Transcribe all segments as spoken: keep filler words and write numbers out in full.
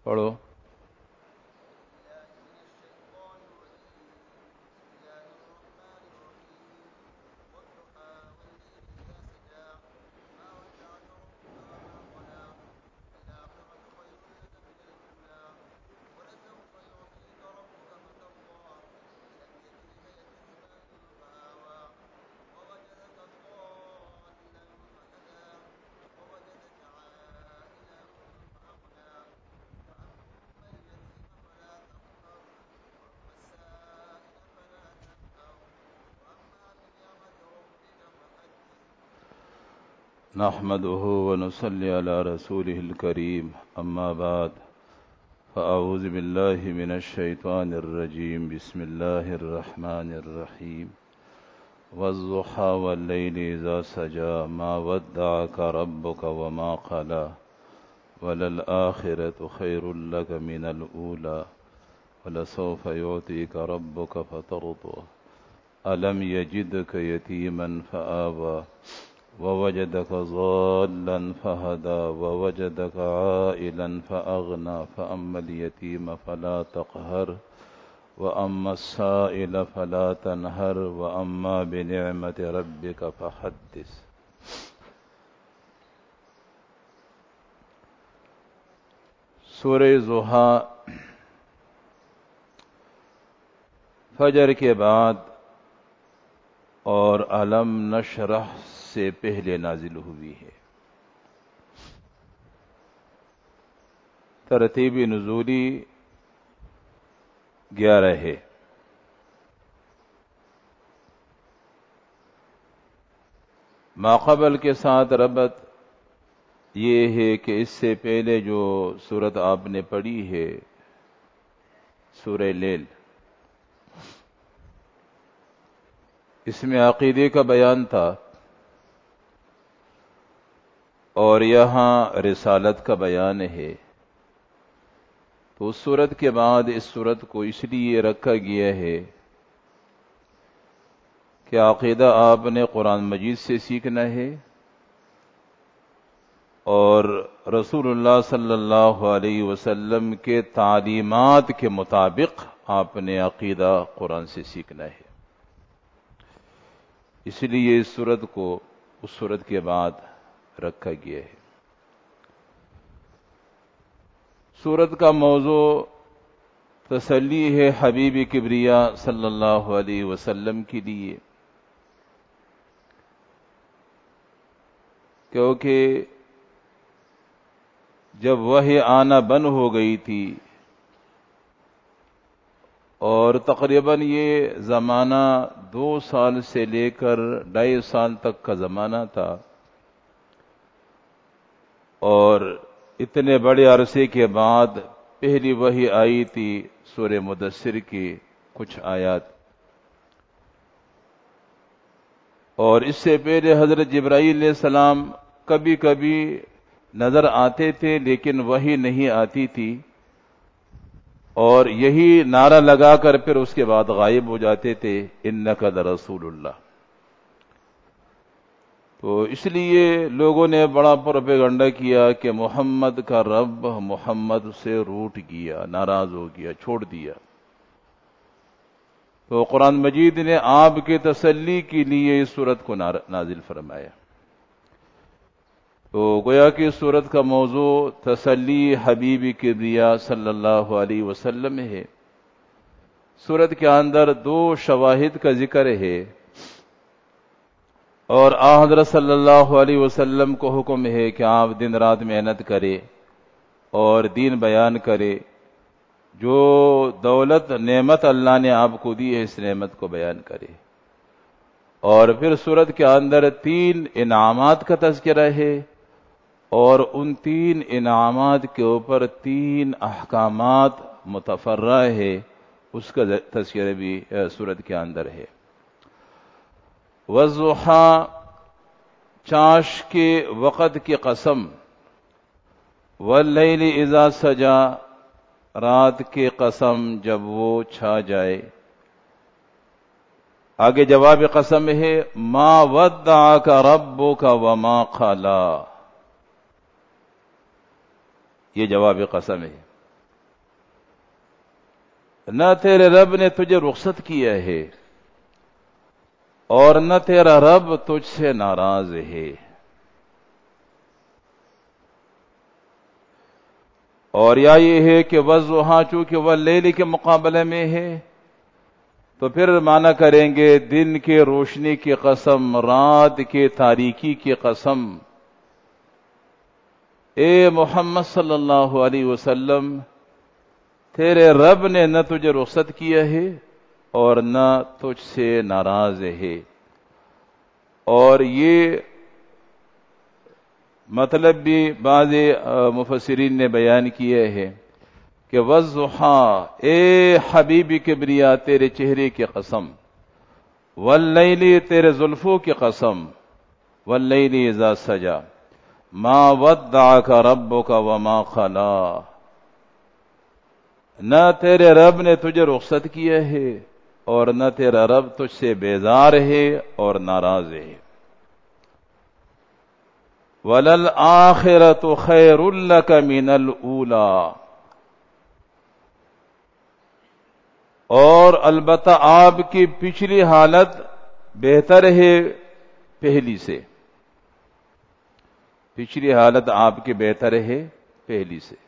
پڑھو. نحمده ونصلي على رسوله الكريم أما بعد فأعوذ بالله من الشيطان الرجيم بسم الله الرحمن الرحيم والضحى والليل إذا سجى ما ودعك ربك وما قلى وللآخرة خير لك من الأولى ولسوف يعطيك ربك فترضى ألم يجدك يتيما فآوى ووجدك ضالا فهدى ووجدك عائلا فأغنى فأما اليتيم فلا تقهر وأما السائل فلا تنهر وأما بنعمة ربك فحدث. سورہ ضحیٰ فجر کے بعد اور علم نشرح سے پہلے نازل ہوئی ہے. ترتیب نزولی گیارہ ہے. ماقبل کے ساتھ ربط یہ ہے کہ اس سے پہلے جو سورت آپ نے پڑھی ہے سورہ لیل، اس میں عقیدے کا بیان تھا اور یہاں رسالت کا بیان ہے. تو اس سورت کے بعد اس سورت کو اس لیے رکھا گیا ہے کہ عقیدہ آپ نے قرآن مجید سے سیکھنا ہے اور رسول اللہ صلی اللہ علیہ وسلم کے تعلیمات کے مطابق آپ نے عقیدہ قرآن سے سیکھنا ہے. اس لیے اس سورت کو اس سورت کے بعد رکھا گیا ہے. سورت کا موضوع تسلی ہے حبیب کبریا صلی اللہ علیہ وسلم کے لیے، کیونکہ جب وحی آنا بند ہو گئی تھی اور تقریباً یہ زمانہ دو سال سے لے کر ڈھائی سال تک کا زمانہ تھا، اور اتنے بڑے عرصے کے بعد پہلی وحی آئی تھی سورہ مدثر کی کچھ آیات، اور اس سے پہلے حضرت جبرائیل علیہ السلام کبھی کبھی نظر آتے تھے لیکن وحی نہیں آتی تھی، اور یہی نعرہ لگا کر پھر اس کے بعد غائب ہو جاتے تھے، انک لرسول اللہ. تو اس لیے لوگوں نے بڑا پروپیگنڈا کیا کہ محمد کا رب محمد سے روٹ گیا، ناراض ہو گیا، چھوڑ دیا. تو قرآن مجید نے آپ کی تسلی کے لیے اس سورت کو نازل فرمایا. تو گویا کہ اس سورت کا موضوع تسلی حبیب کبریا صلی اللہ علیہ وسلم ہے. سورت کے اندر دو شواہد کا ذکر ہے، اور آ حضرت صلی اللہ علیہ وسلم کو حکم ہے کہ آپ دن رات محنت کرے اور دین بیان کرے. جو دولت نعمت اللہ نے آپ کو دی ہے اس نعمت کو بیان کرے. اور پھر سورت کے اندر تین انعامات کا تذکرہ ہے، اور ان تین انعامات کے اوپر تین احکامات متفرع ہے، اس کا تذکرہ بھی سورت کے اندر ہے. والضحیٰ چاش کے وقت کی قسم، واللیل اذا سجا رات کی قسم جب وہ چھا جائے. آگے جواب قسم ہے ما ودعک ربک وما قلی، یہ جواب قسم ہے. نہ تیرے رب نے تجھے رخصت کیا ہے اور نہ تیرا رب تجھ سے ناراض ہے. اور یا یہ ہے کہ وضحیٰ چونکہ واللیل کے مقابلے میں ہے تو پھر معنی کریں گے دن کے روشنی کی قسم، رات کے تاریکی کی قسم. اے محمد صلی اللہ علیہ وسلم، تیرے رب نے نہ تجھے رخصت کیا ہے اور نہ تجھ سے ناراض ہے. اور یہ مطلب بھی بعض مفسرین نے بیان کیا ہے کہ والضحیٰ، اے حبیبی کبریا تیرے چہرے کی قسم، واللیل تیرے زلفوں کی قسم، واللیل اذا سجا، ما ودعک ربک وما خلا. نہ تیرے رب نے تجھے رخصت کیا ہے اور نہ تیرا رب تجھ سے بیزار ہے اور ناراض ہے. وَلَلْآخِرَةُ خَيْرٌ لَكَ مِنَ الْأُولَى، اور البتہ آپ کی پچھلی حالت بہتر ہے پہلی سے. پچھلی حالت آپ کی بہتر ہے پہلی سے.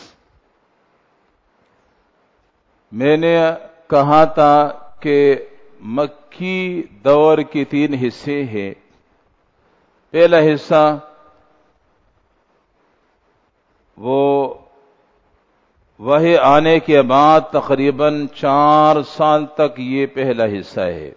میں نے کہا تھا کہ مکی دور کے تین حصے ہیں. پہلا حصہ وہ وحی آنے کے بعد تقریباً چار سال تک یہ پہلا حصہ ہے،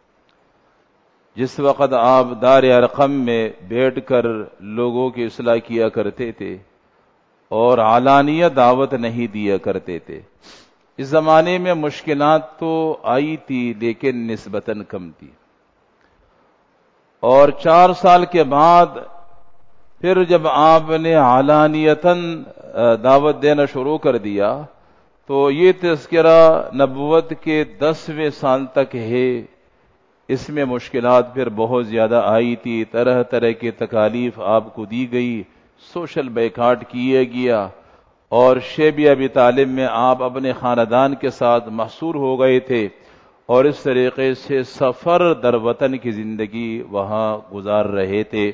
جس وقت آپ دار ارقم میں بیٹھ کر لوگوں کی اصلاح کیا کرتے تھے اور علانیہ دعوت نہیں دیا کرتے تھے. اس زمانے میں مشکلات تو آئی تھی لیکن نسبتاً کم تھی. اور چار سال کے بعد پھر جب آپ نے علانیتاً دعوت دینا شروع کر دیا تو یہ تذکرہ نبوت کے دسویں سال تک ہے. اس میں مشکلات پھر بہت زیادہ آئی تھی، طرح طرح کی تکالیف آپ کو دی گئی، سوشل بیکاٹ کیا گیا، اور شیب ابی طالب میں آپ اپنے خاندان کے ساتھ محصور ہو گئے تھے اور اس طریقے سے سفر در وطن کی زندگی وہاں گزار رہے تھے.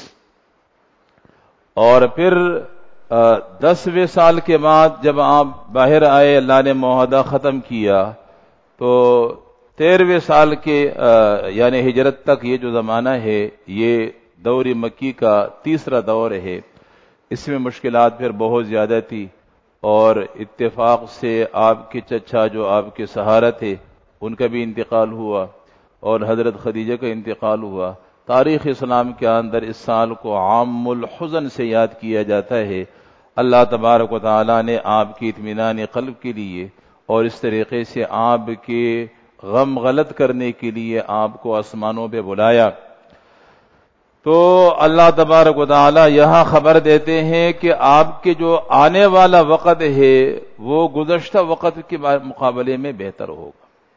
اور پھر دسویں سال کے بعد جب آپ باہر آئے، اللہ نے معاہدہ ختم کیا، تو تیرہویں سال کے یعنی ہجرت تک یہ جو زمانہ ہے یہ دور مکی کا تیسرا دور ہے. اس میں مشکلات پھر بہت زیادہ تھی، اور اتفاق سے آپ کے چچا جو آپ کے سہارا تھے ان کا بھی انتقال ہوا اور حضرت خدیجہ کا انتقال ہوا. تاریخ اسلام کے اندر اس سال کو عام الحزن سے یاد کیا جاتا ہے. اللہ تبارک و تعالی نے آپ کی اطمینان قلب کے لیے اور اس طریقے سے آپ کے غم غلط کرنے کے لیے آپ کو آسمانوں پہ بلایا. تو اللہ تبارک و تعالی یہاں خبر دیتے ہیں کہ آپ کے جو آنے والا وقت ہے وہ گزشتہ وقت کے مقابلے میں بہتر ہوگا،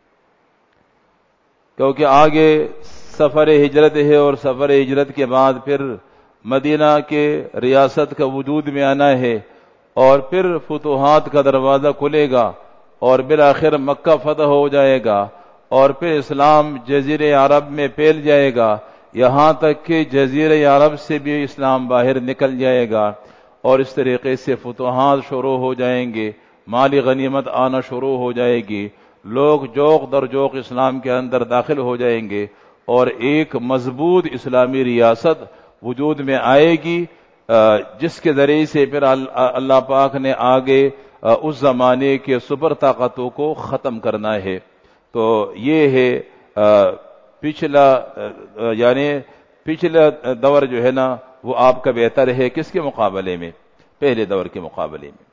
کیونکہ آگے سفر ہجرت ہے اور سفر ہجرت کے بعد پھر مدینہ کے ریاست کا وجود میں آنا ہے اور پھر فتوحات کا دروازہ کھلے گا اور بالآخر مکہ فتح ہو جائے گا اور پھر اسلام جزیرہ عرب میں پھیل جائے گا، یہاں تک کہ جزیرہ عرب سے بھی اسلام باہر نکل جائے گا اور اس طریقے سے فتوحات شروع ہو جائیں گے، مالی غنیمت آنا شروع ہو جائے گی، لوگ جوق در جوق اسلام کے اندر داخل ہو جائیں گے اور ایک مضبوط اسلامی ریاست وجود میں آئے گی، جس کے ذریعے سے پھر اللہ پاک نے آگے اس زمانے کے سپر طاقتوں کو ختم کرنا ہے. تو یہ ہے پچھلا یعنی پچھلا دور جو ہے نا وہ آپ کا بہتر ہے کس کے مقابلے میں؟ پہلے دور کے مقابلے میں.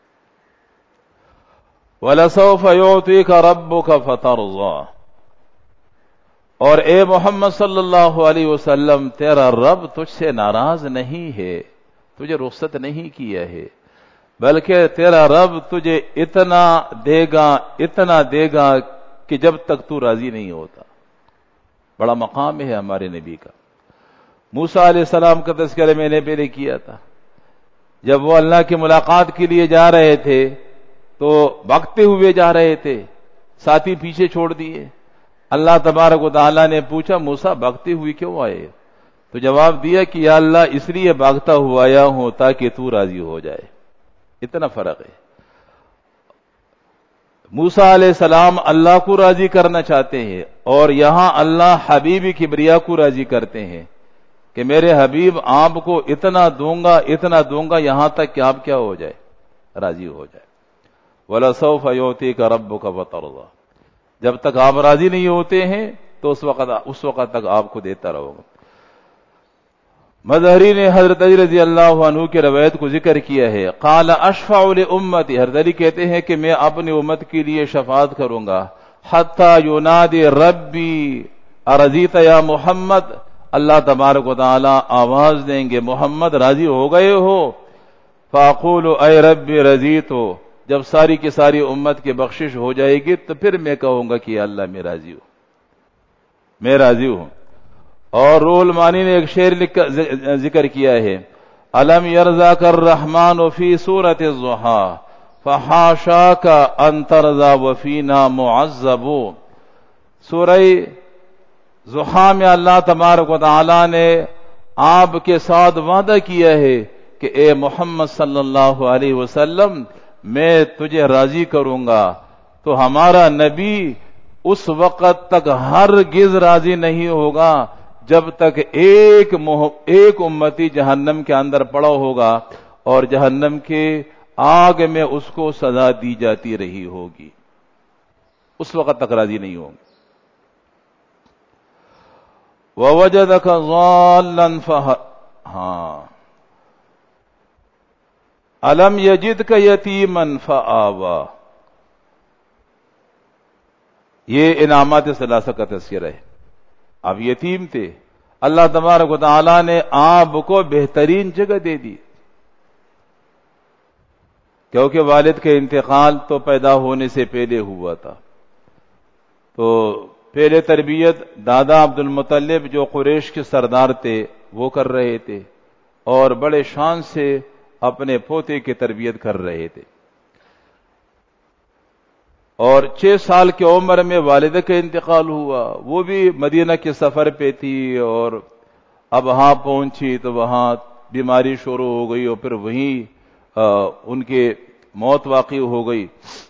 وَلَسَوْفَ يُعْطِيكَ رَبُّكَ فَتَرْضَىٰ، اور اے محمد صلی اللہ علیہ وسلم تیرا رب تجھ سے ناراض نہیں ہے، تجھے رخصت نہیں کیا ہے، بلکہ تیرا رب تجھے اتنا دے گا اتنا دے گا کہ جب تک تو راضی نہیں ہوتا. بڑا مقام ہے ہمارے نبی کا. موسیٰ علیہ السلام کا تذکرہ میں نے پہلے کیا تھا. جب وہ اللہ کی ملاقات کے لیے جا رہے تھے تو بھاگتے ہوئے جا رہے تھے، ساتھی پیچھے چھوڑ دیے۔ اللہ تبارک و تعالیٰ نے پوچھا موسیٰ بھاگتے ہوئے کیوں آئے؟ تو جواب دیا کہ یا اللہ اس لیے بھاگتا ہوا آیا ہوں تاکہ تو راضی ہو جائے۔ اتنا فرق ہے۔ موسیٰ علیہ السلام اللہ کو راضی کرنا چاہتے ہیں، اور یہاں اللہ حبیب کبریا کو راضی کرتے ہیں کہ میرے حبیب آپ کو اتنا دوں گا اتنا دوں گا یہاں تک کہ آپ کیا ہو جائے، راضی ہو جائے۔ وَلَسَوْفَ يُعْطِيكَ رَبُّكَ فَتَرْضَىٰ، جب تک آپ راضی نہیں ہوتے ہیں تو اس وقت اس وقت تک آپ کو دیتا رہو گا۔ مظہری نے حضرت علی رضی اللہ عنہ کی روایت کو ذکر کیا ہے، قال اشفع لامتی، حضرت علی کہتے ہیں کہ میں اپنی امت کے لیے شفاعت کروں گا، حتی ینادی ربی ارضیت یا محمد، اللہ تبارک و تعالی آواز دیں گے محمد راضی ہو گئے ہو؟ فاقول اے ربی رضیت، جب ساری کی ساری امت کی بخشش ہو جائے گی تو پھر میں کہوں گا کہ اللہ میں راضی ہوں، میں راضی ہوں۔ اور روح المانی نے ایک شعر ذکر کیا ہے، الم یرضاک الرحمن فی سورۃ الضحیٰ فحاشاک ان ترضا وفینا معذب، سورہ ضحیٰ میں اللہ تبارک و تعالی نے آپ کے ساتھ وعدہ کیا ہے کہ اے محمد صلی اللہ علیہ وسلم میں تجھے راضی کروں گا، تو ہمارا نبی اس وقت تک ہرگز راضی نہیں ہوگا جب تک ایک ایک امتی جہنم کے اندر پڑا ہوگا اور جہنم کے آگ میں اس کو سزا دی جاتی رہی ہوگی، اس وقت تک راضی نہیں ہوگا۔ وَوَجَدَكَ ضَالًّا فَهَدَىٰ، ہاں الم یجدک یتیما فآویٰ، یہ انعامات ثلاثہ کا تذکرہ ہے۔ اب یتیم تھے، اللہ تبارک و تعالیٰ نے آپ کو بہترین جگہ دے دی، کیونکہ والد کا انتقال تو پیدا ہونے سے پہلے ہوا تھا، تو پہلے تربیت دادا عبد المطلب جو قریش کے سردار تھے وہ کر رہے تھے، اور بڑے شان سے اپنے پوتے کی تربیت کر رہے تھے۔ اور چھ سال کی عمر میں والدہ کا انتقال ہوا، وہ بھی مدینہ کے سفر پہ تھی، اور اب وہاں پہنچی تو وہاں بیماری شروع ہو گئی، اور پھر وہیں ان کے موت واقع ہو گئی،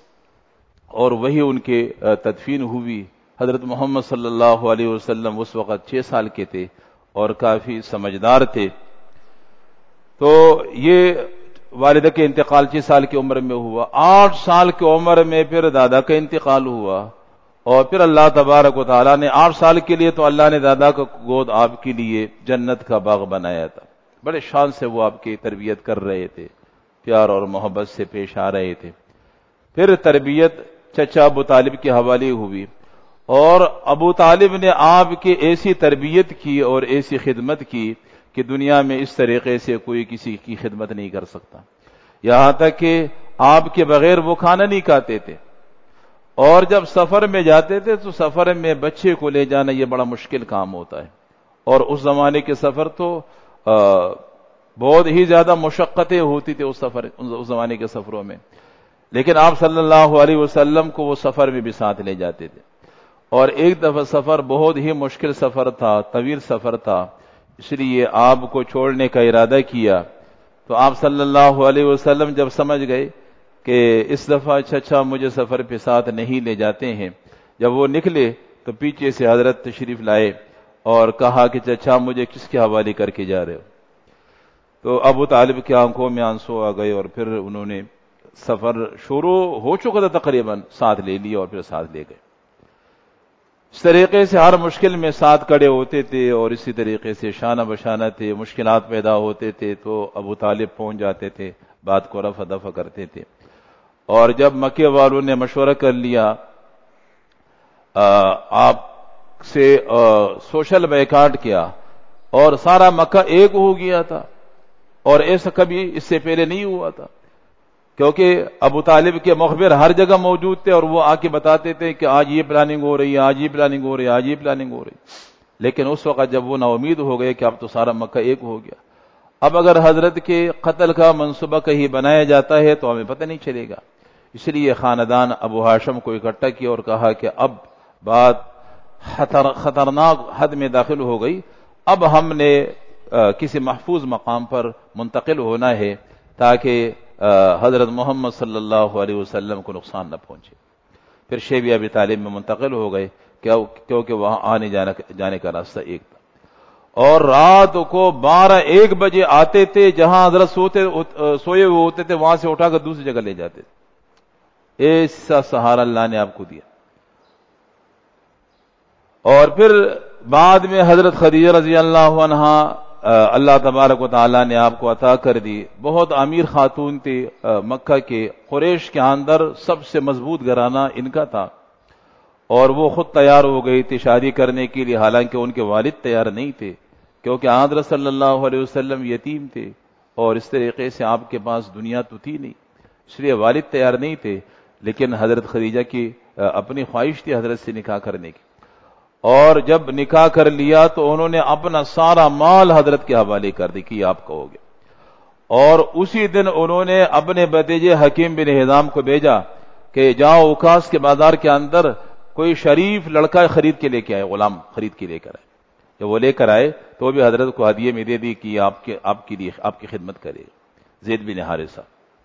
اور وہی ان کے تدفین ہوئی۔ حضرت محمد صلی اللہ علیہ وسلم اس وقت چھ سال کے تھے اور کافی سمجھدار تھے، تو یہ والدہ کے انتقال چھ سال کی عمر میں ہوا۔ آٹھ سال کی عمر میں پھر دادا کا انتقال ہوا، اور پھر اللہ تبارک و تعالیٰ نے آٹھ سال کے لیے تو اللہ نے دادا کا گود آپ کے لیے جنت کا باغ بنایا تھا، بڑے شان سے وہ آپ کی تربیت کر رہے تھے، پیار اور محبت سے پیش آ رہے تھے۔ پھر تربیت چچا ابو طالب کے حوالے ہوئی، اور ابو طالب نے آپ کی ایسی تربیت کی اور ایسی خدمت کی کہ دنیا میں اس طریقے سے کوئی کسی کی خدمت نہیں کر سکتا، یہاں تک کہ آپ کے بغیر وہ کھانا نہیں کھاتے تھے، اور جب سفر میں جاتے تھے تو سفر میں بچے کو لے جانا یہ بڑا مشکل کام ہوتا ہے، اور اس زمانے کے سفر تو بہت ہی زیادہ مشقتیں ہوتی تھی اس سفر اس زمانے کے سفروں میں، لیکن آپ صلی اللہ علیہ وسلم کو وہ سفر میں بھی ساتھ لے جاتے تھے۔ اور ایک دفعہ سفر بہت ہی مشکل سفر تھا، طویل سفر تھا، اس لیے آپ کو چھوڑنے کا ارادہ کیا، تو آپ صلی اللہ علیہ وسلم جب سمجھ گئے کہ اس دفعہ چچا مجھے سفر پہ ساتھ نہیں لے جاتے ہیں، جب وہ نکلے تو پیچھے سے حضرت تشریف لائے اور کہا کہ چچا مجھے کس کے حوالے کر کے جا رہے ہو؟ تو ابو طالب کی آنکھوں میں آنسو آ گئے، اور پھر انہوں نے سفر شروع ہو چکا تھا تقریباً ساتھ لے لیا اور پھر ساتھ لے گئے۔ اس طریقے سے ہر مشکل میں ساتھ کھڑے ہوتے تھے، اور اسی طریقے سے شانہ بشانہ تھے، مشکلات پیدا ہوتے تھے تو ابو طالب پہنچ جاتے تھے، بات کو رفع دفع کرتے تھے۔ اور جب مکے والوں نے مشورہ کر لیا، آپ سے سوشل بائیکاٹ کیا، اور سارا مکہ ایک ہو گیا تھا، اور ایسا کبھی اس سے پہلے نہیں ہوا تھا، کیونکہ ابو طالب کے مخبر ہر جگہ موجود تھے، اور وہ آ کے بتاتے تھے کہ آج یہ پلاننگ ہو رہی ہے، آج یہ پلاننگ ہو رہی ہے، آج یہ پلاننگ ہو رہی ہے۔ لیکن اس وقت جب وہ نا امید ہو گئے کہ اب تو سارا مکہ ایک ہو گیا، اب اگر حضرت کے قتل کا منصوبہ کہیں بنایا جاتا ہے تو ہمیں پتہ نہیں چلے گا، اس لیے خاندان ابو ہاشم کو اکٹھا کیا اور کہا کہ اب بات خطر خطرناک حد میں داخل ہو گئی، اب ہم نے کسی محفوظ مقام پر منتقل ہونا ہے تاکہ حضرت محمد صلی اللہ علیہ وسلم کو نقصان نہ پہنچے۔ پھر شیب ابی طالب میں منتقل ہو گئے کیونکہ وہاں آنے جانے کا راستہ ایک تھا، اور رات کو بارہ ایک بجے آتے تھے، جہاں حضرت سوتے سوئے ہوئے ہوتے تھے وہاں سے اٹھا کر دوسری جگہ لے جاتے تھے۔ ایسا سہارا اللہ نے آپ کو دیا۔ اور پھر بعد میں حضرت خدیجہ رضی اللہ عنہ اللہ تبارک و تعالیٰ نے آپ کو عطا کر دی، بہت امیر خاتون تھی مکہ کے، قریش کے اندر سب سے مضبوط گھرانہ ان کا تھا، اور وہ خود تیار ہو گئی تھی شادی کرنے کے لیے، حالانکہ ان کے والد تیار نہیں تھے، کیونکہ حضرت صلی اللہ علیہ وسلم یتیم تھے اور اس طریقے سے آپ کے پاس دنیا تو تھی نہیں، اس لیے والد تیار نہیں تھے، لیکن حضرت خدیجہ کی اپنی خواہش تھی حضرت سے نکاح کرنے کی، اور جب نکاح کر لیا تو انہوں نے اپنا سارا مال حضرت کے حوالے کر دی کہ آپ کہو گے، اور اسی دن انہوں نے اپنے بھتیجے حکیم بن حزام کو بھیجا کہ جاؤ اوکاس کے بازار کے اندر کوئی شریف لڑکا خرید کے لے کے آئے، غلام خرید کے لے کر آئے۔ جب وہ لے کر آئے تو وہ بھی حضرت کو ہدیے میں دے دی کہ آپ کے آپ کی لیے آپ کی خدمت کرے، زید بن حارثہ۔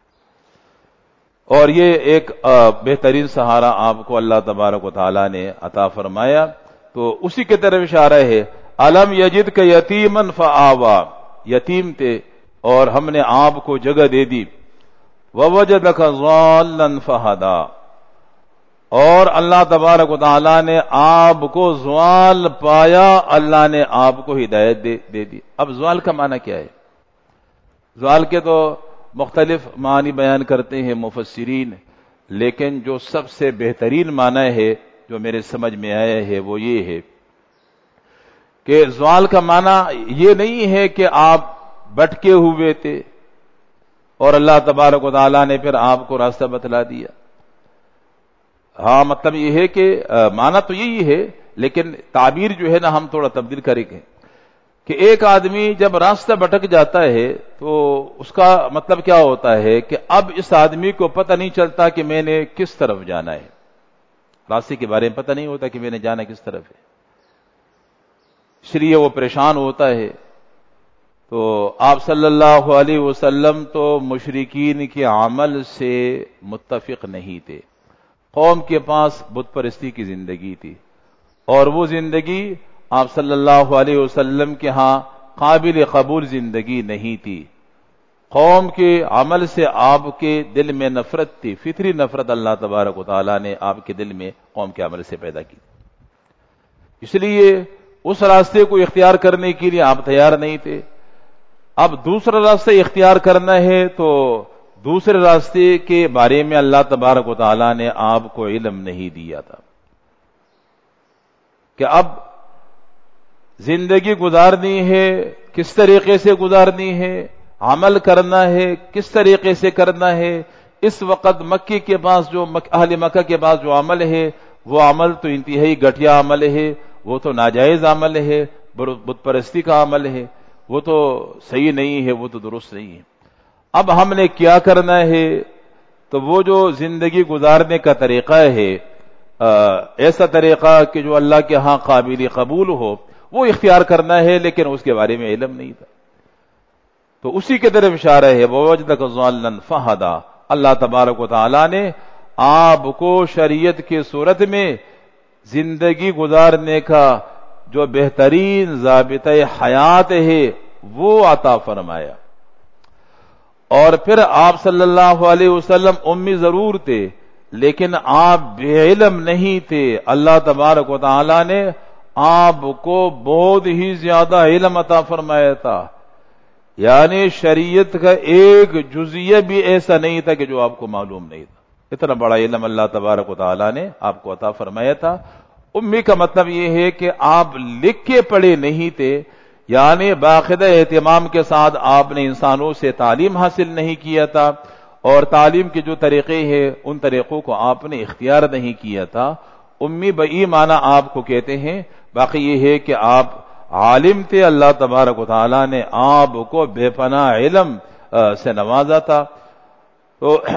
اور یہ ایک بہترین سہارا آپ کو اللہ تبارک و تعالی نے عطا فرمایا، تو اسی کی طرف اشارہ ہے، الم یجدک یتیما فآوا، یتیم تھے اور ہم نے آپ کو جگہ دے دی، ووجدک ضالا فہدا، اور اللہ تبارک و تعالی نے آپ کو زوال پایا، اللہ نے آپ کو ہدایت دے, دے دی۔ اب زوال کا معنی کیا ہے؟ زوال کے تو مختلف معنی بیان کرتے ہیں مفسرین، لیکن جو سب سے بہترین معنی ہے جو میرے سمجھ میں آیا ہے وہ یہ ہے کہ زوال کا معنی یہ نہیں ہے کہ آپ بھٹکے ہوئے تھے اور اللہ تبارک و تعالیٰ نے پھر آپ کو راستہ بتلا دیا۔ ہاں مطلب یہ ہے کہ معنی تو یہی ہے، لیکن تعبیر جو ہے نا ہم تھوڑا تبدیل کریں گے کہ ایک آدمی جب راستہ بھٹک جاتا ہے تو اس کا مطلب کیا ہوتا ہے کہ اب اس آدمی کو پتہ نہیں چلتا کہ میں نے کس طرف جانا ہے، راستے کے بارے میں پتہ نہیں ہوتا کہ میں نے جانا کس طرف ہے، اس لیے وہ پریشان ہوتا ہے۔ تو آپ صلی اللہ علیہ وسلم تو مشرکین کے عمل سے متفق نہیں تھے، قوم کے پاس بت پرستی کی زندگی تھی، اور وہ زندگی آپ صلی اللہ علیہ وسلم کے ہاں قابل قبول زندگی نہیں تھی، قوم کے عمل سے آپ کے دل میں نفرت تھی، فطری نفرت اللہ تبارک و تعالیٰ نے آپ کے دل میں قوم کے عمل سے پیدا کی، اس لیے اس راستے کو اختیار کرنے کے لیے آپ تیار نہیں تھے۔ اب دوسرا راستہ اختیار کرنا ہے تو دوسرے راستے کے بارے میں اللہ تبارک و تعالیٰ نے آپ کو علم نہیں دیا تھا کہ اب زندگی گزارنی ہے کس طریقے سے گزارنی ہے، عمل کرنا ہے کس طریقے سے کرنا ہے۔ اس وقت مکی کے پاس جو اہل مکہ کے پاس جو عمل ہے وہ عمل تو انتہائی گھٹیا عمل ہے، وہ تو ناجائز عمل ہے، بت پرستی کا عمل ہے، وہ تو صحیح نہیں ہے، وہ تو درست نہیں ہے۔ اب ہم نے کیا کرنا ہے؟ تو وہ جو زندگی گزارنے کا طریقہ ہے ایسا طریقہ کہ جو اللہ کے ہاں قابل قبول ہو وہ اختیار کرنا ہے، لیکن اس کے بارے میں علم نہیں تھا، تو اسی کے طرف اشارہ ہے ووجدک ضالا فہدا۔ اللہ تبارک و تعالی نے آپ کو شریعت کی صورت میں زندگی گزارنے کا جو بہترین ضابطہ حیات ہے وہ عطا فرمایا، اور پھر آپ صلی اللہ علیہ وسلم امی ضرور تھے لیکن آپ بے علم نہیں تھے، اللہ تبارک و تعالی نے آپ کو بہت ہی زیادہ علم عطا فرمایا تھا، یعنی شریعت کا ایک جزیہ بھی ایسا نہیں تھا کہ جو آپ کو معلوم نہیں تھا، اتنا بڑا علم اللہ تبارک و تعالی نے آپ کو عطا فرمایا تھا۔ امی کا مطلب یہ ہے کہ آپ لکھ کے پڑھے نہیں تھے، یعنی باقاعدہ اہتمام کے ساتھ آپ نے انسانوں سے تعلیم حاصل نہیں کیا تھا، اور تعلیم کے جو طریقے ہیں ان طریقوں کو آپ نے اختیار نہیں کیا تھا۔ امی بئی معنی آپ کو کہتے ہیں، باقی یہ ہے کہ آپ عالم تھے، اللہ تبارک و تعالی نے آپ کو بے پناہ علم سے نوازا تھا۔ تو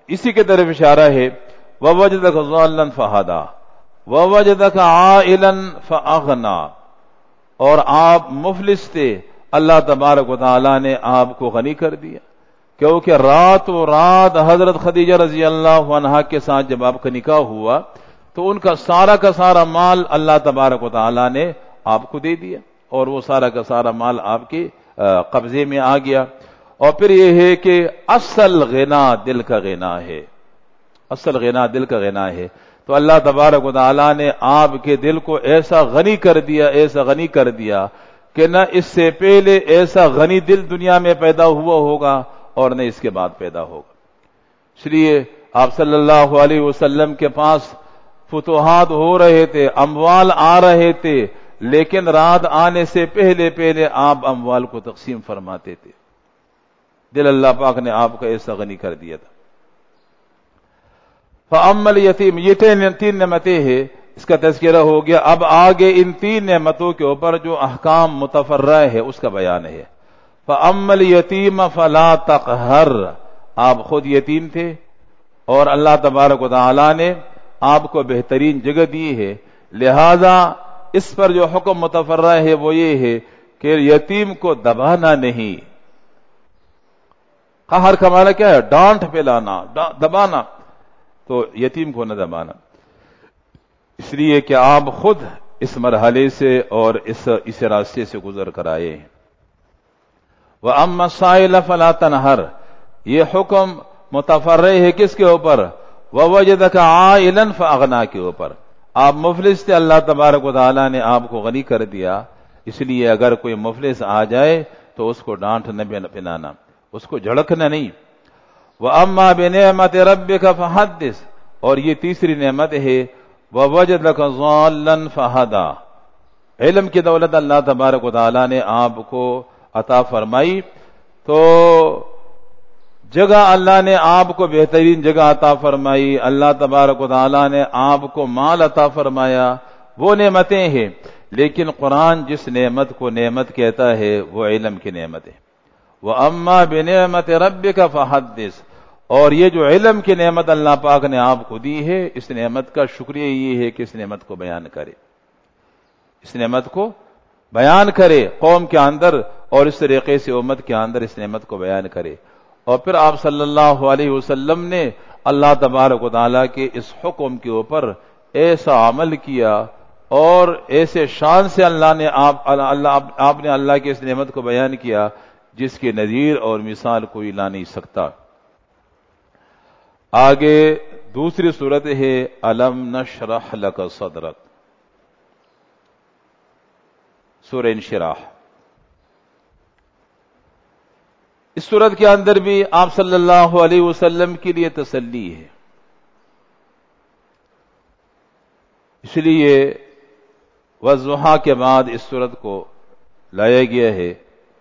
اسی کے طرف اشارہ ہے وَوَجَدَكَ ضَالًّا فَهَدَىٰ وَوَجَدَكَ عَائِلًا فَأَغْنَىٰ، اور آپ مفلس تھے، اللہ تبارک و تعالیٰ نے آپ کو غنی کر دیا، کیونکہ رات و رات حضرت خدیجہ رضی اللہ عنہا کے ساتھ جب آپ کا نکاح ہوا تو ان کا سارا کا سارا مال اللہ تبارک و تعالیٰ نے آپ کو دے دیا، اور وہ سارا کا سارا مال آپ کے قبضے میں آ گیا۔ اور پھر یہ ہے کہ اصل غنا دل کا غنا ہے، اصل غنا دل کا غنا ہے، تو اللہ تبارک و تعالیٰ نے آپ کے دل کو ایسا غنی کر دیا، ایسا غنی کر دیا کہ نہ اس سے پہلے ایسا غنی دل دنیا میں پیدا ہوا ہوگا اور نہ اس کے بعد پیدا ہوگا۔ اس لیے آپ صلی اللہ علیہ وسلم کے پاس فتوحات ہو رہے تھے، اموال آ رہے تھے، لیکن رات آنے سے پہلے پہلے آپ اموال کو تقسیم فرماتے تھے۔ دل اللہ پاک نے آپ کا ایسا غنی کر دیا تھا۔ فَأَمَّا الْيَتِيمُ، یہ تین نعمتیں ہیں، اس کا تذکرہ ہو گیا۔ اب آگے ان تین نعمتوں کے اوپر جو احکام متفرع ہے اس کا بیان ہے۔ فَأَمَّا الْيَتِيمَ فَلَا تَقْهَرْ، آپ خود یتیم تھے اور اللہ تبارک و تعالی نے آپ کو بہترین جگہ دی ہے، لہذا اس پر جو حکم متفرع ہے وہ یہ ہے کہ یتیم کو دبانا نہیں۔ قہر کا معنی کیا ہے؟ ڈانٹ پلانا، دبانا، تو یتیم کو نہ دبانا، اس لیے کہ آپ خود اس مرحلے سے اور اس اس راستے سے گزر کر آئے ہیں۔ وَأَمَّا السَّائِلَ فَلَا تَنْهَرْ، یہ حکم متفرع ہے کس کے اوپر؟ وَوَجَدَكَ عَائِلًا فَأَغْنَىٰ کے اوپر۔ آپ مفلس تھے، اللہ تبارک و تعالیٰ نے آپ کو غنی کر دیا، اس لیے اگر کوئی مفلس آ جائے تو اس کو ڈانٹ نہ پلانا، اس کو جھڑکنا نہیں۔ وَأَمَّا بِنِعْمَةِ رَبِّكَ فَحَدِّثْ، اور یہ تیسری نعمت ہے وَوَجَدَكَ ضَالًّا فَهَدَىٰ، علم کی دولت اللہ تبارک و تعالیٰ نے آپ کو عطا فرمائی، تو جگہ اللہ نے آپ کو بہترین جگہ عطا فرمائی، اللہ تبارک و تعالیٰ نے آپ کو مال عطا فرمایا، وہ نعمتیں ہیں، لیکن قرآن جس نعمت کو نعمت کہتا ہے وہ علم کی نعمت ہے۔ وَأَمَّا بِنِعْمَةِ رَبِّكَ فَحَدِّثْ، اور یہ جو علم کی نعمت اللہ پاک نے آپ کو دی ہے، اس نعمت کا شکریہ یہ ہے کہ اس نعمت کو بیان کرے، اس نعمت کو بیان کرے قوم کے اندر، اور اس طریقے سے امت کے اندر اس نعمت کو بیان کرے۔ اور پھر آپ صلی اللہ علیہ وسلم نے اللہ تبارک و تعالیٰ کے اس حکم کے اوپر ایسا عمل کیا اور ایسے شان سے اللہ نے آپ اللہ آپ نے اللہ کی اس نعمت کو بیان کیا جس کی نظیر اور مثال کوئی لا نہیں سکتا۔ آگے دوسری صورت ہے الم نشرح لک صدرک، سورہ انشراح۔ اس صورت کے اندر بھی آپ صلی اللہ علیہ وسلم کے لیے تسلی ہے، اس لیے والضحیٰ کے بعد اس صورت کو لایا گیا ہے۔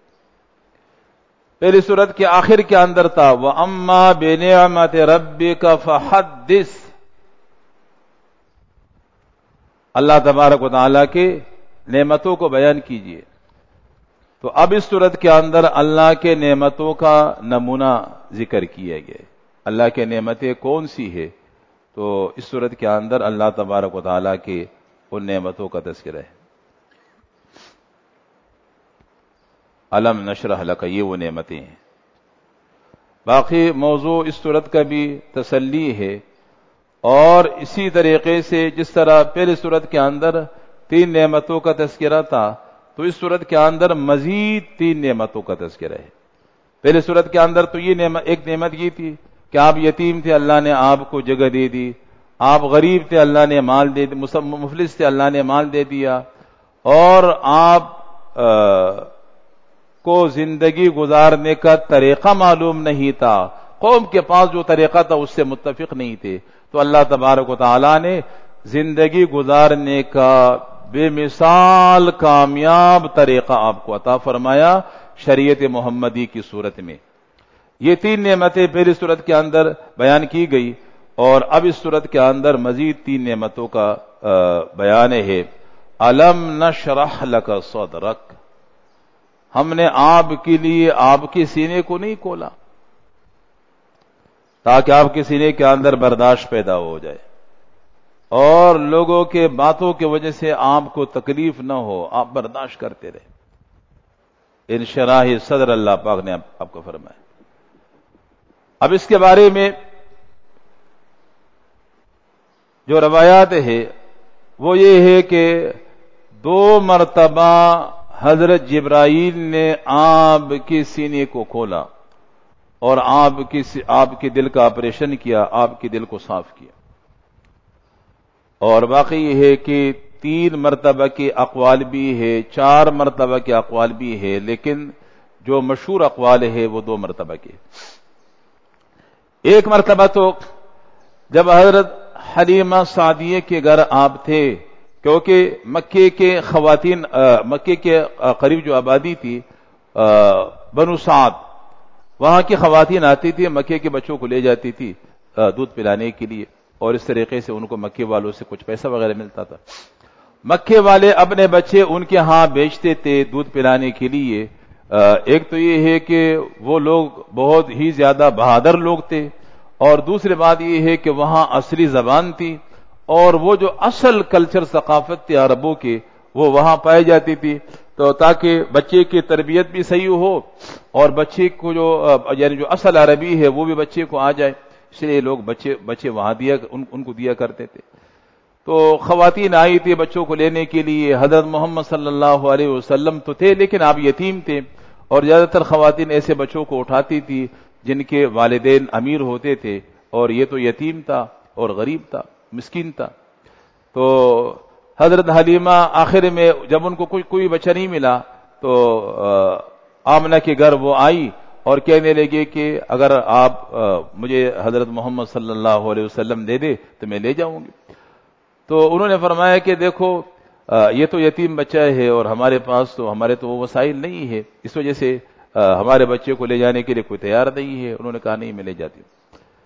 پہلی صورت کے آخر کے اندر تھا وَأَمَّا بِنِعْمَةِ رَبِّكَ فَحَدِّثْ، اللہ تبارک و تعالیٰ کے نعمتوں کو بیان کیجیے۔ تو اب اس صورت کے اندر اللہ کے نعمتوں کا نمونہ ذکر کیا گیا، اللہ کے نعمتیں کون سی ہے؟ تو اس صورت کے اندر اللہ تبارک و تعالیٰ کے ان نعمتوں کا تذکرہ ہے۔ علم نشرح لک، یہ وہ نعمتیں ہیں۔ باقی موضوع اس صورت کا بھی تسلی ہے، اور اسی طریقے سے جس طرح پہلی صورت کے اندر تین نعمتوں کا تذکرہ تھا، تو اس صورت کے اندر مزید تین نعمتوں کا تذکرہ ہے۔ پہلی صورت کے اندر تو یہ نعمت ایک نعمت یہ تھی کہ آپ یتیم تھے، اللہ نے آپ کو جگہ دے دی، آپ غریب تھے، اللہ نے مال دے دیا، مفلس تھے، اللہ نے مال دے دیا، اور آپ کو زندگی گزارنے کا طریقہ معلوم نہیں تھا، قوم کے پاس جو طریقہ تھا اس سے متفق نہیں تھے، تو اللہ تبارک و تعالیٰ نے زندگی گزارنے کا بے مثال کامیاب طریقہ آپ کو عطا فرمایا شریعت محمدی کی صورت میں۔ یہ تین نعمتیں پہلی صورت کے اندر بیان کی گئی، اور اب اس صورت کے اندر مزید تین نعمتوں کا بیان ہے۔ الم نشرح لک صدرک، ہم نے آپ کے لیے آپ کے سینے کو نہیں کھولا تاکہ آپ کے سینے کے اندر برداشت پیدا ہو جائے اور لوگوں کے باتوں کی وجہ سے آپ کو تکلیف نہ ہو، آپ برداشت کرتے رہے۔ انشراح صدر اللہ پاک نے آپ کو فرمایا۔ اب اس کے بارے میں جو روایات ہے وہ یہ ہے کہ دو مرتبہ حضرت جبرائیل نے آپ کے سینے کو کھولا اور آپ کی آپ کے دل کا آپریشن کیا، آپ کے دل کو صاف کیا۔ اور باقی یہ ہے کہ تین مرتبہ کے اقوال بھی ہے، چار مرتبہ کے اقوال بھی ہے، لیکن جو مشہور اقوال ہے وہ دو مرتبہ کے۔ ایک مرتبہ تو جب حضرت حلیمہ سعدیہ کے گھر آپ تھے، کیونکہ مکے کے خواتین مکے کے قریب جو آبادی تھی بنو سعد، وہاں کی خواتین آتی تھی، مکے کے بچوں کو لے جاتی تھی دودھ پلانے کے لیے، اور اس طریقے سے ان کو مکے والوں سے کچھ پیسہ وغیرہ ملتا تھا۔ مکے والے اپنے بچے ان کے ہاں بیچتے تھے دودھ پلانے کے لیے۔ ایک تو یہ ہے کہ وہ لوگ بہت ہی زیادہ بہادر لوگ تھے، اور دوسری بات یہ ہے کہ وہاں اصلی زبان تھی، اور وہ جو اصل کلچر ثقافت تھی عربوں کی وہ وہاں پائی جاتی تھی، تو تاکہ بچے کی تربیت بھی صحیح ہو اور بچے کو جو یعنی جو اصل عربی ہے وہ بھی بچے کو آ جائے، اس لیے لوگ بچے بچے وہاں دیا ان, ان کو دیا کرتے تھے۔ تو خواتین آئی تھی بچوں کو لینے کے لیے، حضرت محمد صلی اللہ علیہ وسلم تو تھے لیکن آپ یتیم تھے، اور زیادہ تر خواتین ایسے بچوں کو اٹھاتی تھی جن کے والدین امیر ہوتے تھے، اور یہ تو یتیم تھا اور غریب تھا، مسکین تھا۔ تو حضرت حلیمہ آخر میں جب ان کو کوئی کوئی بچہ نہیں ملا تو آمنہ کے گھر وہ آئی اور کہنے لگے کہ اگر آپ مجھے حضرت محمد صلی اللہ علیہ وسلم دے دے تو میں لے جاؤں گی۔ تو انہوں نے فرمایا کہ دیکھو یہ تو یتیم بچہ ہے اور ہمارے پاس تو ہمارے تو وہ وسائل نہیں ہے، اس وجہ سے ہمارے بچے کو لے جانے کے لیے کوئی تیار نہیں ہے۔ انہوں نے کہا نہیں میں لے جاتی ہوں۔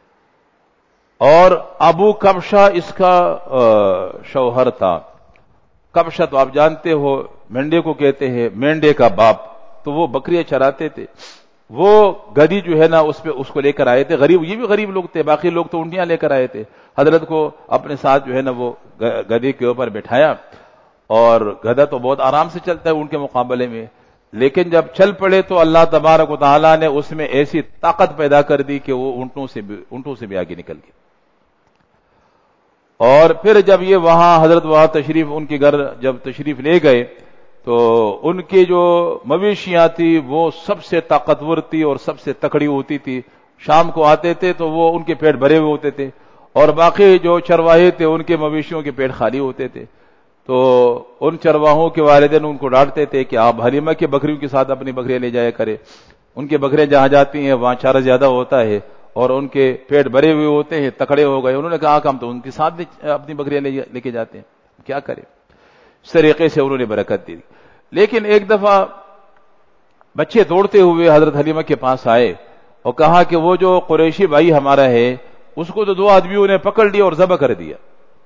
اور ابو کبشہ اس کا شوہر تھا۔ کبشہ تو آپ جانتے ہو مینڈے کو کہتے ہیں، مینڈے کا باپ، تو وہ بکریاں چراتے تھے۔ وہ گدی جو ہے نا اس پہ اس کو لے کر آئے تھے، غریب یہ بھی غریب لوگ تھے، باقی لوگ تو اونٹیاں لے کر آئے تھے۔ حضرت کو اپنے ساتھ جو ہے نا وہ گدی کے اوپر بٹھایا، اور گدھا تو بہت آرام سے چلتا ہے اونٹ کے مقابلے میں، لیکن جب چل پڑے تو اللہ تبارک و تعالیٰ نے اس میں ایسی طاقت پیدا کر دی کہ وہ اونٹوں سے بھی اونٹوں سے بھی آگے نکل گئی۔ اور پھر جب یہ وہاں حضرت وہاں تشریف ان کے گھر جب تشریف لے گئے تو ان کی جو مویشیاں تھی وہ سب سے طاقتور تھی اور سب سے تکڑی ہوتی تھی۔ شام کو آتے تھے تو وہ ان کے پیٹ بھرے ہوئے ہوتے تھے، اور باقی جو چرواہے تھے ان کے مویشیوں کے پیٹ خالی ہوتے تھے۔ تو ان چرواہوں کے والدین ان کو ڈانٹتے تھے کہ آپ حلیمہ کے بکریوں کے ساتھ اپنی بکریاں لے جایا کرے، ان کے بکریاں جہاں جاتی ہیں وہاں چارہ زیادہ ہوتا ہے اور ان کے پیٹ بھرے ہوئے ہوتے ہیں، تکڑے ہو گئے۔ انہوں نے کہا کہ ہم تو ان کے ساتھ اپنی بکریاں لے کے جاتے ہیں، کیا کریں؟ اس طریقے سے انہوں نے برکت دی۔ لیکن ایک دفعہ بچے دوڑتے ہوئے حضرت حلیمہ کے پاس آئے اور کہا کہ وہ جو قریشی بھائی ہمارا ہے اس کو تو دو آدمیوں نے پکڑ لیا اور ذبح کر دیا،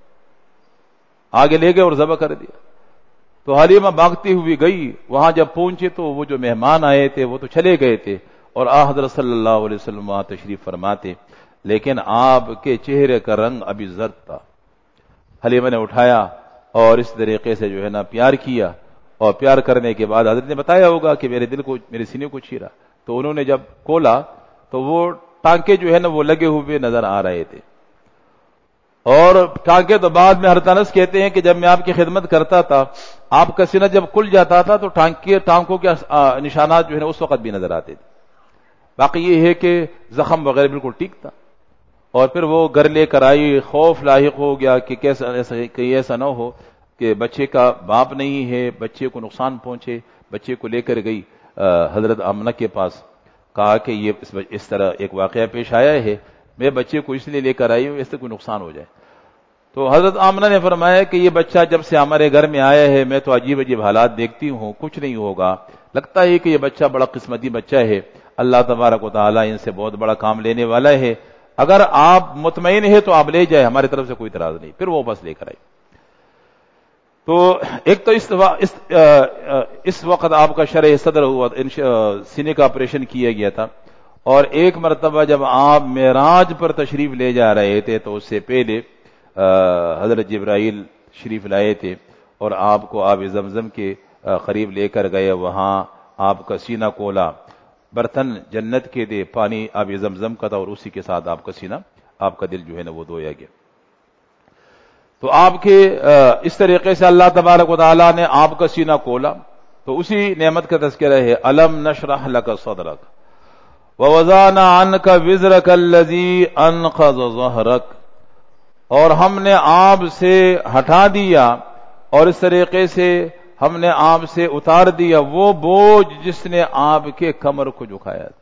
آگے لے گئے اور ذبح کر دیا۔ تو حلیمہ بھاگتی ہوئی گئی، وہاں جب پہنچے تو وہ جو مہمان آئے تھے وہ تو چلے گئے تھے، اور آ حضرت صلی اللہ علیہ وسلم وہاں تشریف فرماتے، لیکن آپ کے چہرے کا رنگ ابھی زرد تھا۔ حلیمہ نے اٹھایا اور اس طریقے سے جو ہے نا پیار کیا، اور پیار کرنے کے بعد حضرت نے بتایا ہوگا کہ میرے دل کو میرے سینے کو چیرا، تو انہوں نے جب کھولا تو وہ ٹانکے جو ہے نا وہ لگے ہوئے نظر آ رہے تھے۔ اور ٹانکے تو بعد میں حضرت انس کہتے ہیں کہ جب میں آپ کی خدمت کرتا تھا آپ کا سینہ جب کھل جاتا تھا تو ٹانکے ٹانکوں کے نشانات جو ہے نا اس وقت بھی نظر آتے تھے۔ باقی یہ ہے کہ زخم وغیرہ بالکل ٹھیک تھا۔ اور پھر وہ گھر لے کر آئی، خوف لاحق ہو گیا کہ کیسا ایسا کہیں ایسا نہ ہو کہ بچے کا باپ نہیں ہے، بچے کو نقصان پہنچے۔ بچے کو لے کر گئی حضرت آمنہ کے پاس، کہا کہ یہ اس طرح ایک واقعہ پیش آیا ہے، میں بچے کو اس لیے لے کر آئی ہوں اس سے کوئی نقصان ہو جائے۔ تو حضرت آمنہ نے فرمایا کہ یہ بچہ جب سے ہمارے گھر میں آیا ہے میں تو عجیب عجیب حالات دیکھتی ہوں، کچھ نہیں ہوگا، لگتا ہے کہ یہ بچہ بڑا قسمتی بچہ ہے، اللہ تبارک و تعالیٰ ان سے بہت بڑا کام لینے والا ہے، اگر آپ مطمئن ہیں تو آپ لے جائیں، ہماری طرف سے کوئی اعتراض نہیں۔ پھر وہ بس لے کر آئی۔ تو ایک تو اس, اس, اس وقت آپ کا شرح صدر ہوا، سینے کا آپریشن کیا گیا تھا، اور ایک مرتبہ جب آپ معراج پر تشریف لے جا رہے تھے تو اس سے پہلے حضرت جبرائیل شریف لائے تھے اور آپ کو آب زمزم کے قریب لے کر گئے. وہاں آپ کا سینہ کولا برتن جنت کے دے پانی آب زمزم کا تھا اور اسی کے ساتھ آپ کا سینہ آپ کا دل جو ہے نا وہ دھویا گیا. تو آپ کے اس طریقے سے اللہ تبارک و تعالیٰ نے آپ کا سینہ کھولا تو اسی نعمت کا تذکرہ ہے. الم نشرح لک صدرک ووضعنا عنک وزرک الذی انقض ظہرک, اور ہم نے آپ سے ہٹا دیا اور اس طریقے سے ہم نے آپ سے اتار دیا وہ بوجھ جس نے آپ کے کمر کو جھکایا تھا.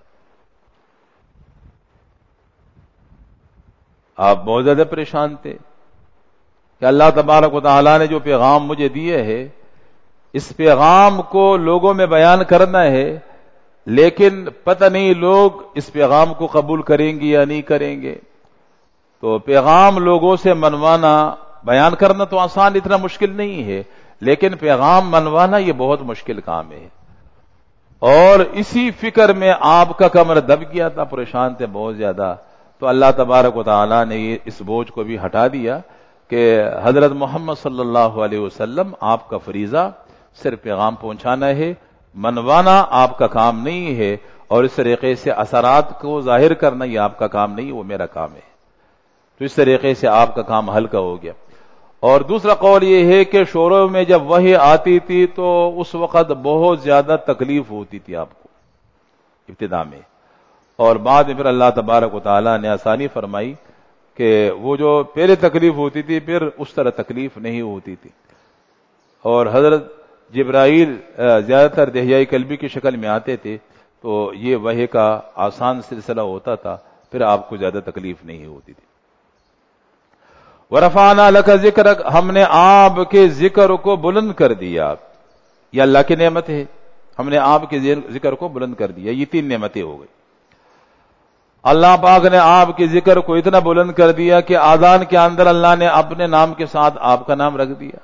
آپ بہت زیادہ پریشان تھے کہ اللہ تبارک و تعالیٰ نے جو پیغام مجھے دیے ہے اس پیغام کو لوگوں میں بیان کرنا ہے, لیکن پتہ نہیں لوگ اس پیغام کو قبول کریں گے یا نہیں کریں گے. تو پیغام لوگوں سے منوانا, بیان کرنا تو آسان اتنا مشکل نہیں ہے, لیکن پیغام منوانا یہ بہت مشکل کام ہے. اور اسی فکر میں آپ کا کمر دب گیا تھا, پریشان تھے بہت زیادہ. تو اللہ تبارک و تعالیٰ نے یہ اس بوجھ کو بھی ہٹا دیا کہ حضرت محمد صلی اللہ علیہ وسلم آپ کا فریضہ صرف پیغام پہنچانا ہے, منوانا آپ کا کام نہیں ہے, اور اس طریقے سے اثرات کو ظاہر کرنا یہ آپ کا کام نہیں, وہ میرا کام ہے. تو اس طریقے سے آپ کا کام ہلکا ہو گیا. اور دوسرا قول یہ ہے کہ شوروں میں جب وحی آتی تھی تو اس وقت بہت زیادہ تکلیف ہوتی تھی آپ کو ابتدا میں, اور بعد میں پھر اللہ تبارک و تعالیٰ نے آسانی فرمائی کہ وہ جو پہلے تکلیف ہوتی تھی پھر اس طرح تکلیف نہیں ہوتی تھی. اور حضرت جبرائیل زیادہ تر دہیائی قلبی کی شکل میں آتے تھے تو یہ وحی کا آسان سلسلہ ہوتا تھا, پھر آپ کو زیادہ تکلیف نہیں ہوتی تھی. وَرَفَعْنَا لَكَ ذِكْرَكَ, ہم نے آپ کے ذکر کو بلند کر دیا. یہ اللہ کی نعمت ہے, ہم نے آپ کے ذکر کو بلند کر دیا. یہ تین نعمتیں ہو گئی. اللہ پاک نے آپ کے ذکر کو اتنا بلند کر دیا کہ آذان کے اندر اللہ نے اپنے نام کے ساتھ آپ کا نام رکھ دیا.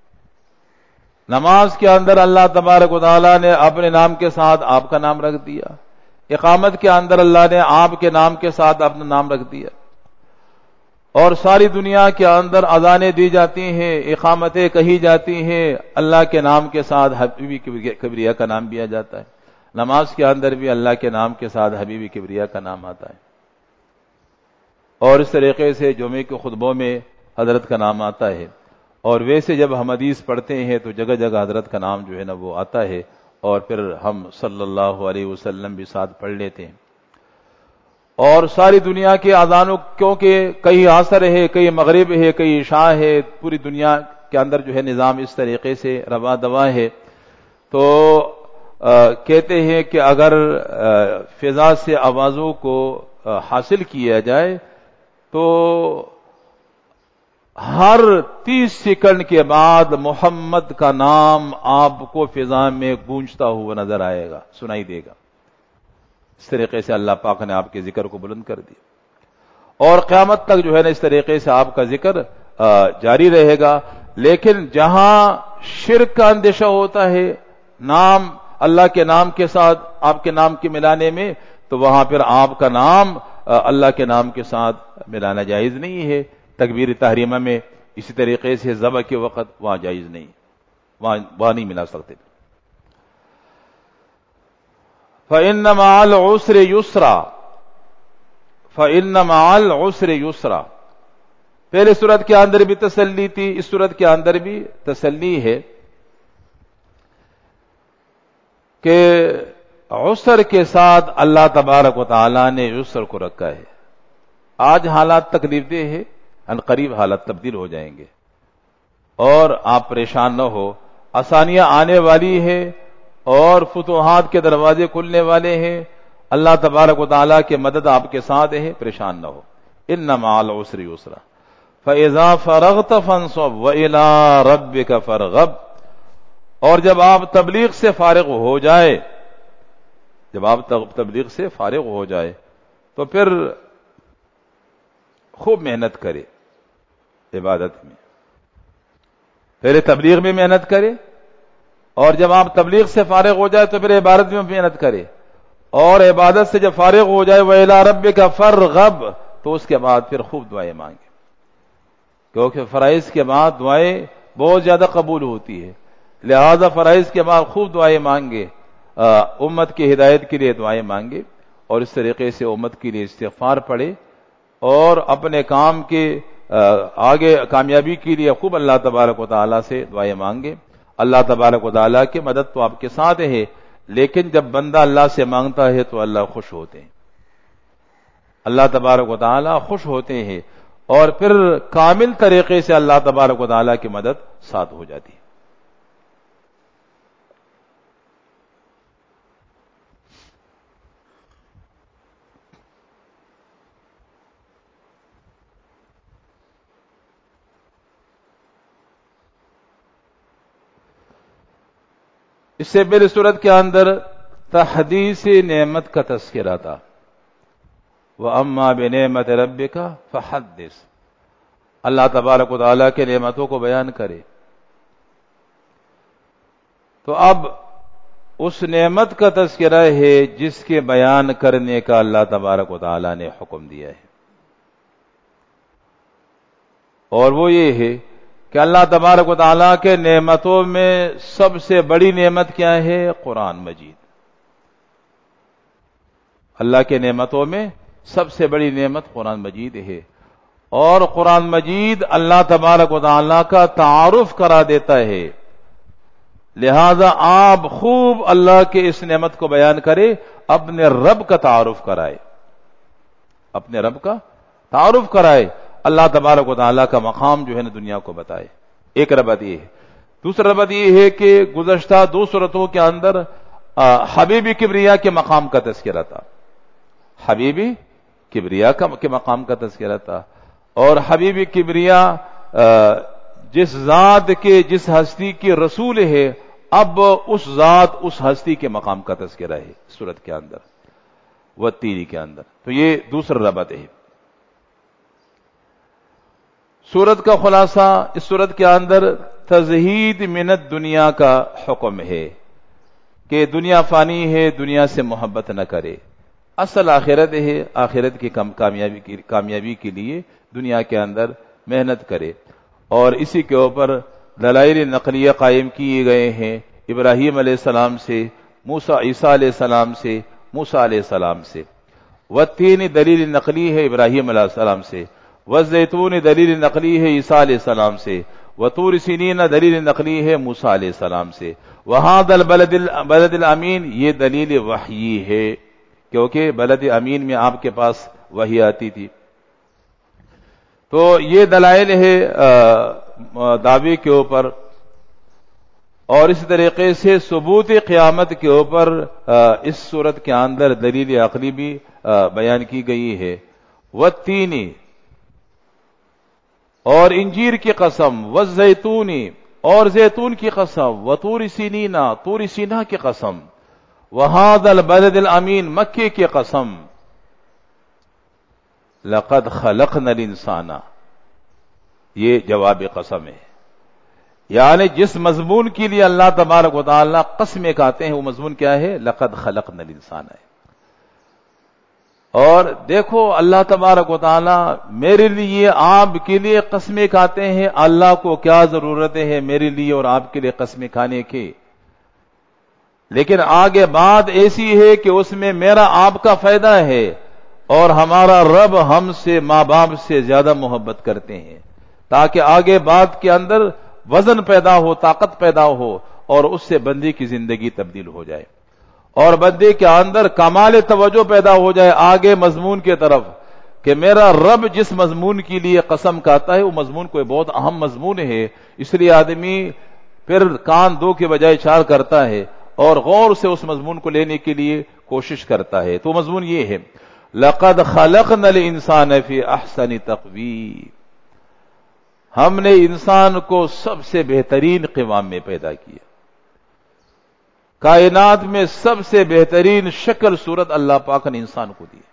نماز کے اندر اللہ تبارک و تعالیٰ نے اپنے نام کے ساتھ آپ کا نام رکھ دیا. اقامت کے اندر اللہ نے آپ کے نام کے ساتھ اپنا نام رکھ دیا. اور ساری دنیا کے اندر اذانیں دی جاتی ہیں, اقامتیں کہی جاتی ہیں, اللہ کے نام کے ساتھ حبیبی کبریا کا نام لیا جاتا ہے. نماز کے اندر بھی اللہ کے نام کے ساتھ حبیبی کبریا کا نام آتا ہے. اور اس طریقے سے جمعے کے خطبوں میں حضرت کا نام آتا ہے. اور ویسے جب ہم حدیث پڑھتے ہیں تو جگہ جگہ حضرت کا نام جو ہے نا وہ آتا ہے, اور پھر ہم صلی اللہ علیہ وسلم بھی ساتھ پڑھ لیتے ہیں. اور ساری دنیا کے اذانوں, کیونکہ کئی عصر ہے, کئی مغرب ہے, کئی عشاء ہے, پوری دنیا کے اندر جو ہے نظام اس طریقے سے روا دوا ہے. تو آ, کہتے ہیں کہ اگر آ, فضا سے آوازوں کو آ, حاصل کیا جائے تو ہر تیس سیکنڈ کے بعد محمد کا نام آپ کو فضا میں گونجتا ہوا نظر آئے گا, سنائی دے گا. اس طریقے سے اللہ پاک نے آپ کے ذکر کو بلند کر دیا, اور قیامت تک جو ہے نا اس طریقے سے آپ کا ذکر آ, جاری رہے گا. لیکن جہاں شرک کا اندیشہ ہوتا ہے نام اللہ کے نام کے ساتھ آپ کے نام کے ملانے میں, تو وہاں پھر آپ کا نام آ, اللہ کے نام کے ساتھ ملانا جائز نہیں ہے. تکبیر تحریمہ میں اسی طریقے سے ذبح کے وقت وہاں جائز نہیں, وہاں وہاں نہیں ملا سکتے. فَإِنَّ مَعَ الْعُسْرِ يُسْرًا فَإِنَّ مَعَ الْعُسْرِ يُسْرًا. پہلے سورت کے اندر بھی تسلی تھی, اس سورت کے اندر بھی تسلی ہے کہ عسر کے ساتھ اللہ تبارک و تعالیٰ نے عسر کو رکھا ہے. آج حالات تکلیف دہ ہے, ان قریب حالات تبدیل ہو جائیں گے, اور آپ پریشان نہ ہو, آسانیاں آنے والی ہے اور فتوحات کے دروازے کھلنے والے ہیں. اللہ تبارک و تعالیٰ کی مدد آپ کے ساتھ ہے, پریشان نہ ہو. ان مع العسر یسرا فاذا فرغت فانصب والى ربك فارغب. اور جب آپ تبلیغ سے فارغ ہو جائے جب آپ تبلیغ سے فارغ ہو جائے تو پھر خوب محنت کرے عبادت میں. پہلے تبلیغ میں محنت کرے, اور جب آپ تبلیغ سے فارغ ہو جائے تو پھر عبادت میں محنت کرے. اور عبادت سے جب فارغ ہو جائے وَإِلَىٰ رَبِّكَ فَارْغَب، تو اس کے بعد پھر خوب دعائیں مانگے، کیونکہ فرائض کے بعد دعائیں بہت زیادہ قبول ہوتی ہے، لہذا فرائض کے بعد خوب دعائیں مانگے، امت کی ہدایت کے لیے دعائیں مانگے، اور اس طریقے سے امت کے لیے استغفار پڑھے، اور اپنے کام کے آگے کامیابی کے لیے خوب اللہ تبارک و تعالیٰ سے دعائیں مانگے۔ اللہ تبارک و تعالیٰ کی مدد تو آپ کے ساتھ ہے، لیکن جب بندہ اللہ سے مانگتا ہے تو اللہ خوش ہوتے ہیں، اللہ تبارک و تعالیٰ خوش ہوتے ہیں، اور پھر کامل طریقے سے اللہ تبارک و تعالیٰ کی مدد ساتھ ہو جاتی ہے۔ اس سے پہلے صورت کے اندر تحدیث نعمت کا تذکرہ تھا، وَأَمَّا بِنِعْمَةِ رَبِّكَ فَحَدِّثْ، اللہ تبارک و تعالیٰ کے نعمتوں کو بیان کرے۔ تو اب اس نعمت کا تذکرہ ہے جس کے بیان کرنے کا اللہ تبارک و تعالیٰ نے حکم دیا ہے، اور وہ یہ ہے کہ اللہ تبارک و تعالیٰ کے نعمتوں میں سب سے بڑی نعمت کیا ہے؟ قرآن مجید۔ اللہ کے نعمتوں میں سب سے بڑی نعمت قرآن مجید ہے، اور قرآن مجید اللہ تبارک و تعالیٰ کا تعارف کرا دیتا ہے، لہذا آپ خوب اللہ کے اس نعمت کو بیان کرے، اپنے رب کا تعارف کرائے، اپنے رب کا تعارف کرائے، اللہ تبارک و تعالیٰ کا مقام جو ہے نا دنیا کو بتائے۔ ایک ربط یہ ہے۔ دوسرا ربط یہ ہے کہ گزشتہ دو صورتوں کے اندر حبیب کبریا کے مقام کا تذکرہ تھا، حبیب کبریا کے مقام کا تذکرہ تھا، اور حبیب کبریا جس ذات کے جس ہستی کے رسول ہے، اب اس ذات اس ہستی کے مقام کا تذکرہ ہے سورت کے اندر، والتین کے اندر۔ تو یہ دوسرا ربط ہے۔ سورت کا خلاصہ، اس سورت کے اندر تزہید من الدنیا کا حکم ہے کہ دنیا فانی ہے، دنیا سے محبت نہ کرے، اصل آخرت ہے، آخرت کی کامیابی کی کامیابی کے لیے دنیا کے اندر محنت کرے، اور اسی کے اوپر دلائل نقلیہ قائم کیے گئے ہیں، ابراہیم علیہ السلام سے، موسیٰ عیسیٰ علیہ السلام سے، موسیٰ علیہ السلام سے۔ والتین دلیل نقلی ہے ابراہیم علیہ السلام سے، والزیتون دلیل نقلی ہے عیسیٰ علیہ السلام سے، وطور سینین دلیل نقلی ہے موسیٰ علیہ السلام سے، وہذا البلد البلد الامین یہ دلیل وحی ہے، کیونکہ بلد امین میں آپ کے پاس وحی آتی تھی۔ تو یہ دلائل ہے دعوے کے اوپر، اور اس طریقے سے ثبوت قیامت کے اوپر اس صورت کے اندر دلیل عقلی بھی بیان کی گئی ہے۔ والتینی، اور انجیر کی قسم، والزیتونی، اور زیتون کی قسم، وطور سینینا، طور سینا کی قسم، وہذا البلد الامین، مکے کی قسم، لقد خلقنا الانسان، یہ جواب قسم ہے، یعنی جس مضمون کے لیے اللہ تبارک و تعالیٰ قسمیں کھاتے ہیں وہ مضمون کیا ہے؟ لقد خلقنا الانسان ہے۔ اور دیکھو اللہ تبارک و تعالیٰ میرے لیے آپ کے لیے قسمیں کھاتے ہیں، اللہ کو کیا ضرورت ہے میرے لیے اور آپ کے لیے قسمیں کھانے کی؟ لیکن آگے بات ایسی ہے کہ اس میں میرا آپ کا فائدہ ہے، اور ہمارا رب ہم سے ماں باپ سے زیادہ محبت کرتے ہیں، تاکہ آگے بات کے اندر وزن پیدا ہو، طاقت پیدا ہو، اور اس سے بندے کی زندگی تبدیل ہو جائے، اور بندے کے اندر کمال توجہ پیدا ہو جائے آگے مضمون کے طرف، کہ میرا رب جس مضمون کے لیے قسم کھاتا ہے وہ مضمون کوئی بہت اہم مضمون ہے، اس لیے آدمی پھر کان دو کے بجائے چار کرتا ہے، اور غور سے اس مضمون کو لینے کے لیے کوشش کرتا ہے۔ تو مضمون یہ ہے، لقد خلقنا الانسان فی احسن تقویم، ہم نے انسان کو سب سے بہترین قوام میں پیدا کیا، کائنات میں سب سے بہترین شکل صورت اللہ پاک نے انسان کو دی۔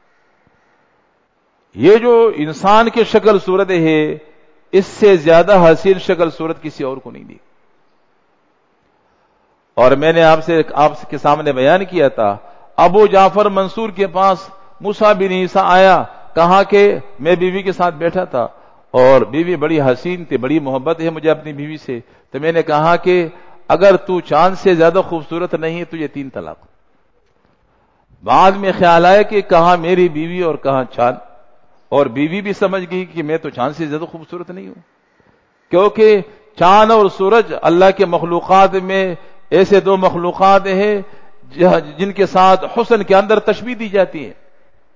یہ جو انسان کی شکل صورت ہے، اس سے زیادہ حسین شکل صورت کسی اور کو نہیں دی۔ اور میں نے آپ سے آپ کے سامنے بیان کیا تھا، ابو جعفر منصور کے پاس موسیٰ بن عیسیٰ آیا، کہا کہ میں بیوی کے ساتھ بیٹھا تھا اور بیوی بڑی حسین تھی، بڑی محبت ہے مجھے اپنی بیوی سے، تو میں نے کہا کہ اگر تو چاند سے زیادہ خوبصورت نہیں ہے تو یہ تین طلاق۔ بعد میں خیال آیا کہ کہاں میری بیوی اور کہاں چاند، اور بیوی بھی سمجھ گئی کہ میں تو چاند سے زیادہ خوبصورت نہیں ہوں، کیونکہ چاند اور سورج اللہ کے مخلوقات میں ایسے دو مخلوقات ہیں جن کے ساتھ حسن کے اندر تشبیہ دی جاتی ہے۔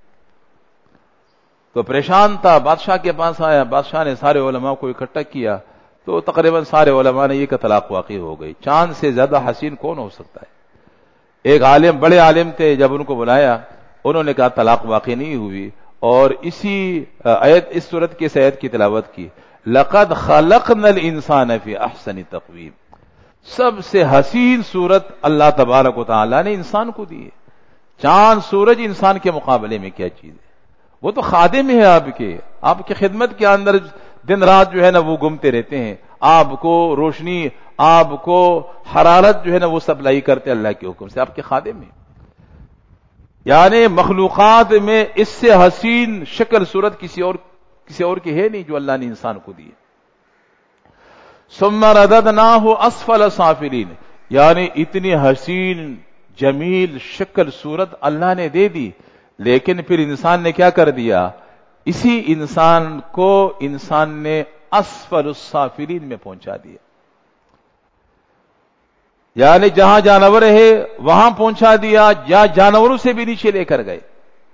تو پریشان تھا، بادشاہ کے پاس آیا، بادشاہ نے سارے علماء کو اکٹھا کیا تو تقریباً سارے علماء نے یہ کہ طلاق واقع ہو گئی، چاند سے زیادہ حسین کون ہو سکتا ہے۔ ایک عالم، بڑے عالم تھے، جب ان کو بلایا انہوں نے کہا طلاق واقع نہیں ہوئی، اور اسی آیت، اس سورت کی اس آیت کی تلاوت کی، لقد خلقنا الانسان فی احسن تقویم، سب سے حسین صورت اللہ تبارک و تعالی نے انسان کو دی ہے۔ چاند سورج انسان کے مقابلے میں کیا چیز ہے، وہ تو خادم ہے آپ کے، آپ کی خدمت کے اندر دن رات جو ہے نا وہ گھومتے رہتے ہیں، آپ کو روشنی، آپ کو حرارت جو ہے نا وہ سپلائی کرتے اللہ کے حکم سے، آپ کے خادم ہیں۔ یعنی مخلوقات میں اس سے حسین شکل صورت کسی اور کسی اور کی ہے نہیں جو اللہ نے انسان کو دی ہے۔ ثم رددناہ اسفل سافلین، یعنی اتنی حسین جمیل شکل صورت اللہ نے دے دی، لیکن پھر انسان نے کیا کر دیا، اسی انسان کو انسان نے اسفل السافلین میں پہنچا دیا، یعنی جہاں جانور ہے وہاں پہنچا دیا، یا جانوروں سے بھی نیچے لے کر گئے،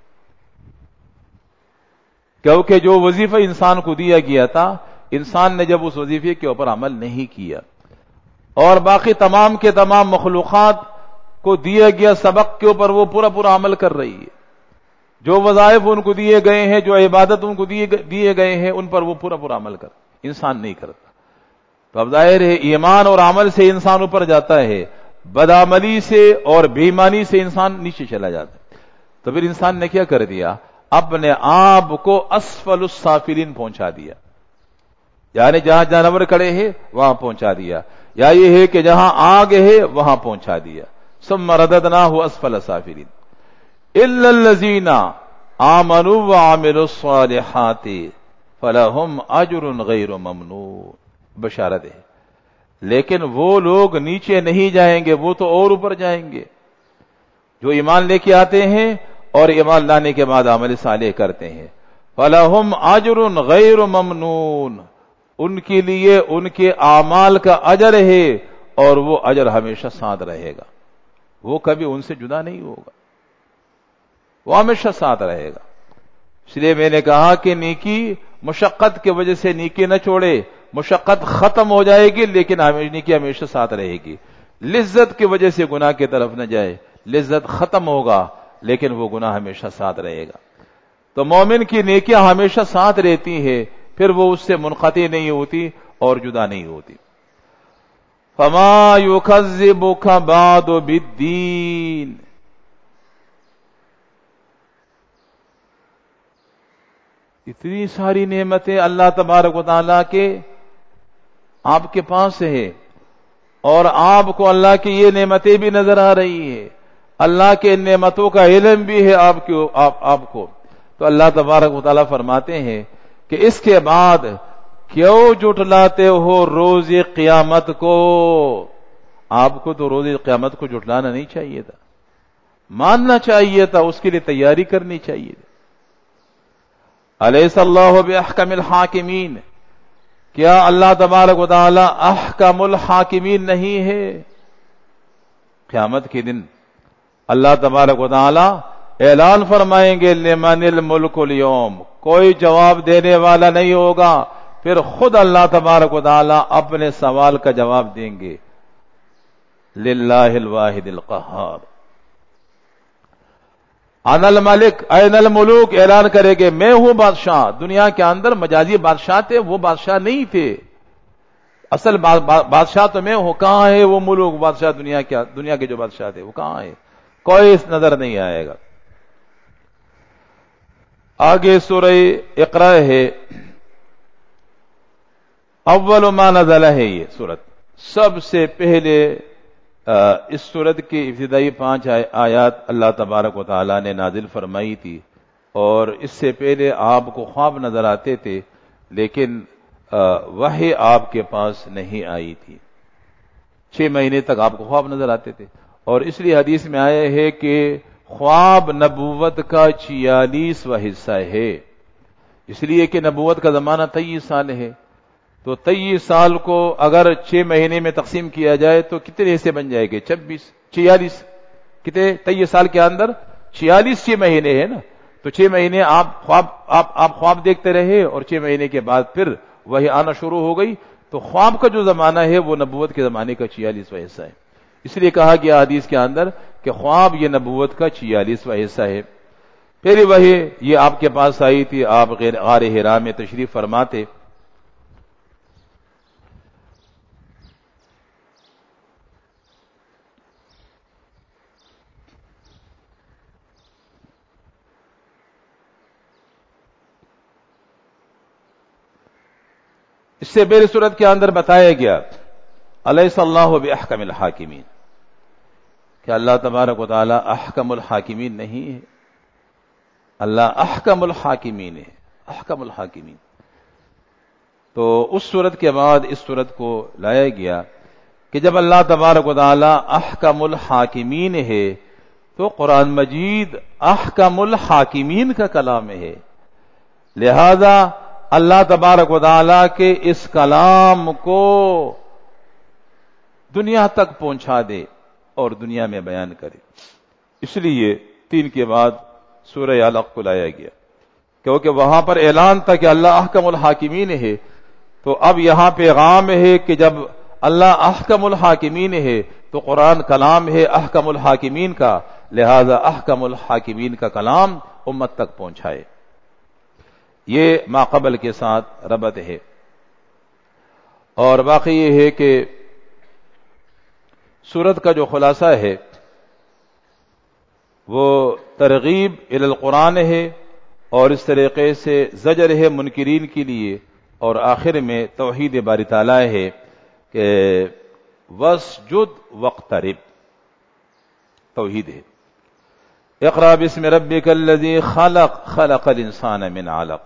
کیونکہ جو وظیفہ انسان کو دیا گیا تھا، انسان نے جب اس وظیفے کے اوپر عمل نہیں کیا، اور باقی تمام کے تمام مخلوقات کو دیا گیا سبق کے اوپر وہ پورا پورا عمل کر رہی ہے، جو وظائف ان کو دیے گئے ہیں، جو عبادت ان کو دیے گئے ہیں، ان پر وہ پورا پورا عمل کر، انسان نہیں کرتا۔ تو اب ظاہر ہے ایمان اور عمل سے انسان اوپر جاتا ہے، بدعملی سے اور بے ایمانی سے انسان نیچے چلا جاتا ہے۔ تو پھر انسان نے کیا کر دیا، اپنے آپ کو اسفل السافلین پہنچا دیا، یعنی جہاں جانور کھڑے ہیں وہاں پہنچا دیا، یا یہ ہے کہ جہاں آگ ہے وہاں پہنچا دیا۔ ثم رددناہ اسفل سافلین الا الذین آمنوا وعملوا الصالحات فلہم اجر غیر ممنون، بشارت ہے، لیکن وہ لوگ نیچے نہیں جائیں گے، وہ تو اور اوپر جائیں گے، جو ایمان لے کے آتے ہیں اور ایمان لانے کے بعد عمل صالح کرتے ہیں۔ فلہم اجر غیر ممنون، ان کے لیے ان کے اعمال کا اجر ہے، اور وہ اجر ہمیشہ ساتھ رہے گا، وہ کبھی ان سے جدا نہیں ہوگا، وہ ہمیشہ ساتھ رہے گا۔ اس لیے میں نے کہا کہ نیکی مشقت کی وجہ سے نیکی نہ چھوڑے، مشقت ختم ہو جائے گی لیکن نیکی ہمیشہ ساتھ رہے گی۔ لذت کی وجہ سے گناہ کی طرف نہ جائے، لذت ختم ہوگا لیکن وہ گناہ ہمیشہ ساتھ رہے گا۔ تو مومن کی نیکیاں ہمیشہ ساتھ رہتی ہے، پھر وہ اس سے منقطع نہیں ہوتی اور جدا نہیں ہوتی۔ فما یکذبک بعد بالدین، اتنی ساری نعمتیں اللہ تبارک و تعالیٰ کے آپ کے پاس ہے، اور آپ کو اللہ کی یہ نعمتیں بھی نظر آ رہی ہے، اللہ کے نعمتوں کا علم بھی ہے آپ کو آپ, آپ کو تو اللہ تبارک و تعالیٰ فرماتے ہیں کہ اس کے بعد کیوں جھٹلاتے ہو روز قیامت کو؟ آپ کو تو روز قیامت کو جھٹلانا نہیں چاہیے تھا، ماننا چاہیے تھا، اس کے لیے تیاری کرنی چاہیے تھی۔ الیس اللہ باحکم الحاکمین، کیا اللہ تبارک و تعالی احکم الحاکمین نہیں ہے؟ قیامت کے دن اللہ تبارک و تعالی اعلان فرمائیں گے لمن الملک اليوم، کوئی جواب دینے والا نہیں ہوگا، پھر خود اللہ تبارک و تعالی اپنے سوال کا جواب دیں گے، للہ الواحد القہار، انا الملک این الملوک، اعلان کرے گے میں ہوں بادشاہ۔ دنیا کے اندر مجازی بادشاہ تھے، وہ بادشاہ نہیں تھے، اصل بادشاہ تو میں ہوں، کہاں ہے وہ ملوک بادشاہ؟ دنیا کیا دنیا کے جو بادشاہ تھے وہ کہاں ہے؟ کوئی اس نظر نہیں آئے گا۔ آگے سورہ اقرا ہے، اول ما نزل ہے یہ سورت، سب سے پہلے اس سورت کی ابتدائی پانچ آیات اللہ تبارک و تعالیٰ نے نازل فرمائی تھی، اور اس سے پہلے آپ کو خواب نظر آتے تھے، لیکن وحی آپ کے پاس نہیں آئی تھی۔ چھ مہینے تک آپ کو خواب نظر آتے تھے، اور اس لیے حدیث میں آیا ہے کہ خواب نبوت کا چھیالیسواں حصہ ہے، اس لیے کہ نبوت کا زمانہ تیئیس سال ہے، تو تیئیس سال کو اگر چھ مہینے میں تقسیم کیا جائے تو کتنے حصے بن جائے گے؟ چھبیس، چھیالیس، کتنے؟ تیئیس سال کے اندر چھیالیس چھ مہینے ہیں نا، تو چھ مہینے آپ خواب آپ آپ خواب دیکھتے رہے، اور چھ مہینے کے بعد پھر وہی آنا شروع ہو گئی، تو خواب کا جو زمانہ ہے وہ نبوت کے زمانے کا چھیالیسواں حصہ ہے۔ اس لیے کہا گیا حدیث کے اندر کہ خواب یہ نبوت کا چھیالیسواں حصہ ہے۔ پھر وہی یہ آپ کے پاس آئی تھی، آپ غار حرا میں تشریف فرماتے، اس سے پہلے صورت کے اندر بتایا گیا الیس اللہ باحکم الحاکمین، کہ اللہ تبارک و تعالی احکم الحاکمین نہیں ہے، اللہ احکم الحاکمین ہے، احکم الحاکمین۔ تو اس صورت کے بعد اس صورت کو لایا گیا کہ جب اللہ تبارک و تعالی احکم الحاکمین ہے تو قرآن مجید احکم الحاکمین کا کلام ہے، لہذا اللہ تبارک و تعالیٰ کے اس کلام کو دنیا تک پہنچا دے اور دنیا میں بیان کرے، اس لیے تین کے بعد سورہ علق کو لایا گیا، کیونکہ وہاں پر اعلان تھا کہ اللہ احکم الحاکمین ہے، تو اب یہاں پیغام ہے کہ جب اللہ احکم الحاکمین ہے تو قرآن کلام ہے احکم الحاکمین کا، لہذا احکم الحاکمین کا کلام امت تک پہنچائے۔ یہ ما قبل کے ساتھ ربط ہے، اور باقی یہ ہے کہ سورت کا جو خلاصہ ہے وہ ترغیب الی القرآن ہے، اور اس طریقے سے زجر ہے منکرین کے لیے، اور آخر میں توحید باری تعالیٰ ہے کہ واسجد واقترب، توحید ہے۔ اقرأ باسم ربک الذی خلق خلق الانسان من علق،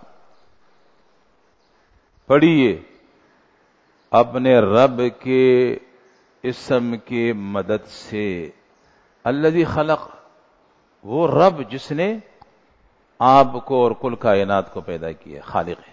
پڑھیے اپنے رب کے اسم کی مدد سے، الذی خلق، وہ رب جس نے آپ کو اور کل کائنات کو پیدا کیا، خالق ہے۔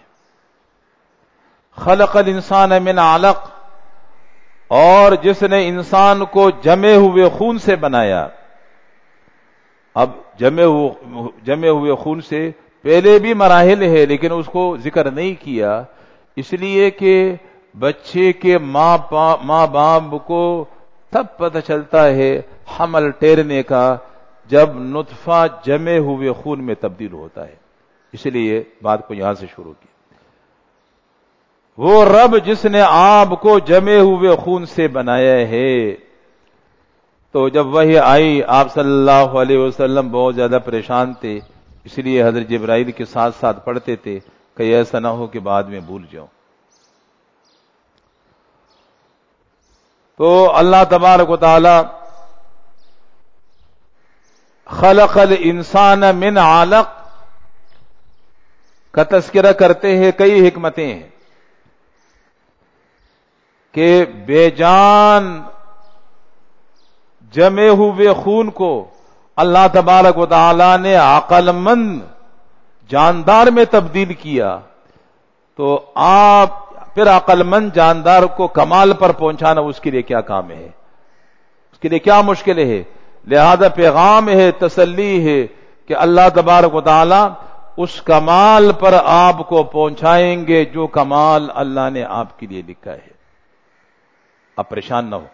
خلق الانسان من علق، اور جس نے انسان کو جمے ہوئے خون سے بنایا۔ اب جمے ہوئے جمے ہوئے خون سے پہلے بھی مراحل ہے، لیکن اس کو ذکر نہیں کیا، اس لیے کہ بچے کے ماں ماں باپ کو تب پتہ چلتا ہے حمل ٹھہرنے کا جب نطفہ جمے ہوئے خون میں تبدیل ہوتا ہے، اس لیے بات کو یہاں سے شروع کی۔ وہ رب جس نے آپ کو جمے ہوئے خون سے بنایا ہے، تو جب وحی آئی آپ صلی اللہ علیہ وسلم بہت زیادہ پریشان تھے، اس لیے حضرت جبرائیل کے ساتھ ساتھ پڑھتے تھے کہ ایسا نہ ہو کہ بعد میں بھول جاؤں۔ تو اللہ تبارک و تعالی خلق الانسان من علق کا تذکرہ کرتے ہیں، کئی حکمتیں ہیں کہ بے جان جمے ہوئے خون کو اللہ تبارک و تعالی نے عقل مند جاندار میں تبدیل کیا، تو آپ پھر عقل مند جاندار کو کمال پر پہنچانا اس کے لیے کیا کام ہے، اس کے لیے کیا مشکل ہے؟ لہذا پیغام ہے، تسلی ہے کہ اللہ تبارک و تعالی اس کمال پر آپ کو پہنچائیں گے جو کمال اللہ نے آپ کے لیے لکھا ہے۔ آپ پریشان نہ ہو۔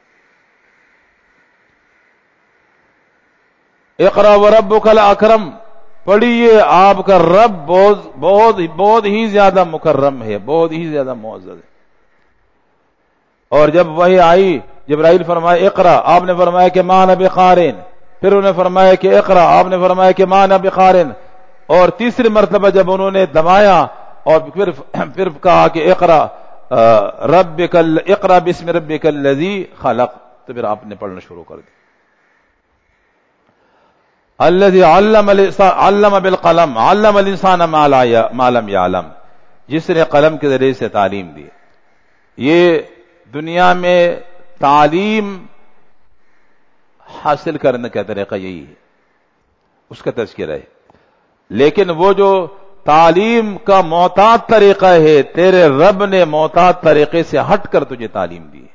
اقرا وربک الاکرم، پڑھیے آپ کا رب بہت بہت بہت ہی زیادہ مکرم ہے، بہت ہی زیادہ معزز ہے۔ اور جب وہی آئی جبرائیل فرمایا اقرا، آپ نے فرمایا کہ ما انا بقارئ، پھر انہوں نے فرمایا کہ اقرا، آپ نے فرمایا کہ ما انا بقارئ، اور تیسری مرتبہ جب انہوں نے دبایا اور پھر پھر کہا کہ اقرا ربک اقرا باسم ربک الذی خلق، تو پھر آپ نے پڑھنا شروع کر دیا. الذی علم علم بالقلم علم الانسان ما لم یعلم، جس نے قلم کے ذریعے سے تعلیم دی. یہ دنیا میں تعلیم حاصل کرنے کا طریقہ یہی ہے، اس کا تذکرہ ہے. لیکن وہ جو تعلیم کا معتاد طریقہ ہے، تیرے رب نے معتاد طریقے سے ہٹ کر تجھے تعلیم دی ہے.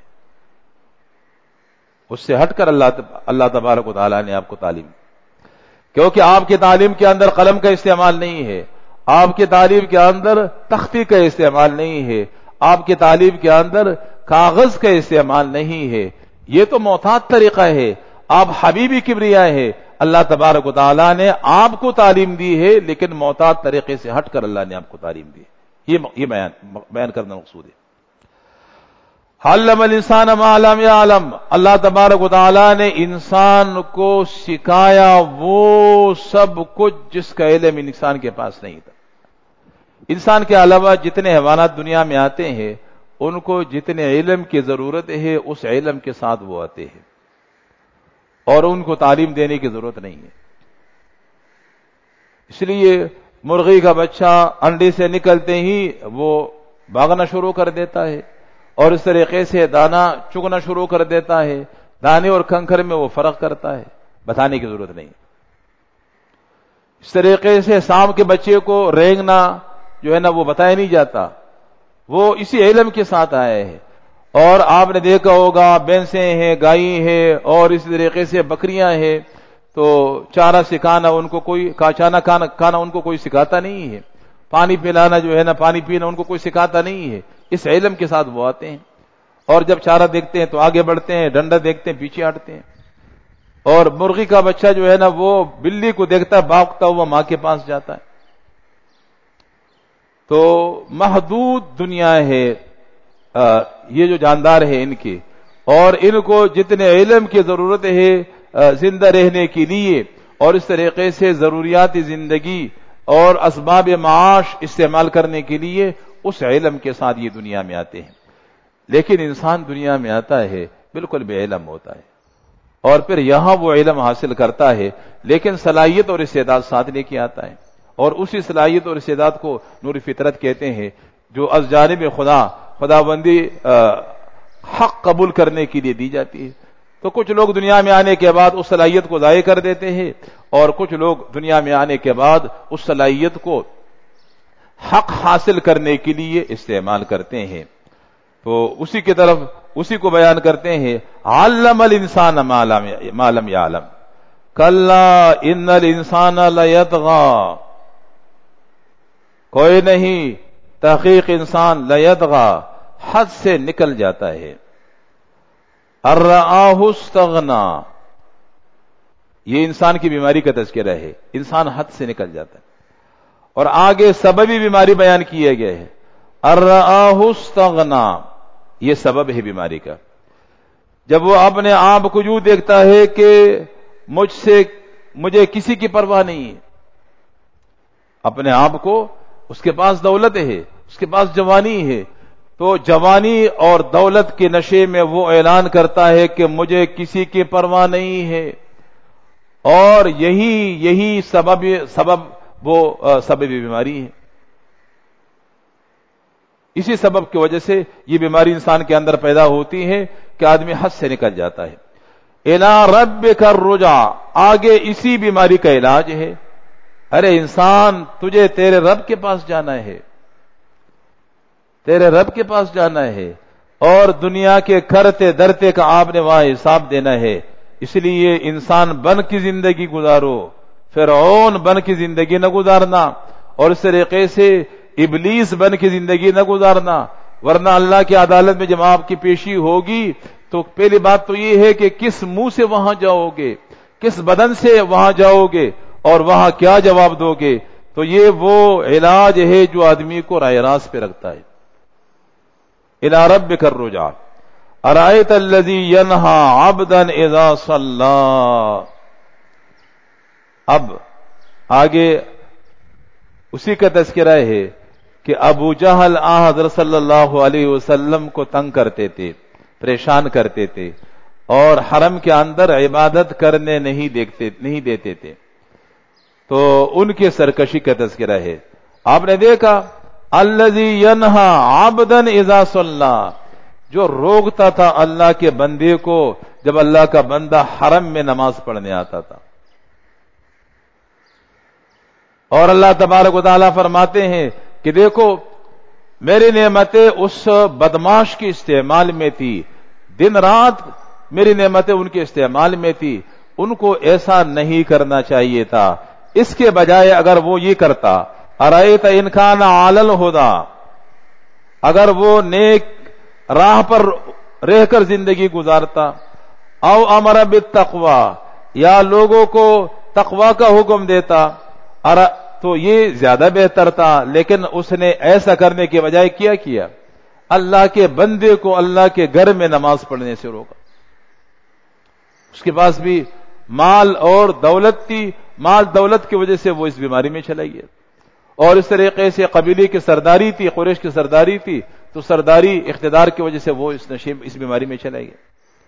اس سے ہٹ کر اللہ اللہ تبارک و تعالیٰ نے آپ کو تعلیم دی، کیونکہ آپ کی تعلیم کے اندر قلم کا استعمال نہیں ہے، آپ کی تعلیم کے اندر تختی کا استعمال نہیں ہے، آپ کی تعلیم کے اندر کاغذ کا استعمال نہیں ہے. یہ تو معتاد طریقہ ہے. آپ حبیبی کبریا ہے، اللہ تبارک و تعالیٰ نے آپ کو تعلیم دی ہے، لیکن معتاد طریقے سے ہٹ کر اللہ نے آپ کو تعلیم دی. یہ یہ بیان بیان کرنا مقصود ہے. علم الانسان ما لم یعلم، اللہ تبارک و تعالیٰ نے انسان کو سکھایا وہ سب کچھ جس کا علم انسان کے پاس نہیں تھا. انسان کے علاوہ جتنے حیوانات دنیا میں آتے ہیں، ان کو جتنے علم کی ضرورت ہے اس علم کے ساتھ وہ آتے ہیں، اور ان کو تعلیم دینے کی ضرورت نہیں ہے. اس لیے مرغی کا بچہ انڈے سے نکلتے ہی وہ بھاگنا شروع کر دیتا ہے، اور اس طریقے سے دانا چگنا شروع کر دیتا ہے. دانے اور کنکر میں وہ فرق کرتا ہے، بتانے کی ضرورت نہیں. اس طریقے سے سانپ کے بچے کو رینگنا جو ہے نا وہ بتایا نہیں جاتا، وہ اسی علم کے ساتھ آئے ہیں. اور آپ نے دیکھا ہوگا بھینسیں ہیں، گائیں ہیں، اور اس طریقے سے بکریاں ہیں، تو چارہ سکھانا ان کو کوئی کاچانا کھانا کھانا ان کو کوئی سکھاتا نہیں ہے. پانی پلانا جو ہے نا پانی پینا ان کو کوئی سکھاتا نہیں ہے. اس علم کے ساتھ وہ آتے ہیں، اور جب چارہ دیکھتے ہیں تو آگے بڑھتے ہیں، ڈنڈا دیکھتے ہیں پیچھے ہٹتے ہیں. اور مرغی کا بچہ جو ہے نا وہ بلی کو دیکھتا ہے بھاگتا ہوا ماں کے پاس جاتا ہے. تو محدود دنیا ہے یہ جو جاندار ہے ان کے، اور ان کو جتنے علم کی ضرورت ہے زندہ رہنے کے لیے، اور اس طریقے سے ضروریات زندگی اور اسباب معاش استعمال کرنے کے لیے اس علم کے ساتھ یہ دنیا میں آتے ہیں. لیکن انسان دنیا میں آتا ہے بالکل بے علم ہوتا ہے، اور پھر یہاں وہ علم حاصل کرتا ہے، لیکن صلاحیت اور استعداد ساتھ لے کے آتا ہے. اور اسی صلاحیت اور استعداد کو نور فطرت کہتے ہیں، جو از جانب خدا خدا بندی حق قبول کرنے کے لیے دی جاتی ہے. تو کچھ لوگ دنیا میں آنے کے بعد اس صلاحیت کو ضائع کر دیتے ہیں، اور کچھ لوگ دنیا میں آنے کے بعد اس صلاحیت کو حق حاصل کرنے کے لیے استعمال کرتے ہیں. تو اسی کی طرف اسی کو بیان کرتے ہیں، علم الانسان ما لم یعلم کلا ان الانسان لیطغی، کوئی نہیں، تحقیق انسان لیطغی حد سے نکل جاتا ہے. ارآہ استغنا، یہ انسان کی بیماری کا تذکرہ ہے، انسان حد سے نکل جاتا ہے. اور آگے سببی بیماری بیان کیے گئے ہیں، ارآہ استغنا، یہ سبب ہے بیماری کا. جب وہ اپنے آپ کو یوں دیکھتا ہے کہ مجھ سے مجھے کسی کی پرواہ نہیں ہے، اپنے آپ کو، اس کے پاس دولت ہے، اس کے پاس جوانی ہے، تو جوانی اور دولت کے نشے میں وہ اعلان کرتا ہے کہ مجھے کسی کی پرواہ نہیں ہے. اور یہی یہی سبب سبب وہ سبب بیماری ہے. اسی سبب کی وجہ سے یہ بیماری انسان کے اندر پیدا ہوتی ہے کہ آدمی حد سے نکل جاتا ہے. الی ربک الرجع، آگے اسی بیماری کا علاج ہے. ارے انسان، تجھے تیرے رب کے پاس جانا ہے، تیرے رب کے پاس جانا ہے، اور دنیا کے کرتے درتے کا آپ نے وہاں حساب دینا ہے. اس لیے انسان بن کی زندگی گزارو، فرعون بن کی زندگی نہ گزارنا، اور اس طریقے سے ابلیس بن کی زندگی نہ گزارنا. ورنہ اللہ کی عدالت میں جب آپ کی پیشی ہوگی تو پہلی بات تو یہ ہے کہ کس منہ سے وہاں جاؤ گے، کس بدن سے وہاں جاؤ گے، اور وہاں کیا جواب دو گے. تو یہ وہ علاج ہے جو آدمی کو راہ راست پہ رکھتا ہے. الی ربک الرجع ارأیت الذی ینہی عبدا اذا صلی. اب آگے اسی کا تذکرہ ہے کہ ابو جہل آن حضرت صلی اللہ علیہ وسلم کو تنگ کرتے تھے، پریشان کرتے تھے، اور حرم کے اندر عبادت کرنے نہیں دیکھتے نہیں دیتے تھے، تو ان کے سرکشی کا تذکرہ ہے۔ آپ نے دیکھا الذی ینہا عبدا اذا صلی، جو روکتا تھا اللہ کے بندے کو جب اللہ کا بندہ حرم میں نماز پڑھنے آتا تھا۔ اور اللہ تبارک و تعالیٰ فرماتے ہیں کہ دیکھو میری نعمتیں اس بدماش کے استعمال میں تھی، دن رات میری نعمتیں ان کے استعمال میں تھی، ان کو ایسا نہیں کرنا چاہیے تھا، اس کے بجائے اگر وہ یہ کرتا ارأیت ان کان علی الہدی، اگر وہ نیک راہ پر رہ کر زندگی گزارتا، او امر بالتقوی، یا لوگوں کو تقوی کا حکم دیتا، تو یہ زیادہ بہتر تھا، لیکن اس نے ایسا کرنے کے بجائے کیا کیا اللہ کے بندے کو اللہ کے گھر میں نماز پڑھنے سے روکا۔ اس کے پاس بھی مال اور دولت تھی، مال دولت کی وجہ سے وہ اس بیماری میں چلا گیا، اور اس طریقے سے قبیلے کی سرداری تھی، قریش کی سرداری تھی، تو سرداری اقتدار کی وجہ سے وہ اس نشے اس بیماری میں چلا گیا۔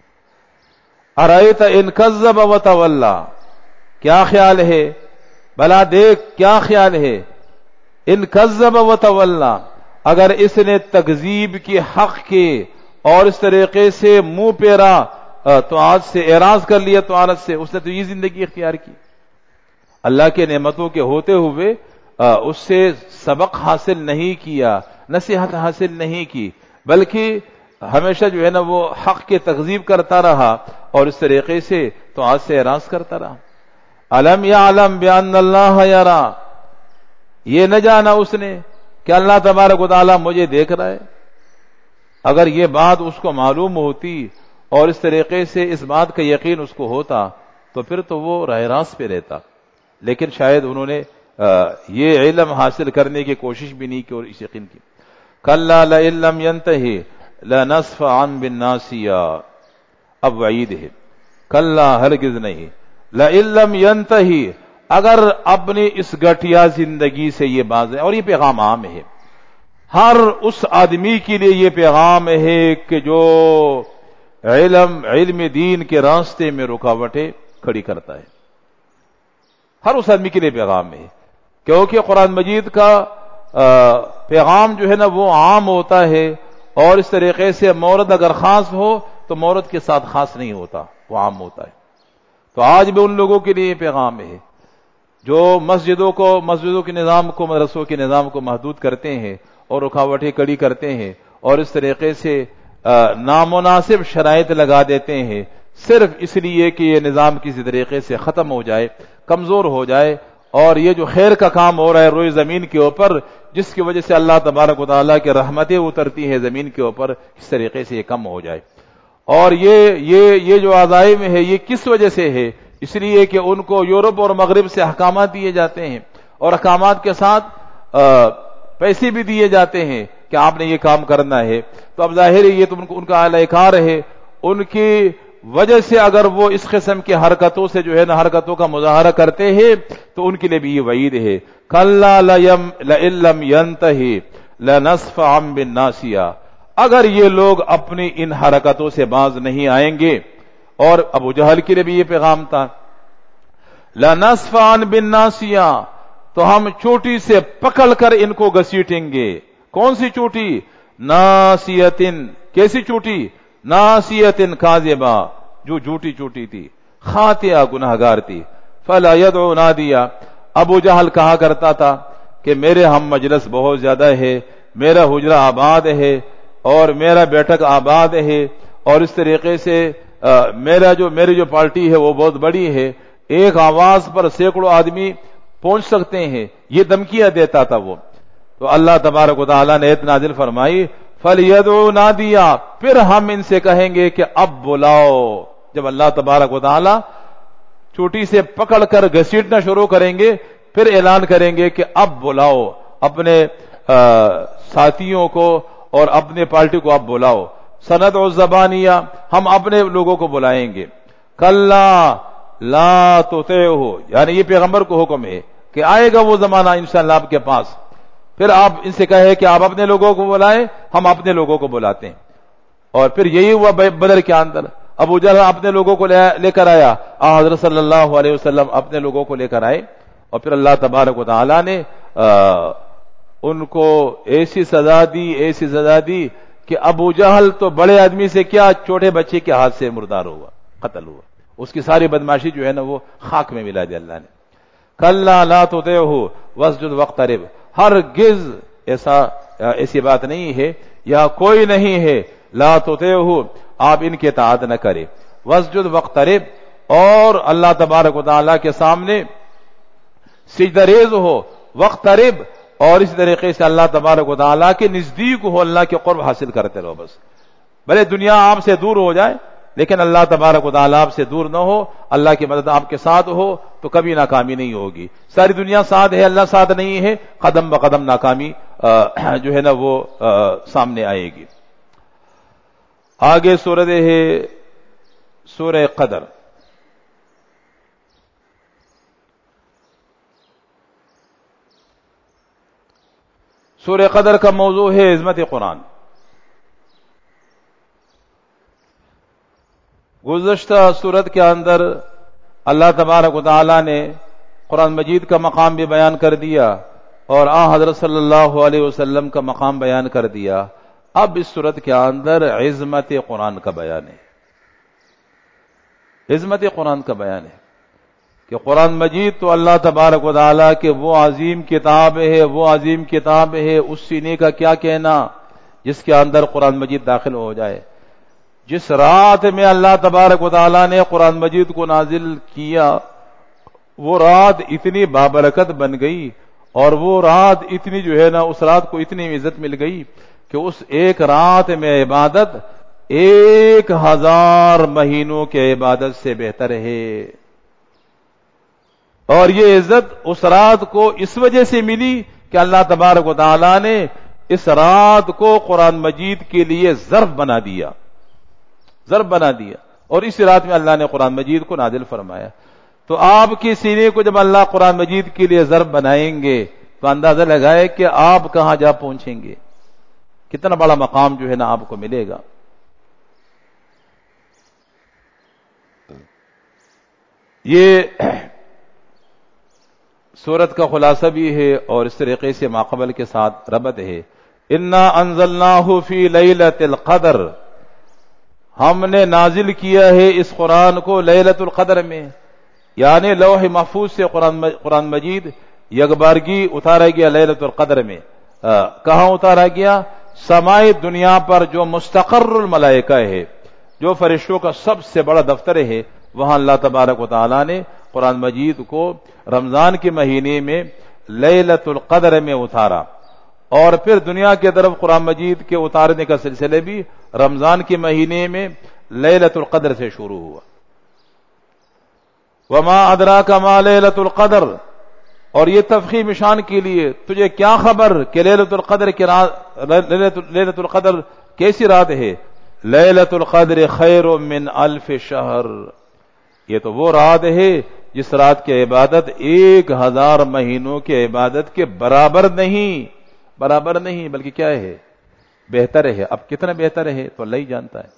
ارأیت ان کذب وتولی، کیا خیال ہے، بھلا دیکھ کیا خیال ہے، ان کذب وتولی، اگر اس نے تکذیب کی حق کے اور اس طریقے سے منہ پیرا تو آج سے اعراض کر لیا، تو عادت سے اس نے تو یہ زندگی اختیار کی، اللہ کے نعمتوں کے ہوتے ہوئے اس سے سبق حاصل نہیں کیا، نصیحت حاصل نہیں کی، بلکہ ہمیشہ جو ہے نا وہ حق کے تکذیب کرتا رہا اور اس طریقے سے تو آج سے اعراض کرتا رہا۔ الم یعلم بان اللہ یرا، یہ نہ جانا اس نے کہ اللہ تبارک و تعالی مجھے دیکھ رہا ہے۔ اگر یہ بات اس کو معلوم ہوتی اور اس طریقے سے اس بات کا یقین اس کو ہوتا تو پھر تو وہ راہ راست پہ رہتا، لیکن شاید انہوں نے یہ علم حاصل کرنے کی کوشش بھی نہیں کی اور اس یقین کی۔ کلا لئن لم ینتہی لنصفعا بالناصیہ، اب وعید ہے، کلا ہرگز نہیں، لئن لم ینتہی، اگر اپنی اس گھٹیا زندگی سے یہ باز ہے، اور یہ پیغام عام ہے، ہر اس آدمی کے لیے یہ پیغام ہے کہ جو علم علم دین کے راستے میں رکاوٹیں کھڑی کرتا ہے، ہر اس آدمی کے لیے پیغام ہے، کیونکہ قرآن مجید کا پیغام جو ہے نا وہ عام ہوتا ہے، اور اس طریقے سے مورد اگر خاص ہو تو مورد کے ساتھ خاص نہیں ہوتا، وہ عام ہوتا ہے۔ تو آج بھی ان لوگوں کے لیے یہ پیغام ہے جو مسجدوں کو مسجدوں کے نظام کو مدرسوں کے نظام کو محدود کرتے ہیں اور رکاوٹیں کڑی کرتے ہیں اور اس طریقے سے نامناسب شرائط لگا دیتے ہیں، صرف اس لیے کہ یہ نظام کسی طریقے سے ختم ہو جائے، کمزور ہو جائے، اور یہ جو خیر کا کام ہو رہا ہے روئے زمین کے اوپر، جس کی وجہ سے اللہ تبارک و تعالیٰ کی رحمتیں اترتی ہیں زمین کے اوپر، اس طریقے سے یہ کم ہو جائے۔ اور یہ یہ یہ جو عزائم ہے یہ کس وجہ سے ہے؟ اس لیے کہ ان کو یورپ اور مغرب سے احکامات دیے جاتے ہیں، اور احکامات کے ساتھ پیسے بھی دیے جاتے ہیں کہ آپ نے یہ کام کرنا ہے۔ تو اب ظاہر ہے یہ تو ان کو ان کا اعلی کار ہے، ان کی وجہ سے اگر وہ اس قسم کی حرکتوں سے جو ہے نا حرکتوں کا مظاہرہ کرتے ہیں تو ان کے لیے بھی یہ وعید ہے، کلا لئن لم ینتہی لنصفعا بالناصیہ، اگر یہ لوگ اپنی ان حرکتوں سے باز نہیں آئیں گے۔ اور ابو جہل کے لیے بھی یہ پیغام تھا، لنصفعا بالناصیہ، تو ہم چوٹی سے پکڑ کر ان کو گھسیٹیں گے۔ کون سی چوٹی؟ ناسیتن، کیسی چوٹی؟ ناسیتن کاذبہ، جو جھوٹی چوٹی تھی، خاطئہ گناہگار تھی۔ فلا یدعو نادیا، ابو جہل کہا کرتا تھا کہ میرے ہم مجلس بہت زیادہ ہے، میرا حجرہ آباد ہے اور میرا بیٹھک آباد ہے، اور اس طریقے سے میرا جو میری جو پارٹی ہے وہ بہت بڑی ہے، ایک آواز پر سینکڑوں آدمی پہنچ سکتے ہیں، یہ دھمکیاں دیتا تھا وہ۔ تو اللہ تبارک و تعالیٰ نے ایت نازل فرمائی، فَلْيَدْعُ نَادِيًا، پھر ہم ان سے کہیں گے کہ اب بلاؤ۔ جب اللہ تبارک و تعالیٰ چوٹی سے پکڑ کر گھسیٹنا شروع کریں گے پھر اعلان کریں گے کہ اب بلاؤ اپنے ساتھیوں کو اور اپنے پارٹی کو اب بلاؤ۔ سندع الزبانیہ، ہم اپنے لوگوں کو بلائیں گے۔ کلا لا تطیعہ، یعنی یہ پیغمبر کو حکم ہے کہ آئے گا وہ زمانہ انشاءاللہ آپ کے پاس، پھر آپ ان سے کہے کہ آپ اپنے لوگوں کو بلائیں، ہم اپنے لوگوں کو بلاتے ہیں۔ اور پھر یہی ہوا بدر کے اندر، ابو جہل اپنے لوگوں کو لے کر آیا، آ حضرت صلی اللہ علیہ وسلم اپنے لوگوں کو لے کر آئے، اور پھر اللہ تبارک و تعالیٰ نے ان کو ایسی سزا دی ایسی سزا دی کہ ابو جہل تو بڑے آدمی سے کیا چھوٹے بچے کے ہاتھ سے مردار ہوا، قتل ہوا، اس کی ساری بدماشی جو ہے نا وہ خاک میں ملا دی اللہ نے۔ کلا لا تطعہ واسجد واقترب، ہرگز ایسا ایسی بات نہیں ہے یا کوئی نہیں ہے، لا تطعہ آپ ان کے اطاعت نہ کرے، واسجد واقترب اور اللہ تبارک و تعالیٰ کے سامنے سجدہ ریز ہو، واقترب اور اسی طریقے سے اللہ تبارک و تعالیٰ کے نزدیک ہو، اللہ کے قرب حاصل کرتے رہو۔ بس بھلے دنیا آپ سے دور ہو جائے لیکن اللہ تبارک و تعالیٰ آپ سے دور نہ ہو، اللہ کی مدد آپ کے ساتھ ہو تو کبھی ناکامی نہیں ہوگی۔ ساری دنیا ساتھ ہے، اللہ ساتھ نہیں ہے، قدم بقدم ناکامی جو ہے نا وہ سامنے آئے گی۔ آگے سورہ ہے سورہ قدر۔ سورہ قدر کا موضوع ہے عظمت قرآن۔ گزشتہ سورت کے اندر اللہ تبارک و تعالی نے قرآن مجید کا مقام بھی بیان کر دیا اور آن حضرت صلی اللہ علیہ وسلم کا مقام بیان کر دیا۔ اب اس سورت کے اندر عظمت قرآن کا بیان ہے، عظمت قرآن کا بیان ہے کہ قرآن مجید تو اللہ تبارک و تعالیٰ کے وہ عظیم کتاب ہے، وہ عظیم کتاب ہے، اس سینے کا کیا کہنا جس کے اندر قرآن مجید داخل ہو جائے۔ جس رات میں اللہ تبارک و تعالیٰ نے قرآن مجید کو نازل کیا وہ رات اتنی بابرکت بن گئی، اور وہ رات اتنی جو ہے نا اس رات کو اتنی عزت مل گئی کہ اس ایک رات میں عبادت ایک ہزار مہینوں کے عبادت سے بہتر ہے۔ اور یہ عزت اس رات کو اس وجہ سے ملی کہ اللہ تبارک و تعالیٰ نے اس رات کو قرآن مجید کے لیے ظرف بنا دیا، ظرف بنا دیا، اور اس رات میں اللہ نے قرآن مجید کو نازل فرمایا۔ تو آپ کے سینے کو جب اللہ قرآن مجید کے لیے ظرف بنائیں گے تو اندازہ لگائے کہ آپ کہاں جا پہنچیں گے، کتنا بڑا مقام جو ہے نا آپ کو ملے گا۔ یہ سورت کا خلاصہ بھی ہے اور اس طریقے سے ماقبل کے ساتھ ربط ہے۔ انا انزلناہ فی لیلۃ القدر، ہم نے نازل کیا ہے اس قرآن کو لیلۃ القدر میں، یعنی لوح محفوظ سے قرآن قرآن مجید یکبارگی اتارا گیا لیلۃ القدر میں۔ کہاں اتارا گیا؟ سمائی دنیا پر جو مستقر الملائکہ ہے، جو فرشتوں کا سب سے بڑا دفتر ہے، وہاں اللہ تبارک و تعالیٰ نے قرآن مجید کو رمضان کے مہینے میں لیلۃ القدر میں اتارا، اور پھر دنیا کے طرف قرآن مجید کے اتارنے کا سلسلے بھی رمضان کے مہینے میں لیلۃ القدر سے شروع ہوا۔ وما ادراک ما لیلۃ القدر، اور یہ تفخیم شان کے لیے تجھے کیا خبر کہ لیلۃ القدر کی رات، لیلۃ القدر کیسی رات ہے؟ لیلۃ القدر خیر من الف شہر، یہ تو وہ رات ہے جس رات کی عبادت ایک ہزار مہینوں کی عبادت کے برابر نہیں، برابر نہیں بلکہ کیا ہے؟ بہتر ہے۔ اب کتنا بہتر ہے تو اللہ ہی جانتا ہے،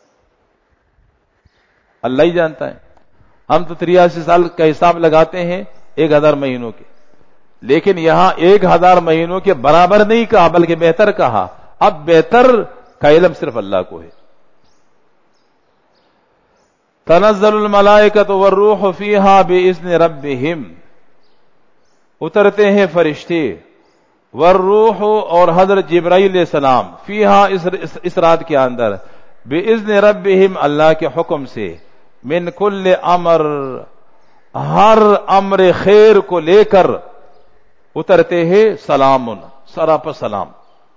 اللہ ہی جانتا ہے۔ ہم تو تریاسی سال کا حساب لگاتے ہیں ایک ہزار مہینوں کے، لیکن یہاں ایک ہزار مہینوں کے برابر نہیں کہا بلکہ بہتر کہا۔ اب بہتر کا علم صرف اللہ کو ہے۔ تنزل الملائکۃ والروح فیہا باذن ربہم، اترتے ہیں فرشتے، والروح اور حضرت جبرائیل علیہ السلام، فیہا اس رات کے اندر، باذن ربہم اللہ کے حکم سے، من کل امر ہر امر خیر کو لے کر اترتے ہیں، سلام سراپا سلام،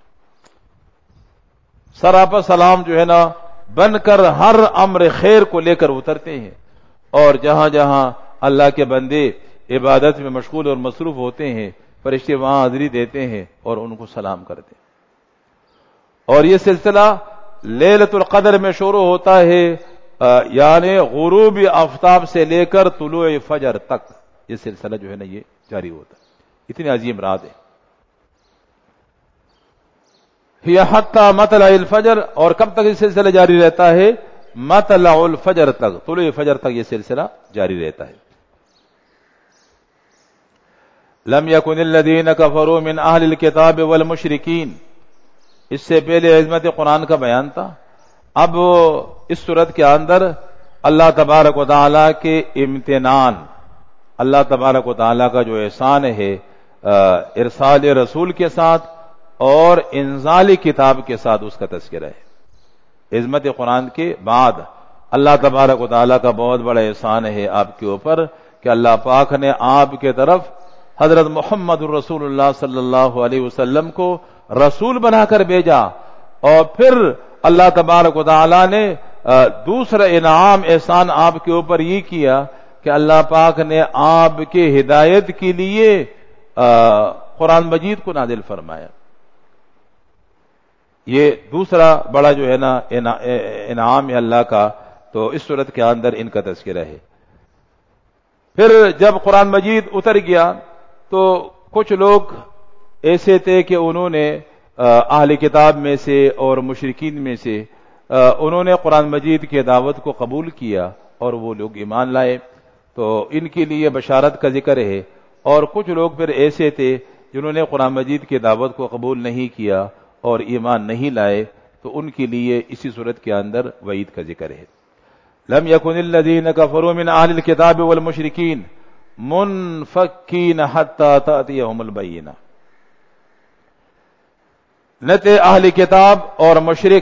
سراپا سلام جو ہے نا بن کر ہر امر خیر کو لے کر اترتے ہیں، اور جہاں جہاں اللہ کے بندے عبادت میں مشغول اور مصروف ہوتے ہیں فرشتے وہاں حاضری دیتے ہیں اور ان کو سلام کرتے ہیں۔ اور یہ سلسلہ لیلۃ القدر میں شروع ہوتا ہے، یعنی غروب آفتاب سے لے کر طلوع فجر تک یہ سلسلہ جو ہے نا یہ جاری ہوتا ہے۔ اتنی عظیم رات ہے۔ یہ حتی مطلع الفجر، اور کب تک یہ سلسلہ جاری رہتا ہے؟ مطلع الفجر تک، طلوع فجر تک یہ سلسلہ جاری رہتا ہے۔ لم يكن الذين كفروا من اهل الكتاب والمشركين، اس سے پہلے عظمت قرآن کا بیان تھا، اب اس صورت کے اندر اللہ تبارک و تعالی کے امتنان، اللہ تبارک و تعالی کا جو احسان ہے ارسال رسول کے ساتھ اور انزال کتاب کے ساتھ، اس کا تذکرہ ہے۔ عظمت قرآن کے بعد اللہ تبارک و تعالی کا بہت بڑا احسان ہے آپ کے اوپر کہ اللہ پاک نے آپ کے طرف حضرت محمد الرسول اللہ صلی اللہ علیہ وسلم کو رسول بنا کر بھیجا، اور پھر اللہ تبارک و تعالی نے دوسرا انعام احسان آپ کے اوپر یہ کیا کہ اللہ پاک نے آپ کے ہدایت کے لیے قرآن مجید کو نازل فرمایا۔ یہ دوسرا بڑا جو ہے نا انعام ہے اللہ کا، تو اس صورت کے اندر ان کا تذکرہ ہے۔ پھر جب قرآن مجید اتر گیا تو کچھ لوگ ایسے تھے کہ انہوں نے اہل کتاب میں سے اور مشرکین میں سے انہوں نے قرآن مجید کی دعوت کو قبول کیا اور وہ لوگ ایمان لائے، تو ان کے لیے بشارت کا ذکر ہے۔ اور کچھ لوگ پھر ایسے تھے جنہوں نے قرآن مجید کی دعوت کو قبول نہیں کیا اور ایمان نہیں لائے، تو ان کے لیے اسی صورت کے اندر وعید کا ذکر ہے۔ لم يكن الذين كفروا من اهل الكتاب والمشركين منفکین حتی تأتیہم البینہ، نہ تھے اہل کتاب اور مشرک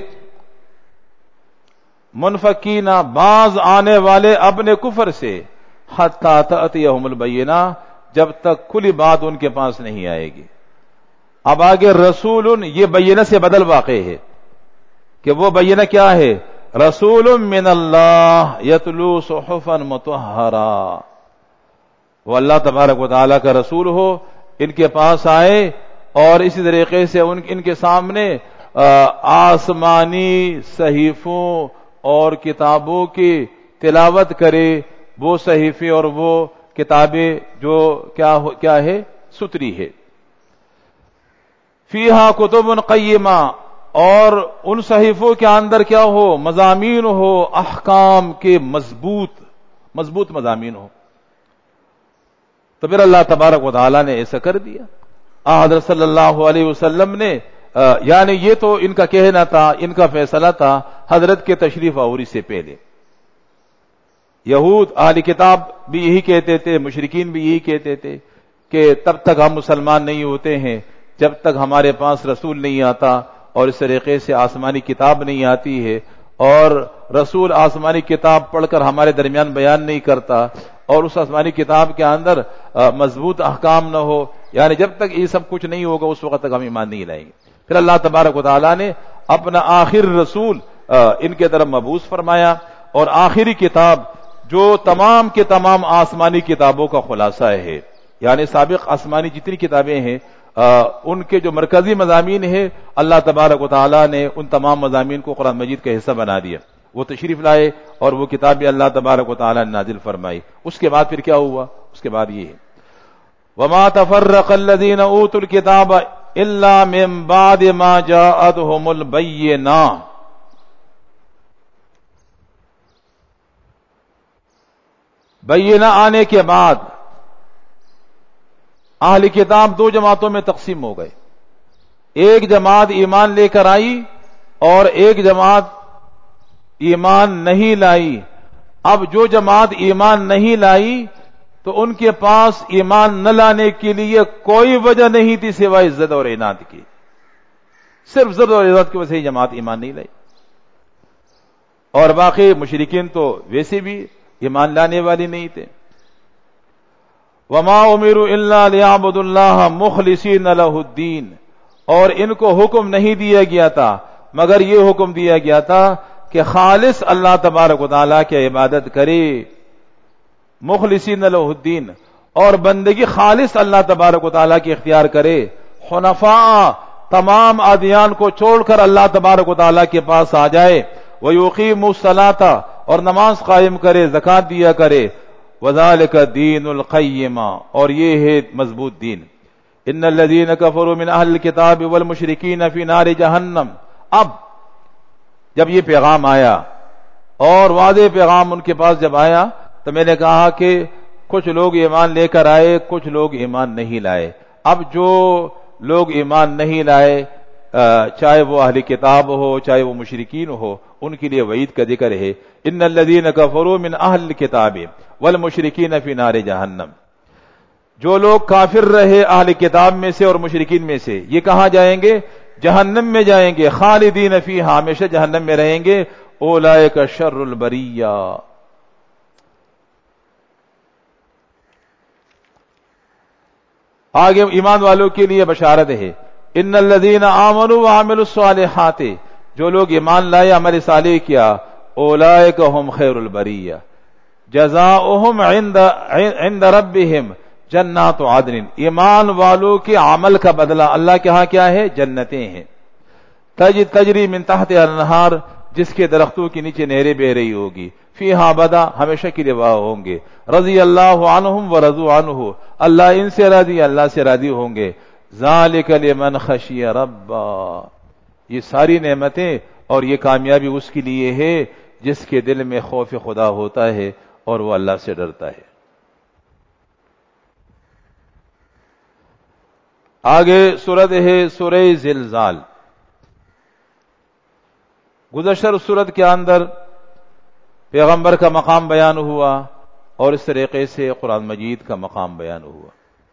منفکین باز آنے والے اپنے کفر سے، حتی تأتیہم البینہ جب تک کھلی بات ان کے پاس نہیں آئے گی۔ اب آگے رسول، یہ بینہ سے بدل واقع ہے کہ وہ بینہ کیا ہے؟ رسول من اللہ یتلو صحفا مطہرا، وہ اللہ تبارک و تعالیٰ کا رسول ہو، ان کے پاس آئے اور اسی طریقے سے ان ان کے سامنے آسمانی صحیفوں اور کتابوں کی تلاوت کرے، وہ صحیفے اور وہ کتابیں جو کیا کیا ہے؟ ستری ہے۔ فیہا کتب قیمہ، اور ان صحیفوں کے اندر کیا ہو؟ مضامین ہو، احکام کے مضبوط مضبوط مضامین ہو۔ تو پھر اللہ تبارک و تعالیٰ نے ایسا کر دیا۔ حضرت صلی اللہ علیہ وسلم نے یعنی یہ تو ان کا کہنا تھا، ان کا فیصلہ تھا حضرت کے تشریف آوری سے پہلے۔ یہود اہل کتاب بھی یہی کہتے تھے، مشرکین بھی یہی کہتے تھے کہ تب تک ہم مسلمان نہیں ہوتے ہیں جب تک ہمارے پاس رسول نہیں آتا اور اس طریقے سے آسمانی کتاب نہیں آتی ہے، اور رسول آسمانی کتاب پڑھ کر ہمارے درمیان بیان نہیں کرتا، اور اس آسمانی کتاب کے اندر مضبوط احکام نہ ہو، یعنی جب تک یہ سب کچھ نہیں ہوگا اس وقت تک ہم ایمان نہیں لائیں گے۔ پھر اللہ تبارک و تعالیٰ نے اپنا آخر رسول ان کے طرف مبعوث فرمایا، اور آخری کتاب جو تمام کے تمام آسمانی کتابوں کا خلاصہ ہے، یعنی سابق آسمانی جتنی کتابیں ہیں ان کے جو مرکزی مضامین ہیں، اللہ تبارک و تعالیٰ نے ان تمام مضامین کو قرآن مجید کا حصہ بنا دیا۔ وہ تشریف لائے اور وہ کتاب بھی اللہ تبارک و تعالیٰ نے نازل فرمائی۔ اس کے بعد پھر کیا ہوا؟ اس کے بعد یہ ہے وَمَا تَفَرَّقَ الَّذِينَ أُوتُوا الْكِتَابَ إِلَّا مِن بَعْدِ مَا جَاءَتْهُمُ الْبَيِّنَاتُ، بینہ آنے کے بعد اہل کتاب دو جماعتوں میں تقسیم ہو گئے۔ ایک جماعت ایمان لے کر آئی اور ایک جماعت ایمان نہیں لائی۔ اب جو جماعت ایمان نہیں لائی تو ان کے پاس ایمان نہ لانے کے لیے کوئی وجہ نہیں تھی سوائے ضد اور عناد کی، صرف ضد اور عناد کی وجہ سے جماعت ایمان نہیں لائی۔ اور باقی مشرکین تو ویسے بھی ایمان لانے والی نہیں تھے۔ وما امروا الا ليعبدوا الله مخلصين له الدين، اور ان کو حکم نہیں دیا گیا تھا مگر یہ حکم دیا گیا تھا کہ خالص اللہ تبارک و تعالیٰ کی عبادت کرے، مخلصین له الدین، اور بندگی خالص اللہ تبارک و تعالیٰ کی اختیار کرے، حنفاء تمام ادیان کو چھوڑ کر اللہ تبارک و تعالیٰ کے پاس آ جائے، ویقیموا الصلاۃ، اور نماز قائم کرے، زکات دیا کرے، وذالک دین القیمہ، اور یہ ہے مضبوط دین۔ ان الذین کفروا من اہل الکتاب والمشرکین فی نار جہنم، اب جب یہ پیغام آیا اور واضح پیغام ان کے پاس جب آیا تو میں نے کہا کہ کچھ لوگ ایمان لے کر آئے، کچھ لوگ ایمان نہیں لائے۔ اب جو لوگ ایمان نہیں لائے، چاہے وہ اہل کتاب ہو چاہے وہ مشرکین ہو، ان کے لیے وعید کا ذکر ہے، ان الذین کفروا من اہل الکتاب والمشرکین فی نار جہنم۔ جو لوگ کافر رہے اہل کتاب میں سے اور مشرکین میں سے، یہ کہاں جائیں گے؟ جہنم میں جائیں گے، خالدین فیہا، ہمیشہ جہنم میں رہیں گے۔ اولئک شر البریہ، آگے ایمان والوں کے لیے بشارت ہے، ان الذین آمنوا وعملوا الصالحات، جو لوگ ایمان لائے عمل صالح کیا، اولئک هم خیر البریہ، جزاؤہم عند عند ربہم جنات عدن، ایمان والوں کے عمل کا بدلہ اللہ کے ہاں کیا ہے؟ جنتیں ہیں، تج تجری من تحت الانہار، جس کے درختوں کے نیچے نہریں بہ رہی ہوگی، فیہا ابدا، ہمیشہ کے لیے وہاں ہوں گے، رضی اللہ عنہم ورضوا عنہ، اللہ ان سے راضی، اللہ سے راضی ہوں گے، ذالک لمن خشی ربا، یہ ساری نعمتیں اور یہ کامیابی اس کے لیے ہے جس کے دل میں خوف خدا ہوتا ہے اور وہ اللہ سے ڈرتا ہے۔ آگے سورت ہے سورہ زلزال۔ گزشتہ سورت کے اندر پیغمبر کا مقام بیان ہوا اور اس طریقے سے قرآن مجید کا مقام بیان ہوا۔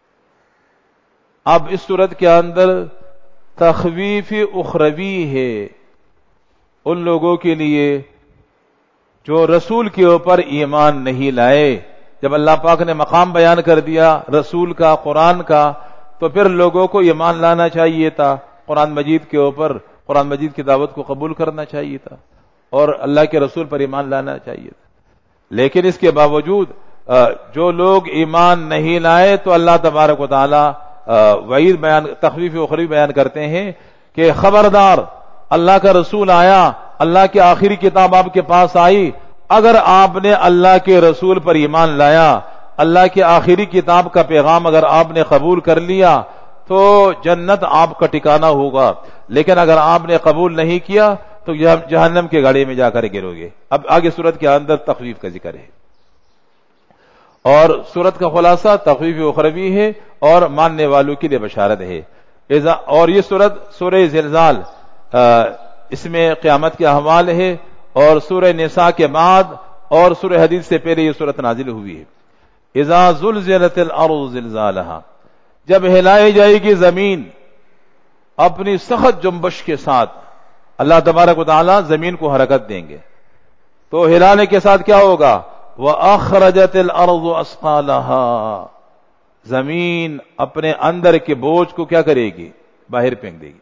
اب اس سورت کے اندر تخویف اخروی ہے ان لوگوں کے لیے جو رسول کے اوپر ایمان نہیں لائے۔ جب اللہ پاک نے مقام بیان کر دیا رسول کا، قرآن کا، تو پھر لوگوں کو ایمان لانا چاہیے تھا قرآن مجید کے اوپر، قرآن مجید کی دعوت کو قبول کرنا چاہیے تھا اور اللہ کے رسول پر ایمان لانا چاہیے تھا۔ لیکن اس کے باوجود جو لوگ ایمان نہیں لائے تو اللہ تبارک و تعالی وعید بیان، تخویف اخروی بیان کرتے ہیں کہ خبردار، اللہ کا رسول آیا، اللہ کی آخری کتاب آپ کے پاس آئی، اگر آپ نے اللہ کے رسول پر ایمان لایا، اللہ کی آخری کتاب کا پیغام اگر آپ نے قبول کر لیا تو جنت آپ کا ٹھکانہ ہوگا، لیکن اگر آپ نے قبول نہیں کیا تو جہنم کے گاڑے میں جا کر گرو گے۔ اب آگے سورت کے اندر تخویف کا ذکر ہے اور سورت کا خلاصہ تخویف اخروی ہے اور ماننے والوں کے لیے بشارت ہے۔ اور یہ سورت سورہ زلزال، اس میں قیامت کے احوال ہے، اور سورہ نساء کے بعد اور سورہ حدید سے پہلے یہ سورت نازل ہوئی ہے۔ اذا زلزلت الارض زلزالها، جب ہلائی جائے گی زمین اپنی سخت جنبش کے ساتھ، اللہ تبارک و تعالی زمین کو حرکت دیں گے تو ہلانے کے ساتھ کیا ہوگا؟ وَأَخْرَجَتِ الْأَرْضُ أَثْقَالَهَا، زمین اپنے اندر کے بوجھ کو کیا کرے گی؟ باہر پھینک دے گی،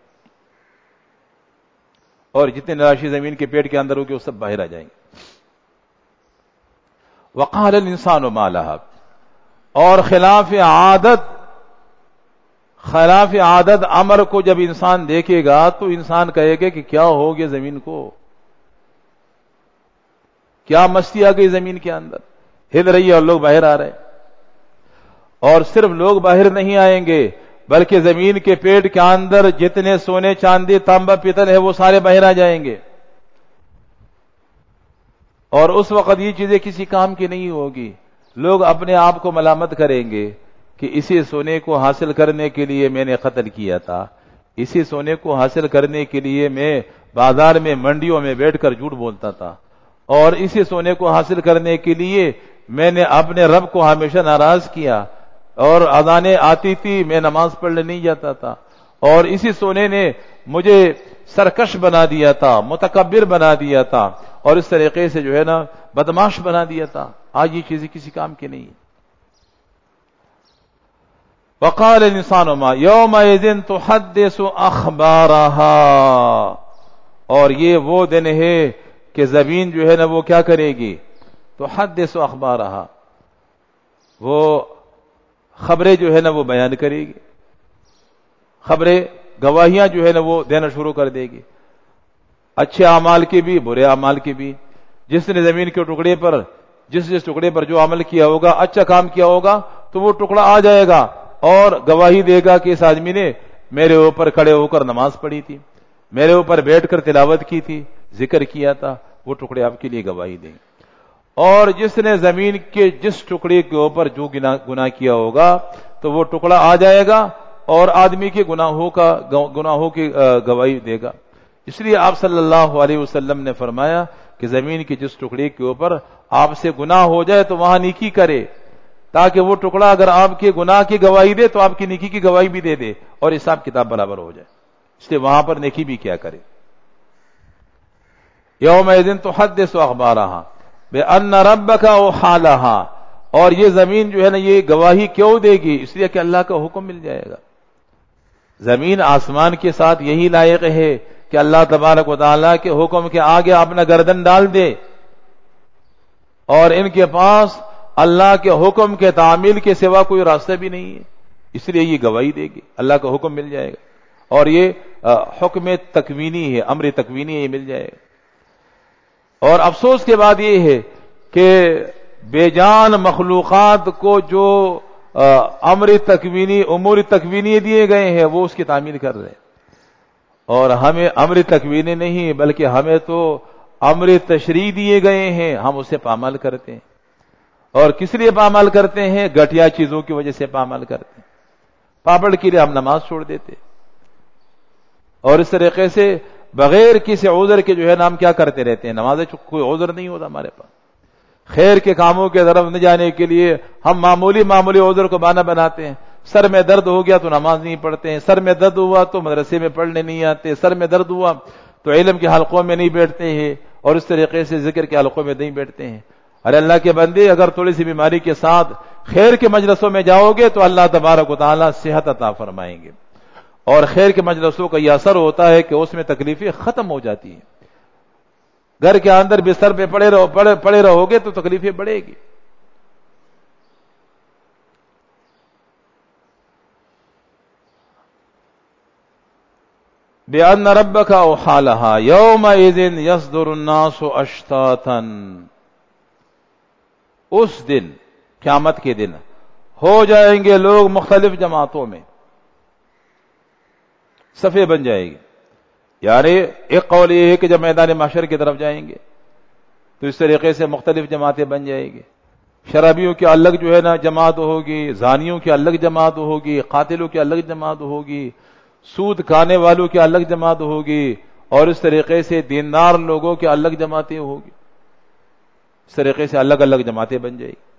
اور جتنے راشی زمین کے پیٹ کے اندر ہوگی وہ سب باہر آ جائیں گے۔ وَقَالَ الْإِنسَانُ مَا لَهَا، اور خلاف عادت، خلاف عادت امر کو جب انسان دیکھے گا تو انسان کہے گا کہ کیا ہو گیا زمین کو، کیا مستی آ گئی زمین کے اندر، ہل رہی ہے اور لوگ باہر آ رہے ہیں۔ اور صرف لوگ باہر نہیں آئیں گے بلکہ زمین کے پیٹ کے اندر جتنے سونے چاندی تانبا پیتل ہے وہ سارے باہر آ جائیں گے، اور اس وقت یہ چیزیں کسی کام کی نہیں ہوگی۔ لوگ اپنے آپ کو ملامت کریں گے کہ اسی سونے کو حاصل کرنے کے لیے میں نے قتل کیا تھا، اسی سونے کو حاصل کرنے کے لیے میں بازار میں منڈیوں میں بیٹھ کر جھوٹ بولتا تھا، اور اسی سونے کو حاصل کرنے کے لیے میں نے اپنے رب کو ہمیشہ ناراض کیا، اور اذانیں آتی تھی میں نماز پڑھنے نہیں جاتا تھا، اور اسی سونے نے مجھے سرکش بنا دیا تھا، متکبر بنا دیا تھا، اور اس طریقے سے جو ہے نا بدماش بنا دیا تھا۔ آج یہ چیزیں کسی کام کی نہیں۔ وقال الانسان ما یومئذ تحدث اخبارها، اور یہ وہ دن ہے کہ زمین جو ہے نا وہ کیا کرے گی؟ تحدث اخبارها، وہ خبریں جو ہے نا وہ بیان کرے گی، خبریں، گواہیاں جو ہے نا وہ دینا شروع کر دے گی، اچھے اعمال کی بھی برے اعمال کی بھی۔ جس نے زمین کے ٹکڑے پر، جس جس ٹکڑے پر جو عمل کیا ہوگا، اچھا کام کیا ہوگا تو وہ ٹکڑا آ جائے گا اور گواہی دے گا کہ اس آدمی نے میرے اوپر کھڑے ہو کر نماز پڑھی تھی، میرے اوپر بیٹھ کر تلاوت کی تھی، ذکر کیا تھا، وہ ٹکڑے آپ کے لیے گواہی دیں گے۔ اور جس نے زمین کے جس ٹکڑے کے اوپر جو گناہ کیا ہوگا تو وہ ٹکڑا آ جائے گا اور آدمی کے گناہوں کا گناہوں کی گواہی دے گا۔ اس لیے آپ صلی اللہ علیہ وسلم نے فرمایا کہ زمین کے جس ٹکڑے کے اوپر آپ سے گناہ ہو جائے تو وہاں نیکی کرے، تاکہ وہ ٹکڑا اگر آپ کے گناہ کی گواہی دے تو آپ کی نیکی کی گواہی بھی دے دے اور حساب کتاب برابر ہو جائے، اس لیے وہاں پر نیکی بھی کیا کرے۔ یومئذ تحدث اخبارها بأن ربك اوحى لها، اور یہ زمین جو ہے نا یہ گواہی کیوں دے گی؟ اس لیے کہ اللہ کا حکم مل جائے گا۔ زمین آسمان کے ساتھ یہی لائق ہے کہ اللہ تبارک و تعالیٰ کے حکم کے آگے اپنا گردن ڈال دے، اور ان کے پاس اللہ کے حکم کے تعمیل کے سوا کوئی راستہ بھی نہیں ہے، اس لیے یہ گواہی دے گی، اللہ کا حکم مل جائے گا، اور یہ حکم تکوینی ہے، امر تکوینی ہے، یہ مل جائے گا۔ اور افسوس کے بعد یہ ہے کہ بے جان مخلوقات کو جو امر تکوینی امور تکوینی دیے گئے ہیں وہ اس کی تعمیل کر رہے ہیں، اور ہمیں امر تکوینی نہیں بلکہ ہمیں تو امر تشریع دیے گئے ہیں، ہم اسے پامال کرتے ہیں۔ اور کس لیے پامال کرتے ہیں؟ گھٹیا چیزوں کی وجہ سے پامال کرتے ہیں۔ پاپڑ کے لیے ہم نماز چھوڑ دیتے، اور اس طریقے سے بغیر کسی عذر کے جو ہے نا ہم کیا کرتے رہتے ہیں، نمازیں کوئی عذر نہیں ہوتا ہمارے پاس۔ خیر کے کاموں کے طرف نہ جانے کے لیے ہم معمولی معمولی عذر کو بہانہ بناتے ہیں۔ سر میں درد ہو گیا تو نماز نہیں پڑھتے ہیں، سر میں درد ہوا تو مدرسے میں پڑھنے نہیں آتے، سر میں درد ہوا تو علم کے حلقوں میں نہیں بیٹھتے ہیں، اور اس طریقے سے ذکر کے حلقوں میں نہیں بیٹھتے ہیں۔ ارے اللہ کے بندے، اگر تھوڑی سی بیماری کے ساتھ خیر کے مجلسوں میں جاؤ گے تو اللہ تبارک و تعالیٰ صحت عطا فرمائیں گے، اور خیر کے مجلسوں کا یہ اثر ہوتا ہے کہ اس میں تکلیفیں ختم ہو جاتی ہیں۔ گھر کے اندر بستر پہ پڑے رہو پڑے پڑے رہو گے تو تکلیفیں بڑھے گی۔ بِأَنَّ رَبَّكَ أَوْحَىٰ لَهَا يَوْمَئِذٍ يَصْدُرُ النَّاسُ أَشْتَاتًا، اس دن قیامت کے دن ہو جائیں گے لوگ مختلف جماعتوں میں، صفیں بن جائے گی۔ یعنی ایک قول یہ ہے کہ جب میدان محشر کی طرف جائیں گے تو اس طریقے سے مختلف جماعتیں بن جائے گی۔ شرابیوں کی الگ جو ہے نا جماعت ہوگی، زانیوں کی الگ جماعت ہوگی، قاتلوں کی الگ جماعت ہوگی، سود کھانے والوں کی الگ جماعت ہوگی، اور اس طریقے سے دیندار لوگوں کی الگ جماعتیں ہوگی۔ اس طریقے سے الگ الگ جماعتیں بن جائے گی،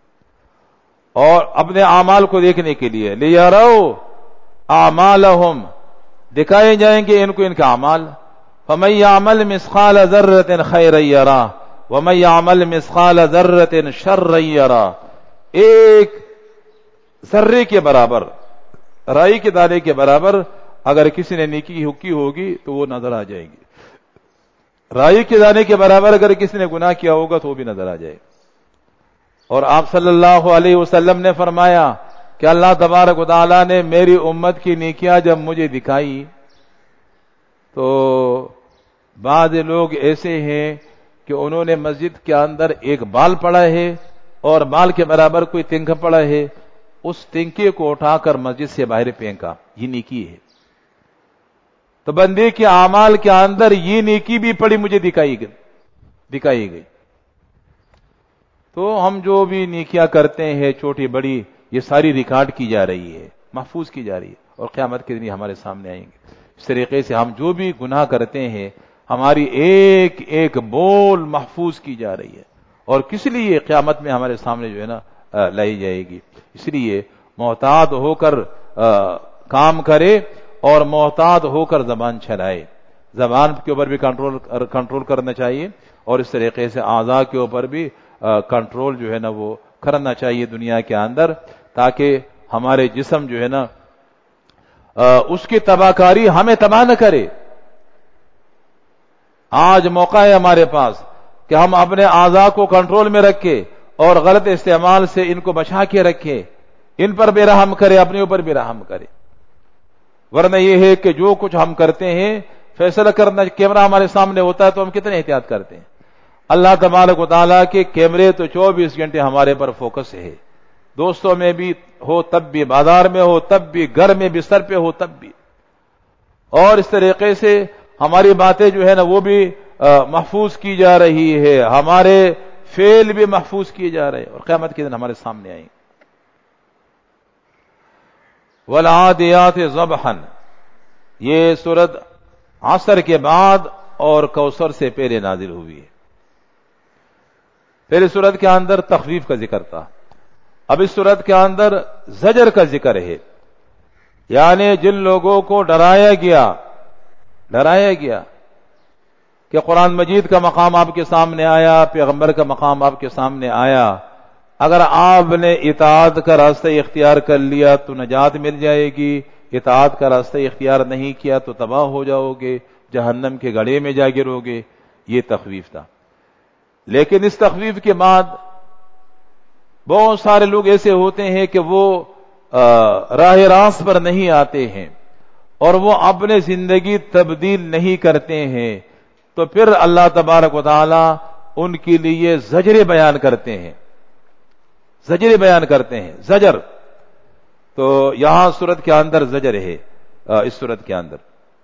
اور اپنے اعمال کو دیکھنے کے لیے لِيَرَوْا أَعْمَالَهُمْ، دکھائے جائیں گے ان کو ان کا اعمال۔ فَمَن يَعْمَلْ مِثْقَالَ ذَرَّةٍ خَيْرًا يَرَهُ وَمَن يَعْمَلْ مِثْقَالَ ذَرَّةٍ شَرًّا يَرَهُ، ایک ذرے کے برابر، رائی کے دانے کے برابر اگر کسی نے نیکی کی ہوگی تو وہ نظر آ جائے گی، رائی کے دانے کے برابر اگر کسی نے گناہ کیا ہوگا تو وہ بھی نظر آ جائے گا۔ اور آپ صلی اللہ علیہ وسلم نے فرمایا کہ اللہ تبارک و تعالیٰ نے میری امت کی نیکیاں جب مجھے دکھائی تو بعض لوگ ایسے ہیں کہ انہوں نے مسجد کے اندر ایک بال پڑا ہے اور بال کے برابر کوئی تنکا پڑا ہے، اس تنکے کو اٹھا کر مسجد سے باہر پھینکا، یہ نیکی ہے۔ تو بندے کے اعمال کے اندر یہ نیکی بھی پڑی مجھے دکھائی گئی دکھائی گئی تو ہم جو بھی نیکیاں کرتے ہیں چھوٹی بڑی، یہ ساری ریکارڈ کی جا رہی ہے، محفوظ کی جا رہی ہے، اور قیامت کے دن یہ ہمارے سامنے آئیں گے۔ اس طریقے سے ہم جو بھی گناہ کرتے ہیں ہماری ایک ایک بول محفوظ کی جا رہی ہے، اور کس لیے قیامت میں ہمارے سامنے جو ہے نا لائی جائے گی۔ اس لیے محتاط ہو کر کام کرے اور محتاط ہو کر زبان چلائے، زبان کے اوپر بھی کنٹرول کنٹرول کرنا چاہیے، اور اس طریقے سے اعضاء کے اوپر بھی کنٹرول جو ہے نا وہ کرنا چاہیے دنیا کے اندر، تاکہ ہمارے جسم جو ہے نا اس کی تباہ کاری ہمیں تباہ نہ کرے۔ آج موقع ہے ہمارے پاس کہ ہم اپنے اعضاء کو کنٹرول میں رکھیں اور غلط استعمال سے ان کو بچا کے رکھیں، ان پر بھی رحم کرے، اپنے اوپر بھی رحم کرے، ورنہ یہ ہے کہ جو کچھ ہم کرتے ہیں فیصلہ کرنا، کیمرہ ہمارے سامنے ہوتا ہے تو ہم کتنے احتیاط کرتے ہیں۔ اللہ تبارک و تعالیٰ کے کیمرے تو چوبیس گھنٹے ہمارے پر فوکس ہے، دوستوں میں بھی ہو تب بھی، بازار میں ہو تب بھی، گھر میں بستر پہ ہو تب بھی، اور اس طریقے سے ہماری باتیں جو ہے نا وہ بھی محفوظ کی جا رہی ہے، ہمارے فعل بھی محفوظ کیے جا رہے ہیں اور قیامت کے دن ہمارے سامنے آئیں گے۔ والعادیات ضبحا، یہ سورت عصر کے بعد اور کوثر سے پہلے نازل ہوئی ہے۔ پہلے سورت کے اندر تخفیف کا ذکر تھا، اب اس سورت کے اندر زجر کا ذکر ہے، یعنی جن لوگوں کو ڈرایا گیا ڈرایا گیا کہ قرآن مجید کا مقام آپ کے سامنے آیا، پیغمبر کا مقام آپ کے سامنے آیا، اگر آپ نے اطاعت کا راستہ اختیار کر لیا تو نجات مل جائے گی، اطاعت کا راستہ اختیار نہیں کیا تو تباہ ہو جاؤ گے، جہنم کے گڑھے میں جا گرو گے، یہ تخویف تھا۔ لیکن اس تخویف کے بعد بہت سارے لوگ ایسے ہوتے ہیں کہ وہ راہ راست پر نہیں آتے ہیں اور وہ اپنے زندگی تبدیل نہیں کرتے ہیں، تو پھر اللہ تبارک و تعالی ان کے لیے زجر بیان کرتے ہیں زجر بیان کرتے ہیں زجر تو یہاں سورت کے اندر زجر ہے، اس سورت کے اندر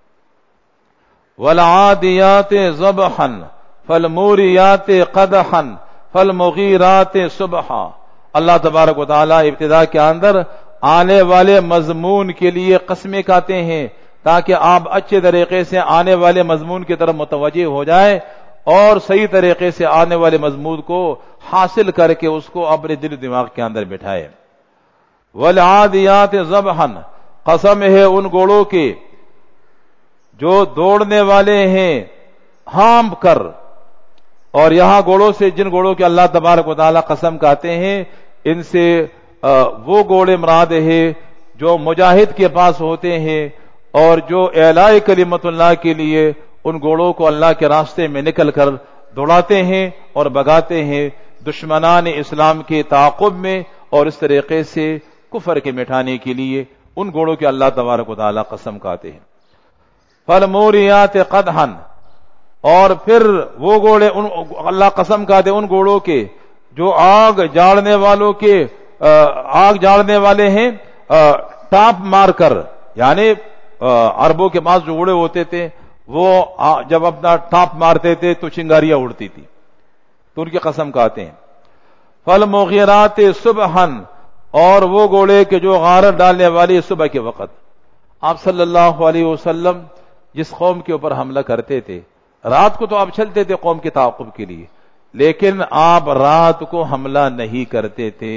والعادیات ضبحا فالموریات قدحا فالمغیرات صبحا۔ اللہ تبارک و تعالی ابتدا کے اندر آنے والے مضمون کے لیے قسمیں کھاتے ہیں تاکہ آپ اچھے طریقے سے آنے والے مضمون کی طرف متوجہ ہو جائیں اور صحیح طریقے سے آنے والے مضمون کو حاصل کر کے اس کو اپنے دل و دماغ کے اندر بٹھائے۔ والعادیات ضبحا، قسم ہے ان گھوڑوں کے جو دوڑنے والے ہیں ہانپ کر، اور یہاں گھوڑوں سے جن گھوڑوں کے اللہ تبارک و تعالی قسم کہتے ہیں ان سے وہ گھوڑے مراد ہے جو مجاہد کے پاس ہوتے ہیں اور جو اعلاء کلمت اللہ کے لیے ان گھوڑوں کو اللہ کے راستے میں نکل کر دوڑاتے ہیں اور بگاتے ہیں دشمنان اسلام کے تعاقب میں، اور اس طریقے سے کفر کے مٹانے کے لیے ان گھوڑوں کے اللہ تبارک و تعالی قسم کہتے ہیں۔ فالموریات قدحا، اور پھر وہ گھوڑے ان اللہ قسم کہتے ان گھوڑوں کے جو آگ جاڑنے والوں کے آگ جاڑنے والے ہیں ٹاپ مار کر، یعنی عربوں کے پاس جو گھوڑے ہوتے تھے وہ جب اپنا ٹاپ مارتے تھے تو چنگاریاں اڑتی تھی، تو ان کی قسم کہتے ہیں۔ فالمغیرات صبحا، اور وہ گھوڑے کے جو غارت ڈالنے والی صبح کے وقت۔ آپ صلی اللہ علیہ وسلم جس قوم کے اوپر حملہ کرتے تھے، رات کو تو آپ چلتے تھے قوم کے تعاقب کے لیے، لیکن آپ رات کو حملہ نہیں کرتے تھے،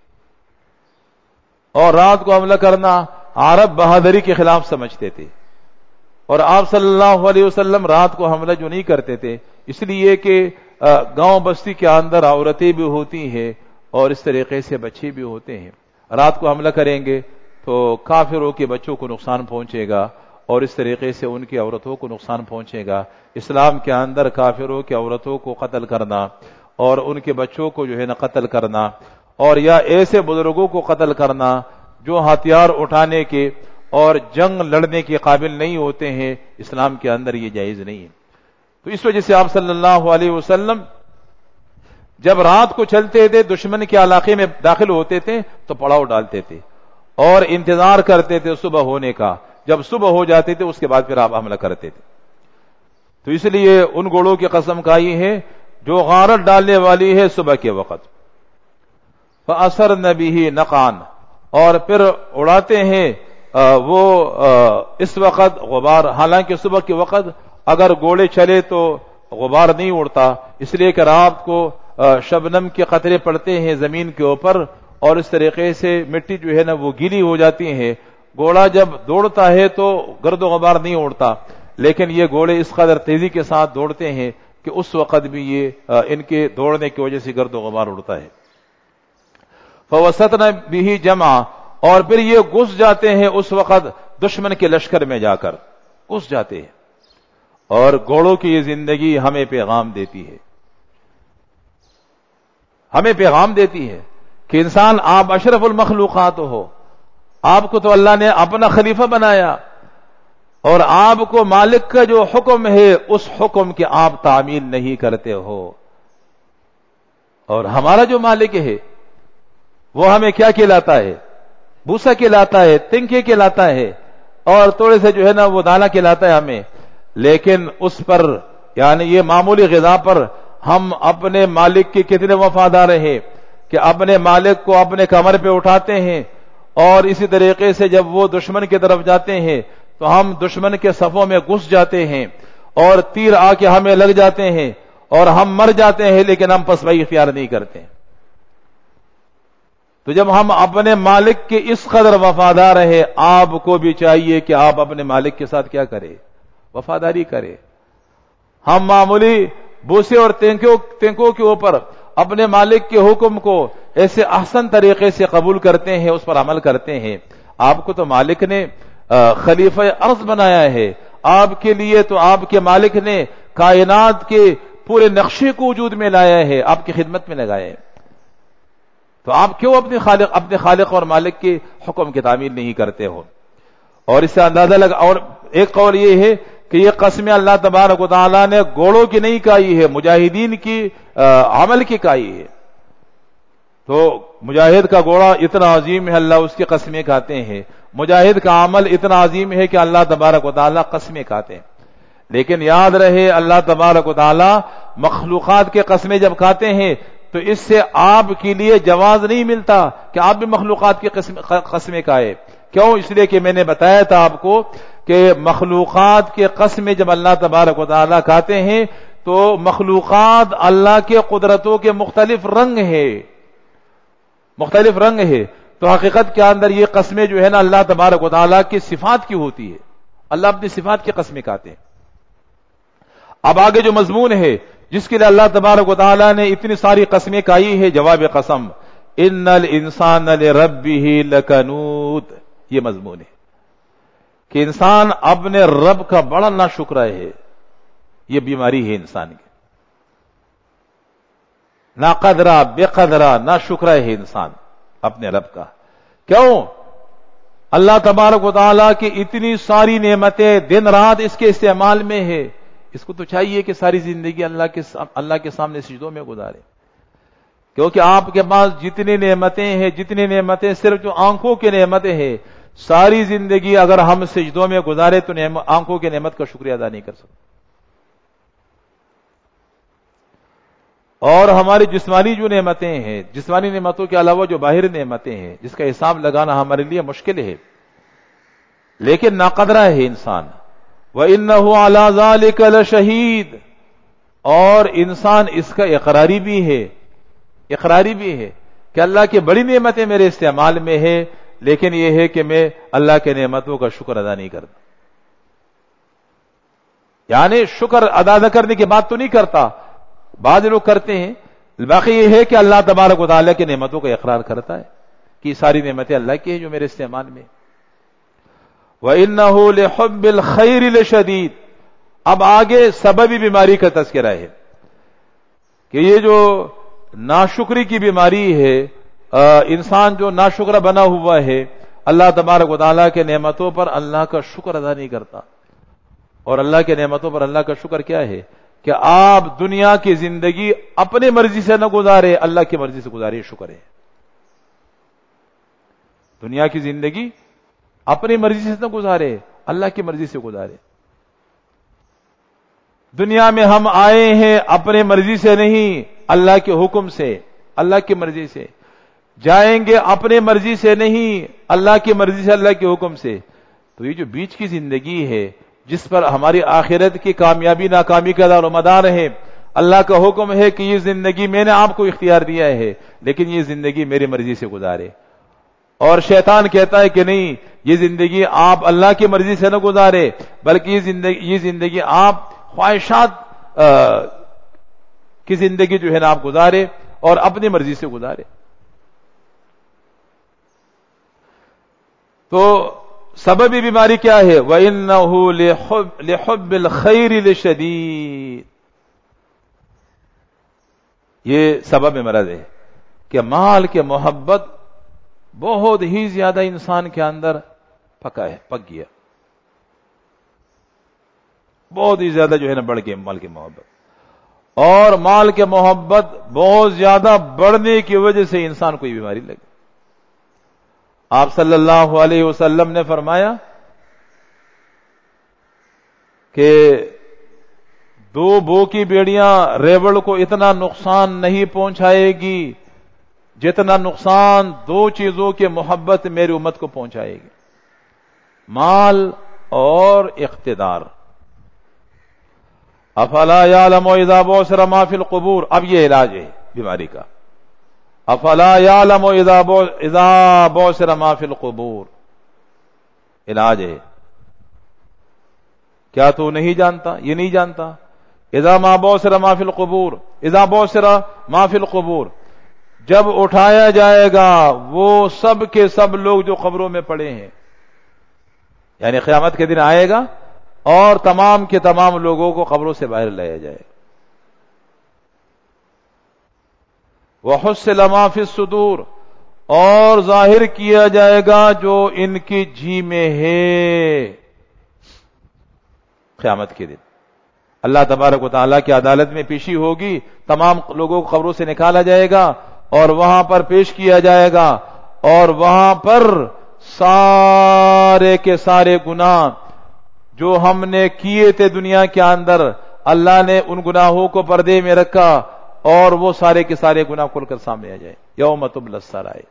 اور رات کو حملہ کرنا عرب بہادری کے خلاف سمجھتے تھے، اور آپ صلی اللہ علیہ وسلم رات کو حملہ جو نہیں کرتے تھے اس لیے کہ گاؤں بستی کے اندر عورتیں بھی ہوتی ہیں اور اس طریقے سے بچے بھی ہوتے ہیں، رات کو حملہ کریں گے تو کافروں کے بچوں کو نقصان پہنچے گا اور اس طریقے سے ان کی عورتوں کو نقصان پہنچے گا۔ اسلام کے اندر کافروں کی عورتوں کو قتل کرنا اور ان کے بچوں کو جو ہے نا قتل کرنا، اور یا ایسے بزرگوں کو قتل کرنا جو ہتھیار اٹھانے کے اور جنگ لڑنے کے قابل نہیں ہوتے ہیں، اسلام کے اندر یہ جائز نہیں ہے۔ تو اس وجہ سے آپ صلی اللہ علیہ وسلم جب رات کو چلتے تھے، دشمن کے علاقے میں داخل ہوتے تھے تو پڑاؤ ڈالتے تھے اور انتظار کرتے تھے صبح ہونے کا، جب صبح ہو جاتے تھے اس کے بعد پھر آپ حملہ کرتے تھے۔ تو اس لیے ان گھوڑوں کی قسم کھائی ہے جو غارت ڈالنے والی ہے صبح کے وقت۔ فَأَثَرْنَ بِهِ نَقْعًا، اور پھر اڑاتے ہیں وہ اس وقت غبار، حالانکہ صبح کے وقت اگر گھوڑے چلے تو غبار نہیں اڑتا، اس لیے کہ رات کو شبنم کے قطرے پڑتے ہیں زمین کے اوپر اور اس طریقے سے مٹی جو ہے نا وہ گیلی ہو جاتی ہے، گھوڑا جب دوڑتا ہے تو گرد و غبار نہیں اڑتا، لیکن یہ گھوڑے اس قدر تیزی کے ساتھ دوڑتے ہیں کہ اس وقت بھی یہ ان کے دوڑنے کی وجہ سے گرد و غبار اڑتا ہے۔ فَوَسَطْنَ بِهِ جَمْعًا، اور پھر یہ گھس جاتے ہیں اس وقت دشمن کے لشکر میں جا کر گھس جاتے ہیں، اور گھوڑوں کی یہ زندگی ہمیں پیغام دیتی ہے ہمیں پیغام دیتی ہے کہ انسان آپ اشرف المخلوقات ہو، آپ کو تو اللہ نے اپنا خلیفہ بنایا اور آپ کو مالک کا جو حکم ہے اس حکم کے آپ تعمیل نہیں کرتے ہو، اور ہمارا جو مالک ہے وہ ہمیں کیا کھلاتا ہے؟ بھوسا کھلاتا ہے، تنکے کھلاتا ہے، اور تھوڑے سے جو ہے نا وہ دانا کھلاتا ہے ہمیں، لیکن اس پر یعنی یہ معمولی غذا پر ہم اپنے مالک کے کتنے وفادار ہیں کہ اپنے مالک کو اپنے کمر پہ اٹھاتے ہیں، اور اسی طریقے سے جب وہ دشمن کی طرف جاتے ہیں تو ہم دشمن کے صفوں میں گھس جاتے ہیں اور تیر آ کے ہمیں لگ جاتے ہیں اور ہم مر جاتے ہیں، لیکن ہم پسپائی اختیار نہیں کرتے۔ تو جب ہم اپنے مالک کے اس قدر وفادار ہیں، آپ کو بھی چاہیے کہ آپ اپنے مالک کے ساتھ کیا کریں؟ وفاداری کریں۔ ہم معمولی بوسے اور تینکوں تینکوں کے اوپر اپنے مالک کے حکم کو ایسے احسن طریقے سے قبول کرتے ہیں، اس پر عمل کرتے ہیں۔ آپ کو تو مالک نے خلیفہ ارض بنایا ہے، آپ کے لیے تو آپ کے مالک نے کائنات کے پورے نقشے کو وجود میں لایا ہے، آپ کی خدمت میں لگایا ہے، تو آپ کیوں اپنے خالق اپنے خالق اور مالک کے حکم کی تعمیل نہیں کرتے ہو؟ اور اس سے اندازہ لگا، اور ایک قول یہ ہے کہ یہ قسمیں اللہ تبارک و تعالیٰ نے گھوڑوں کی نہیں کہی ہے، مجاہدین کی عمل کی کہی ہے۔ تو مجاہد کا گھوڑا اتنا عظیم ہے، اللہ اس کی قسمیں کھاتے ہیں۔ مجاہد کا عمل اتنا عظیم ہے کہ اللہ تبارک و تعالیٰ قسمیں کھاتے ہیں۔ لیکن یاد رہے، اللہ تبارک و تعالیٰ مخلوقات کے قسمیں جب کھاتے ہیں تو اس سے آپ کے لیے جواز نہیں ملتا کہ آپ بھی مخلوقات کی قسمیں کھائے۔ کیوں؟ اس لیے کہ میں نے بتایا تھا آپ کو کہ مخلوقات کے قسمیں جب اللہ تبارک و تعالیٰ کھاتے ہیں تو مخلوقات اللہ کے قدرتوں کے مختلف رنگ ہیں، مختلف رنگ ہے، تو حقیقت کے اندر یہ قسمیں جو ہے نا اللہ تبارک و تعالیٰ کی صفات کی ہوتی ہے، اللہ اپنی صفات کی قسمیں کھاتے ہیں۔ اب آگے جو مضمون ہے جس کے لیے اللہ تبارک و تعالیٰ نے اتنی ساری قسمیں کھائی ہے، جواب قسم، ان الانسان لربہ لکنود، یہ مضمون ہے کہ انسان اپنے رب کا بڑا ناشکرا ہے۔ یہ بیماری ہے انسان کی، ناقدرہ بے قدرہ ناشکرا ہے انسان اپنے رب کا۔ کیوں؟ اللہ تبارک و تعالیٰ کی اتنی ساری نعمتیں دن رات اس کے استعمال میں ہے، اس کو تو چاہیے کہ ساری زندگی اللہ کے اللہ کے سامنے سجدوں میں گزارے، کیونکہ آپ کے پاس جتنی نعمتیں ہیں، جتنی نعمتیں صرف جو آنکھوں کی نعمتیں ہیں، ساری زندگی اگر ہم سجدوں میں گزارے تو آنکھوں کی نعمت کا شکریہ ادا نہیں کر سکتے۔ اور ہماری جسمانی جو نعمتیں ہیں، جسمانی نعمتوں کے علاوہ جو باہر نعمتیں ہیں جس کا حساب لگانا ہمارے لیے مشکل ہے، لیکن ناقدرہ ہے انسان۔ وَإِنَّهُ عَلَى ذَلِكَ لَشَهِيدٌ، اور انسان اس کا اقراری بھی ہے، اقراری بھی ہے کہ اللہ کی بڑی نعمتیں میرے استعمال میں ہے، لیکن یہ ہے کہ میں اللہ کے نعمتوں کا شکر ادا نہیں کرتا، یعنی شکر ادا نہ کرنے کی بات تو نہیں کرتا، بعض لوگ کرتے ہیں، باقی یہ ہے کہ اللہ تبارک و تعالیٰ کی نعمتوں کا اقرار کرتا ہے کہ ساری نعمتیں اللہ کی ہیں جو میرے استعمال میں۔ وَإِنَّهُ لِحُبِّ الْخَيْرِ لَشَدِيدٌ، اب آگے سببی بیماری کا تذکرہ ہے کہ یہ جو ناشکری کی بیماری ہے، انسان جو ناشکرہ بنا ہوا ہے، اللہ تبارک و تعالیٰ کے نعمتوں پر اللہ کا شکر ادا نہیں کرتا۔ اور اللہ کے نعمتوں پر اللہ کا شکر کیا ہے کہ آپ دنیا کی زندگی اپنی مرضی سے نہ گزارے، اللہ کی مرضی سے گزارے، شکر ہے۔ دنیا کی زندگی اپنی مرضی سے نہ گزارے، اللہ کی مرضی سے گزارے۔ دنیا میں ہم آئے ہیں اپنے مرضی سے نہیں، اللہ کے حکم سے، اللہ کی مرضی سے جائیں گے، اپنے مرضی سے نہیں، اللہ کی مرضی سے، اللہ کے حکم سے۔ تو یہ جو بیچ کی زندگی ہے جس پر ہماری آخرت کی کامیابی ناکامی کا دار و مدار ہے، اللہ کا حکم ہے کہ یہ زندگی میں نے آپ کو اختیار دیا ہے، لیکن یہ زندگی میری مرضی سے گزارے۔ اور شیطان کہتا ہے کہ نہیں، یہ زندگی آپ اللہ کی مرضی سے نہ گزارے، بلکہ یہ زندگی یہ زندگی آپ خواہشات کی زندگی جو ہے نا آپ گزارے اور اپنی مرضی سے گزارے۔ تو سببی بیماری کیا ہے؟ وَإِنَّهُ لِحُبِّ لِحُبِّ الْخَيْرِ لِشَدِيدٌ، یہ سبب مرض ہے کہ مال کے محبت بہت ہی زیادہ انسان کے اندر پکا ہے، پک گیا، بہت ہی زیادہ جو ہے نا بڑھ گیا مال کی محبت، اور مال کے محبت بہت زیادہ بڑھنے کی وجہ سے انسان کو یہ بیماری لگی۔ آپ صلی اللہ علیہ وسلم نے فرمایا کہ دو بو کی بیڑیاں ریوڑ کو اتنا نقصان نہیں پہنچائے گی جتنا نقصان دو چیزوں کی محبت میری امت کو پہنچائے گی، مال اور اقتدار۔ افلا یعلم اذا بعثر ما فی القبور، اب یہ علاج ہے بیماری کا۔ افلا یعلم اذا بعثر ما فی القبور، علاج ہے۔ کیا تو نہیں جانتا، یہ نہیں جانتا؟ اذا ما بعثر ما فی القبور، اذا بعثر ما فی القبور، جب اٹھایا جائے گا وہ سب کے سب لوگ جو قبروں میں پڑے ہیں، یعنی قیامت کے دن آئے گا اور تمام کے تمام لوگوں کو قبروں سے باہر لایا جائے گا۔ وَحُصِّلَ مَا فِي الصُّدُورِ، اور ظاہر کیا جائے گا جو ان کی جی میں ہے قیامت کے دن۔ اللہ تبارک و تعالیٰ کی عدالت میں پیشی ہوگی، تمام لوگوں کو قبروں سے نکالا جائے گا اور وہاں پر پیش کیا جائے گا، اور وہاں پر سارے کے سارے گناہ جو ہم نے کیے تھے دنیا کے اندر، اللہ نے ان گناہوں کو پردے میں رکھا اور وہ سارے کے سارے گناہ کھل کر سامنے آ جائے۔ یوم تبلی السرائر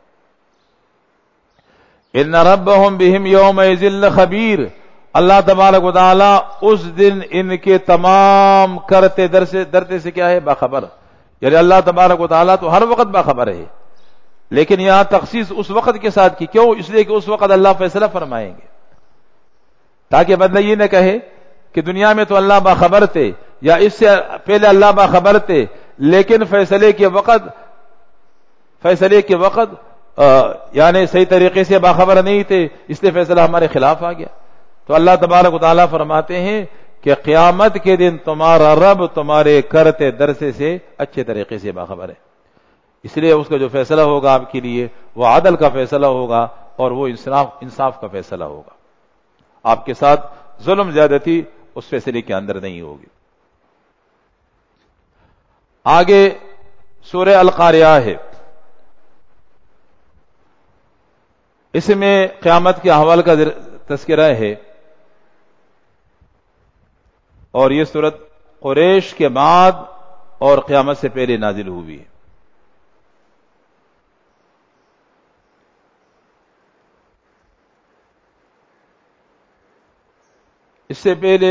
ان ربهم بهم یومئذ لخبیر، اللہ تبارک و تعالی اس دن ان کے تمام کرتے درتے درتے سے کیا ہے؟ باخبر۔ یعنی اللہ تبارک و تعالی تو ہر وقت باخبر ہے، لیکن یہاں تخصیص اس وقت کے ساتھ کی، کیوں؟ اس لیے کہ اس وقت اللہ فیصلہ فرمائیں گے، تاکہ بندہ یہ نہ کہے کہ دنیا میں تو اللہ باخبر تھے یا اس سے پہلے اللہ باخبر تھے، لیکن فیصلے کے وقت فیصلے کے وقت یعنی صحیح طریقے سے باخبر نہیں تھے، اس لیے فیصلہ ہمارے خلاف آ گیا۔ تو اللہ تبارک و تعالیٰ فرماتے ہیں کہ قیامت کے دن تمہارا رب تمہارے کرتے درسے سے اچھے طریقے سے باخبر ہے، اس لیے اس کا جو فیصلہ ہوگا آپ کے لیے وہ عدل کا فیصلہ ہوگا اور وہ انصاف انصاف کا فیصلہ ہوگا، آپ کے ساتھ ظلم زیادتی اس فیصلے کے اندر نہیں ہوگی۔ آگے سورہ القاریہ ہے، اس میں قیامت کے احوال کا تذکرہ ہے، اور یہ سورت قریش کے بعد اور قیامت سے پہلے نازل ہوئی ہے۔ اس سے پہلے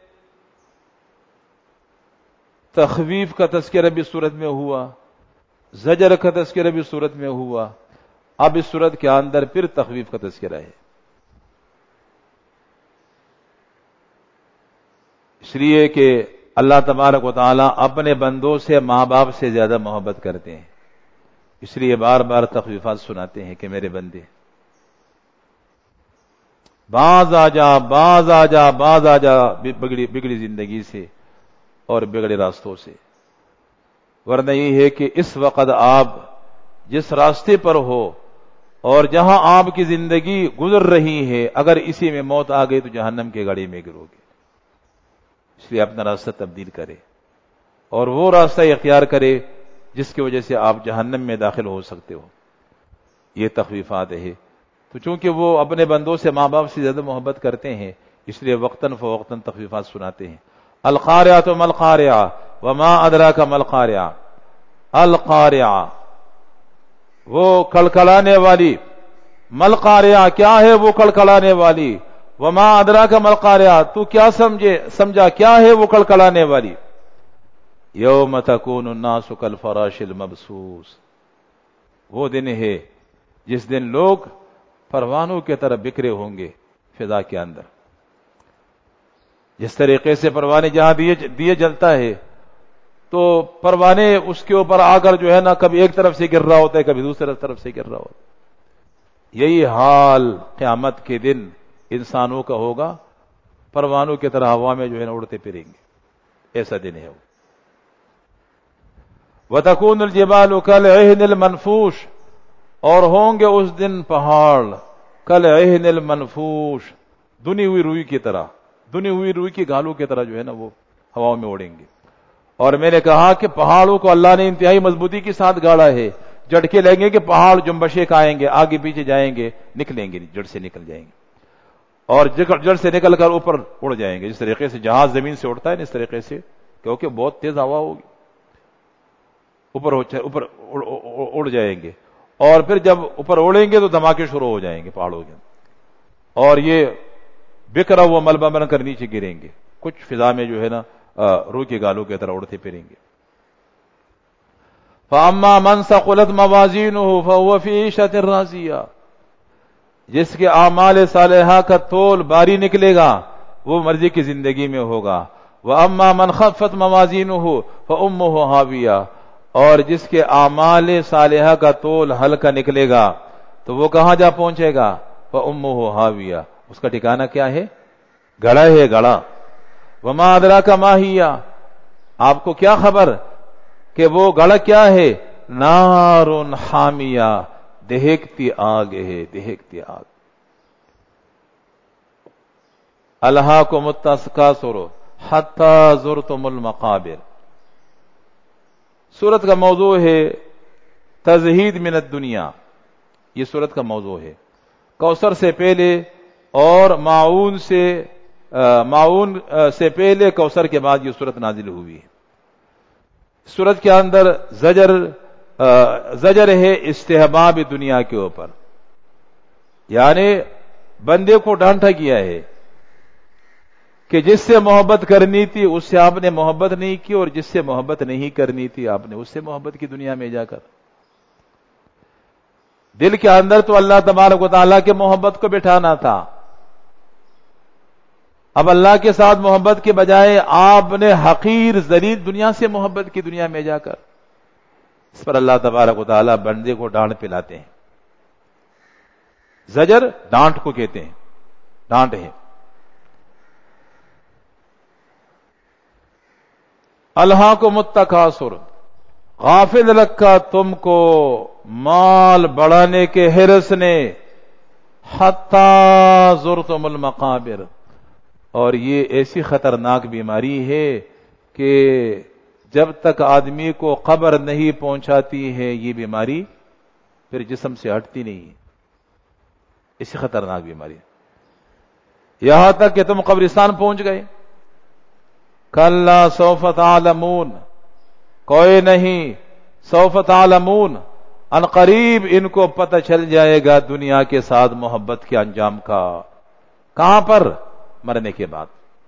تخویف کا تذکرہ بھی سورت میں ہوا، زجر کا تذکرہ بھی سورت میں ہوا، اب اس سورت کے اندر پھر تخویف کا تذکرہ ہے، اس لیے کہ اللہ تبارک و تعالیٰ اپنے بندوں سے ماں باپ سے زیادہ محبت کرتے ہیں، اس لیے بار بار تخویفات سناتے ہیں کہ میرے بندے باز آ جا باز آ جا باز آ جا بگڑی بگڑی زندگی سے اور بگڑے راستوں سے، ورنہ یہ ہے کہ اس وقت آپ جس راستے پر ہو اور جہاں آپ کی زندگی گزر رہی ہے، اگر اسی میں موت آ گئی تو جہنم کے گڑھے میں گرو گے، اس لیے اپنا راستہ تبدیل کرے اور وہ راستہ اختیار کرے جس کی وجہ سے آپ جہنم میں داخل ہو سکتے ہو۔ یہ تخویفات ہے، تو چونکہ وہ اپنے بندوں سے ماں باپ سے زیادہ محبت کرتے ہیں، اس لیے وقتاً فوقتاً تخویفات سناتے ہیں۔ القاریہ ما القاریہ وما ادراک ما القاریہ، القاریہ وہ کلکلانے والی، ملقاریہ کیا ہے وہ کلکلانے والی، وما ادراک ما القاریہ تو کیا سمجھے سمجھا کیا ہے وہ کلکلانے والی۔ یوم تکون الناس کالفراش المبثوث، وہ دن ہے جس دن لوگ پروانوں کی طرح بکھرے ہوں گے فضا کے اندر، جس طریقے سے پروانے جہاں دیے دیے جلتا ہے تو پروانے اس کے اوپر آ کر جو ہے نا کبھی ایک طرف سے گر رہا ہوتا ہے کبھی دوسری طرف سے گر رہا ہوتا ہے، یہی حال قیامت کے دن انسانوں کا ہوگا، پروانوں کی طرح ہوا میں جو ہے نا اڑتے پھریں گے، ایسا دن ہے وہ۔ وَتَكُونُ الْجِبَالُ كَالْعِهْنِ الْمَنْفُوشِ، اور ہوں گے اس دن پہاڑ کالعہن المنفوش، دنی ہوئی روئی کی طرح، دنی ہوئی روئی کی گالوں کی طرح جو ہے نا وہ ہواؤں میں اڑیں گے۔ اور میں نے کہا کہ پہاڑوں کو اللہ نے انتہائی مضبوطی کے ساتھ گاڑا ہے، جھٹکے لیں گے کہ پہاڑ جنبشیں کھائیں گے، آگے پیچھے جائیں گے، نکلیں گے، جڑ سے نکل جائیں گے اور جڑ سے نکل کر اوپر اڑ جائیں گے، جس طریقے سے جہاز زمین سے اڑتا ہے نا اس طریقے سے کیونکہ بہت تیز ہوا ہوگی، اوپر اوپر اڑ جائیں گے، اور پھر جب اوپر اڑیں گے تو دھماکے شروع ہو جائیں گے پہاڑوں کے، اور یہ بکھرا ہوا ملبہ بن کر نیچے گریں گے، کچھ فضا میں جو ہے نا روح کے گالوں کی طرح اڑتے پھریں گے۔ فَأَمَّا مَنْ ثَقُلَتْ مَوَازِينُهُ فَهُوَ فِي عِيشَةٍ رَاضِيَةٍ، جس کے اعمال صالحہ کا تول باری نکلے گا وہ مرضی کی زندگی میں ہوگا۔ وَأَمَّا مَنْ خَفَّتْ مَوَازِينُهُ فَأُمُّهُ هَاوِيَةٌ، اور جس کے اعمال صالحہ کا تول ہلکا نکلے گا تو وہ کہاں جا پہنچے گا؟ فَأُمُّهُ هَاوِيَةٌ، اس کا ٹھکانہ کیا ہے؟ گڑھا ہے، گڑھا۔ وَمَا أَدْرَاكَ مَا هِيَ، آپ کو کیا خبر کہ وہ گڑھا کیا ہے؟ نَارٌ حَامِيَةٌ، دہکتی آگ ہے، دہکتی آگ۔ أَلْهَاكُمُ التَّكَاثُرُ حَتَّى زُرْتُمُ الْمَقَابِرَ، سورت کا موضوع ہے تزہید من الدنیا، یہ سورت کا موضوع ہے۔ کوثر سے پہلے اور معون سے معون سے پہلے کوثر کے بعد یہ سورت نازل ہوئی ہے۔ سورت کے اندر زجر زجر ہے استحباب دنیا کے اوپر، یعنی بندے کو ڈانٹا گیا ہے کہ جس سے محبت کرنی تھی اس سے آپ نے محبت نہیں کی، اور جس سے محبت نہیں کرنی تھی آپ نے اس سے محبت کی دنیا میں جا کر۔ دل کے اندر تو اللہ تبارک و تعالیٰ کے محبت کو بٹھانا تھا، اب اللہ کے ساتھ محبت کے بجائے آپ نے حقیر ذلیل دنیا سے محبت کی دنیا میں جا کر، اس پر اللہ تبارک و تعالیٰ بندے کو ڈانٹ پلاتے ہیں۔ زجر ڈانٹ کو کہتے ہیں، ڈانٹ ہے۔ الہاکم التکاثر، غافل رکھا تم کو مال بڑھانے کے حرص نے، حتی زرتم المقابر، اور یہ ایسی خطرناک بیماری ہے کہ جب تک آدمی کو قبر نہیں پہنچاتی ہے یہ بیماری پھر جسم سے ہٹتی نہیں ہے، ایسی خطرناک بیماری، یہاں تک کہ تم قبرستان پہنچ گئے۔ کلا سوف تعلمون، کوئی نہیں، سوف تعلمون، ان قریب ان کو پتہ چل جائے گا دنیا کے ساتھ محبت کے انجام کا۔ کہاں پر؟ مرنے کے بعد۔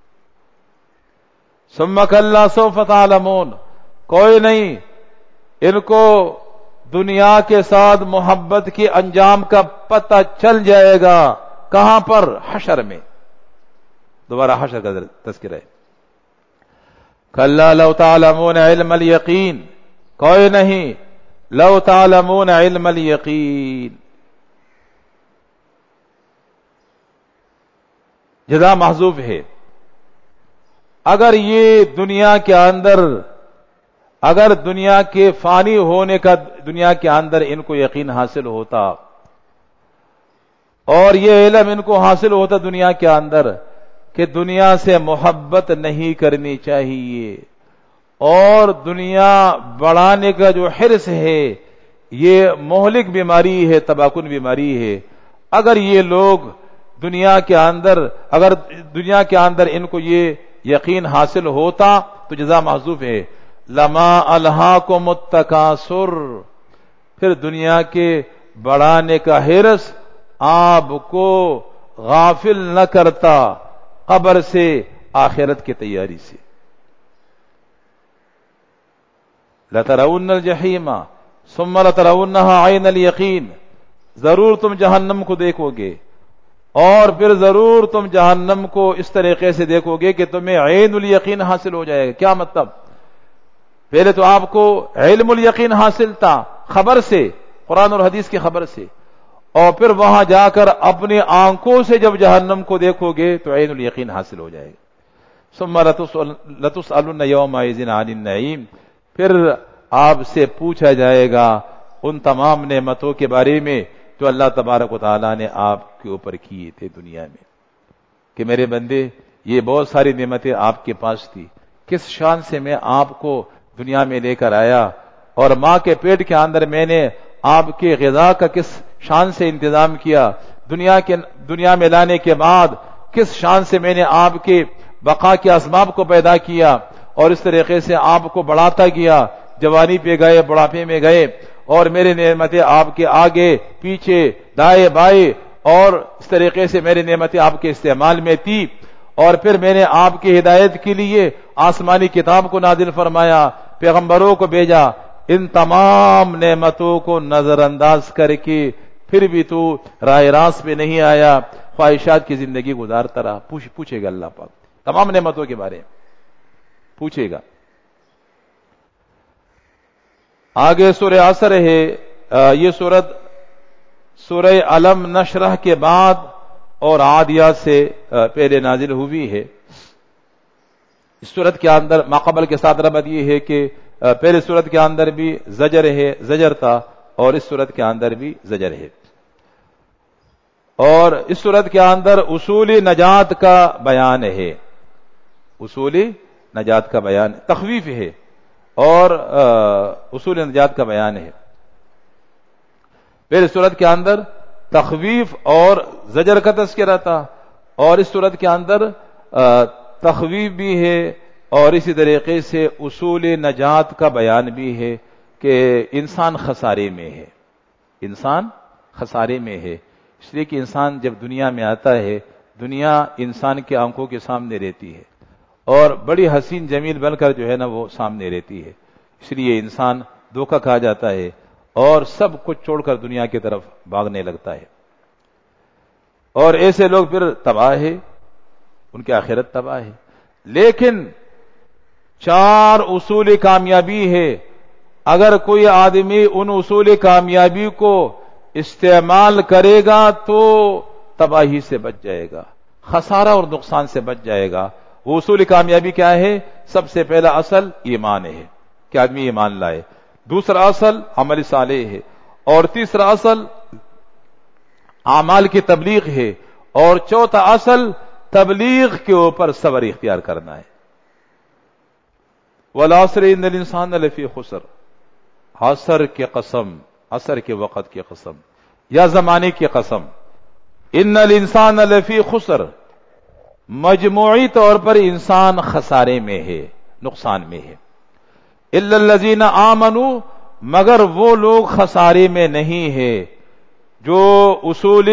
ثم کلا سوف تعلمون، کوئی نہیں، ان کو دنیا کے ساتھ محبت کے انجام کا پتہ چل جائے گا۔ کہاں پر؟ حشر میں، دوبارہ حشر کا تذکرہ ہے۔ کلا لو تعلمون علم الیقین، کوئی نہیں، لو تعلمون علم الیقین، جزا محذوف ہے۔ اگر یہ دنیا کے اندر، اگر دنیا کے فانی ہونے کا دنیا کے اندر ان کو یقین حاصل ہوتا، اور یہ علم ان کو حاصل ہوتا دنیا کے اندر کہ دنیا سے محبت نہیں کرنی چاہیے، اور دنیا بڑھانے کا جو حرص ہے یہ مہلک بیماری ہے، تباہ کن بیماری ہے، اگر یہ لوگ دنیا کے اندر اگر دنیا کے اندر ان کو یہ یقین حاصل ہوتا تو جزا محذوف ہے۔ لما الہاکم التکاثر، پھر دنیا کے بڑھانے کا حرص آپ کو غافل نہ کرتا قبر سے، آخرت کی تیاری سے۔ لَتَرَوُنَّ الْجَحِيمَ ثُمَّ لَتَرَوُنَّهَا عَيْنَ الْيَقِينِ، ضرور تم جہنم کو دیکھو گے، اور پھر ضرور تم جہنم کو اس طریقے سے دیکھو گے کہ تمہیں عین الیقین حاصل ہو جائے گا۔ کیا مطلب؟ پہلے تو آپ کو علم الیقین حاصل تھا خبر سے، قرآن اور حدیث کی خبر سے، اور پھر وہاں جا کر اپنی آنکھوں سے جب جہنم کو دیکھو گے تو عین الیقین حاصل ہو جائے گا۔ ثم لتسألن یومئذ عن النعیم، پھر آپ سے پوچھا جائے گا ان تمام نعمتوں کے بارے میں جو اللہ تبارک و تعالیٰ نے آپ کے اوپر کیے تھے دنیا میں، کہ میرے بندے یہ بہت ساری نعمتیں آپ کے پاس تھی، کس شان سے میں آپ کو دنیا میں لے کر آیا، اور ماں کے پیٹ کے اندر میں نے آپ کے غذا کا کس شان سے انتظام کیا، دنیا کے دنیا میں لانے کے بعد کس شان سے میں نے آپ کے بقا کے اسباب کو پیدا کیا، اور اس طریقے سے آپ کو بڑھاتا گیا، جوانی پہ گئے، بڑھاپے میں گئے، اور میری نعمتیں آپ کے آگے پیچھے دائیں بائیں، اور اس طریقے سے میری نعمتیں آپ کے استعمال میں تھی، اور پھر میں نے آپ کی ہدایت کے لیے آسمانی کتاب کو نازل فرمایا، پیغمبروں کو بھیجا، ان تمام نعمتوں کو نظر انداز کر کے پھر بھی تو راہ راست پہ نہیں آیا، خواہشات کی زندگی گزارتا رہا۔ پوچھ پوچھے گا اللہ پاک تمام نعمتوں کے بارے میں پوچھے گا۔ آگے سورہ عصر ہے، یہ سورت سورہ علم نشرح کے بعد اور عادیات سے پہلے نازل ہوئی ہے۔ اس سورت کے اندر ماقبل کے ساتھ ربط یہ ہے کہ پہلے سورت کے اندر بھی زجر ہے، زجر تھا، اور اس سورت کے اندر بھی زجر ہے، اور اس سورت کے اندر اصول نجات کا بیان ہے، اصول نجات کا بیان، تخویف ہے اور اصول نجات کا بیان ہے۔ پہلے سورت کے اندر تخویف اور زجر کا تذکرہ تھا، اور اس سورت کے اندر تخویف بھی ہے اور اسی طریقے سے اصول نجات کا بیان بھی ہے کہ انسان خسارے میں ہے، انسان خسارے میں ہے، اس لیے کہ انسان جب دنیا میں آتا ہے، دنیا انسان کے آنکھوں کے سامنے رہتی ہے اور بڑی حسین جمیل بن کر جو ہے نا وہ سامنے رہتی ہے، اس لیے انسان دھوکہ کھا جاتا ہے اور سب کچھ چھوڑ کر دنیا کی طرف بھاگنے لگتا ہے، اور ایسے لوگ پھر تباہ ہے، ان کی آخرت تباہ ہے۔ لیکن چار اصول کامیابی ہے، اگر کوئی آدمی ان اصول کامیابی کو استعمال کرے گا تو تباہی سے بچ جائے گا، خسارہ اور نقصان سے بچ جائے گا۔ وہ اصول کامیابی کیا ہے؟ سب سے پہلا اصل ایمان ہے کہ آدمی ایمان لائے، دوسرا اصل عمل صالح ہے، اور تیسرا اصل اعمال کی تبلیغ ہے، اور چوتھا اصل تبلیغ کے اوپر صبر اختیار کرنا ہے۔ والعصر ان الانسان لفی خسر، عصر کی قسم، عصر کے وقت کی قسم یا زمانے کی قسم، ان الانسان لفی خسر، مجموعی طور پر انسان خسارے میں ہے، نقصان میں ہے، الا الذین آمنوا، مگر وہ لوگ خسارے میں نہیں ہے جو اصول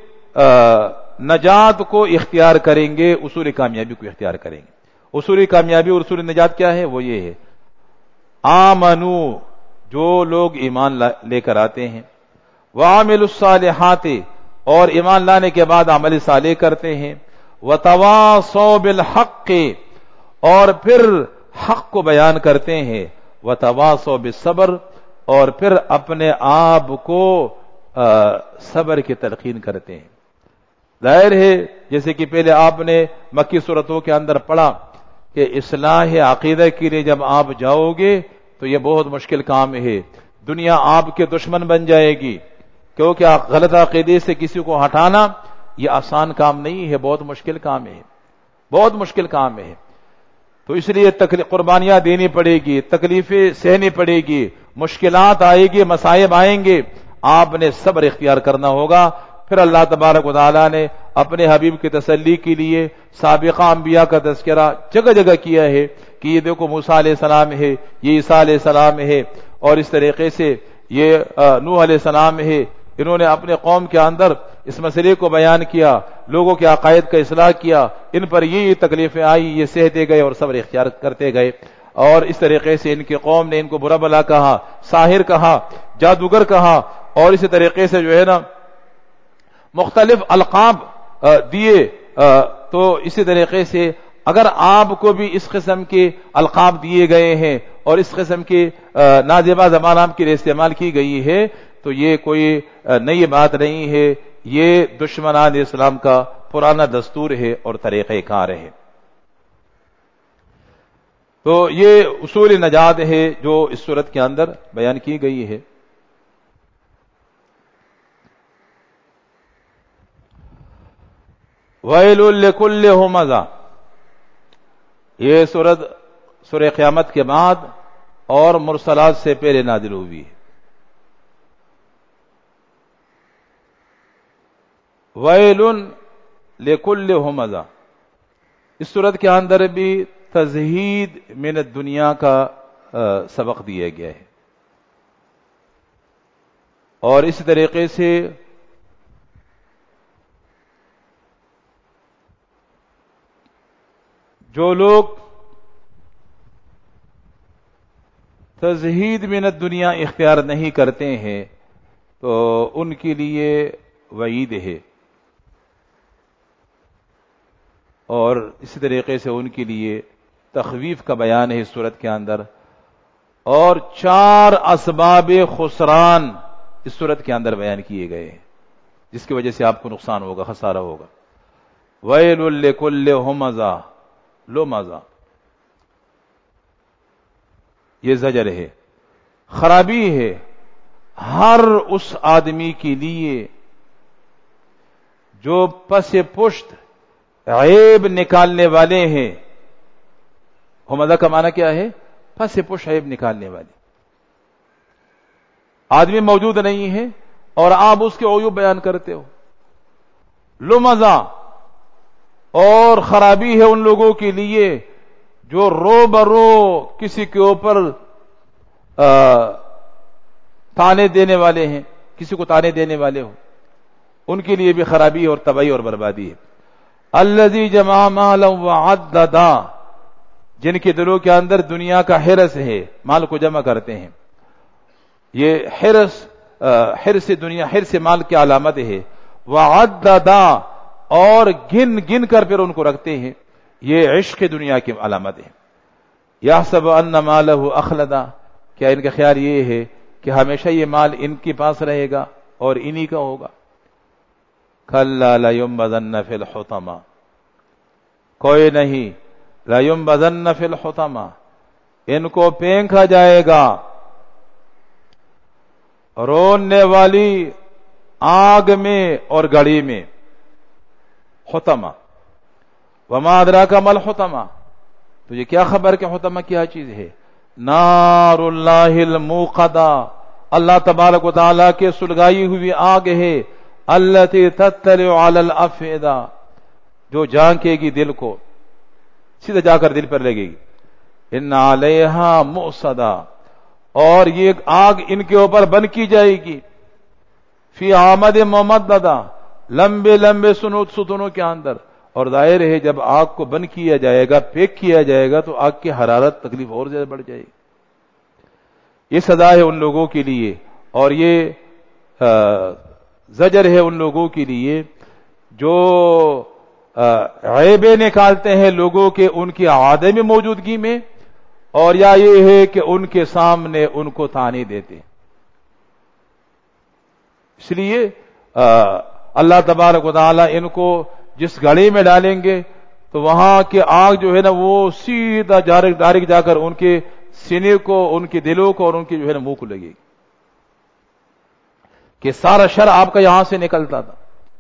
نجات کو اختیار کریں گے، اصول کامیابی کو اختیار کریں گے۔ اصول کامیابی اور اصول نجات کیا ہے؟ وہ یہ ہے، آمنو، جو لوگ ایمان لے کر آتے ہیں، وعملوا الصالحات، اور ایمان لانے کے بعد عمل صالح کرتے ہیں، وتواصوا بالحق، اور پھر حق کو بیان کرتے ہیں، وتواصوا بالصبر، اور پھر اپنے آپ کو صبر کی تلقین کرتے ہیں۔ ظاہر ہے جیسے کہ پہلے آپ نے مکی سورتوں کے اندر پڑھا کہ اصلاح عقیدہ کے لیے جب آپ جاؤ گے تو یہ بہت مشکل کام ہے، دنیا آپ کے دشمن بن جائے گی، کیونکہ غلط عقیدے سے کسی کو ہٹانا یہ آسان کام نہیں ہے، بہت مشکل کام ہے، بہت مشکل کام ہے، تو اس لیے قربانیاں دینی پڑے گی، تکلیفیں سہنی پڑے گی، مشکلات آئے گی، مصائب آئیں گے، آپ نے صبر اختیار کرنا ہوگا۔ پھر اللہ تبارک و تعالیٰ نے اپنے حبیب کی تسلی کے لیے سابقہ انبیاء کا تذکرہ جگہ جگہ کیا ہے کہ یہ دیکھو موسیٰ علیہ السلام ہے، یہ عیسیٰ علیہ السلام ہے، اور اس طریقے سے یہ نوح علیہ السلام ہے، انہوں نے اپنے قوم کے اندر اس مسئلے کو بیان کیا، لوگوں کے عقائد کا اصلاح کیا، ان پر یہ یہ تکلیفیں آئی، یہ سہتے گئے اور صبر اختیار کرتے گئے، اور اس طریقے سے ان کی قوم نے ان کو برا بلا کہا، ساحر کہا، جادوگر کہا، اور اسی طریقے سے جو ہے نا مختلف القاب دیے، تو اسی طریقے سے اگر آپ کو بھی اس قسم کے القاب دیے گئے ہیں اور اس قسم کے نازیبا زبان آپ کے لیے استعمال کی گئی ہے تو یہ کوئی نئی بات نہیں ہے، یہ دشمنان اسلام کا پرانا دستور ہے اور طریقہ کار ہے۔ تو یہ اصول نجات ہے جو اس صورت کے اندر بیان کی گئی ہے۔ وَيْلٌ لِكُلِّ ہُمَزَةٍ، یہ سورت سورہ قیامت کے بعد اور مرسلات سے پہلے نازل ہوئی ہے۔ وَيْلٌ لِكُلِّ ہُمَزَةٍ، اس سورت کے اندر بھی تزہید من الدنیا کا سبق دیا گیا ہے، اور اس طریقے سے جو لوگ تزہید من الدنیا اختیار نہیں کرتے ہیں تو ان کے لیے وعید ہے، اور اسی طریقے سے ان کے لیے تخویف کا بیان ہے اس صورت کے اندر، اور چار اسباب خسران اس صورت کے اندر بیان کیے گئے ہیں جس کی وجہ سے آپ کو نقصان ہوگا، خسارہ ہوگا۔ ویل لکل ہمزہ لمزہ، یہ زجر ہے، خرابی ہے ہر اس آدمی کے لیے جو پس پشت عیب نکالنے والے ہیں۔ ہمزہ کا معنی کیا ہے؟ پس پشت عیب نکالنے والے۔ آدمی موجود نہیں ہے اور آپ اس کے عیوب بیان کرتے ہو۔ لمزہ، اور خرابی ہے ان لوگوں کے لیے جو رو برو کسی کے اوپر تانے دینے والے ہیں، کسی کو تانے دینے والے ہو، ان کے لیے بھی خرابی اور تباہی اور بربادی ہے۔ الذی جمع مالا وعددا، جن کے دلوں کے اندر دنیا کا حرص ہے، مال کو جمع کرتے ہیں۔ یہ حرص حرص دنیا، حرص مال کی علامت ہے۔ وعددا، اور گن گن کر پھر ان کو رکھتے ہیں، یہ عشق دنیا کی علامت ہے۔ یحسب ان مالہ اخلدا، کیا ان کا خیال یہ ہے کہ ہمیشہ یہ مال ان کے پاس رہے گا اور انہی کا ہوگا؟ کلا لینبذن فی الحطمہ، کوئی نہیں، لینبذن فی الحطمہ، ان کو پھینکا جائے گا روننے والی آگ میں اور گڑی میں۔ حطمہ، وما ادراک ما الحطمہ، تو یہ کیا خبر کہ حطمہ کیا چیز ہے؟ نار اللہ الموقدہ، اللہ تبارک و تعالیٰ کے سلگائی ہوئی آگ ہے۔ التی تطلع علی الافئدہ، جو جھانکے گی دل کو، سیدھا جا کر دل پر لگے گی۔ ان علیہا مؤصدہ، اور یہ آگ ان کے اوپر بند کی جائے گی۔ فی عامد ممددہ، لمبے لمبے سنوت ستونوں کے اندر، اور ظاہر ہے جب آگ کو بند کیا جائے گا، پیک کیا جائے گا، تو آگ کی حرارت تکلیف اور زیادہ بڑھ جائے گی۔ یہ سزا ہے ان لوگوں کے لیے، اور یہ زجر ہے ان لوگوں کے لیے جو عیبیں نکالتے ہیں لوگوں کے ان کی عدم موجودگی میں، اور یا یہ ہے کہ ان کے سامنے ان کو تانے دیتے۔ اس لیے اللہ تبارک و تعالی ان کو جس گڑی میں ڈالیں گے تو وہاں کی آگ جو ہے نا وہ سیدھا ڈائریکٹ جا کر ان کے سینے کو، ان کے دلوں کو اور ان کے جو ہے نا منہ کو لگے گی، کہ سارا شر آپ کا یہاں سے نکلتا تھا۔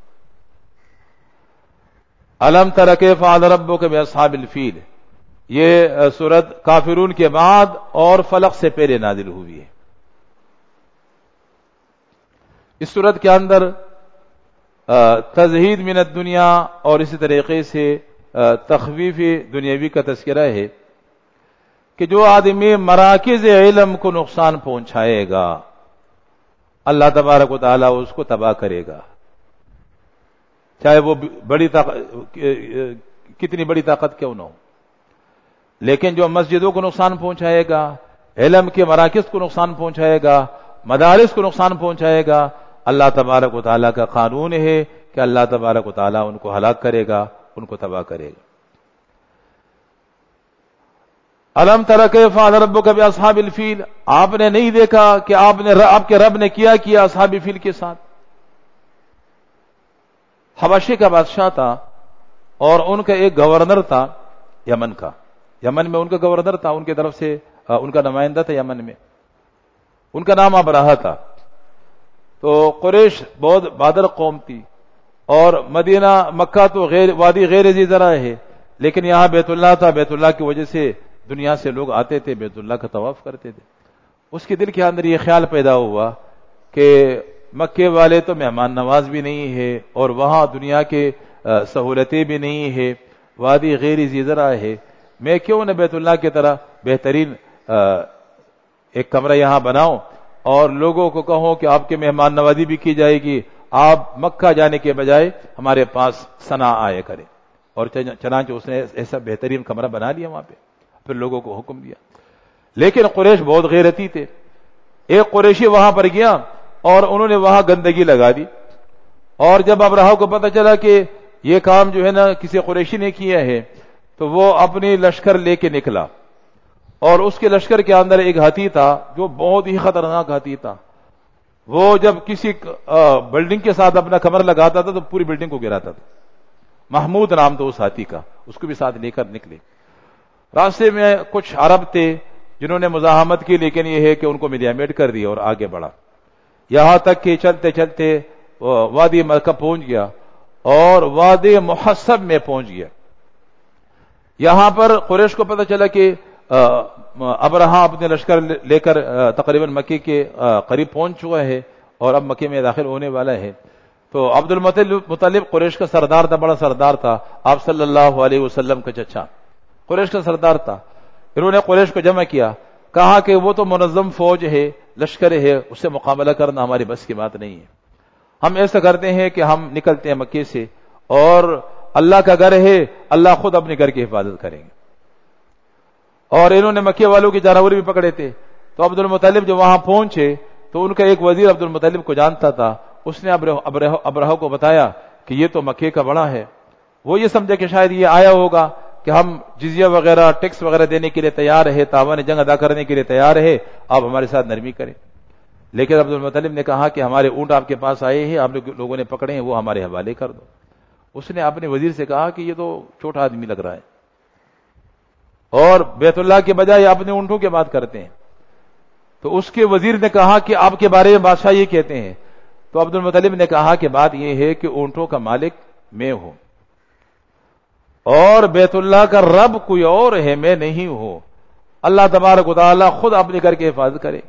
الم تر کیف فعل ربک باصحاب الفیل، یہ سورت کافرون کے بعد اور فلق سے پہلے نازل ہوئی ہے۔ اس سورت کے اندر تزہید من الدنیا اور اسی طریقے سے تخویف دنیاوی کا تذکرہ ہے کہ جو آدمی مراکز علم کو نقصان پہنچائے گا اللہ تبارک و تعالیٰ اس کو تباہ کرے گا، چاہے وہ بڑی طاقت کتنی بڑی طاقت کیوں نہ ہو۔ لیکن جو مسجدوں کو نقصان پہنچائے گا، علم کے مراکز کو نقصان پہنچائے گا، مدارس کو نقصان پہنچائے گا، اللہ تبارک و تعالیٰ کا قانون ہے کہ اللہ تبارک و تعالیٰ ان کو ہلاک کرے گا، ان کو تباہ کرے گا۔ الم تر کیف فعل ربک باصحاب الفیل، آپ نے نہیں دیکھا کہ آپ نے آپ کے رب نے کیا کیا اصحاب فیل کے ساتھ؟ حبشے کا بادشاہ تھا اور ان کا ایک گورنر تھا یمن کا، یمن میں ان کا گورنر تھا، ان کی طرف سے ان کا نمائندہ تھا یمن میں، ان کا نام ابرہہ تھا۔ تو قریش بہت بہادر قوم تھی، اور مدینہ مکہ تو غیر وادی غیر ذی زرع ہے، لیکن یہاں بیت اللہ تھا، بیت اللہ کی وجہ سے دنیا سے لوگ آتے تھے، بیت اللہ کا طواف کرتے تھے۔ اس کے دل کے اندر یہ خیال پیدا ہوا کہ مکے والے تو مہمان نواز بھی نہیں ہے، اور وہاں دنیا کے سہولتیں بھی نہیں ہے، وادی غیر ذی زرع ہے، میں کیوں نہ بیت اللہ کی طرح بہترین ایک کمرہ یہاں بناؤں اور لوگوں کو کہوں کہ آپ کے مہمان نوازی بھی کی جائے گی, آپ مکہ جانے کے بجائے ہمارے پاس صنعاء آیا کریں. اور چنانچہ اس نے ایسا بہترین کمرہ بنا لیا وہاں پہ, پھر لوگوں کو حکم دیا. لیکن قریش بہت غیرتی تھے. ایک قریشی وہاں پر گیا اور انہوں نے وہاں گندگی لگا دی, اور جب ابرہہ کو پتہ چلا کہ یہ کام جو ہے نا کسی قریشی نے کیا ہے, تو وہ اپنی لشکر لے کے نکلا, اور اس کے لشکر کے اندر ایک ہاتھی تھا جو بہت ہی خطرناک ہاتھی تھا. وہ جب کسی بلڈنگ کے ساتھ اپنا کمر لگاتا تھا تو پوری بلڈنگ کو گراتا تھا. محمود نام تو اس ہاتھی کا, اس کو بھی ساتھ لے کر نکلے. راستے میں کچھ عرب تھے جنہوں نے مزاحمت کی, لیکن یہ ہے کہ ان کو ملیامیٹ کر دیا اور آگے بڑھا, یہاں تک کہ چلتے چلتے وادی مکہ پہنچ گیا اور وادی محسب میں پہنچ گیا. یہاں پر قریش کو پتہ چلا کہ ابرہہ اپنے لشکر لے کر تقریباً مکے کے قریب پہنچ چکا ہے اور اب مکے میں داخل ہونے والا ہے. تو عبد المطلب قریش کا سردار تھا, بڑا سردار تھا, آپ صلی اللہ علیہ وسلم کا چچا قریش کا سردار تھا. انہوں نے قریش کو جمع کیا, کہا کہ وہ تو منظم فوج ہے, لشکر ہے, اس سے مقابلہ کرنا ہماری بس کی بات نہیں ہے. ہم ایسا کرتے ہیں کہ ہم نکلتے ہیں مکے سے, اور اللہ کا گھر ہے, اللہ خود اپنے گھر کی حفاظت کریں گے. اور انہوں نے مکے والوں کی جانور بھی پکڑے تھے. تو عبد المطلب جب وہاں پہنچے تو ان کا ایک وزیر عبد المطلب کو جانتا تھا, اس نے ابرہہ کو بتایا کہ یہ تو مکے کا بڑا ہے. وہ یہ سمجھا کہ شاید یہ آیا ہوگا کہ ہم جزیہ وغیرہ ٹیکس وغیرہ دینے کے لیے تیار ہے, تاوان جنگ ادا کرنے کے لیے تیار ہے, آپ ہمارے ساتھ نرمی کریں. لیکن عبد المطلب نے کہا کہ ہمارے اونٹ آپ کے پاس آئے ہیں, آپ لوگوں نے پکڑے ہیں, وہ ہمارے حوالے کر دو. اس نے اپنے وزیر سے کہا کہ یہ تو چھوٹا آدمی لگ رہا ہے اور بیت اللہ کے بجائے اپنے اونٹوں کی بات کرتے ہیں. تو اس کے وزیر نے کہا کہ آپ کے بارے میں بادشاہ یہ کہتے ہیں. تو عبد المطلب نے کہا کہ بات یہ ہے کہ اونٹوں کا مالک میں ہوں اور بیت اللہ کا رب کوئی اور ہے, میں نہیں ہوں. اللہ تبارک و تعالی خود اپنے گھر کی حفاظت کرے.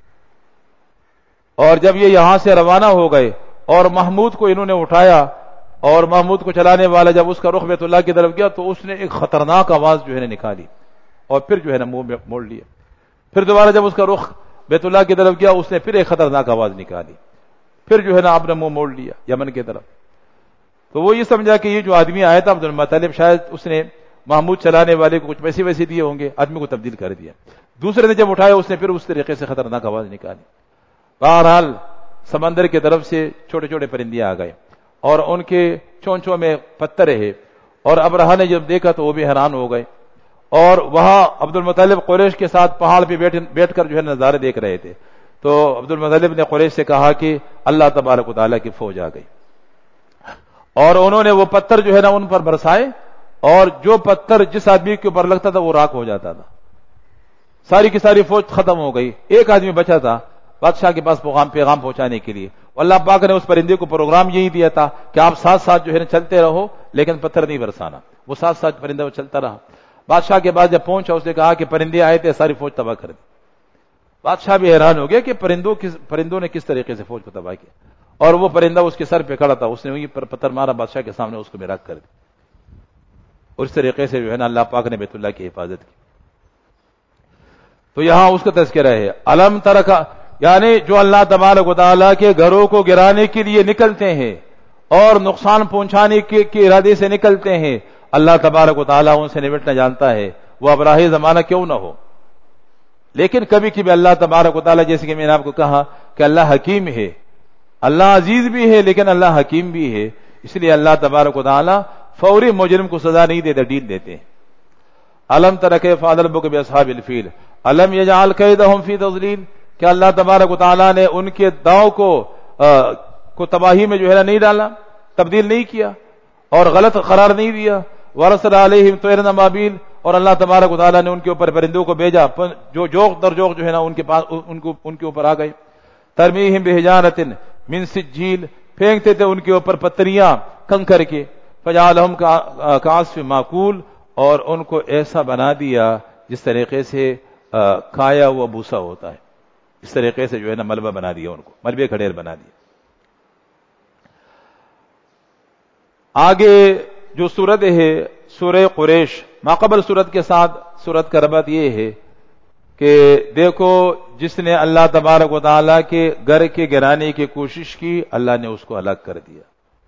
اور جب یہ یہاں سے روانہ ہو گئے اور محمود کو انہوں نے اٹھایا, اور محمود کو چلانے والا جب اس کا رخ بیت اللہ کی طرف گیا تو اس نے ایک خطرناک آواز جو ہے نا نکالی اور پھر جو ہے نا منہ موڑ لیا. پھر دوبارہ جب اس کا رخ بیت اللہ کی طرف گیا اس نے پھر ایک خطرناک آواز نکالی, پھر جو ہے نا آپ نے منہ موڑ لیا یمن کی طرف. تو وہ یہ سمجھا کہ یہ جو آدمی آیا تھا عبد المطلب, شاید اس نے محمود چلانے والے کو کچھ پیسے ویسے دیے ہوں گے, آدمی کو تبدیل کر دیا. دوسرے نے جب اٹھایا اس نے پھر اس طریقے سے خطرناک آواز نکالی. بہرحال سمندر کی طرف سے چھوٹے چھوٹے پرندے آ گئے اور ان کے چونچوں میں پتھر ہے, اور ابرہہ نے جب دیکھا تو وہ بھی حیران ہو گئے. اور وہاں عبد المطلب قریش کے ساتھ پہاڑ پہ بیٹھ بیٹھ کر جو ہے نظارے دیکھ رہے تھے. تو عبد المطلب نے قریش سے کہا کہ اللہ تبارک و تعالیٰ کی فوج آ گئی, اور انہوں نے وہ پتھر جو ہے نا ان پر برسائے, اور جو پتھر جس آدمی کے اوپر لگتا تھا وہ راکھ ہو جاتا تھا. ساری کی ساری فوج ختم ہو گئی. ایک آدمی بچا تھا بادشاہ کے پاس پیغام پیغام پہنچانے کے لیے. اللہ پاک نے اس پرندے کو پروگرام یہی دیا تھا کہ آپ ساتھ ساتھ جو ہے نا چلتے رہو, لیکن پتھر نہیں برسانا. وہ ساتھ ساتھ پرندہ چلتا رہا. بادشاہ کے پاس جب پہنچا اس نے کہا کہ پرندے آئے تھے, ساری فوج تباہ کر دی. بادشاہ بھی حیران ہو گیا کہ پرندوں کس پرندوں نے کس طریقے سے فوج کو تباہ کیا, اور وہ پرندہ اس کے سر پہ کھڑا تھا, اس نے وہیں پر پتھر مارا بادشاہ کے سامنے, اس کو میراث کر دی. اور اس طریقے سے جو ہے نا اللہ پاک نے بیت اللہ کی حفاظت کی. تو یہاں اس کا تذکرہ ہے علم ترکا, یعنی جو اللہ تبارک و تعالیٰ کے گھروں کو گرانے کے لیے نکلتے ہیں اور نقصان پہنچانے کے, کے ارادے سے نکلتے ہیں, اللہ تبارک و تعالیٰ ان سے نمٹنا جانتا ہے, وہ ابراہ زمانہ کیوں نہ ہو. لیکن کبھی کبھی اللہ تبارک و تعالیٰ, جیسے کہ میں نے آپ کو کہا کہ اللہ حکیم ہے, اللہ عزیز بھی ہے لیکن اللہ حکیم بھی ہے, اس لیے اللہ تبارک و تعالیٰ فوری مجرم کو سزا نہیں دیتے, ڈیل دیتے ہیں. علم تر کیف فعل ربک باصحاب الفیل الم یجعل کیدہم فی تضلیل, کہ اللہ تبارک و تعالیٰ نے ان کے داؤ کو کو تباہی میں جو ہے نہیں ڈالا, تبدیل نہیں کیا اور غلط قرار نہیں دیا. ورسل علیہم طیرا ابابیل, اور اللہ تبارک و تعالیٰ نے ان کے اوپر پرندوں کو بھیجا جو جوق در جوق جو ہے نا ان کے پاس ان کو ان کے اوپر آ گئے. ترمیہم بحجارۃ من سجیل, پھینکتے تھے ان کے اوپر پتھریاں کنکر کے. فجعلہم کعصف معقول, اور ان کو ایسا بنا دیا جس طریقے سے کھایا ہوا بھوسا ہوتا ہے, اس طریقے سے جو ہے نا ملبہ بنا دیا, ان کو ملبے کھڑیر بنا دیا. آگے جو سورت ہے سورہ قریش, ماقبل صورت کے ساتھ صورت کا ربط یہ ہے کہ دیکھو جس نے اللہ تبارک و تعالیٰ کے گھر کے گرانے کی کوشش کی اللہ نے اس کو الگ کر دیا،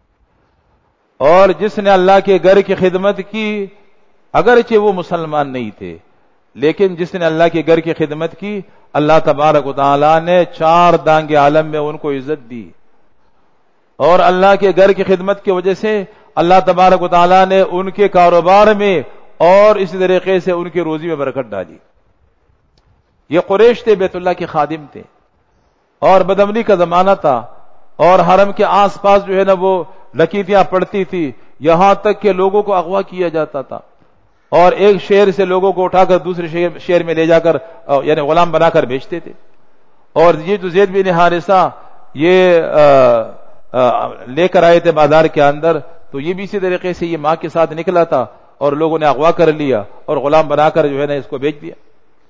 اور جس نے اللہ کے گھر کی خدمت کی اگرچہ وہ مسلمان نہیں تھے لیکن جس نے اللہ کے گھر کی خدمت کی اللہ تبارک و تعالیٰ نے چار دانگ عالم میں ان کو عزت دی، اور اللہ کے گھر کی خدمت کی وجہ سے اللہ تبارک و تعالیٰ نے ان کے کاروبار میں اور اسی طریقے سے ان کی روزی میں برکت ڈالی۔ یہ قریش تھے، بیت اللہ کے خادم تھے، اور بدامنی کا زمانہ تھا، اور حرم کے آس پاس جو ہے نا وہ ڈکیتیاں پڑتی تھی، یہاں تک کہ لوگوں کو اغوا کیا جاتا تھا، اور ایک شہر سے لوگوں کو اٹھا کر دوسرے شہر شہر میں لے جا کر یعنی غلام بنا کر بیچتے تھے۔ اور یہ جو زید بن حارثہ یہ آ آ لے کر آئے تھے بازار کے اندر، تو یہ بھی اسی طریقے سے یہ ماں کے ساتھ نکلا تھا اور لوگوں نے اغوا کر لیا اور غلام بنا کر جو ہے نا اس کو بیچ دیا،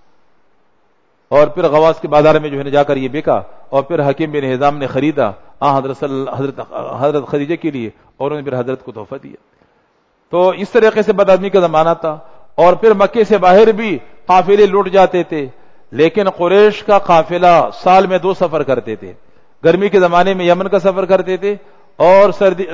اور پھر غواص کے بازار میں جو ہے نا جا کر یہ بکا، اور پھر حکیم بن حزام نے خریدا آ حضرت حضرت حضرت خدیجہ کے لیے، اور انہوں نے پھر حضرت کو تحفہ دیا۔ تو اس طریقے سے بدآدمی کا زمانہ تھا، اور پھر مکے سے باہر بھی قافلے لوٹ جاتے تھے، لیکن قریش کا قافلہ سال میں دو سفر کرتے تھے، گرمی کے زمانے میں یمن کا سفر کرتے تھے، اور سردی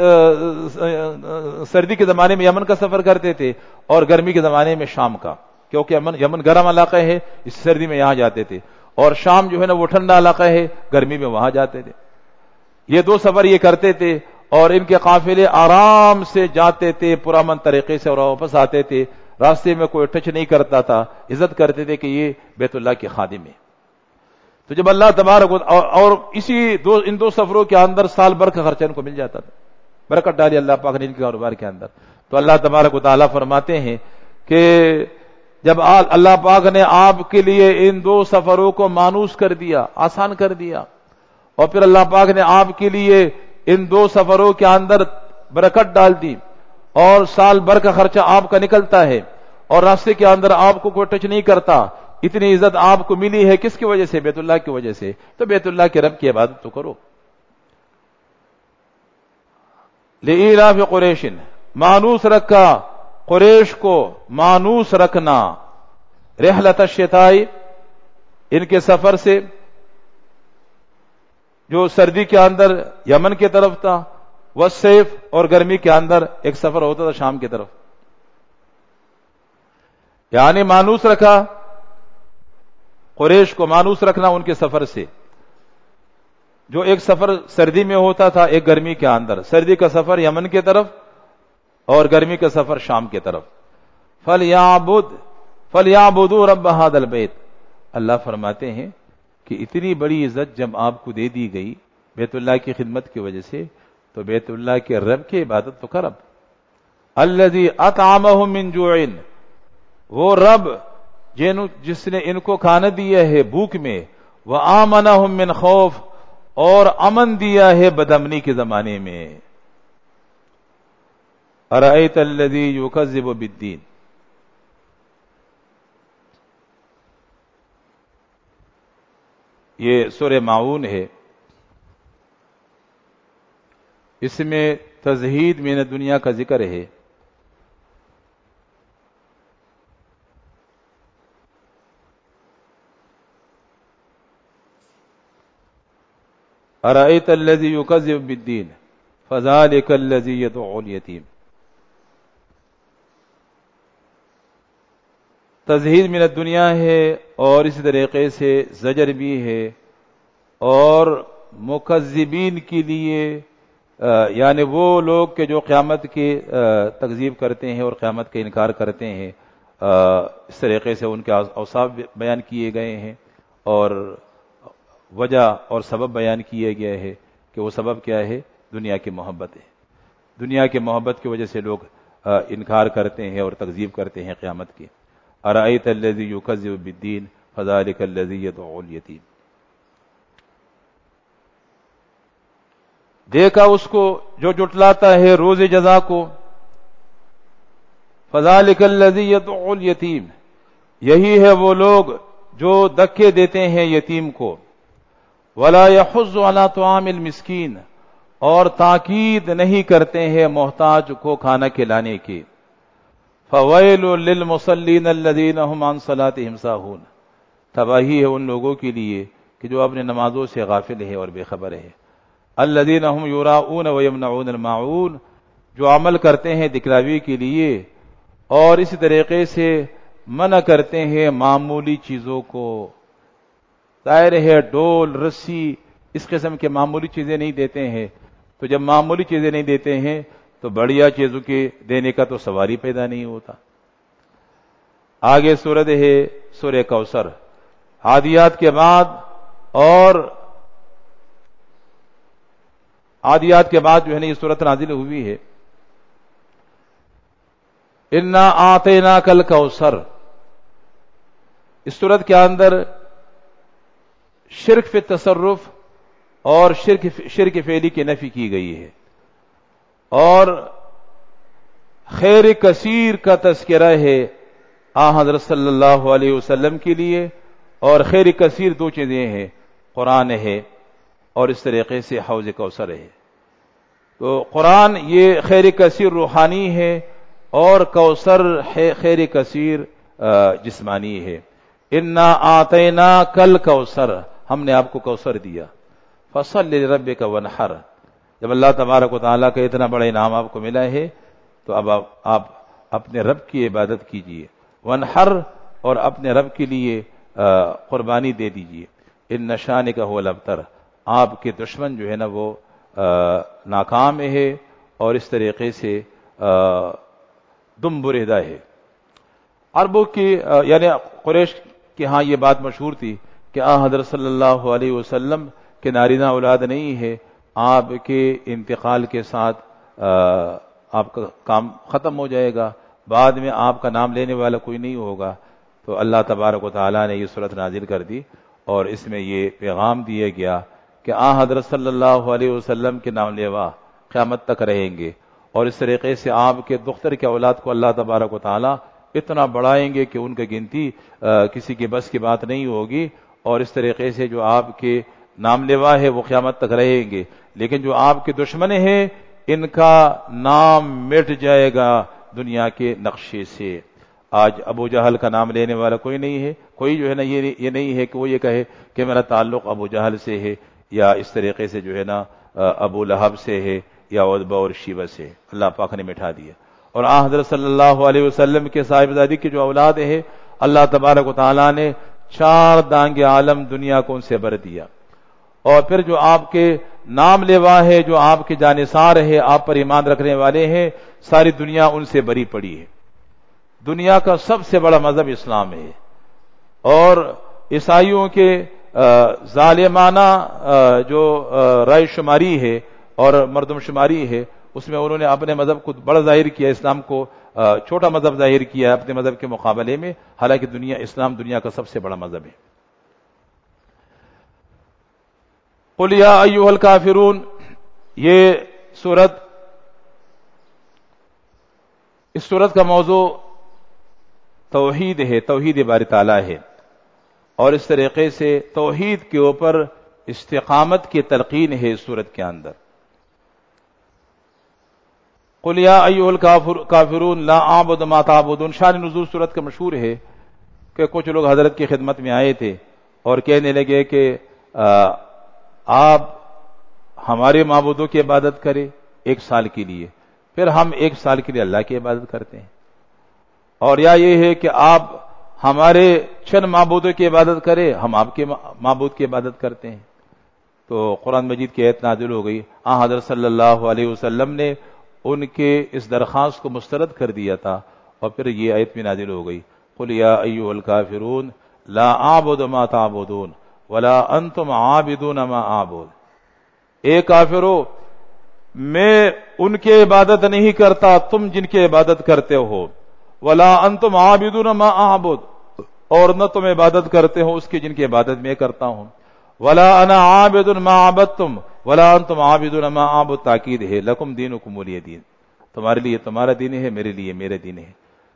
سردی کے زمانے میں یمن کا سفر کرتے تھے، اور گرمی کے زمانے میں شام کا، کیونکہ یمن یمن گرم علاقہ ہے اس سردی میں یہاں جاتے تھے، اور شام جو ہے نا وہ ٹھنڈا علاقہ ہے گرمی میں وہاں جاتے تھے۔ یہ دو سفر یہ کرتے تھے، اور ان کے قافلے آرام سے جاتے تھے پرامن طریقے سے، اور واپس آتے تھے، راستے میں کوئی ٹچ نہیں کرتا تھا، عزت کرتے تھے کہ یہ بیت اللہ کے خادم ہے۔ تو جب اللہ تبارک اور اسی دو ان دو سفروں کے اندر سال بھر کا خرچہ ان کو مل جاتا تھا، برکت ڈالی اللہ پاک نے ان کے کاروبار کے اندر۔ تو اللہ تبارک و تعالیٰ فرماتے ہیں کہ جب اللہ پاک نے آپ کے لیے ان دو سفروں کو مانوس کر دیا، آسان کر دیا، اور پھر اللہ پاک نے آپ کے لیے ان دو سفروں کے اندر برکت ڈال دی، اور سال بھر کا خرچہ آپ کا نکلتا ہے، اور راستے کے اندر آپ کو کوئی ٹچ نہیں کرتا، اتنی عزت آپ کو ملی ہے کس کی وجہ سے؟ بیت اللہ کی وجہ سے۔ تو بیت اللہ کے رب کی عبادت تو کرو۔ لإیلاف قریش، مانوس رکھا قریش کو، مانوس رکھنا رحلت الشتاء، ان کے سفر سے جو سردی کے اندر یمن کی طرف تھا، والصیف، اور گرمی کے اندر ایک سفر ہوتا تھا شام کی طرف، یعنی مانوس رکھا قریش کو، مانوس رکھنا ان کے سفر سے، جو ایک سفر سردی میں ہوتا تھا ایک گرمی کے اندر، سردی کا سفر یمن کی طرف اور گرمی کا سفر شام کی طرف۔ فَلْيَعْبُدْ فَلْيَعْبُدُوا رَبَّ هَذَا الْبَيْتِ، اللہ فرماتے ہیں کہ اتنی بڑی عزت جب آپ کو دے دی گئی بیت اللہ کی خدمت کی وجہ سے، تو بیت اللہ کے رب کی عبادت تو کرب۔ الذی اطعمہم من جوع، وہ رب جس نے ان کو کھانا دیا ہے بھوک میں، وآمنہم من خوف، اور امن دیا ہے بدامنی کے زمانے میں۔ ارأیت الذی یکذب بالدین، یہ سورہ ماعون ہے، اس میں تزہید من دنیا کا ذکر ہے۔ ارأیت الذی یکذب بالدین فذلک الذی یدعو الیتیم، تزہید من الدنیا ہے، اور اسی طریقے سے زجر بھی ہے، اور مکذبین کے لیے یعنی وہ لوگ کہ جو قیامت کی تکذیب کرتے ہیں اور قیامت کا انکار کرتے ہیں، اس طریقے سے ان کے اوصاف بیان کیے گئے ہیں، اور وجہ اور سبب بیان کیے گئے ہیں کہ وہ سبب کیا ہے؟ دنیا کی محبت ہے۔ دنیا کی محبت کی وجہ سے لوگ انکار کرتے ہیں اور تکذیب کرتے ہیں قیامت کی۔ ارأیت الذی یکذب بالدین فذلک الذی یدعو الیتیم، دیکھا اس کو جو جٹلاتا ہے روز جزا کو، فذلک الذی یدعو الیتیم، یہی ہے وہ لوگ جو دھکے دیتے ہیں یتیم کو، ولا یحض علی طعام المسکین، اور تاکید نہیں کرتے ہیں محتاج کو کھانا کھلانے کی، فویل للمصلین الذین هم عن صلاتهم ساہون، تباہی ہے ان لوگوں کے لیے کہ جو اپنے نمازوں سے غافل ہے اور بے خبر ہے۔ الذین هم یراؤون ویمنعون الماعون، جو عمل کرتے ہیں دکھلاوی کے لیے اور اسی طریقے سے منع کرتے ہیں معمولی چیزوں کو۔ ظاہر ہے ڈول، رسی، اس قسم کے معمولی چیزیں نہیں دیتے ہیں، تو جب معمولی چیزیں نہیں دیتے ہیں تو بڑھیا چیزوں کے دینے کا تو سواری پیدا نہیں ہوتا۔ آگے سورت ہے سورہ کوثر، عادیات کے بعد اور عادیات کے بعد جو ہے نا یہ سورت نازل ہوئی ہے۔ انا آتیناک الکوثر، اس سورت کے اندر شرک فی تصرف اور شرک شرک فعلی کی نفی کی گئی ہے، اور خیر کثیر کا تذکرہ ہے آن حضرت صلی اللہ علیہ وسلم کے لیے، اور خیر کثیر دو چیزیں ہیں، قرآن ہے اور اس طریقے سے حوض کوثر ہے۔ تو قرآن یہ خیر کثیر روحانی ہے اور کوثر خیر کثیر جسمانی ہے۔ انا آتیناک الکوثر، ہم نے آپ کو کوثر دیا۔ فصل لربک وانحر، جب اللہ تبارک و تعالیٰ کا اتنا بڑا انعام آپ کو ملا ہے تو اب آپ, آپ اپنے رب کی عبادت کیجئے، وانحر، اور اپنے رب کے لیے قربانی دے دیجئے۔ ان شانک هو الابتر، آپ کے دشمن جو ہے نا وہ ناکام ہے اور اس طریقے سے دم بریدہ ہے۔ عربوں کی یعنی قریش کے ہاں یہ بات مشہور تھی کہ آن حضرت صلی اللہ علیہ وسلم کے نارینہ اولاد نہیں ہے، آپ کے انتقال کے ساتھ آپ کا کام ختم ہو جائے گا، بعد میں آپ کا نام لینے والا کوئی نہیں ہوگا۔ تو اللہ تبارک و تعالیٰ نے یہ صورت نازل کر دی اور اس میں یہ پیغام دیا گیا کہ آن حضرت صلی اللہ علیہ وسلم کے نام لیوا قیامت تک رہیں گے، اور اس طریقے سے آپ کے دختر کے اولاد کو اللہ تبارک و تعالیٰ اتنا بڑھائیں گے کہ ان کی گنتی کسی کے بس کی بات نہیں ہوگی، اور اس طریقے سے جو آپ کے نام لیوا ہے وہ قیامت تک رہیں گے، لیکن جو آپ کے دشمن ہیں ان کا نام مٹ جائے گا دنیا کے نقشے سے۔ آج ابو جہل کا نام لینے والا کوئی نہیں ہے، کوئی جو ہے نا یہ یہ نہیں ہے کہ وہ یہ کہے کہ میرا تعلق ابو جہل سے ہے، یا اس طریقے سے جو ہے نا ابو لہب سے ہے، یا عتبہ اور شیبہ سے۔ اللہ پاک نے مٹھا دیا۔ اور آن حضرت صلی اللہ علیہ وسلم کے صاحبزادی کی جو اولاد ہے اللہ تبارک و تعالیٰ نے چار دانگ عالم دنیا کو ان سے بھر دیا، اور پھر جو آپ کے نام لیوا ہے، جو آپ کے جانثار ہے، آپ پر ایمان رکھنے والے ہیں، ساری دنیا ان سے بری پڑی ہے۔ دنیا کا سب سے بڑا مذہب اسلام ہے، اور عیسائیوں کے ظالمانہ جو رائے شماری ہے اور مردم شماری ہے اس میں انہوں نے اپنے مذہب کو بڑا ظاہر کیا، اسلام کو چھوٹا مذہب ظاہر کیا اپنے مذہب کے مقابلے میں، حالانکہ دنیا اسلام دنیا کا سب سے بڑا مذہب ہے۔ قل یا ایھا الکافرون، یہ سورت اس سورت کا موضوع توحید ہے، توحید باری تعالیٰ ہے، اور اس طریقے سے توحید کے اوپر استقامت کی تلقین ہے اس سورت کے اندر۔ قل یا ایھا الکافرون لا اعبد ما تعبدون، شان نزول سورت کا مشہور ہے کہ کچھ لوگ حضرت کی خدمت میں آئے تھے اور کہنے لگے کہ آپ ہمارے معبودوں کی عبادت کریں ایک سال کے لیے، پھر ہم ایک سال کے لیے اللہ کی عبادت کرتے ہیں، اور یا یہ ہے کہ آپ ہمارے چند معبودوں کی عبادت کریں، ہم آپ کے معبود کی عبادت کرتے ہیں۔ تو قرآن مجید کی آیت نازل ہو گئی، آن حضرت صلی اللہ علیہ وسلم نے ان کے اس درخواست کو مسترد کر دیا تھا، اور پھر یہ آیت میں نازل ہو گئی، قل یا ایھا الکافرون لا اعبد ما تعبدون ولا انتم عابدون ما اعبد، اے کافرو میں ان کی عبادت نہیں کرتا تم جن کی عبادت کرتے ہو، ولا انتم عابدون ما اعبد، اور نہ تم عبادت کرتے ہو اس کی جن کی عبادت میں کرتا ہوں، ولا انا عابد ما عبدتم ولا انتم عابدون ما اعبد، تاکید ہے لکم دینکم ولی دین، تمہارے لیے تمہارا دین ہے، میرے لیے میرا دین ہے۔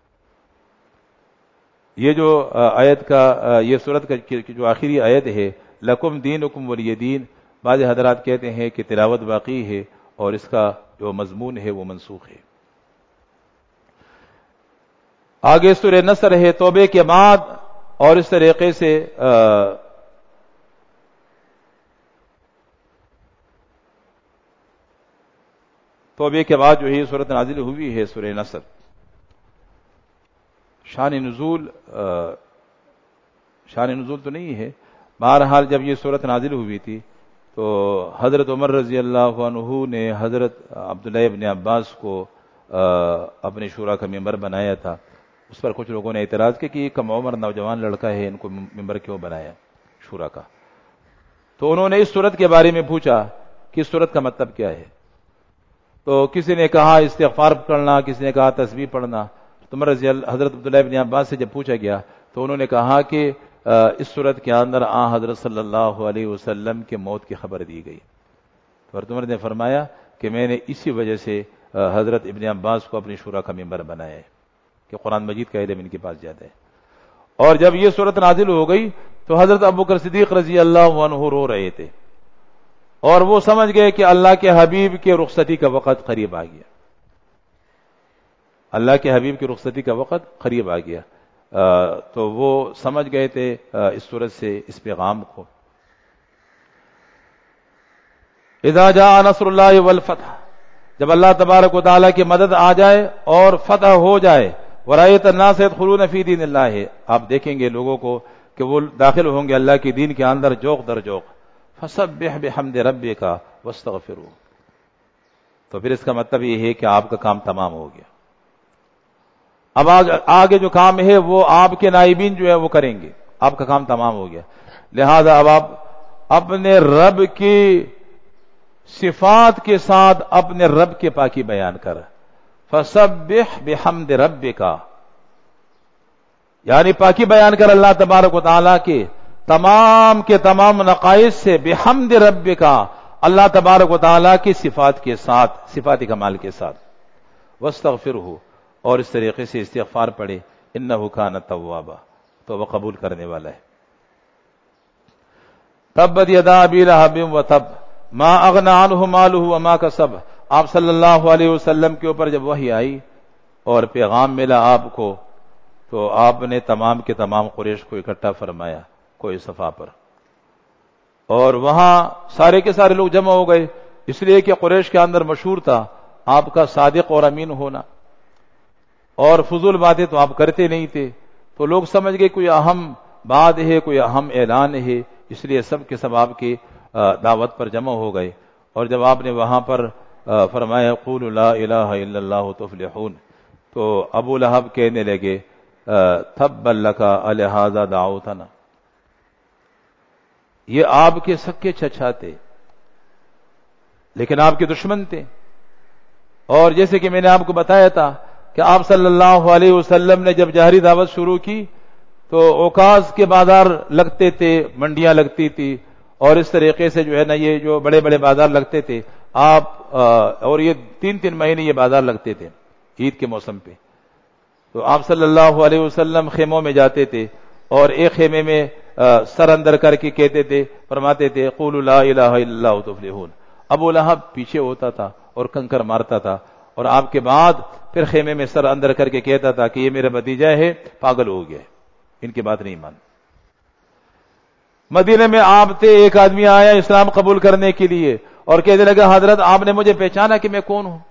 یہ جو آیت کا یہ سورت کا جو آخری آیت ہے لکم دینکم ولی دین، بعض حضرات کہتے ہیں کہ تلاوت باقی ہے اور اس کا جو مضمون ہے وہ منسوخ ہے۔ آگے سورہ نصر ہے توبے کے بعد، اور اس طریقے سے توبے کے بعد جو ہے سورت نازل ہوئی ہے سورہ نصر۔ شان نزول شان نزول تو نہیں ہے، بہرحال جب یہ سورت نازل ہوئی تھی تو حضرت عمر رضی اللہ عنہ نے حضرت عبداللہ ابن عباس کو اپنے شورا کا ممبر بنایا تھا۔ اس پر کچھ لوگوں نے اعتراض کیا کہ یہ کم عمر نوجوان لڑکا ہے، ان کو ممبر کیوں بنایا شورا کا؟ تو انہوں نے اس سورت کے بارے میں پوچھا کہ اس سورت کا مطلب کیا ہے، تو کسی نے کہا استغفار پڑھنا، کسی نے کہا تسبیح پڑھنا۔ عمر رضی اللہ حضرت عبداللہ ابن عباس سے جب پوچھا گیا تو انہوں نے کہا کہ اس صورت کے اندر آن حضرت صلی اللہ علیہ وسلم کے موت کی خبر دی گئی۔ تو حضرت عمر نے فرمایا کہ میں نے اسی وجہ سے حضرت ابن عباس کو اپنی شورا کا ممبر بنایا ہے کہ قرآن مجید کا علم ان کے پاس زیادہ ہے۔ اور جب یہ صورت نازل ہو گئی تو حضرت ابوبکر صدیق رضی اللہ عنہ رو رہے تھے، اور وہ سمجھ گئے کہ اللہ کے حبیب کے رخصتی کا وقت قریب آ گیا، اللہ کے حبیب کی رخصتی کا وقت قریب آ گیا، تو وہ سمجھ گئے تھے اس صورت سے اس پیغام کو۔ اذا جاء نصر اللہ والفتح، جب اللہ تبارک و تعالیٰ کی مدد آ جائے اور فتح ہو جائے، ورأیت الناس يدخلون فی دین اللہ، آپ دیکھیں گے لوگوں کو کہ وہ داخل ہوں گے اللہ کے دین کے اندر جوق در جوق، فسبح بحمد ربک واستغفروا، تو پھر اس کا مطلب یہ ہے کہ آپ کا کام تمام ہو گیا۔ اب آگے جو کام ہے وہ آپ کے نائبین جو ہے وہ کریں گے، آپ کا کام تمام ہو گیا۔ لہذا اب آپ اپنے رب کی صفات کے ساتھ اپنے رب کے پاکی بیان کر، فسبح بحمد ربک، یعنی پاکی بیان کر اللہ تبارک و تعالیٰ کے تمام کے تمام نقائص سے، بحمد ربک، اللہ تبارک و تعالیٰ کی صفات کے ساتھ، صفات کمال کے ساتھ، واستغفرہ، اور اس طریقے سے استغفار پڑھے، انہ کان توابا، تو وہ قبول کرنے والا ہے۔ تبت یدا ابی لہب وتب ما اغنی عنہ مالہ وما کسب، آپ صلی اللہ علیہ وسلم کے اوپر جب وحی آئی اور پیغام ملا آپ کو، تو آپ نے تمام کے تمام قریش کو اکٹھا فرمایا کوئی صفا پر، اور وہاں سارے کے سارے لوگ جمع ہو گئے، اس لیے کہ قریش کے اندر مشہور تھا آپ کا صادق اور امین ہونا، اور فضول باتیں تو آپ کرتے نہیں تھے، تو لوگ سمجھ گئے کوئی اہم بات ہے، کوئی اہم اعلان ہے، اس لیے سب کے سب آپ کی دعوت پر جمع ہو گئے۔ اور جب آپ نے وہاں پر فرمایا قولوا لا الہ الا اللہ تفلحون، تو ابو لہب کہنے لگے تبا لک الہذا دعوتنا، یہ آپ کے سکے چچا تھے لیکن آپ کے دشمن تھے۔ اور جیسے کہ میں نے آپ کو بتایا تھا کہ آپ صلی اللہ علیہ وسلم نے جب جہری دعوت شروع کی تو اوقاز کے بازار لگتے تھے، منڈیاں لگتی تھی، اور اس طریقے سے جو ہے نا یہ جو بڑے بڑے بازار لگتے تھے آپ، اور یہ تین تین مہینے یہ بازار لگتے تھے عید کے موسم پہ، تو آپ صلی اللہ علیہ وسلم خیموں میں جاتے تھے اور ایک خیمے میں سر اندر کر کے کہتے تھے، فرماتے تھے قولوا لا الہ الا اللہ تفلحون۔ ابو لہب پیچھے ہوتا تھا اور کنکر مارتا تھا، اور آپ کے بعد پھر خیمے میں سر اندر کر کے کہتا تھا کہ یہ میرا بھتیجا ہے، پاگل ہو گیا، ان کی بات نہیں مان۔ مدینے میں آپ تھے، ایک آدمی آیا اسلام قبول کرنے کے لیے اور کہنے لگا حضرت آپ نے مجھے پہچانا کہ میں کون ہوں؟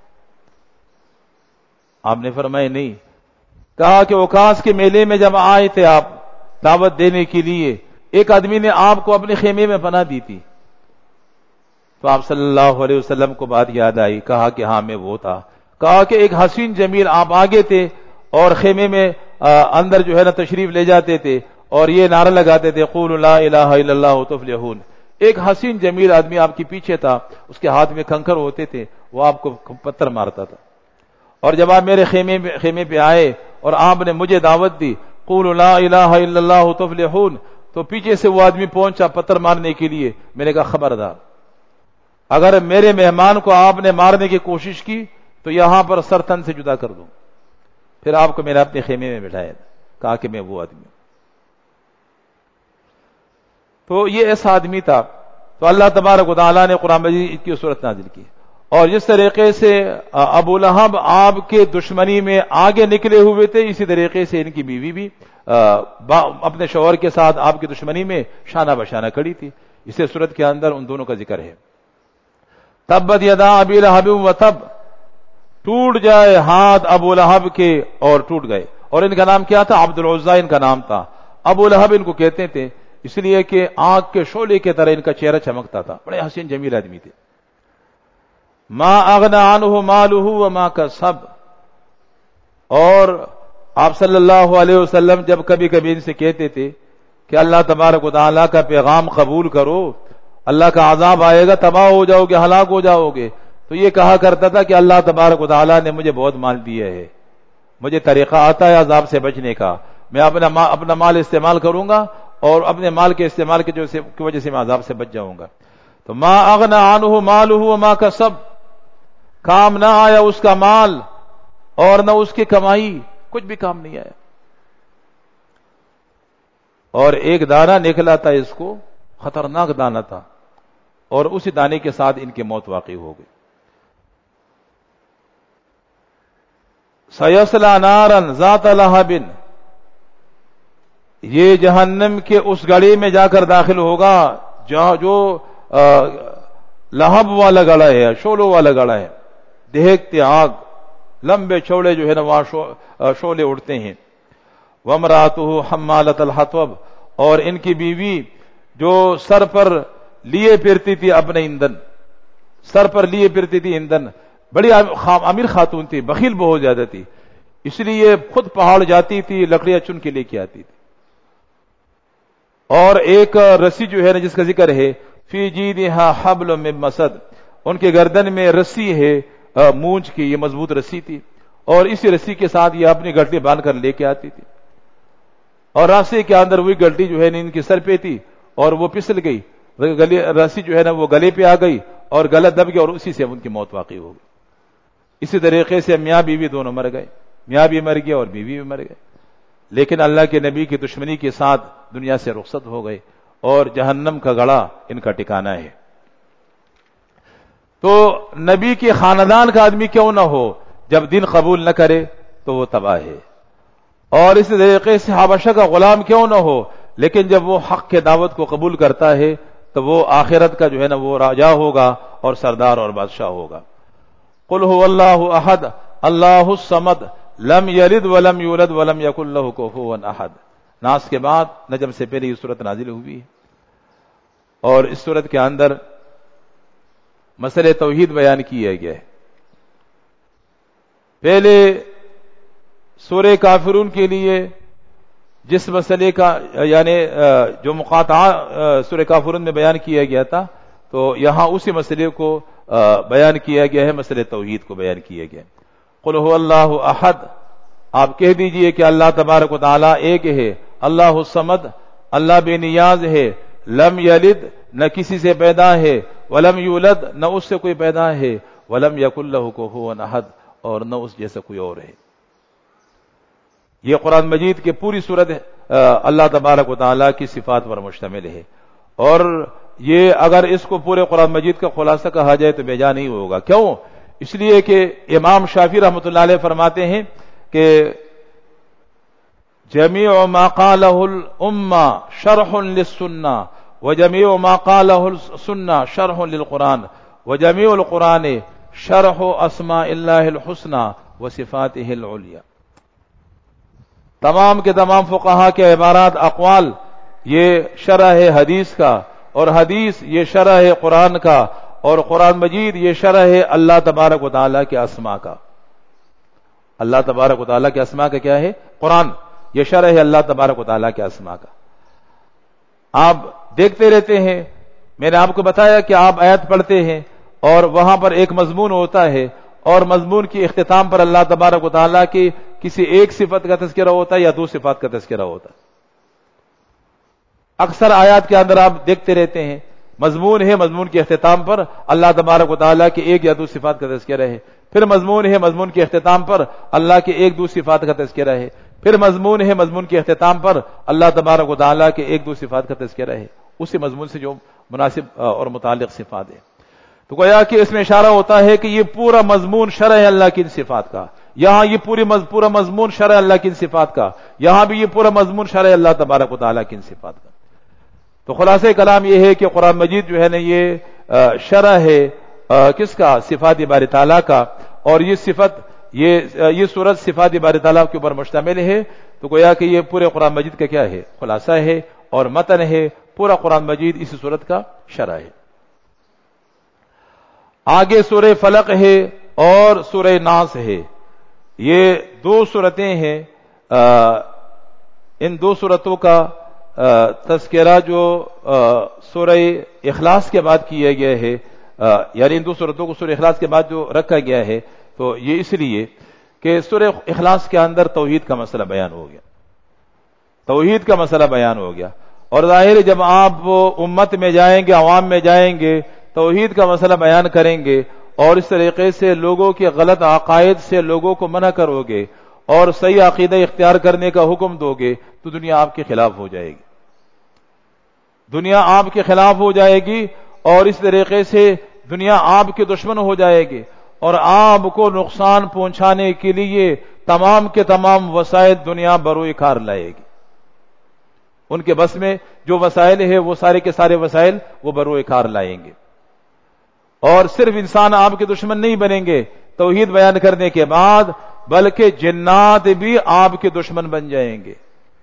آپ نے فرمایا نہیں۔ کہا کہ اوقاس کے میلے میں جب آئے تھے آپ دعوت دینے کے لیے، ایک آدمی نے آپ کو اپنے خیمے میں پناہ دی تھی، تو آپ صلی اللہ علیہ وسلم کو بات یاد آئی، کہا کہ ہاں میں وہ تھا۔ کہا کہ ایک حسین جمیل آپ آگے تھے اور خیمے میں اندر جو ہے نا تشریف لے جاتے تھے اور یہ نعرہ لگاتے تھے قولوا لا الہ الا اللہ تفلحون۔ ایک حسین جمیل آدمی آپ کے پیچھے تھا، اس کے ہاتھ میں کنکر ہوتے تھے، وہ آپ کو پتھر مارتا تھا، اور جب آپ میرے خیمے خیمے پہ آئے اور آپ نے مجھے دعوت دی قولوا لا الہ الا اللہ تفلحون، تو پیچھے سے وہ آدمی پہنچا پتھر مارنے کے لیے۔ میں نے کہا خبردار، اگر میرے مہمان کو آپ نے مارنے کی کوشش کی تو یہاں پر سر تن سے جدا کر دوں۔ پھر آپ کو میں نے اپنے خیمے میں بٹھایا، کہا کہ میں وہ آدمی ہوں۔ تو یہ ایسا آدمی تھا، تو اللہ تبارک و تعالیٰ نے قرآن مجید کی صورت نازل کی، اور جس طریقے سے ابو لہب آپ کے دشمنی میں آگے نکلے ہوئے تھے، اسی طریقے سے ان کی بیوی بھی اپنے شوہر کے ساتھ آپ کی دشمنی میں شانہ بشانہ کھڑی تھی. اسے صورت کے اندر ان دونوں کا ذکر ہے. تبت یدا ابی لہب و تب، ٹوٹ جائے ہاتھ ابو لہب کے اور ٹوٹ گئے. اور ان کا نام کیا تھا؟ عبد العزیٰ ان کا نام تھا. ابو لہب ان کو کہتے تھے اس لیے کہ آنکھ کے شعلے کی طرح ان کا چہرہ چمکتا تھا، بڑے حسین جمیل آدمی تھے. ما اغنى عنه ماله وما كسب. اور آپ صلی اللہ علیہ وسلم جب کبھی کبھی ان سے کہتے تھے کہ اللہ تبارک و تعالیٰ کا پیغام قبول کرو، اللہ کا عذاب آئے گا، تباہ ہو جاؤ گے، ہلاک ہو جاؤ گے، تو یہ کہا کرتا تھا کہ اللہ تبارک و تعالیٰ نے مجھے بہت مال دیا ہے، مجھے طریقہ آتا ہے عذاب سے بچنے کا، میں اپنا اپنا مال استعمال کروں گا اور اپنے مال کے استعمال کی وجہ سے میں عذاب سے بچ جاؤں گا. تو ما اغنى عنه ماله وما كسب، کام نہ آیا اس کا مال اور نہ اس کی کمائی، کچھ بھی کام نہیں آیا. اور ایک دانہ نکلا تھا، اس کو خطرناک دانہ تھا، اور اسی دانے کے ساتھ ان کی موت واقع ہو گئی. سیصلی نارا ذات لہب، یہ جہنم کے اس گڑھے میں جا کر داخل ہوگا جہاں جو لہب والا گڑھا ہے، شولوں والا گڑھا ہے، دیکھتے آگ، لمبے چوڑے جو ہے نا وہاں شولے اڑتے ہیں. وامرأتہ حمالۃ الحطب، اور ان کی بیوی جو سر پر لیے پھرتی تھی اپنے ایندھن، سر پر لیے پھرتی تھی ایندھن، بڑی امیر خاتون تھی، بخیل بہت زیادہ تھی، اس لیے خود پہاڑ جاتی تھی، لکڑیاں چن کے لے کے آتی تھی. اور ایک رسی جو ہے نا جس کا ذکر ہے، فی جیدہا حبل من مسد، ان کے گردن میں رسی ہے مونج کی، یہ مضبوط رسی تھی، اور اسی رسی کے ساتھ یہ اپنی گٹلی باندھ کر لے کے آتی تھی. اور راستے کے اندر وہی گٹلی جو ہے نا ان کے سر پہ تھی اور وہ پسل گئی، رسی جو ہے نا وہ گلے پہ آ گئی اور گلا دب گیا، اور اسی سے ان کی موت واقع ہو گئی. اسی طریقے سے میاں بیوی دونوں مر گئے، میاں بھی مر گیا اور بیوی بھی مر گئے. لیکن اللہ کے نبی کی دشمنی کے ساتھ دنیا سے رخصت ہو گئے، اور جہنم کا گڑھا ان کا ٹھکانہ ہے. تو نبی کے خاندان کا آدمی کیوں نہ ہو، جب دین قبول نہ کرے تو وہ تباہ ہے. اور اسی طریقے سے حبشہ کا غلام کیوں نہ ہو، لیکن جب وہ حق کے دعوت کو قبول کرتا ہے تو وہ آخرت کا جو ہے نا وہ راجا ہوگا اور سردار اور بادشاہ ہوگا. قل هو اللہ احد اللہ الصمد لم یلد ولم یولد ولم یکن لہ کفوا احد. ناس کے بعد نجم سے پہلے یہ سورت نازل ہوئی ہے، اور اس سورت کے اندر مسئلہ توحید بیان کیا گیا ہے. پہلے سورہ کافرون کے لیے جس مسئلے کا یعنی جو مقاطعہ سورہ کافرون میں بیان کیا گیا تھا، تو یہاں اسی مسئلے کو بیان کیا گیا ہے، مسئلہ توحید کو بیان کیا گیا. قل هو اللہ احد، آپ کہہ دیجئے کہ اللہ تبارک و تعالی ایک ہے. اللہ الصمد، اللہ بے نیاز ہے. لم یلد، نہ کسی سے پیدا ہے. ولم یولد، نہ اس سے کوئی پیدا ہے. ولم یکن لہ کفوا احد، اور نہ اس جیسا کوئی اور ہے. یہ قرآن مجید کی پوری صورت اللہ تبارک و تعالیٰ کی صفات پر مشتمل ہے، اور یہ اگر اس کو پورے قرآن مجید کا خلاصہ کہا جائے تو بے جا نہیں ہوگا. کیوں؟ اس لیے کہ امام شافعی رحمۃ اللہ علیہ فرماتے ہیں کہ جمیع ما قالہ الامہ شرح للسنہ وجمیع ما قالہ السنہ شرح للقرآن وجمیع القرآن شرح اسماء اللہ الحسنى وصفاتہ العلیٰ. تمام کے تمام فقہا کے عبارات اقوال یہ شرح ہے حدیث کا، اور حدیث یہ شرح ہے قرآن کا، اور قرآن مجید یہ شرح ہے اللہ تبارک و تعالیٰ کے اسماء کا. اللہ تبارک و تعالیٰ کے اسماء کا کیا ہے؟ قرآن یہ شرح ہے اللہ تبارک و تعالیٰ کے اسماء کا. آپ دیکھتے رہتے ہیں، میں نے آپ کو بتایا کہ آپ آیت پڑھتے ہیں اور وہاں پر ایک مضمون ہوتا ہے، اور مضمون کی اختتام پر اللہ تبارک و تعالیٰ کی کسی ایک صفت کا تذکرہ ہوتا ہے یا دو صفات کا تذکرہ ہوتا ہے. اکثر آیات کے اندر آپ دیکھتے رہتے ہیں مضمون ہے، مضمون کے اختتام پر اللہ تبارک و تعالیٰ کی ایک یا دو صفات کا تذکرہ ہے. پھر مضمون ہے، مضمون کے اختتام پر اللہ کے ایک دو صفات کا تذکرہ ہے. پھر مضمون ہے، مضمون کے اختتام پر اللہ تبارک و تعالیٰ کے ایک دو صفات کا تذکرہ ہے، اسی مضمون سے جو مناسب اور متعلق صفات ہے. تو گویا کہ اس میں اشارہ ہوتا ہے کہ یہ پورا مضمون شرح ہے اللہ کی صفات کا، یہاں یہ پوری مز پورا مضمون شرح اللہ کی صفات کا، یہاں بھی یہ پورا مضمون شرح اللہ تبارک و تعالیٰ کی صفات کا۔ تو خلاصہ کلام یہ ہے کہ قرآن مجید جو ہے نا یہ شرح ہے کس کا؟ صفات باری تعالیٰ کا، اور یہ صفت یہ یہ سورت صفات باری تعالیٰ کے اوپر مشتمل ہے۔ تو گویا کہ یہ پورے قرآن مجید کا کیا ہے؟ خلاصہ ہے اور متن ہے، پورا قرآن مجید اسی سورت کا شرح ہے۔ آگے سورہ فلق ہے اور سورہ ناس ہے، یہ دو سورتیں ہیں۔ ان دو سورتوں کا تذکرہ جو سورہ اخلاص کے بعد کیا گیا ہے، یعنی ان دو سورتوں کو سورہ اخلاص کے بعد جو رکھا گیا ہے، تو یہ اس لیے کہ سورہ اخلاص کے اندر توحید کا مسئلہ بیان ہو گیا، توحید کا مسئلہ بیان ہو گیا، اور ظاہر جب آپ امت میں جائیں گے، عوام میں جائیں گے، توحید کا مسئلہ بیان کریں گے اور اس طریقے سے لوگوں کے غلط عقائد سے لوگوں کو منع کرو گے اور صحیح عقیدہ اختیار کرنے کا حکم دو گے، تو دنیا آپ کے خلاف ہو جائے گی، دنیا آپ کے خلاف ہو جائے گی، اور اس طریقے سے دنیا آپ کے دشمن ہو جائے گی، اور آپ کو نقصان پہنچانے کے لیے تمام کے تمام وسائل دنیا بروئے کار لائے گی۔ ان کے بس میں جو وسائل ہے وہ سارے کے سارے وسائل وہ بروئے کار لائیں گے، اور صرف انسان آپ کے دشمن نہیں بنیں گے توحید بیان کرنے کے بعد، بلکہ جنات بھی آپ کے دشمن بن جائیں گے،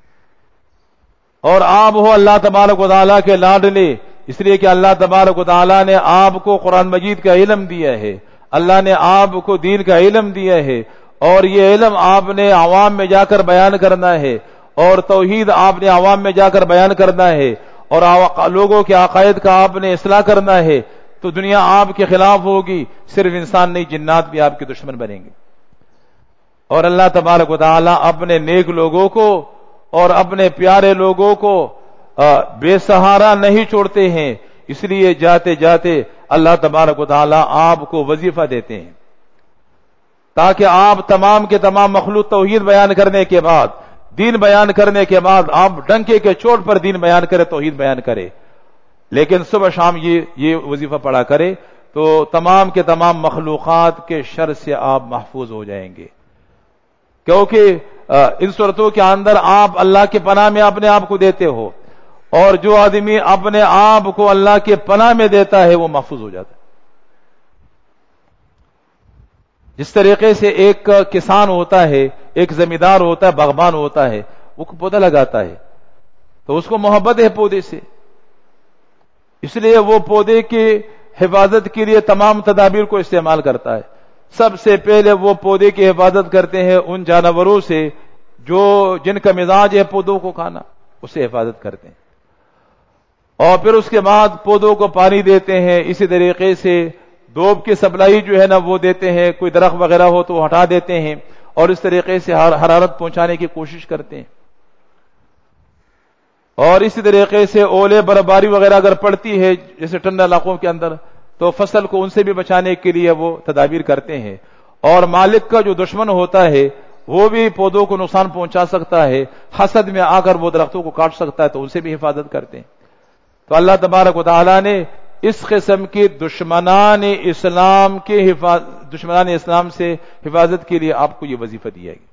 اور آپ ہو اللہ تبارک و تعالیٰ کے لاڈلے، اس لیے کہ اللہ تبارک و تعالیٰ نے آپ کو قرآن مجید کا علم دیا ہے، اللہ نے آپ کو دین کا علم دیا ہے، اور یہ علم آپ نے عوام میں جا کر بیان کرنا ہے، اور توحید آپ نے عوام میں جا کر بیان کرنا ہے، اور لوگوں کے عقائد کا آپ نے اصلاح کرنا ہے، تو دنیا آپ کے خلاف ہوگی، صرف انسان نہیں جنات بھی آپ کے دشمن بنیں گے۔ اور اللہ تبارک و تعالیٰ اپنے نیک لوگوں کو اور اپنے پیارے لوگوں کو بے سہارا نہیں چھوڑتے ہیں، اس لیے جاتے جاتے اللہ تبارک و تعالیٰ آپ کو وظیفہ دیتے ہیں تاکہ آپ تمام کے تمام مخلوق توحید بیان کرنے کے بعد، دین بیان کرنے کے بعد آپ ڈنکے کے چوٹ پر دین بیان کرے، توحید بیان کرے، لیکن صبح شام یہ یہ وظیفہ پڑھا کرے، تو تمام کے تمام مخلوقات کے شر سے آپ محفوظ ہو جائیں گے، کیونکہ ان صورتوں کے اندر آپ اللہ کے پناہ میں اپنے آپ کو دیتے ہو، اور جو آدمی اپنے آپ کو اللہ کے پناہ میں دیتا ہے وہ محفوظ ہو جاتا ہے۔ جس طریقے سے ایک کسان ہوتا ہے، ایک زمیندار ہوتا ہے، باغبان ہوتا ہے، وہ پودا لگاتا ہے تو اس کو محبت ہے پودے سے، اس لیے وہ پودے کی حفاظت کے لیے تمام تدابیر کو استعمال کرتا ہے۔ سب سے پہلے وہ پودے کی حفاظت کرتے ہیں ان جانوروں سے جو جن کا مزاج ہے پودوں کو کھانا، اس سے حفاظت کرتے ہیں، اور پھر اس کے بعد پودوں کو پانی دیتے ہیں، اسی طریقے سے دوب کی سپلائی جو ہے نا وہ دیتے ہیں، کوئی درخت وغیرہ ہو تو وہ ہٹا دیتے ہیں، اور اس طریقے سے حرارت پہنچانے کی کوشش کرتے ہیں، اور اسی طریقے سے اولے برفباری وغیرہ اگر پڑتی ہے جیسے ٹھنڈا علاقوں کے اندر تو فصل کو ان سے بھی بچانے کے لیے وہ تدابیر کرتے ہیں، اور مالک کا جو دشمن ہوتا ہے وہ بھی پودوں کو نقصان پہنچا سکتا ہے، حسد میں آ کر وہ درختوں کو کاٹ سکتا ہے، تو ان سے بھی حفاظت کرتے ہیں۔ تو اللہ تبارک و تعالیٰ نے اس قسم کے دشمنان اسلام کے حفاظت دشمنان اسلام سے حفاظت کے لیے آپ کو یہ وظیفہ دیا گیا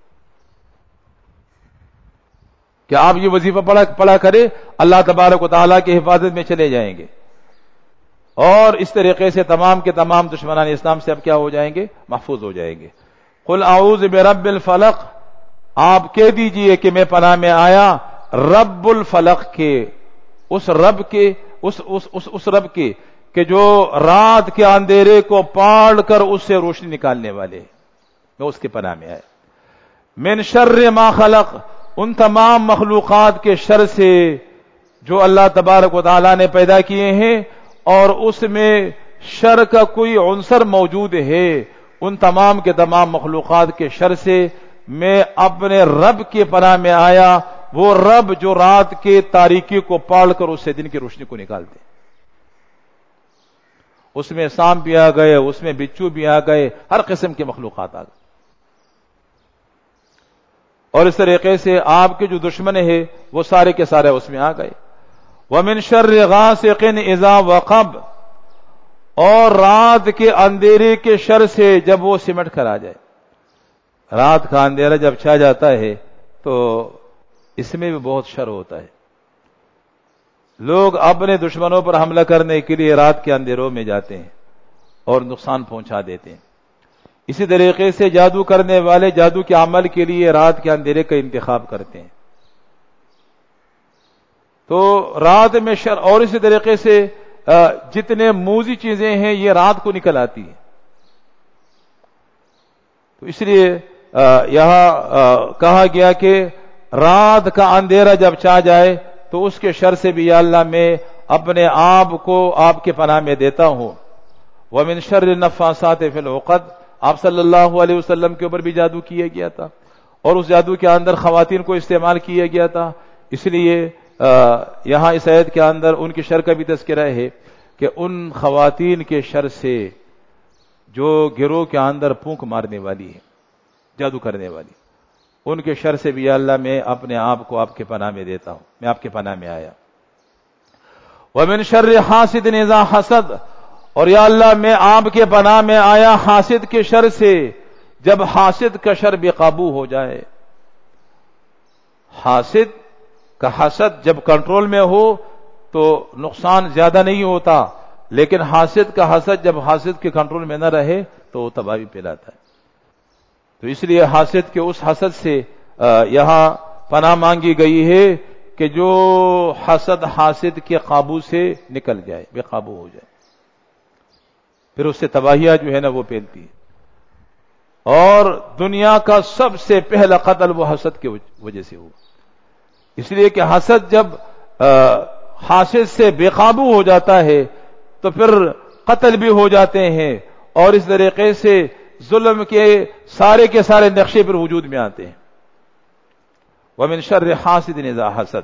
کہ آپ یہ وظیفہ پڑھا پڑھا کرے، اللہ تبارک و تعالیٰ کی حفاظت میں چلے جائیں گے، اور اس طریقے سے تمام کے تمام دشمنان اسلام سے اب کیا ہو جائیں گے؟ محفوظ ہو جائیں گے۔ قل اعوذ برب الفلق، آپ کہہ دیجئے کہ میں پناہ میں آیا رب الفلق کے، اس رب کے اس اس اس, اس رب کے کہ جو رات کے اندھیرے کو پاڑ کر اس سے روشنی نکالنے والے، میں اس کے پناہ میں آیا۔ من شر ما خلق، ان تمام مخلوقات کے شر سے جو اللہ تبارک و تعالیٰ نے پیدا کیے ہیں، اور اس میں شر کا کوئی عنصر موجود ہے، ان تمام کے تمام مخلوقات کے شر سے میں اپنے رب کے پناہ میں آیا، وہ رب جو رات کے تاریکی کو پاڑ کر اس سے دن کی روشنی کو نکالتے، اس میں سانپ بھی آ گئے، اس میں بچو بھی آ گئے، ہر قسم کے مخلوقات آ گئے، اور اس طریقے سے آپ کے جو دشمن ہے وہ سارے کے سارے اس میں آ گئے۔ وَمِن شَرِّ غَاسِقٍ إِذَا وَقَبَ، اور رات کے اندھیرے کے شر سے جب وہ سمٹ کر آ جائے. رات کا اندھیرا جب چھا جاتا ہے تو اس میں بھی بہت شر ہوتا ہے. لوگ اپنے دشمنوں پر حملہ کرنے کے لیے رات کے اندھیروں میں جاتے ہیں اور نقصان پہنچا دیتے ہیں. اسی طریقے سے جادو کرنے والے جادو کے عمل کے لیے رات کے اندھیرے کا انتخاب کرتے ہیں. تو رات میں شر، اور اسی طریقے سے جتنے موذی چیزیں ہیں یہ رات کو نکل آتی ہیں. تو اس لیے یہاں کہا گیا کہ رات کا اندھیرا جب چھا جائے تو اس کے شر سے بھی یا اللہ میں اپنے آپ کو آپ کے پناہ میں دیتا ہوں. وَمِن شَرِّ النَّفَّاثَاتِ فِي الْعُقَدِ، آپ صلی اللہ علیہ وسلم کے اوپر بھی جادو کیا گیا تھا اور اس جادو کے اندر خواتین کو استعمال کیا گیا تھا. اس لیے یہاں اس آیت کے اندر ان کی شر کا بھی تذکرہ ہے کہ ان خواتین کے شر سے جو گروہ کے اندر پھونک مارنے والی ہے، جادو کرنے والی، ان کے شر سے بھی یا اللہ میں اپنے آپ کو آپ کے پناہ میں دیتا ہوں، میں آپ کے پناہ میں آیا. وَمِن شَرِّ حَاسِدٍ إِذَا حَسَدَ، اور یا اللہ میں آپ کے پناہ میں آیا حاسد کے شر سے جب حاسد کا شر بے قابو ہو جائے. حاسد کا حسد جب کنٹرول میں ہو تو نقصان زیادہ نہیں ہوتا، لیکن حاسد کا حسد جب حاسد کے کنٹرول میں نہ رہے تو وہ تباہی پھیلاتا ہے. تو اس لیے حاسد کے اس حسد سے یہاں پناہ مانگی گئی ہے کہ جو حسد حاسد کے قابو سے نکل جائے، بے قابو ہو جائے، پھر اس سے تباہیاں جو ہے نا وہ پھیلتی ہے. اور دنیا کا سب سے پہلا قتل وہ حسد کی وجہ سے ہوا، اس لیے کہ حسد جب حاسد سے بے قابو ہو جاتا ہے تو پھر قتل بھی ہو جاتے ہیں، اور اس طریقے سے ظلم کے سارے کے سارے نقشے پر وجود میں آتے ہیں. وَمِن شَرِّ حَاسِدٍ إِذَا حَسَدَ.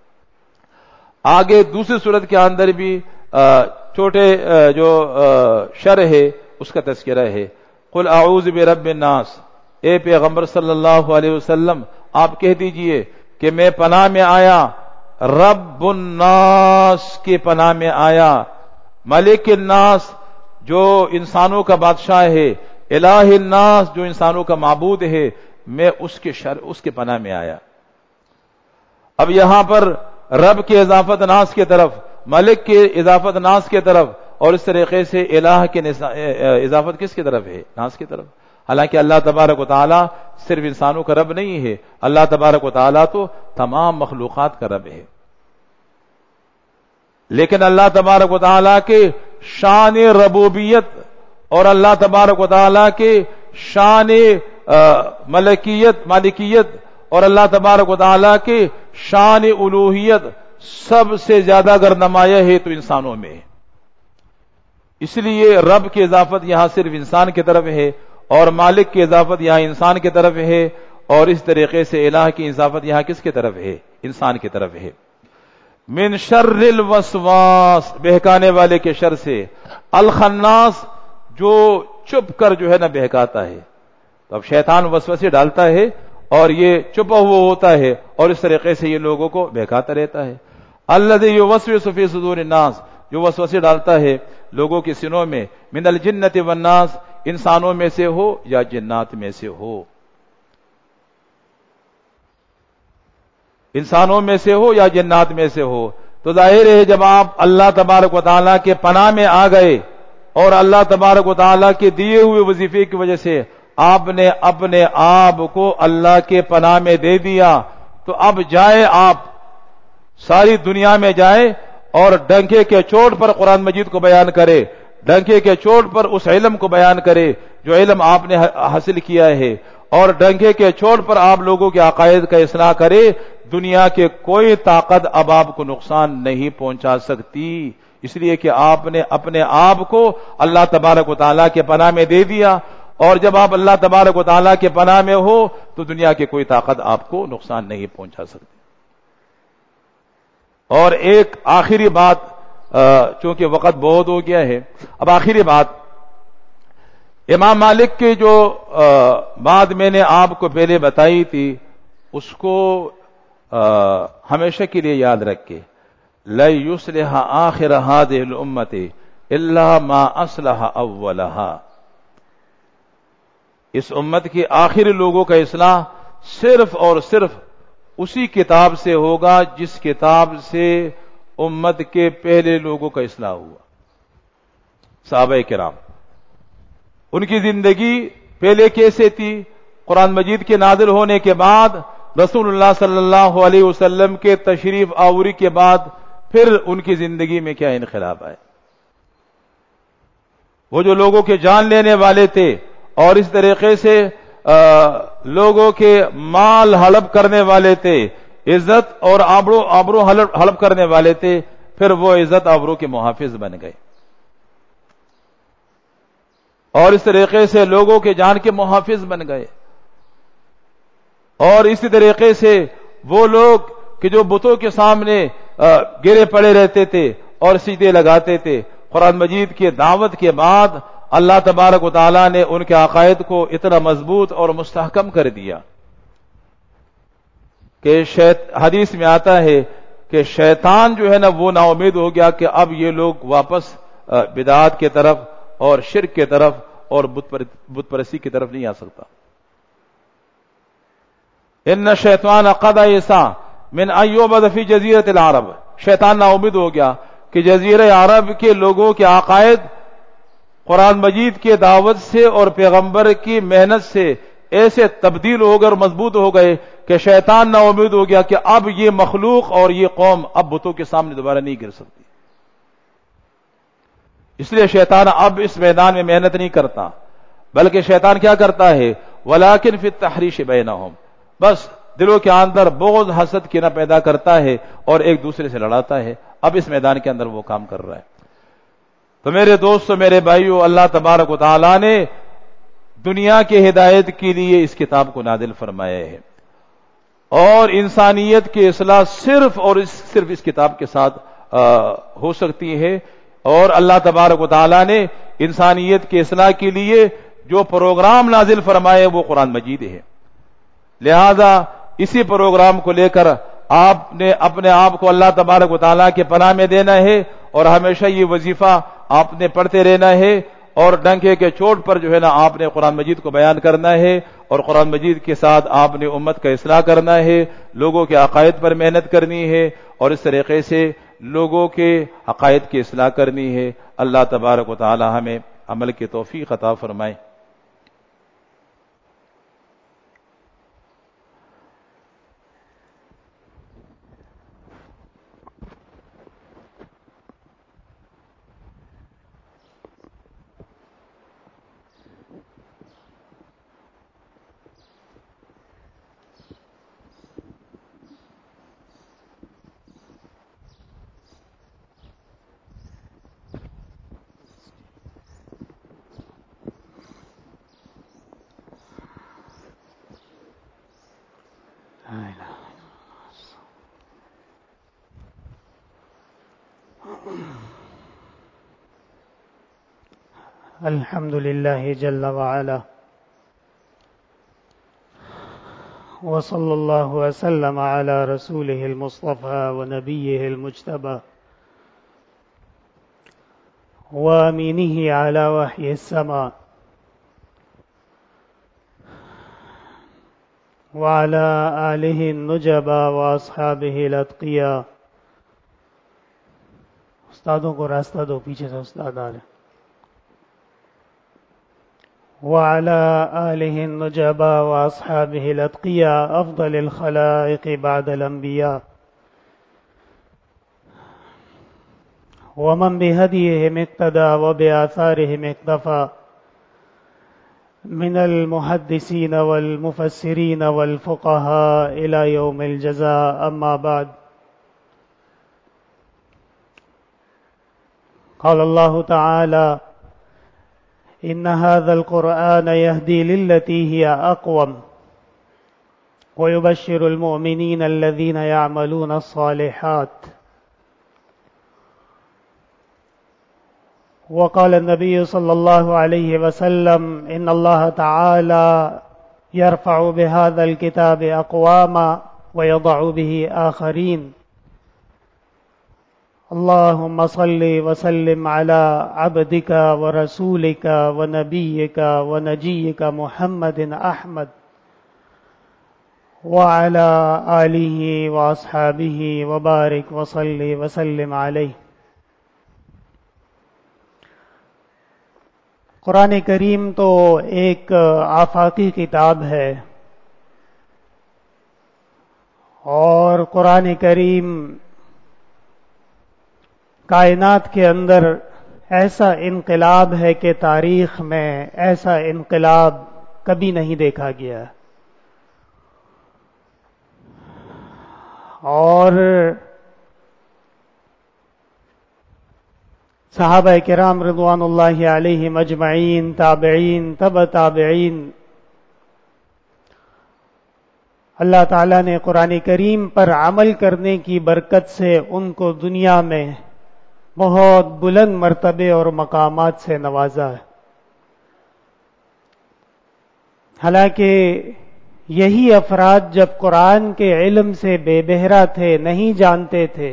آگے دوسری صورت کے اندر بھی چھوٹے جو شر ہے اس کا تذکرہ ہے. قُلْ أَعُوذُ بِرَبِّ النَّاسِ، اے پیغمبر صلی اللہ علیہ وسلم آپ کہہ دیجئے کہ میں پناہ میں آیا، رب الناس کے پناہ میں آیا، ملک الناس جو انسانوں کا بادشاہ ہے، الہ الناس جو انسانوں کا معبود ہے، میں اس کے شر اس کے پناہ میں آیا. اب یہاں پر رب کے اضافت ناس کی طرف، ملک کے اضافت ناس کی طرف، اور اس طریقے سے الہ کے اضافت کس کی طرف ہے؟ ناس کی طرف. حالانکہ اللہ تبارک و تعالی صرف انسانوں کا رب نہیں ہے، اللہ تبارک و تعالی تو تمام مخلوقات کا رب ہے. لیکن اللہ تبارک و تعالی کے شان ربوبیت اور اللہ تبارک و تعالی کے شان ملکیت مالکیت اور اللہ تبارک و تعالی کے شان الوہیت سب سے زیادہ اگر نمایاں ہے تو انسانوں میں. اس لیے رب کی اضافت یہاں صرف انسان کی طرف ہے اور مالک کی اضافت یہاں انسان کی طرف ہے، اور اس طریقے سے الہ کی اضافت یہاں کس کی طرف ہے؟ انسان کی طرف ہے. من شر الوسواس، بہکانے والے کے شر سے، الخناس جو چپ کر جو ہے نا بہکاتا ہے. تو اب شیطان وسوسے ڈالتا ہے اور یہ چھپا ہوا ہوتا ہے اور اس طریقے سے یہ لوگوں کو بہکاتا رہتا ہے. الذی یوسوس فی صدور الناس، جو وسوسے ڈالتا ہے لوگوں کے سینوں میں، من الجنۃ والناس، انسانوں میں سے ہو یا جنات میں سے ہو، انسانوں میں سے ہو یا جنات میں سے ہو. تو ظاہر ہے جب آپ اللہ تبارک و تعالیٰ کے پناہ میں آ گئے اور اللہ تبارک و تعالیٰ کے دیے ہوئے وظیفے کی وجہ سے آپ نے اپنے آپ کو اللہ کے پناہ میں دے دیا، تو اب جائے آپ ساری دنیا میں جائے اور ڈنکے کے چوٹ پر قرآن مجید کو بیان کرے، ڈنکے کے چوٹ پر اس علم کو بیان کرے جو علم آپ نے حاصل کیا ہے، اور ڈنکے کے چوٹ پر آپ لوگوں کے عقائد کا اصلاح کرے. دنیا کے کوئی طاقت اب آپ کو نقصان نہیں پہنچا سکتی، اس لیے کہ آپ نے اپنے آپ کو اللہ تبارک و تعالیٰ کے پناہ میں دے دیا. اور جب آپ اللہ تبارک و تعالیٰ کے پناہ میں ہو تو دنیا کی کوئی طاقت آپ کو نقصان نہیں پہنچا سکتی. اور ایک آخری بات، چونکہ وقت بہت ہو گیا ہے، اب آخری بات، امام مالک کی جو بات میں نے آپ کو پہلے بتائی تھی اس کو ہمیشہ کے لیے یاد رکھے. لَن يُصْلِحَ آخِرَ هَذِهِ الْأُمَّةِ الا ما اصلح اولها، اس امت کی آخری لوگوں کا اصلاح صرف اور صرف اسی کتاب سے ہوگا جس کتاب سے امت کے پہلے لوگوں کا اصلاح ہوا۔ صحابہ کرام، ان کی زندگی پہلے کیسے تھی؟ قرآن مجید کے نازل ہونے کے بعد، رسول اللہ صلی اللہ علیہ وسلم کے تشریف آوری کے بعد پھر ان کی زندگی میں کیا انقلاب آئے؟ وہ جو لوگوں کے جان لینے والے تھے اور اس طریقے سے لوگوں کے مال ہڑپ کرنے والے تھے، عزت اور آبرو آبرو ہڑپ کرنے والے تھے، پھر وہ عزت آبرو کے محافظ بن گئے، اور اس طریقے سے لوگوں کے جان کے محافظ بن گئے۔ اور اسی طریقے سے وہ لوگ کہ جو بتوں کے سامنے گرے پڑے رہتے تھے اور سجدے لگاتے تھے، قرآن مجید کی دعوت کے بعد اللہ تبارک و تعالیٰ نے ان کے عقائد کو اتنا مضبوط اور مستحکم کر دیا کہ شیط حدیث میں آتا ہے کہ شیطان جو ہے نا وہ نا امید ہو گیا کہ اب یہ لوگ واپس بدعات کی طرف اور شرک کی طرف اور بت پرستی کی طرف نہیں آ سکتا۔ ان الشیطان قد یئس من ان یعبد فی جزیرۃ العرب، شیطان نا امید ہو گیا کہ جزیرہ عرب کے لوگوں کے عقائد قرآن مجید کے دعوت سے اور پیغمبر کی محنت سے ایسے تبدیل ہو گئے اور مضبوط ہو گئے کہ شیطان نا امید ہو گیا کہ اب یہ مخلوق اور یہ قوم اب بتوں کے سامنے دوبارہ نہیں گر سکتی۔ اس لیے شیطان اب اس میدان میں محنت نہیں کرتا، بلکہ شیطان کیا کرتا ہے؟ ولیکن فی التحریش بینہم، بس دلوں کے اندر بغض حسد کینہ پیدا کرتا ہے اور ایک دوسرے سے لڑاتا ہے۔ اب اس میدان کے اندر وہ کام کر رہا ہے۔ تو میرے دوستو، میرے بھائیو، اللہ تبارک و تعالی نے دنیا کے ہدایت کے لیے اس کتاب کو نازل فرمایا ہے، اور انسانیت کی اصلاح صرف اور صرف اس کتاب کے ساتھ ہو سکتی ہے۔ اور اللہ تبارک و تعالی نے انسانیت کی اصلاح کے لیے جو پروگرام نازل فرمائے وہ قرآن مجید ہے، لہذا اسی پروگرام کو لے کر آپ نے اپنے آپ کو اللہ تبارک و تعالیٰ کے پناہ میں دینا ہے، اور ہمیشہ یہ وظیفہ آپ نے پڑھتے رہنا ہے، اور ڈنکے کے چوٹ پر جو ہے نا آپ نے قرآن مجید کو بیان کرنا ہے، اور قرآن مجید کے ساتھ آپ نے امت کا اصلاح کرنا ہے، لوگوں کے عقائد پر محنت کرنی ہے، اور اس طریقے سے لوگوں کے عقائد کی اصلاح کرنی ہے۔ اللہ تبارک و تعالی ہمیں عمل کی توفیق عطا فرمائے۔ الحمد لله جل وعلا، وصلى الله وسلم على رسوله المصطفى ونبيه المجتبى وامينه على وحي السماء وعلى آله النجبى واصحابه الاتقياء۔ استادوں کو راستہ دو، پیچھے سے استاد آ رہے ہیں۔ وعلى آله النجبى وأصحابه الأتقياء أفضل الخلائق بعد الأنبياء، ومن بهديهم اقتدى وبآثارهم اقتفى، من المحدثين والمفسرين والفقهاء إلى يوم الجزاء، أما بعد، قال الله تعالى: إن هذا القرآن يهدي للتي هي أقوم ويبشر المؤمنين الذين يعملون الصالحات، وقال النبي صلى الله عليه وسلم: إن الله تعالى يرفع بهذا الكتاب أقواما ويضع به آخرين، اللهم صل وسلم على عبدك ورسولك ونبيك ونجيك محمد أحمد وعلى آله وأصحابه وبارك وصل وسلم عليه. قرآن کریم تو ایک آفاقی کتاب ہے، اور قرآن کریم کائنات کے اندر ایسا انقلاب ہے کہ تاریخ میں ایسا انقلاب کبھی نہیں دیکھا گیا. اور صحابہ کرام رضوان اللہ علیہم اجمعین، تابعین، تبع تابعین، اللہ تعالیٰ نے قرآن کریم پر عمل کرنے کی برکت سے ان کو دنیا میں بہت بلند مرتبے اور مقامات سے نوازا ہے. حالانکہ یہی افراد جب قرآن کے علم سے بے بہرا تھے، نہیں جانتے تھے،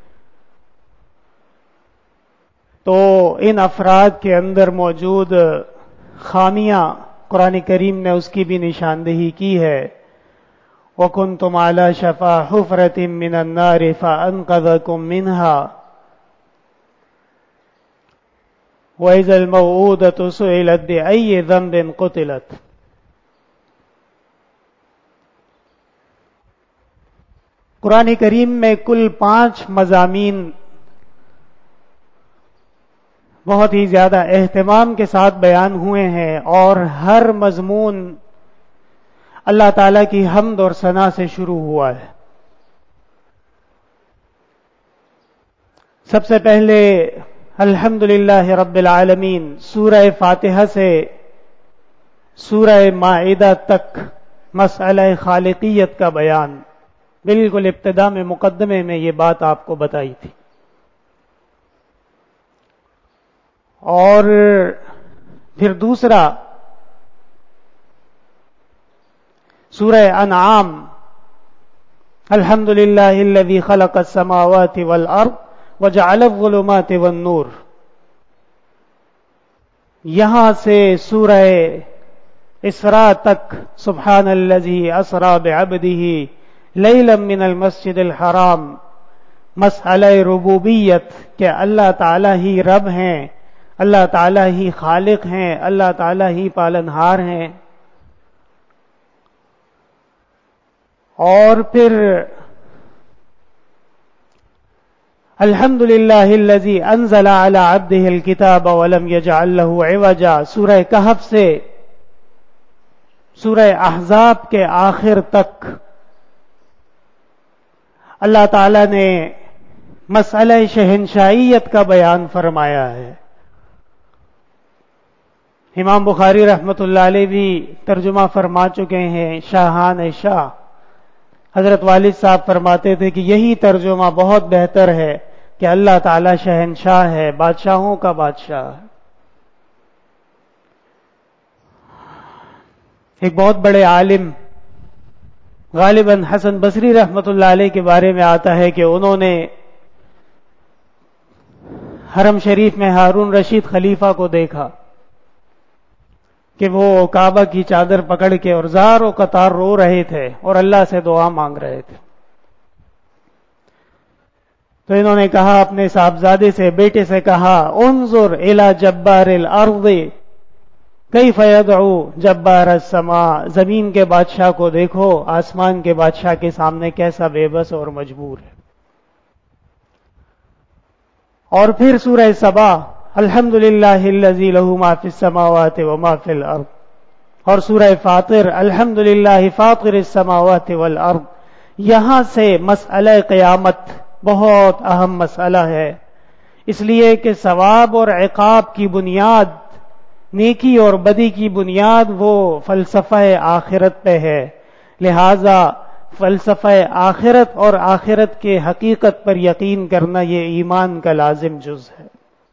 تو ان افراد کے اندر موجود خامیاں قرآن کریم نے اس کی بھی نشاندہی کی ہے. وَكُنْتُمْ عَلَى شَفَا حُفْرَةٍ مِّنَ النَّارِ فَأَنْقَذَكُم مِّنْهَا وَإِذَا الْمَوْءُودَةُ سُئِلَتْ بِأَيِّ ذَنبٍ قُتِلَتْ. قرآن کریم میں کل پانچ مضامین بہت ہی زیادہ اہتمام کے ساتھ بیان ہوئے ہیں، اور ہر مضمون اللہ تعالیٰ کی حمد اور ثنا سے شروع ہوا ہے. سب سے پہلے الحمدللہ رب العالمین سورہ فاتحہ سے سورہ مائدہ تک مسئلہ خالقیت کا بیان، بالکل ابتدا میں مقدمے میں یہ بات آپ کو بتائی تھی. اور پھر دوسرا سورہ انعام، الحمدللہ الذی خلق السماوات والارض وجعل الظلمات والنور. یہاں سے سورہ اسراء تک سبحان الذی اسری بعبدہ لیلا من المسجد الحرام، مسئلہ ربوبیت کہ اللہ تعالیٰ ہی رب ہیں، اللہ تعالیٰ ہی خالق ہیں، اللہ تعالیٰ ہی پالنہار ہیں. اور پھر الحمدللہ الذی انزل علی عبدہ الکتاب ولم یجعل لہ عوجا، سورہ کہف سے سورہ احزاب کے آخر تک اللہ تعالی نے مسئلہ شہنشائیت کا بیان فرمایا ہے. امام بخاری رحمۃ اللہ علیہ بھی ترجمہ فرما چکے ہیں، شاہان شاہ. حضرت والد صاحب فرماتے تھے کہ یہی ترجمہ بہت بہتر ہے کہ اللہ تعالی شہنشاہ ہے، بادشاہوں کا بادشاہ ہے. ایک بہت بڑے عالم غالباً حسن بصری رحمۃ اللہ علیہ کے بارے میں آتا ہے کہ انہوں نے حرم شریف میں ہارون رشید خلیفہ کو دیکھا کہ وہ کعبہ کی چادر پکڑ کے اور زار و قطار رو رہے تھے اور اللہ سے دعا مانگ رہے تھے. تو انہوں نے کہا اپنے صاحبزادے سے، بیٹے سے کہا، انظر الی جبار الارض کیف یدعو جبار السماء، زمین کے بادشاہ کو دیکھو آسمان کے بادشاہ کے سامنے کیسا بے بس اور مجبور ہے. اور پھر سورہ سبا، الحمدللہ الذی لہ ما فی السماوات و ما فی الارض، اور سورہ فاطر، الحمدللہ فاطر السماوات والارض. یہاں سے مسئلہ قیامت بہت اہم مسئلہ ہے، اس لیے کہ ثواب اور عقاب کی بنیاد، نیکی اور بدی کی بنیاد وہ فلسفہ آخرت پہ ہے. لہذا فلسفہ آخرت اور آخرت کے حقیقت پر یقین کرنا یہ ایمان کا لازم جز ہے.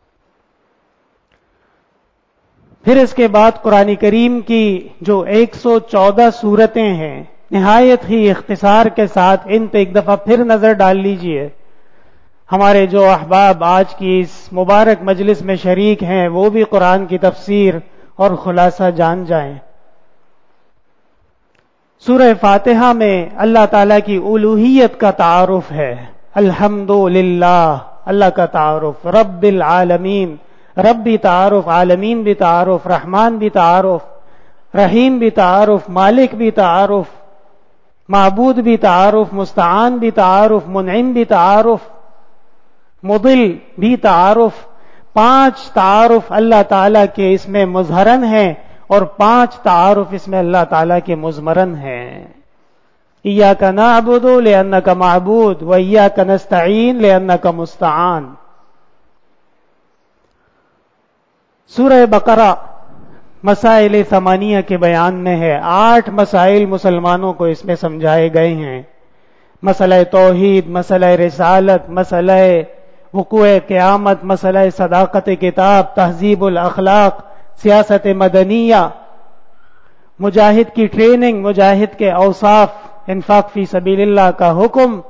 پھر اس کے بعد قرآن کریم کی جو ایک سو چودہ سورتیں ہیں، نہایت ہی اختصار کے ساتھ ان پہ ایک دفعہ پھر نظر ڈال لیجئے. ہمارے جو احباب آج کی اس مبارک مجلس میں شریک ہیں وہ بھی قرآن کی تفسیر اور خلاصہ جان جائیں۔ سورہ فاتحہ میں اللہ تعالیٰ کی الوہیت کا تعارف ہے، الحمدللہ اللہ کا تعارف، رب العالمین رب بھی تعارف، عالمین بھی تعارف، رحمان بھی تعارف، رحیم بھی تعارف، مالک بھی تعارف، معبود بھی تعارف، مستعان بھی تعارف، منعم بھی تعارف، مضل بھی تعارف۔ پانچ تعارف اللہ تعالیٰ کے اس میں مظہرن ہیں اور پانچ تعارف اس میں اللہ تعالیٰ کے مضمرن ہیں۔ ایاک نعبد لأنک معبود و ایاک نستعین لأنک مستعان۔ سورہ بقرہ مسائل ثمانیہ کے بیان میں ہے، آٹھ مسائل مسلمانوں کو اس میں سمجھائے گئے ہیں، مسئلہ توحید، مسئلہ رسالت، مسئلہ وقوع قیامت، مسئلہ صداقت کتاب، تہذیب الاخلاق، سیاست مدنیہ، مجاہد کی ٹریننگ، مجاہد کے اوصاف، انفاق فی سبیل اللہ کا حکم،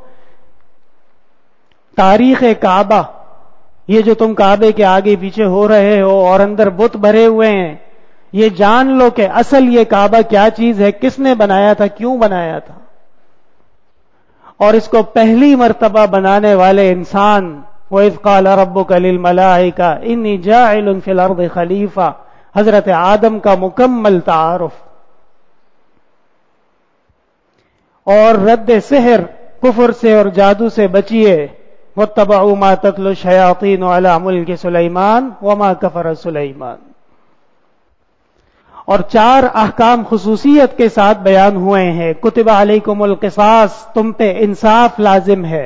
تاریخ کعبہ، یہ جو تم کعبے کے آگے پیچھے ہو رہے ہو اور اندر بت بھرے ہوئے ہیں، یہ جان لو کہ اصل یہ کعبہ کیا چیز ہے، کس نے بنایا تھا، کیوں بنایا تھا، اور اس کو پہلی مرتبہ بنانے والے انسان، وَإِذْ قَالَ رَبُّكَ لِلْمَلَائِكَةِ إِنِّي جَاعِلٌ فِي الْأَرْضِ خَلِيفَةً، حضرت آدم کا مکمل تعارف، اور رد سحر، کفر سے اور جادو سے بچیے، وَاتَّبَعُوا مَا تَتْلُو الشَّيَاطِينُ عَلَى مُلْكِ سُلَيْمَانَ وَمَا كَفَرَ سُلَيْمَانُ، اور چار احکام خصوصیت کے ساتھ بیان ہوئے ہیں۔ کتب علیکم القصاص، تم پہ انصاف لازم ہے،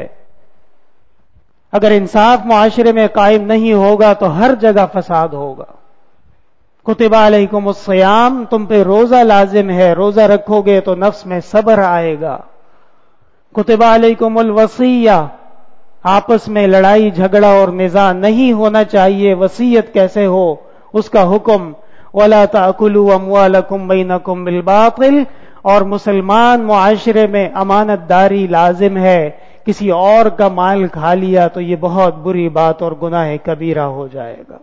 اگر انصاف معاشرے میں قائم نہیں ہوگا تو ہر جگہ فساد ہوگا۔ کتب علیکم الصیام، تم پہ روزہ لازم ہے، روزہ رکھو گے تو نفس میں صبر آئے گا۔ کتب علیکم الوصیہ، آپس میں لڑائی جھگڑا اور نزاع نہیں ہونا چاہیے، وصیت کیسے ہو اس کا حکم۔ وَلَا تَأْكُلُوا أَمْوَالَكُمْ بَيْنَكُمْ بِالْبَاطِلِ، اور مسلمان معاشرے میں امانت داری لازم ہے، کسی اور کا مال کھا لیا تو یہ بہت بری بات اور گناہ کبیرہ ہو جائے گا۔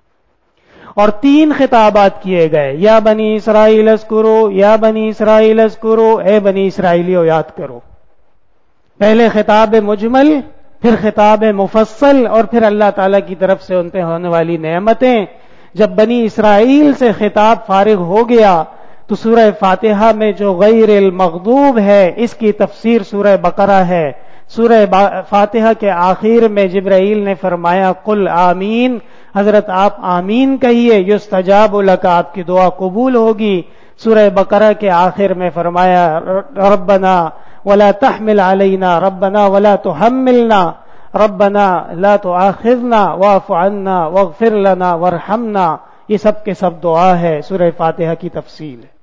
اور تین خطابات کیے گئے، یا بنی اسرائیل اذکروا، یا بنی اسرائیل اذکروا، اے بنی اسرائیلیو یاد کرو۔ پہلے خطاب مجمل، پھر خطاب مفصل، اور پھر اللہ تعالیٰ کی طرف سے ان پہ ہونے والی نعمتیں۔ جب بنی اسرائیل سے خطاب فارغ ہو گیا تو سورہ فاتحہ میں جو غیر المغضوب ہے اس کی تفسیر سورہ بقرہ ہے۔ سورہ فاتحہ کے آخر میں جبرائیل نے فرمایا قل آمین، حضرت آپ آمین کہیے، یستجاب لک، آپ کی دعا قبول ہوگی۔ سورہ بقرہ کے آخر میں فرمایا ربنا ولا تحمل علینا، ربنا ولا تحملنا، ربنا لا تؤاخذنا واعف عنا واغفر لنا وارحمنا، یہ سب کے سب دعا ہے، سورہ فاتحہ کی تفصیل ہے۔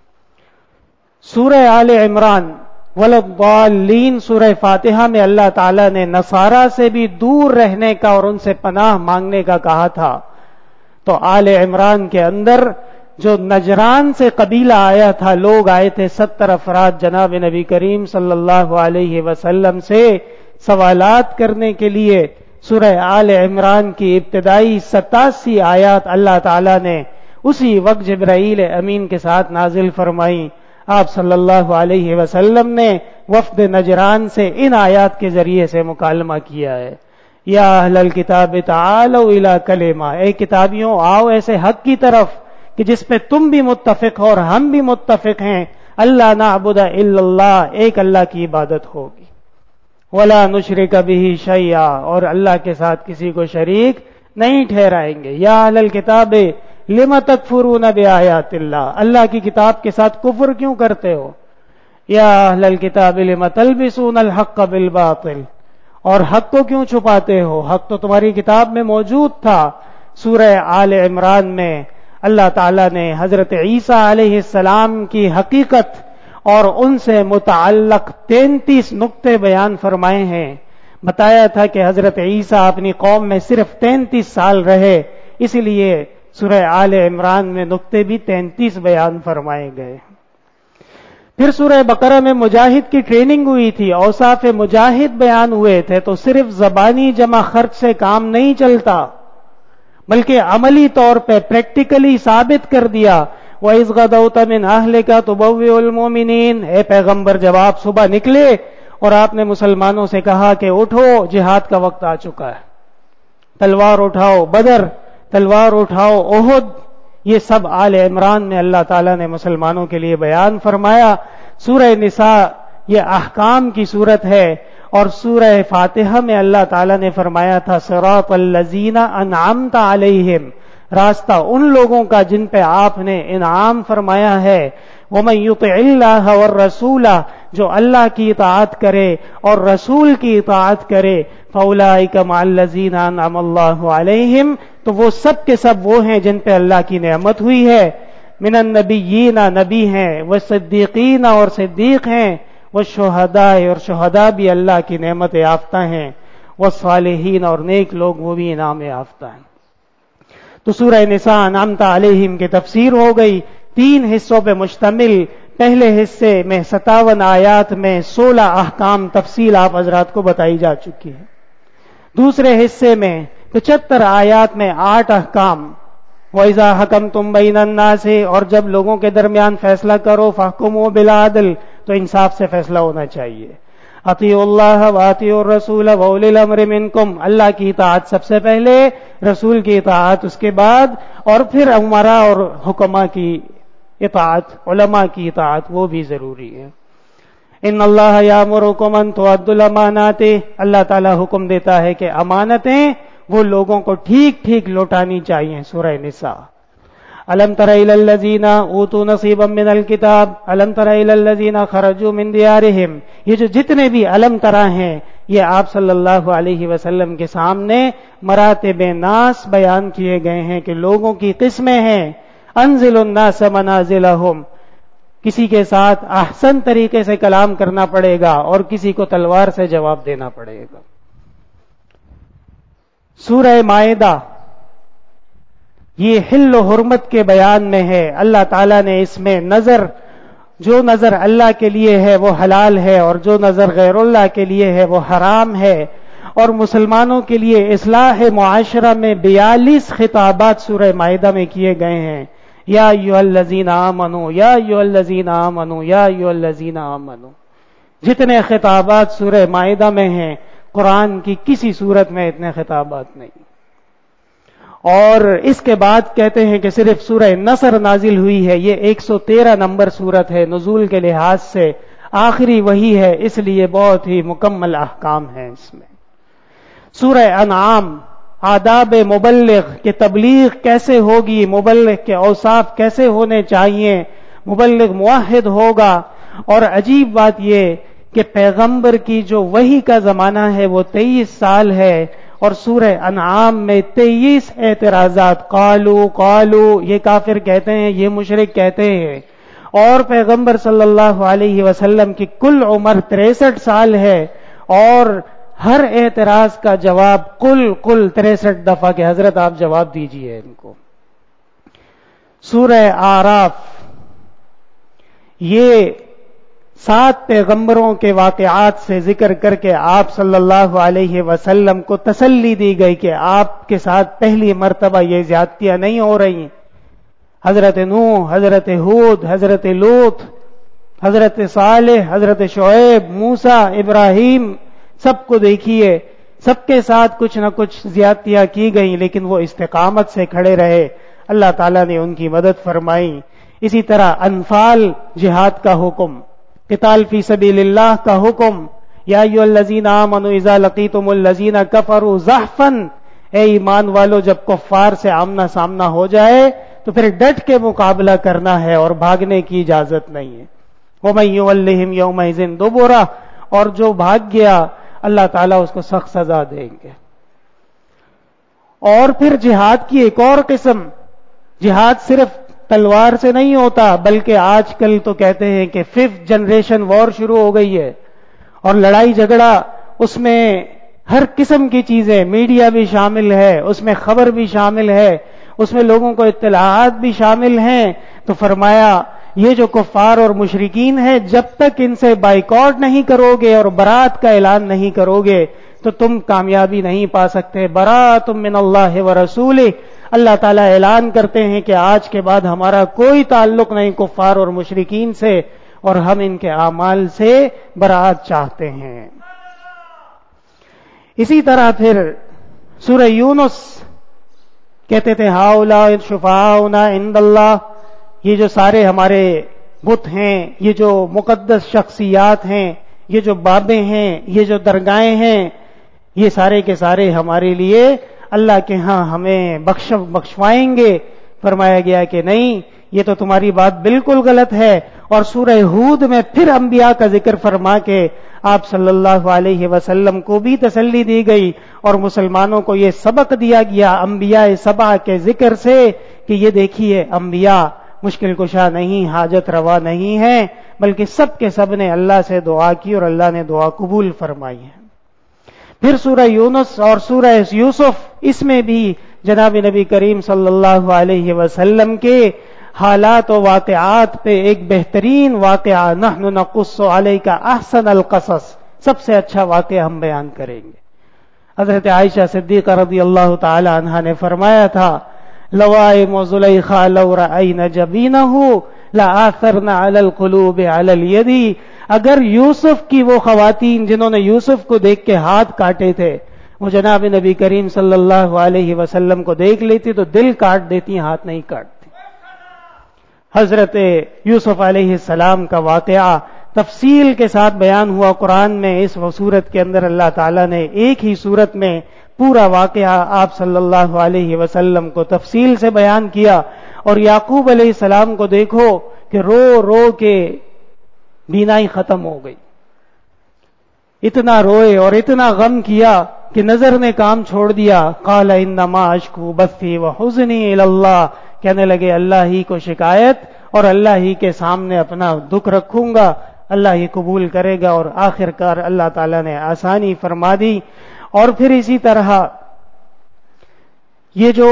سورہ آل عمران وللضالین، سورہ فاتحہ میں اللہ تعالیٰ نے نصارہ سے بھی دور رہنے کا اور ان سے پناہ مانگنے کا کہا تھا، تو آل عمران کے اندر جو نجران سے قبیلہ آیا تھا، لوگ آئے تھے ستر افراد جناب نبی کریم صلی اللہ علیہ وسلم سے سوالات کرنے کے لیے، سورہ آل عمران کی ابتدائی ستاسی آیات اللہ تعالیٰ نے اسی وقت جبرائیل امین کے ساتھ نازل فرمائی۔ آپ صلی اللہ علیہ وسلم نے وفد نجران سے ان آیات کے ذریعے سے مکالمہ کیا ہے۔ یا اہل الکتاب تعالوا الی کلمہ، اے کتابیوں آؤ ایسے حق کی طرف کہ جس پہ تم بھی متفق ہو اور ہم بھی متفق ہیں، اللہ نعبد الا اللہ، ایک اللہ کی عبادت ہوگی، ولا نشرک بہ شیئا، اور اللہ کے ساتھ کسی کو شریک نہیں ٹھہرائیں گے۔ یا اہل الکتاب لم تکفرون بآیات اللہ، اللہ کی کتاب کے ساتھ کفر کیوں کرتے ہو؟ یا اہل الکتاب لم تلبسون الحق بالباطل، اور حق کو کیوں چھپاتے ہو؟ حق تو تمہاری کتاب میں موجود تھا۔ سورہ آل عمران میں اللہ تعالیٰ نے حضرت عیسیٰ علیہ السلام کی حقیقت اور ان سے متعلق تینتیس نقطے بیان فرمائے ہیں۔ بتایا تھا کہ حضرت عیسیٰ اپنی قوم میں صرف تینتیس سال رہے، اس لیے سورہ آل عمران میں نقطے بھی تینتیس بیان فرمائے گئے۔ پھر سورہ بقرہ میں مجاہد کی ٹریننگ ہوئی تھی، اوصاف مجاہد بیان ہوئے تھے، تو صرف زبانی جمع خرچ سے کام نہیں چلتا، بلکہ عملی طور پہ پریکٹیکلی ثابت کر دیا۔ وَإِذْ غَدَوْتَ مِنْ أَهْلِكَ تُبَوِّئُ الْمُؤْمِنِينَ، اے پیغمبر جب آپ صبح نکلے اور آپ نے مسلمانوں سے کہا کہ اٹھو جہاد کا وقت آ چکا ہے، تلوار اٹھاؤ، بدر، تلوار اٹھاؤ، احد، یہ سب آل عمران میں اللہ تعالیٰ نے مسلمانوں کے لیے بیان فرمایا۔ سورہ نساء یہ احکام کی صورت ہے، اور سورہ فاتحہ میں اللہ تعالیٰ نے فرمایا تھا صراط الذین انعمت علیہم، راستہ ان لوگوں کا جن پہ آپ نے انعام فرمایا ہے۔ وَمَن يُطِعِ اللَّهَ وَالرَّسُولَ، جو اللہ کی اطاعت کرے اور رسول کی اطاعت کرے، فَأُولَٰئِكَ مَعَ الَّذِينَ أَنْعَمَ اللَّهُ عَلَيْهِمْ، تو وہ سب کے سب وہ ہیں جن پہ اللہ کی نعمت ہوئی ہے۔ من النبیین، نبی ہیں، والصدیقین، اور صدیق ہیں، والشہداء، اور شہداء بھی اللہ کی نعمت یافتہ ہیں، والصالحین، اور نیک لوگ وہ بھی انعام یافتہ ہیں۔ تو سورہ نساء انعمت علیہم کی تفسیر ہو گئی، تین حصوں پہ مشتمل۔ پہلے حصے میں ستاون آیات میں سولہ احکام تفصیل آپ حضرات کو بتائی جا چکی ہے۔ دوسرے حصے میں پچہتر آیات میں آٹھ احکام۔ وَإِذَا حَكَمْتُمْ بَيْنَ النَّاسِ، اور جب لوگوں کے درمیان فیصلہ کرو، فَاحْكُمُوا بِالْعَدْلِ، تو انصاف سے فیصلہ ہونا چاہیے۔ اطیعوا اللہ واطیعوا الرسول واولی الامر منکم، اللہ کی اطاعت سب سے پہلے، رسول کی اطاعت اس کے بعد، اور پھر امراء اور حکماء کی اطاعت، علماء کی اطاعت وہ بھی ضروری ہے۔ ان اللہ یامرکم ان تؤدوا الامانات، اللہ تعالی حکم دیتا ہے کہ امانتیں وہ لوگوں کو ٹھیک ٹھیک لوٹانی چاہیے۔ سورہ نساء۔ الم تر الی الذین اوتوا نصیبا من الکتاب الم تر الی الذین خرجوا من دیارہم، یہ جو جتنے بھی الم ترا ہیں یہ آپ صلی اللہ علیہ وسلم کے سامنے مراتب ناس بیان کیے گئے ہیں کہ لوگوں کی قسمیں ہیں۔ انزل الناس منازلہم، کسی کے ساتھ احسن طریقے سے کلام کرنا پڑے گا اور کسی کو تلوار سے جواب دینا پڑے گا۔ سورہ مائدہ یہ حل و حرمت کے بیان میں ہے۔ اللہ تعالیٰ نے اس میں نظر، جو نظر اللہ کے لیے ہے وہ حلال ہے، اور جو نظر غیر اللہ کے لیے ہے وہ حرام ہے۔ اور مسلمانوں کے لیے اصلاح معاشرہ میں بیالیس خطابات سورہ مائدہ میں کیے گئے ہیں۔ یا ایھا الذین آمنوا، یا ایھا الذین آمنوا، یا ایھا الذین آمنوا، جتنے خطابات سورہ مائدہ میں ہیں قرآن کی کسی صورت میں اتنے خطابات نہیں۔ اور اس کے بعد کہتے ہیں کہ صرف سورہ نصر نازل ہوئی ہے، یہ ایک سو تیرہ نمبر سورت ہے، نزول کے لحاظ سے آخری وہی ہے، اس لیے بہت ہی مکمل احکام ہیں اس میں۔ سورہ انعام آداب مبلغ کہ تبلیغ کیسے ہوگی، مبلغ کے اوصاف کیسے ہونے چاہیے، مبلغ موحد ہوگا۔ اور عجیب بات یہ کہ پیغمبر کی جو وحی کا زمانہ ہے وہ تیئیس سال ہے، اور سورہ انعام میں تیئیس اعتراضات، قالو قالو، یہ کافر کہتے ہیں، یہ مشرک کہتے ہیں۔ اور پیغمبر صلی اللہ علیہ وسلم کی کل عمر تریسٹھ سال ہے، اور ہر اعتراض کا جواب کل کل تریسٹھ دفعہ کہ حضرت آپ جواب دیجئے ان کو۔ سورہ اعراف یہ سات پیغمبروں کے واقعات سے ذکر کر کے آپ صلی اللہ علیہ وسلم کو تسلی دی گئی کہ آپ کے ساتھ پہلی مرتبہ یہ زیادتیاں نہیں ہو رہی۔ حضرت نوح، حضرت ہود، حضرت لوط، حضرت صالح، حضرت شعیب، موسیٰ، ابراہیم، سب کو دیکھیے، سب کے ساتھ کچھ نہ کچھ زیادتیاں کی گئیں، لیکن وہ استقامت سے کھڑے رہے، اللہ تعالیٰ نے ان کی مدد فرمائی۔ اسی طرح انفال جہاد کا حکم، قتال فی سبیل اللہ کا حکم، یا ایھا الذین آمنوا اذا لقیتم الذین کفروا زحفا، اے ایمان والو جب کفار سے آمنا سامنا ہو جائے تو پھر ڈٹ کے مقابلہ کرنا ہے اور بھاگنے کی اجازت نہیں ہے۔ وَمَن یُوَلِّھِمْ یَوْمَئِذٍ دُبُرَهُ، اور جو بھاگ گیا اللہ تعالیٰ اس کو سخت سزا دیں گے۔ اور پھر جہاد کی ایک اور قسم، جہاد صرف تلوار سے نہیں ہوتا، بلکہ آج کل تو کہتے ہیں کہ ففتھ جنریشن وار شروع ہو گئی ہے، اور لڑائی جھگڑا اس میں ہر قسم کی چیزیں، میڈیا بھی شامل ہے، اس میں خبر بھی شامل ہے، اس میں لوگوں کو اطلاعات بھی شامل ہیں۔ تو فرمایا یہ جو کفار اور مشرکین ہیں، جب تک ان سے بائیکاٹ نہیں کرو گے اور برات کا اعلان نہیں کرو گے تو تم کامیابی نہیں پا سکتے۔ برات من اللہ ورسولہ، اللہ تعالیٰ اعلان کرتے ہیں کہ آج کے بعد ہمارا کوئی تعلق نہیں کفار اور مشرکین سے، اور ہم ان کے اعمال سے برات چاہتے ہیں۔ اسی طرح پھر سورہ یونس کہتے تھے ہاؤلاء شفعاؤنا عند اللہ، یہ جو سارے ہمارے بت ہیں، یہ جو مقدس شخصیات ہیں، یہ جو بابیں ہیں، یہ جو درگاہیں ہیں، یہ سارے کے سارے ہمارے لیے اللہ کے ہاں ہمیں بخش بخشوائیں گے۔ فرمایا گیا کہ نہیں، یہ تو تمہاری بات بالکل غلط ہے۔ اور سورہ ہود میں پھر انبیاء کا ذکر فرما کے آپ صلی اللہ علیہ وسلم کو بھی تسلی دی گئی اور مسلمانوں کو یہ سبق دیا گیا انبیاء سبع کے ذکر سے کہ یہ دیکھیے انبیاء مشکل کشا نہیں، حاجت روا نہیں ہیں، بلکہ سب کے سب نے اللہ سے دعا کی اور اللہ نے دعا قبول فرمائی ہے۔ پھر سورہ یونس اور سورہ یوسف، اس میں بھی جناب نبی کریم صلی اللہ علیہ وسلم کے حالات و واقعات پہ ایک بہترین واقعہ، نحن نقص علیک احسن القصص، سب سے اچھا واقعہ ہم بیان کریں گے۔ حضرت عائشہ صدیقہ رضی اللہ تعالی عنہا نے فرمایا تھا لوائم زلیخا لو رأین جبینہ لآثرن علی القلوب علی الید، اگر یوسف کی وہ خواتین جنہوں نے یوسف کو دیکھ کے ہاتھ کاٹے تھے وہ جناب نبی کریم صلی اللہ علیہ وسلم کو دیکھ لیتی تو دل کاٹ دیتی، ہاتھ نہیں کاٹتی۔ حضرت یوسف علیہ السلام کا واقعہ تفصیل کے ساتھ بیان ہوا قرآن میں۔ اس صورت کے اندر اللہ تعالیٰ نے ایک ہی صورت میں پورا واقعہ آپ صلی اللہ علیہ وسلم کو تفصیل سے بیان کیا۔ اور یعقوب علیہ السلام کو دیکھو کہ رو رو کے بینائی ختم ہو گئی، اتنا روئے اور اتنا غم کیا کہ نظر نے کام چھوڑ دیا۔ قال انما اشکو بثی وحزنی الی اللہ، کہنے لگے اللہ ہی کو شکایت اور اللہ ہی کے سامنے اپنا دکھ رکھوں گا، اللہ ہی قبول کرے گا، اور آخر کار اللہ تعالیٰ نے آسانی فرما دی۔ اور پھر اسی طرح یہ جو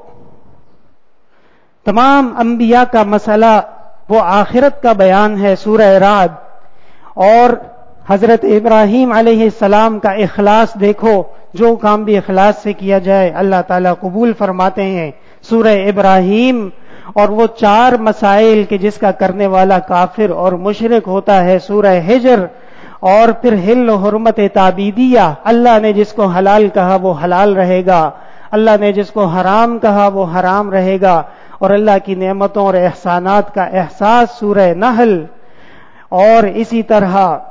تمام انبیاء کا مسئلہ وہ آخرت کا بیان ہے، سورہ رعد، اور حضرت ابراہیم علیہ السلام کا اخلاص دیکھو، جو کام بھی اخلاص سے کیا جائے اللہ تعالیٰ قبول فرماتے ہیں۔ سورہ ابراہیم اور وہ چار مسائل کہ جس کا کرنے والا کافر اور مشرک ہوتا ہے، سورہ ہجر، اور پھر حل و حرمت تعبیدیہ، اللہ نے جس کو حلال کہا وہ حلال رہے گا، اللہ نے جس کو حرام کہا وہ حرام رہے گا، اور اللہ کی نعمتوں اور احسانات کا احساس، سورہ نحل۔ اور اسی طرح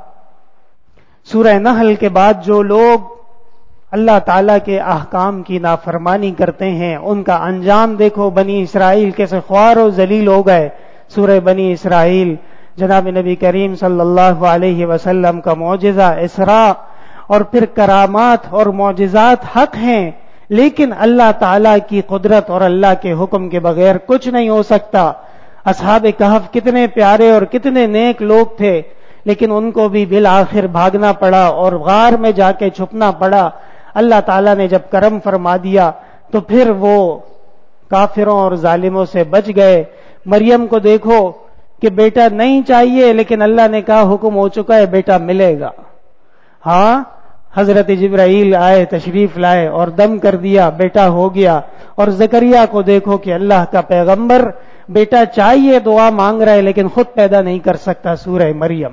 سورہ نحل کے بعد جو لوگ اللہ تعالیٰ کے احکام کی نافرمانی کرتے ہیں ان کا انجام دیکھو، بنی اسرائیل کیسے خوار و ذلیل ہو گئے۔ سورہ بنی اسرائیل، جناب نبی کریم صلی اللہ علیہ وسلم کا معجزہ اسراء، اور پھر کرامات اور معجزات حق ہیں، لیکن اللہ تعالیٰ کی قدرت اور اللہ کے حکم کے بغیر کچھ نہیں ہو سکتا۔ اصحاب کہف کتنے پیارے اور کتنے نیک لوگ تھے، لیکن ان کو بھی بالآخر بھاگنا پڑا اور غار میں جا کے چھپنا پڑا۔ اللہ تعالیٰ نے جب کرم فرما دیا تو پھر وہ کافروں اور ظالموں سے بچ گئے۔ مریم کو دیکھو کہ بیٹا نہیں چاہیے، لیکن اللہ نے کہا حکم ہو چکا ہے، بیٹا ملے گا۔ ہاں، حضرت جبرائیل آئے، تشریف لائے اور دم کر دیا، بیٹا ہو گیا۔ اور زکریا کو دیکھو کہ اللہ کا پیغمبر بیٹا چاہیے، دعا مانگ رہا ہے، لیکن خود پیدا نہیں کر سکتا، سورہ مریم۔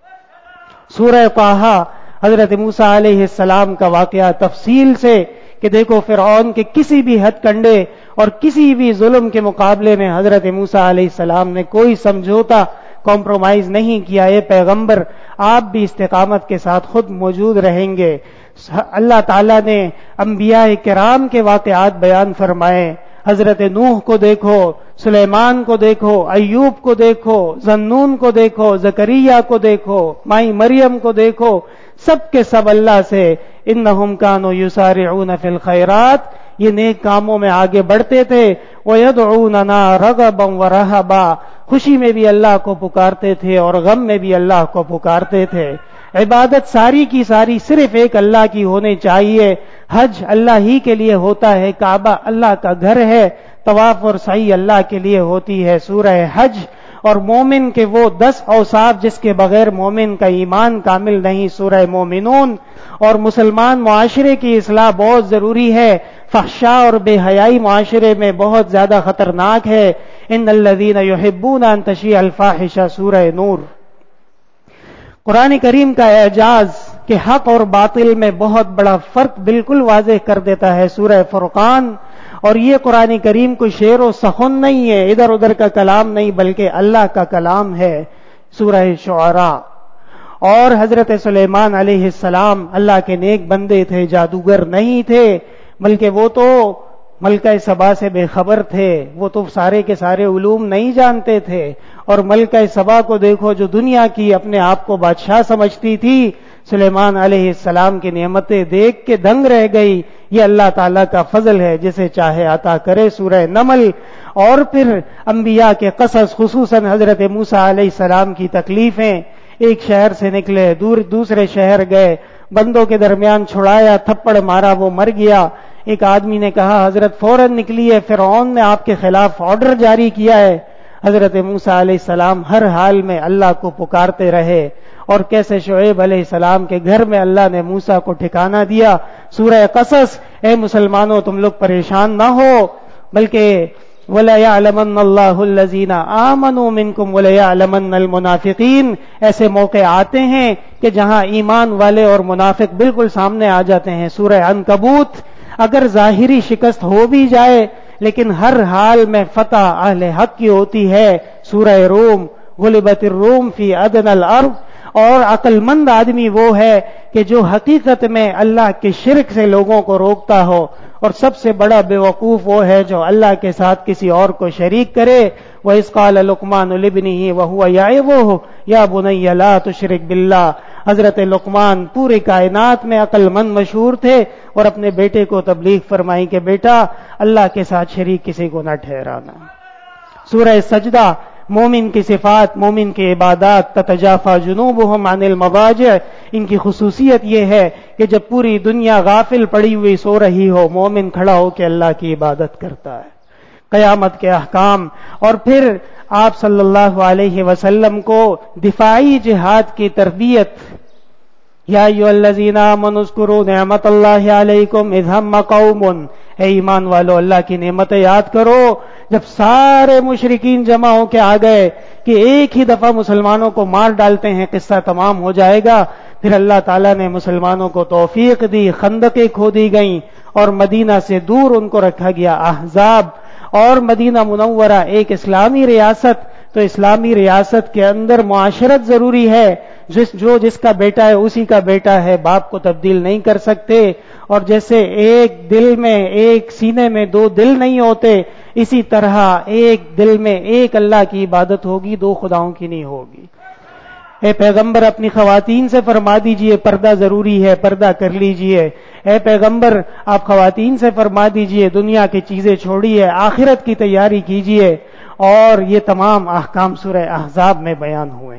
سورہ طٰہٰ، حضرت موسیٰ علیہ السلام کا واقعہ تفصیل سے کہ دیکھو فرعون کے کسی بھی ہتھ کنڈے اور کسی بھی ظلم کے مقابلے میں حضرت موسیٰ علیہ السلام نے کوئی سمجھوتا کمپرومائز نہیں کیا۔ اے پیغمبر، آپ بھی استقامت کے ساتھ خود موجود رہیں گے۔ اللہ تعالیٰ نے انبیاء کرام کے واقعات بیان فرمائے۔ حضرت نوح کو دیکھو، سلیمان کو دیکھو، ایوب کو دیکھو، ذنون کو دیکھو، زکریا کو دیکھو، مائی مریم کو دیکھو، سب کے سب اللہ سے انہم کانوا یسارعون فی الخیرات، یہ نیک کاموں میں آگے بڑھتے تھے۔ ویدعوننا رغبا ورہبا، خوشی میں بھی اللہ کو پکارتے تھے اور غم میں بھی اللہ کو پکارتے تھے۔ عبادت ساری کی ساری صرف ایک اللہ کی ہونی چاہیے۔ حج اللہ ہی کے لیے ہوتا ہے، کعبہ اللہ کا گھر ہے، طواف اور سعی اللہ کے لیے ہوتی ہے، سورہ حج۔ اور مومن کے وہ دس اوصاف جس کے بغیر مومن کا ایمان کامل نہیں، سورہ مومنون. اور مسلمان معاشرے کی اصلاح بہت ضروری ہے. فحشاء اور بے حیائی معاشرے میں بہت زیادہ خطرناک ہے. ان الذین یحبون ان تشیع الفاحشہ، سورہ نور. قرآن کریم کا اعجاز کہ حق اور باطل میں بہت بڑا فرق بالکل واضح کر دیتا ہے، سورہ فرقان. اور یہ قرآن کریم کوئی شعر و سخن نہیں ہے، ادھر ادھر کا کلام نہیں، بلکہ اللہ کا کلام ہے، سورہ شعراء. اور حضرت سلیمان علیہ السلام اللہ کے نیک بندے تھے، جادوگر نہیں تھے، بلکہ وہ تو ملکہ سبا سے بے خبر تھے، وہ تو سارے کے سارے علوم نہیں جانتے تھے. اور ملکہ سبا کو دیکھو جو دنیا کی اپنے آپ کو بادشاہ سمجھتی تھی، سلیمان علیہ السلام کی نعمتیں دیکھ کے دنگ رہ گئی. یہ اللہ تعالیٰ کا فضل ہے، جسے چاہے عطا کرے، سورہ نمل. اور پھر انبیاء کے قصص، خصوصاً حضرت موسیٰ علیہ السلام کی تکلیفیں. ایک شہر سے نکلے، دور دوسرے شہر گئے، بندوں کے درمیان چھڑایا، تھپڑ مارا، وہ مر گیا. ایک آدمی نے کہا حضرت فوراً نکلیے، فرعون نے آپ کے خلاف آرڈر جاری کیا ہے. حضرت موسیٰ علیہ السلام ہر حال میں اللہ کو پکارتے رہے. اور کیسے شعیب علیہ السلام کے گھر میں اللہ نے موسیٰ کو ٹھکانہ دیا، سورہ قصص. اے مسلمانوں، تم لوگ پریشان نہ ہو، بلکہ وَلَيَعْلَمَنَّ اللَّهُ الَّذِينَ آمَنُوا مِنكُمْ وَلَيَعْلَمَنَّ الْمُنَافِقِينَ. ایسے موقع آتے ہیں کہ جہاں ایمان والے اور منافق بالکل سامنے آ جاتے ہیں، سورہ عنکبوت. اگر ظاہری شکست ہو بھی جائے لیکن ہر حال میں فتح اہل حق کی ہوتی ہے، سورہ روم. غلبت الروم فی ادنی الارض. اور عقل مند آدمی وہ ہے کہ جو حقیقت میں اللہ کے شرک سے لوگوں کو روکتا ہو، اور سب سے بڑا بیوقوف وہ ہے جو اللہ کے ساتھ کسی اور کو شریک کرے. وَإِذْ قَالَ لُقْمَانُ لِابْنِهِ وَهُوَ يَعِظُهُ يَا بُنَيَّ لَا تُشْرِكْ بِاللَّهِ. حضرت لقمان پوری کائنات میں عقل مند مشہور تھے، اور اپنے بیٹے کو تبلیغ فرمائی کہ بیٹا اللہ کے ساتھ شریک کسی کو نہ ٹھہرانا. سورہ سجدہ. مومن کی صفات، مومن کی عبادات. تتجافى جنوبهم عن المضاجع. ان کی خصوصیت یہ ہے کہ جب پوری دنیا غافل پڑی ہوئی سو رہی ہو، مومن کھڑا ہو کے اللہ کی عبادت کرتا ہے. قیامت کے احکام. اور پھر آپ صلی اللہ علیہ وسلم کو دفاعی جہاد کی تربیت. یا ایھا الذین آمنوا اذکروا نعمت اللہ علیکم اذ ہم قوم. اے ایمان والو، اللہ کی نعمتیں یاد کرو جب سارے مشرکین جمع ہو کے آ گئے کہ ایک ہی دفعہ مسلمانوں کو مار ڈالتے ہیں، قصہ تمام ہو جائے گا. پھر اللہ تعالیٰ نے مسلمانوں کو توفیق دی، خندقیں کھودی گئیں اور مدینہ سے دور ان کو رکھا گیا. احزاب. اور مدینہ منورہ ایک اسلامی ریاست، تو اسلامی ریاست کے اندر معاشرت ضروری ہے. جس جو جس کا بیٹا ہے اسی کا بیٹا ہے، باپ کو تبدیل نہیں کر سکتے. اور جیسے ایک دل میں، ایک سینے میں دو دل نہیں ہوتے، اسی طرح ایک دل میں ایک اللہ کی عبادت ہوگی، دو خداؤں کی نہیں ہوگی. اے پیغمبر اپنی خواتین سے فرما دیجئے پردہ ضروری ہے، پردہ کر لیجئے. اے پیغمبر آپ خواتین سے فرما دیجئے دنیا کی چیزیں چھوڑیے، آخرت کی تیاری کیجئے. اور یہ تمام احکام سورہ احزاب میں بیان ہوئے.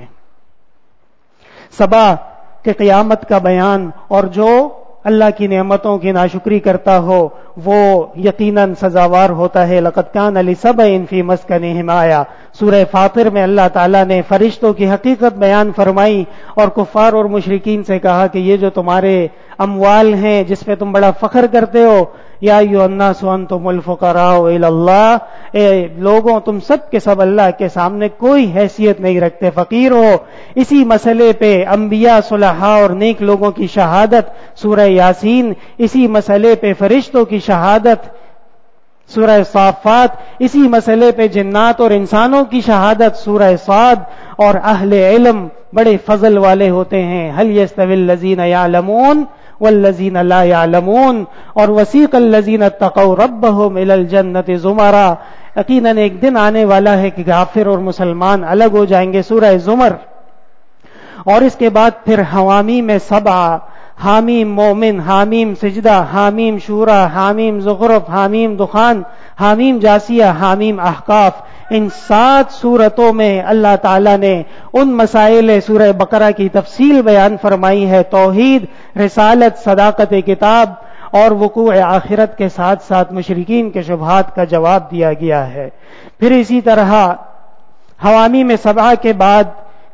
سبا کے قیامت کا بیان. اور جو اللہ کی نعمتوں کی ناشکری کرتا ہو وہ یقیناً سزاوار ہوتا ہے. لقد کان لسبع فی مسکنہم آیہ. سورہ فاطر میں اللہ تعالیٰ نے فرشتوں کی حقیقت بیان فرمائی اور کفار اور مشرکین سے کہا کہ یہ جو تمہارے اموال ہیں جس پہ تم بڑا فخر کرتے ہو، یا ایھا الناس انتم الفقراء الی اللہ. اے لوگوں تم سب کے سب اللہ کے سامنے کوئی حیثیت نہیں رکھتے، فقیر ہو. اسی مسئلے پہ انبیاء، صلحاء اور نیک لوگوں کی شہادت، سورہ یاسین. اسی مسئلے پہ فرشتوں کی شہادت، سورہ صافات. اسی مسئلے پہ جنات اور انسانوں کی شہادت، سورہ صاد. اور اہل علم بڑے فضل والے ہوتے ہیں. هل يستوي الذين يعلمون والذین لا يعلمون. اور وسیق الذین اتقوا ربهم الى الجنة زمرا. یقیناً ایک دن آنے والا ہے کہ کافر اور مسلمان الگ ہو جائیں گے، سورہ زمر. اور اس کے بعد پھر حوامیم میں سبع، حامیم مومن، حامیم سجدہ، حامیم شورا، حامیم زخرف، حامیم دخان، حامیم جاسیہ، حامیم احقاف. ان سات صورتوں میں اللہ تعالیٰ نے ان مسائل سورہ بقرہ کی تفصیل بیان فرمائی ہے. توحید، رسالت، صداقت کتاب اور وقوع آخرت کے ساتھ ساتھ مشرکین کے شبہات کا جواب دیا گیا ہے. پھر اسی طرح حوامی میں سبعہ کے بعد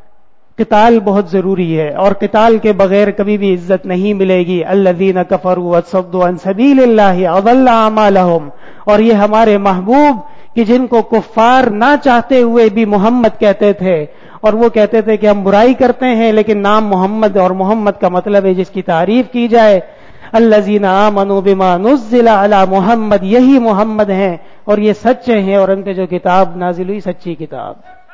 قتال بہت ضروری ہے، اور قتال کے بغیر کبھی بھی عزت نہیں ملے گی۔ الذین کفروا وصدوا عن سبیل اللہ اضل اعمالهم، اور یہ ہمارے محبوب کہ جن کو کفار نہ چاہتے ہوئے بھی محمد کہتے تھے، اور وہ کہتے تھے کہ ہم برائی کرتے ہیں لیکن نام محمد، اور محمد کا مطلب ہے جس کی تعریف کی جائے۔ الذین آمنوا بما نزل علی محمد، یہی محمد ہیں اور یہ سچے ہیں، اور ان پہ جو کتاب نازل ہوئی سچی کتاب۔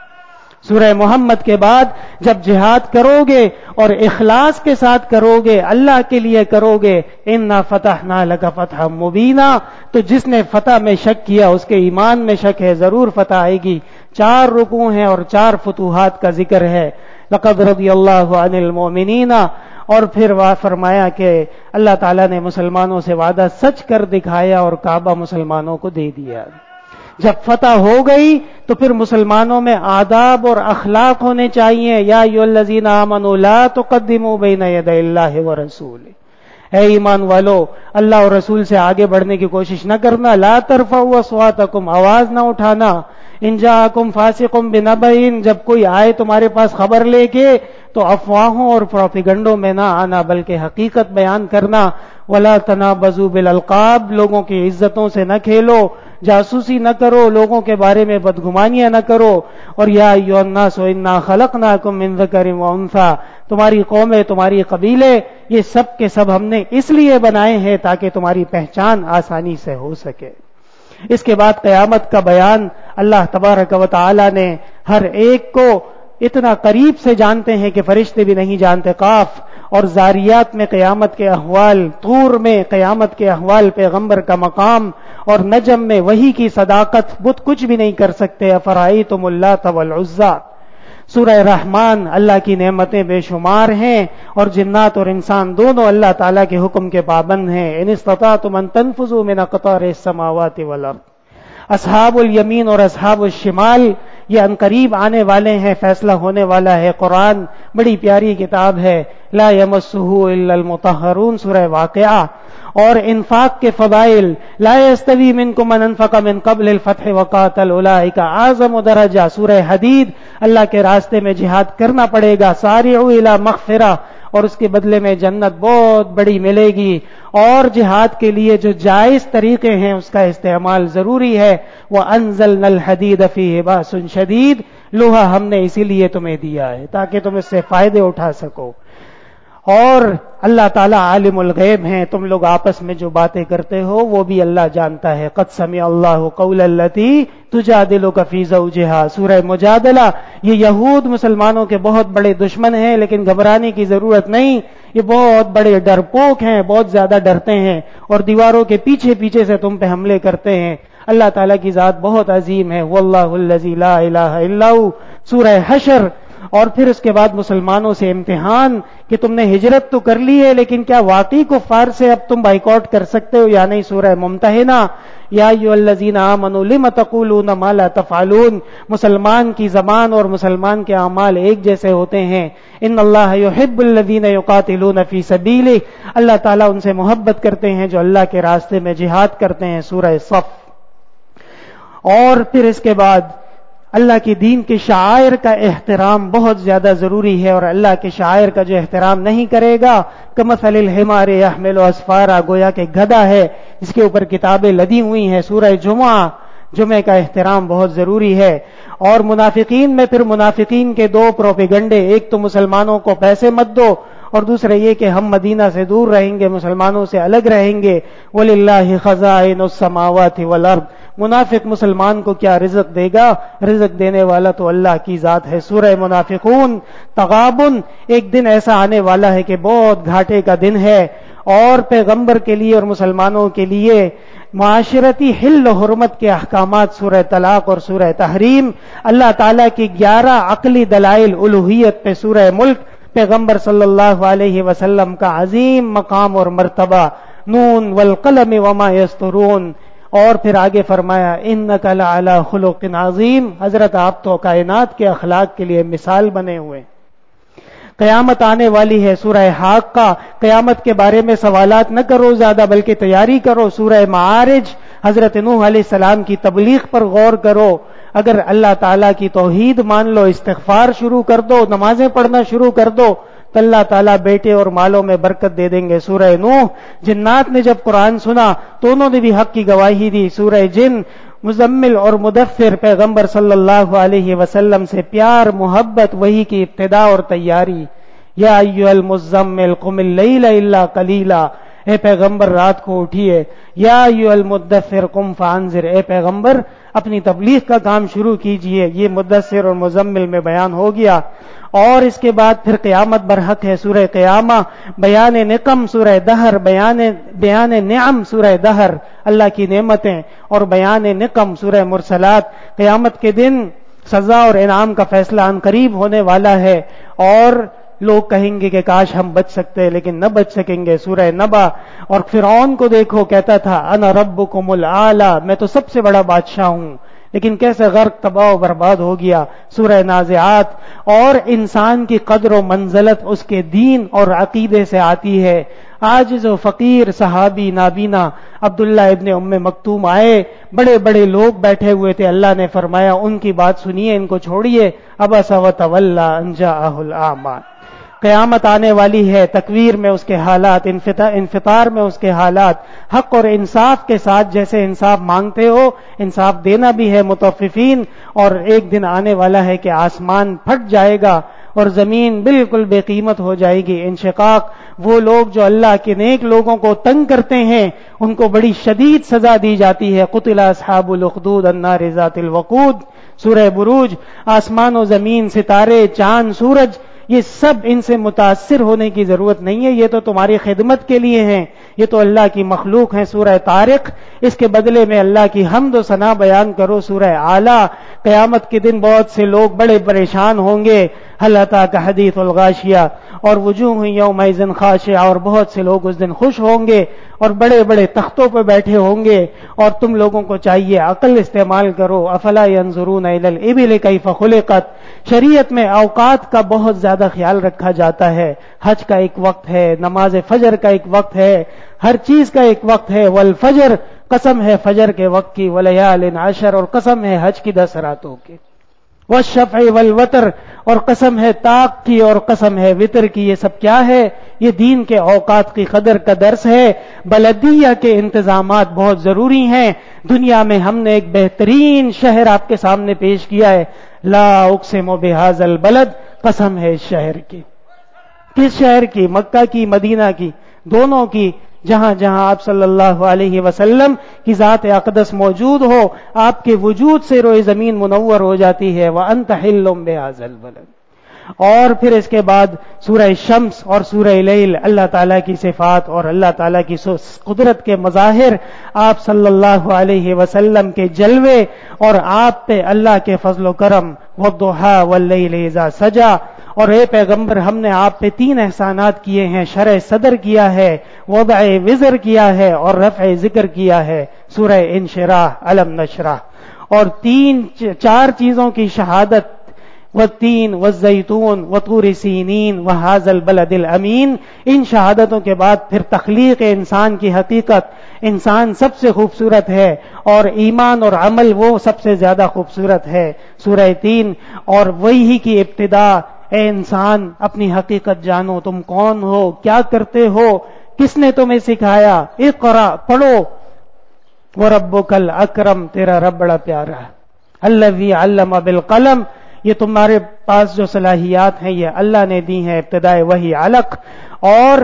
سورہ محمد کے بعد جب جہاد کرو گے اور اخلاص کے ساتھ کرو گے، اللہ کے لیے کرو گے، انا فتحنا لک فتحا مبینا، تو جس نے فتح میں شک کیا اس کے ایمان میں شک ہے، ضرور فتح آئے گی۔ چار رکوع ہیں اور چار فتوحات کا ذکر ہے۔ لقد رضی اللہ عن المؤمنین، اور پھر فرمایا کہ اللہ تعالیٰ نے مسلمانوں سے وعدہ سچ کر دکھایا اور کعبہ مسلمانوں کو دے دیا۔ جب فتح ہو گئی تو پھر مسلمانوں میں آداب اور اخلاق ہونے چاہیے۔ یا ایھا الذین آمنوا لا تقدموا بین یدی اللہ ورسولہ، اے ایمان والو اللہ اور رسول سے آگے بڑھنے کی کوشش نہ کرنا۔ لا ترفعوا اصواتکم، آواز نہ اٹھانا۔ ان جاءکم فاسق بنبأ، جب کوئی آئے تمہارے پاس خبر لے کے تو افواہوں اور پروپیگنڈوں میں نہ آنا بلکہ حقیقت بیان کرنا۔ ولا تنابزوا بالالقاب، لوگوں کی عزتوں سے نہ کھیلو، جاسوسی نہ کرو، لوگوں کے بارے میں بدگمانیاں نہ کرو۔ اور یا ایھا الناس انا خلقناکم من ذکر و انثی، تمہاری قومیں، تمہاری قبیلے، یہ سب کے سب ہم نے اس لیے بنائے ہیں تاکہ تمہاری پہچان آسانی سے ہو سکے۔ اس کے بعد قیامت کا بیان اللہ تبارک و تعالی نے ہر ایک کو اتنا قریب سے جانتے ہیں کہ فرشتے بھی نہیں جانتے۔ قاف اور زاریات میں قیامت کے احوال، طور میں قیامت کے احوال، پیغمبر کا مقام، اور نجم میں وحی کی صداقت، بت کچھ بھی نہیں کر سکتے۔ افرأیتم اللات والعزی، سورہ رحمان، اللہ کی نعمتیں بے شمار ہیں، اور جنات اور انسان دونوں اللہ تعالیٰ کے حکم کے پابند ہیں۔ ان استطعتم ان تنفذوا من اقطار السماوات والارض، اصحاب الیمین اور اصحاب الشمال یہ عنقریب آنے والے ہیں، فیصلہ ہونے والا ہے۔ قرآن بڑی پیاری کتاب ہے۔ لا یمسہ الا المطہرون، سورہ واقعہ۔ اور انفاق کے فضائل، لا یستوی منکم من انفق من قبل الفتح وقاتل اولئک اعظم درجہ، سورہ حدید۔ اللہ کے راستے میں جہاد کرنا پڑے گا۔ سارعوا الی مغفرہ، اور اس کے بدلے میں جنت بہت بڑی ملے گی۔ اور جہاد کے لیے جو جائز طریقے ہیں اس کا استعمال ضروری ہے۔ وَأَنزَلْنَا الْحَدِيدَ فِيهِ بَأْسٌ شَدِيدٌ، لوہا ہم نے اسی لیے تمہیں دیا ہے تاکہ تم اس سے فائدے اٹھا سکو۔ اور اللہ تعالیٰ عالم الغیب ہیں، تم لوگ آپس میں جو باتیں کرتے ہو وہ بھی اللہ جانتا ہے۔ قد سمع اللہ قول التی تجادلک فی زوجہا، سورہ مجادلہ۔ یہ یہود مسلمانوں کے بہت بڑے دشمن ہیں، لیکن گھبرانے کی ضرورت نہیں، یہ بہت بڑے ڈرپوک ہیں، بہت زیادہ ڈرتے ہیں، اور دیواروں کے پیچھے پیچھے سے تم پہ حملے کرتے ہیں۔ اللہ تعالیٰ کی ذات بہت عظیم ہے۔ واللہ الذی لا الہ الا ہو، سورہ حشر۔ اور پھر اس کے بعد مسلمانوں سے امتحان کہ تم نے ہجرت تو کر لی ہے لیکن کیا واقعی کفار سے اب تم بائیکاٹ کر سکتے ہو یا نہیں، سورہ ممتحنہ۔ یا ایھا الذین آمنوا لم تقولون ما لا تفعلون، مسلمان کی زبان اور مسلمان کے اعمال ایک جیسے ہوتے ہیں۔ ان اللہ یحب الذین یقاتلون فی سبیلہ، اللہ تعالیٰ ان سے محبت کرتے ہیں جو اللہ کے راستے میں جہاد کرتے ہیں، سورہ صف۔ اور پھر اس کے بعد اللہ کی دین کے شعائر کا احترام بہت زیادہ ضروری ہے، اور اللہ کے شعائر کا جو احترام نہیں کرے گا کمثل الحمار یحمل اسفارا، گویا کہ گدھا ہے جس کے اوپر کتابیں لدی ہوئی ہیں، سورہ جمعہ۔ جمعہ کا احترام بہت ضروری ہے۔ اور منافقین میں پھر منافقین کے دو پروپیگنڈے، ایک تو مسلمانوں کو پیسے مت دو، اور دوسرا یہ کہ ہم مدینہ سے دور رہیں گے، مسلمانوں سے الگ رہیں گے۔ وَلِلَّهِ خَزَائِنُ السَّمَاوَاتِ وَالْأَرْضِ، منافق مسلمان کو کیا رزق دے گا؟ رزق دینے والا تو اللہ کی ذات ہے، سورہ منافقون۔ تغابن، ایک دن ایسا آنے والا ہے کہ بہت گھاٹے کا دن ہے، اور پیغمبر کے لیے اور مسلمانوں کے لیے معاشرتی حل و حرمت کے احکامات، سورہ طلاق اور سورہ تحریم۔ اللہ تعالیٰ کی گیارہ عقلی دلائل الوہیت پہ، سورہ ملک۔ پیغمبر صلی اللہ علیہ وسلم کا عظیم مقام اور مرتبہ، نون والقلم وما یسطرون۔ اور پھر آگے فرمایا انک لعلی خلق عظیم، حضرت آپ تو کائنات کے اخلاق کے لیے مثال بنے ہوئے۔ قیامت آنے والی ہے، سورہ حاقہ۔ قیامت کے بارے میں سوالات نہ کرو زیادہ بلکہ تیاری کرو، سورہ معارج۔ حضرت نوح علیہ السلام کی تبلیغ پر غور کرو۔ اگر اللہ تعالیٰ کی توحید مان لو، استغفار شروع کر دو، نمازیں پڑھنا شروع کر دو، تو اللہ تعالیٰ بیٹے اور مالوں میں برکت دے دیں گے۔ سورہ نوح، جنات نے جب قرآن سنا تو انہوں نے بھی حق کی گواہی دی۔ سورہ جن، مزمل اور مدثر، پیغمبر صلی اللہ علیہ وسلم سے پیار، محبت، وحی کی ابتدا اور تیاری۔ یا ایھا المزمل قم اللیل الا قلیلا، اے پیغمبر رات کو اٹھیے۔ یا ایھا المدثر قم فانذر، اے پیغمبر اپنی تبلیغ کا کام شروع کیجئے۔ یہ مدثر اور مزمل میں بیان ہو گیا۔ اور اس کے بعد پھر قیامت برحق ہے، سورہ قیامہ، بیان نقم سورہ دہر، بیان بیان نعم سورہ دہر، اللہ کی نعمتیں، اور بیان نقم سورہ مرسلات۔ قیامت کے دن سزا اور انعام کا فیصلہ عن قریب ہونے والا ہے، اور لوگ کہیں گے کہ کاش ہم بچ سکتے، لیکن نہ بچ سکیں گے۔ سورہ نبا، اور فرعون کو دیکھو، کہتا تھا انا ربکم الاعلی، میں تو سب سے بڑا بادشاہ ہوں، لیکن کیسے غرق، تباہ و برباد ہو گیا۔ سورہ نازعات، اور انسان کی قدر و منزلت اس کے دین اور عقیدے سے آتی ہے۔ عاجز و فقیر صحابی نابینا عبداللہ ابن ام مکتوم آئے، بڑے بڑے لوگ بیٹھے ہوئے تھے، اللہ نے فرمایا ان کی بات سنیے، ان کو چھوڑیے۔ عبس وتولی ان جاءہ الاعمی، قیامت آنے والی ہے، تکویر میں اس کے حالات، انفطار میں اس کے حالات، حق اور انصاف کے ساتھ جیسے انصاف مانگتے ہو، انصاف دینا بھی ہے مطففین۔ اور ایک دن آنے والا ہے کہ آسمان پھٹ جائے گا اور زمین بالکل بے قیمت ہو جائے گی۔ انشقاق، وہ لوگ جو اللہ کے نیک لوگوں کو تنگ کرتے ہیں ان کو بڑی شدید سزا دی جاتی ہے۔ قتل اصحاب الاخدود النار ذات الوقود، سورہ بروج۔ آسمان و زمین، ستارے، چاند، سورج، یہ سب ان سے متاثر ہونے کی ضرورت نہیں ہے، یہ تو تمہاری خدمت کے لیے ہیں، یہ تو اللہ کی مخلوق ہیں۔ سورہ طارق، اس کے بدلے میں اللہ کی حمد و ثنا بیان کرو۔ سورہ اعلیٰ، قیامت کے دن بہت سے لوگ بڑے پریشان ہوں گے۔ هل اتاک حدیث الغاشیہ، اور وجوہ یومئذ خاشعہ، اور بہت سے لوگ اس دن خوش ہوں گے اور بڑے بڑے تختوں پہ بیٹھے ہوں گے، اور تم لوگوں کو چاہیے عقل استعمال کرو۔ افلا ينظرون الى الابل کیف خلقت، شریعت میں اوقات کا بہت زیادہ خیال رکھا جاتا ہے۔ حج کا ایک وقت ہے، نماز فجر کا ایک وقت ہے، ہر چیز کا ایک وقت ہے۔ والفجر، قسم ہے فجر کے وقت کی، ولیال عشر، اور قسم ہے حج کی دس راتوں کی۔ والشفع والوتر، اور قسم ہے طاق کی اور قسم ہے وتر کی۔ یہ سب کیا ہے؟ یہ دین کے اوقات کی قدر کا درس ہے۔ بلدیہ کے انتظامات بہت ضروری ہیں۔ دنیا میں ہم نے ایک بہترین شہر آپ کے سامنے پیش کیا ہے، لا اقسم بہذا البلد، قسم ہے اس شہر کی۔ کس شہر کی؟ مکہ کی، مدینہ کی، دونوں کی، جہاں جہاں آپ صلی اللہ علیہ وسلم کی ذات اقدس موجود ہو، آپ کے وجود سے روئے زمین منور ہو جاتی ہے۔ وَأَنْتَ حِلٌّ بِهَذَا الْبَلَدِ۔ اور پھر اس کے بعد سورہ شمس اور سورہ لیل، اللہ تعالیٰ کی صفات اور اللہ تعالیٰ کی قدرت کے مظاہر، آپ صلی اللہ علیہ وسلم کے جلوے اور آپ پہ اللہ کے فضل و کرم۔ وَالضُّحَىٰ وَاللَّيْلِ إِذَا سَجَىٰ، اور اے پیغمبر ہم نے آپ پہ تین احسانات کیے ہیں، شرح صدر کیا ہے، وضع وزر کیا ہے، اور رفع ذکر کیا ہے۔ سورہ انشراح، علم نشرح، اور تین چار چیزوں کی شہادت، والتین والزیتون وطور سینین وہذا البلد الامین۔ ان شہادتوں کے بعد پھر تخلیق انسان کی حقیقت، انسان سب سے خوبصورت ہے، اور ایمان اور عمل وہ سب سے زیادہ خوبصورت ہے، سورہ تین۔ اور وہی کی ابتدا، اے انسان اپنی حقیقت جانو، تم کون ہو، کیا کرتے ہو، کس نے تمہیں سکھایا، اقرا، پڑھو۔ وَرَبُّكَ الْأَكْرَمُ، تیرا رب بڑا پیارا ہے۔ الَّذِي عَلَّمَ بِالْقَلَمِ، یہ تمہارے پاس جو صلاحیات ہیں یہ اللہ نے دی ہیں، ابتدائے وحی علق۔ اور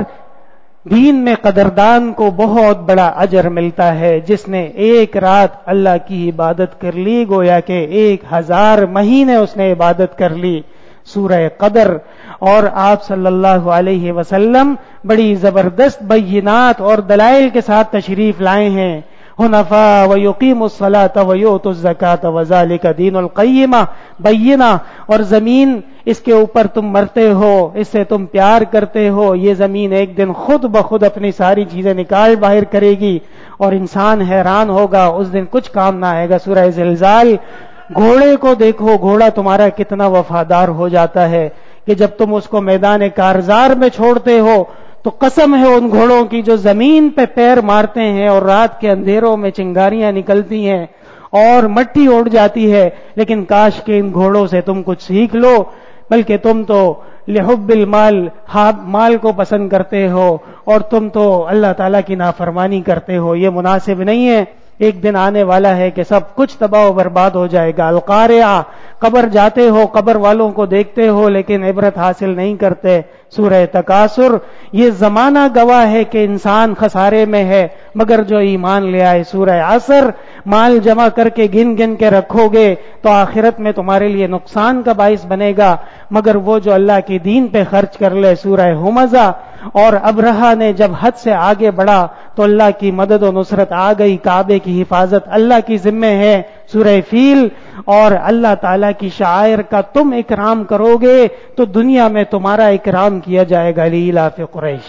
دین میں قدردان کو بہت بڑا اجر ملتا ہے، جس نے ایک رات اللہ کی عبادت کر لی گویا کہ ایک ہزار مہینے اس نے عبادت کر لی۔ سورہ قدر، اور آپ صلی اللہ علیہ وسلم بڑی زبردست بینات اور دلائل کے ساتھ تشریف لائے ہیں۔ حنفاء ویقیموا الصلاة ویؤتوا الزکاة وذلک دین القیمہ، بینہ۔ اور زمین، اس کے اوپر تم مرتے ہو، اس سے تم پیار کرتے ہو، یہ زمین ایک دن خود بخود اپنی ساری چیزیں نکال باہر کرے گی اور انسان حیران ہوگا، اس دن کچھ کام نہ آئے گا۔ سورہ زلزال، گھوڑے کو دیکھو، گھوڑا تمہارا کتنا وفادار ہو جاتا ہے کہ جب تم اس کو میدان کارزار میں چھوڑتے ہو تو قسم ہے ان گھوڑوں کی جو زمین پہ پیر مارتے ہیں اور رات کے اندھیروں میں چنگاریاں نکلتی ہیں اور مٹی اڑ جاتی ہے، لیکن کاش کہ ان گھوڑوں سے تم کچھ سیکھ لو، بلکہ تم تو لحب المال مال کو پسند کرتے ہو اور تم تو اللہ تعالیٰ کی نافرمانی کرتے ہو، یہ مناسب نہیں ہے۔ ایک دن آنے والا ہے کہ سب کچھ تباہ و برباد ہو جائے گا۔ القارعہ، قبر جاتے ہو، قبر والوں کو دیکھتے ہو لیکن عبرت حاصل نہیں کرتے۔ سورہ تکاثر، یہ زمانہ گواہ ہے کہ انسان خسارے میں ہے مگر جو ایمان لے آئے۔ سورہ عصر، مال جمع کر کے گن گن کے رکھو گے تو آخرت میں تمہارے لیے نقصان کا باعث بنے گا، مگر وہ جو اللہ کے دین پہ خرچ کر لے۔ سورہ ہمزہ، اور ابرہہ نے جب حد سے آگے بڑھا تو اللہ کی مدد و نصرت آ گئی، کعبے کی حفاظت اللہ کی ذمہ ہے۔ سورہ فیل، اور اللہ تعالیٰ کی شعائر کا تم اکرام کرو گے تو دنیا میں تمہارا اکرام کیا جائے گا۔ لیلاف قریش،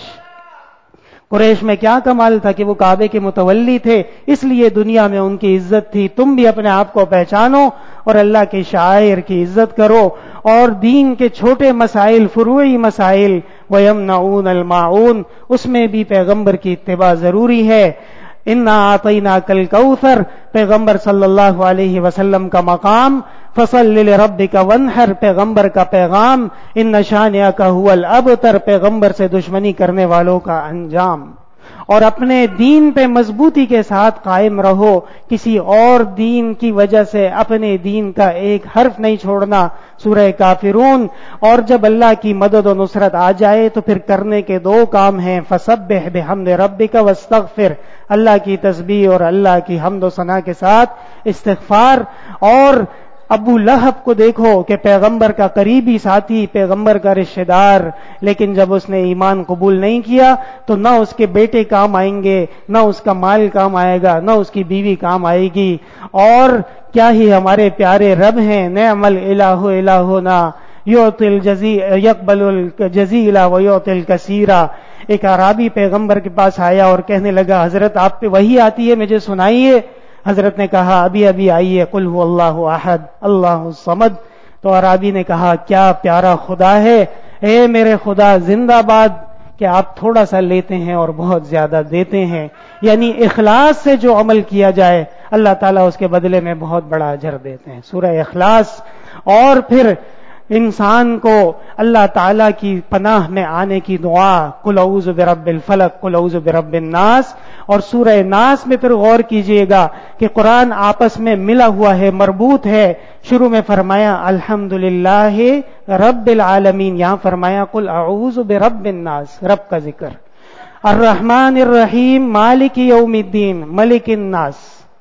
قریش میں کیا کمال تھا کہ وہ کعبے کے متولی تھے، اس لیے دنیا میں ان کی عزت تھی۔ تم بھی اپنے آپ کو پہچانو اور اللہ کے شاعر کی عزت کرو، اور دین کے چھوٹے مسائل، فروعی مسائل، وَيَمْنَعُونَ الْمَاعُونَ، اس میں بھی پیغمبر کی اتباع ضروری ہے۔ اِنَّا أَعْطَيْنَاكَ الْكَوْثَرَ، پیغمبر صلی اللہ علیہ وسلم کا مقام، فَصَلِّ لِرَبِّكَ وَانْحَرْ، پیغمبر کا پیغام، إِنَّ شَانِئَكَ هُوَ الْأَبْتَرُ، پیغمبر سے دشمنی کرنے والوں کا انجام۔ اور اپنے دین پہ مضبوطی کے ساتھ قائم رہو، کسی اور دین کی وجہ سے اپنے دین کا ایک حرف نہیں چھوڑنا۔ سورہ کافرون، اور جب اللہ کی مدد و نصرت آ جائے تو پھر کرنے کے دو کام ہیں، فسبح بحمد ربک واستغفر، اللہ کی تسبیح اور اللہ کی حمد و ثنا کے ساتھ استغفار۔ اور ابو لہب کو دیکھو کہ پیغمبر کا قریبی ساتھی، پیغمبر کا رشتہ دار، لیکن جب اس نے ایمان قبول نہیں کیا تو نہ اس کے بیٹے کام آئیں گے، نہ اس کا مال کام آئے گا، نہ اس کی بیوی کام آئے گی۔ اور کیا ہی ہمارے پیارے رب ہیں، نعم الالہ الہنا یعطی الجزی یقبل الجزیل ویعطی الکثیرا۔ ایک اعرابی پیغمبر کے پاس آیا اور کہنے لگا، حضرت آپ پہ وحی آتی ہے، مجھے سنائیے۔ حضرت نے کہا، ابھی ابھی آئی ہے، قل هو اللہ احد اللہ الصمد۔ تو عربی نے کہا، کیا پیارا خدا ہے، اے میرے خدا زندہ باد، کہ آپ تھوڑا سا لیتے ہیں اور بہت زیادہ دیتے ہیں۔ یعنی اخلاص سے جو عمل کیا جائے اللہ تعالیٰ اس کے بدلے میں بہت بڑا اجر دیتے ہیں۔ سورہ اخلاص، اور پھر انسان کو اللہ تعالیٰ کی پناہ میں آنے کی دعا، قل اعوذ برب الفلق، قل اعوذ برب الناس۔ اور سورہ ناس میں پھر غور کیجئے گا کہ قرآن آپس میں ملا ہوا ہے، مربوط ہے۔ شروع میں فرمایا الحمدللہ رب العالمین، یہاں فرمایا قل اعوذ برب الناس، رب کا ذکر۔ الرحمن الرحیم مالک یوم الدین، ملک الناس۔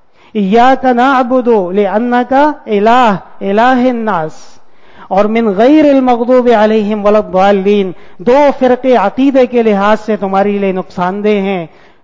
ایاک نعبد لأنک الہ، الہ الناس۔ اور من غیر المغضوب علیہم ولا الضالین، دو فرقے عقیدے کے لحاظ سے تمہارے لیے نقصان دہ ہیں،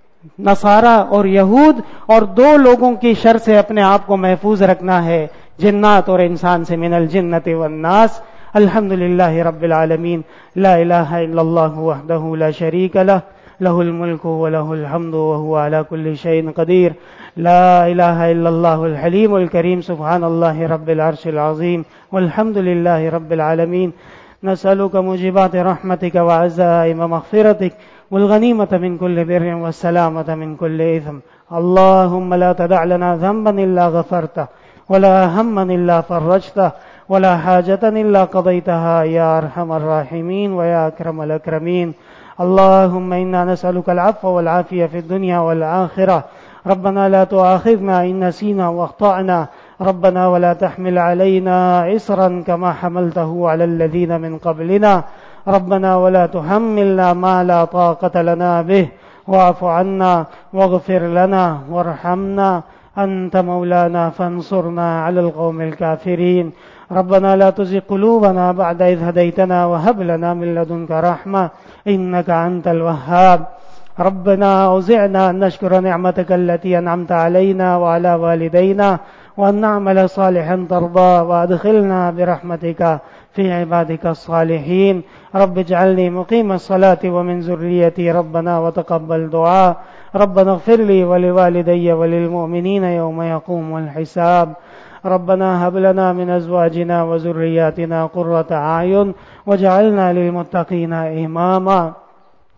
نصارہ اور یہود، اور دو لوگوں کی شر سے اپنے آپ کو محفوظ رکھنا ہے، جنات اور انسان سے، من الجنۃ والناس۔ الحمدللہ رب العالمین، لا الہ الا اللہ وحدہ لا شریک لہ، لہ الملک ولہ الحمد وہو علی کل شیء قدیر، لا الہ الا اللہ الحلیم الکریم، سبحان اللہ رب العرش العظیم، والحمد للہ رب العالمین۔ نسألک موجبات رحمتک وعزائم مغفرتک والغنیمة من كل بر والسلامة من كل إثم، اللهم لا تدع لنا ذنبا إلا غفرته ولا هما إلا فرجته ولا حاجة إلا قضيتها يا أرحم الراحمين ويا أكرم الأكرمين، اللهم إنا نسألك العفو والعافية في الدنيا والآخرة، ربنا لا تؤاخذنا إن نسينا واخطأنا، ربنا ولا تحمل علينا إصرا كما حملته على الذين من قبلنا، ربنا ولا تحملنا ما لا طاقة لنا به، واعف عنا واغفر لنا وارحمنا، أنت مولانا فانصرنا على القوم الكافرين، ربنا لا تزغ قلوبنا بعد إذ هديتنا وهب لنا من لدنك رحمة إنك أنت الوهاب، ربنا أوزعنا أن نشكر نعمتك التي أنعمت علينا وعلى والدينا وأن نعمل صالحا ترضى وأدخلنا برحمتك في عبادك الصالحين، رب اجعلني مقيم الصلاة ومن ذريتي، ربنا وتقبل دعاء، ربنا اغفر لي ولوالدي وللمؤمنين يوم يقوم الحساب، ربنا هب لنا من أزواجنا وذرياتنا قرة أعين واجعلنا للمتقين إماما،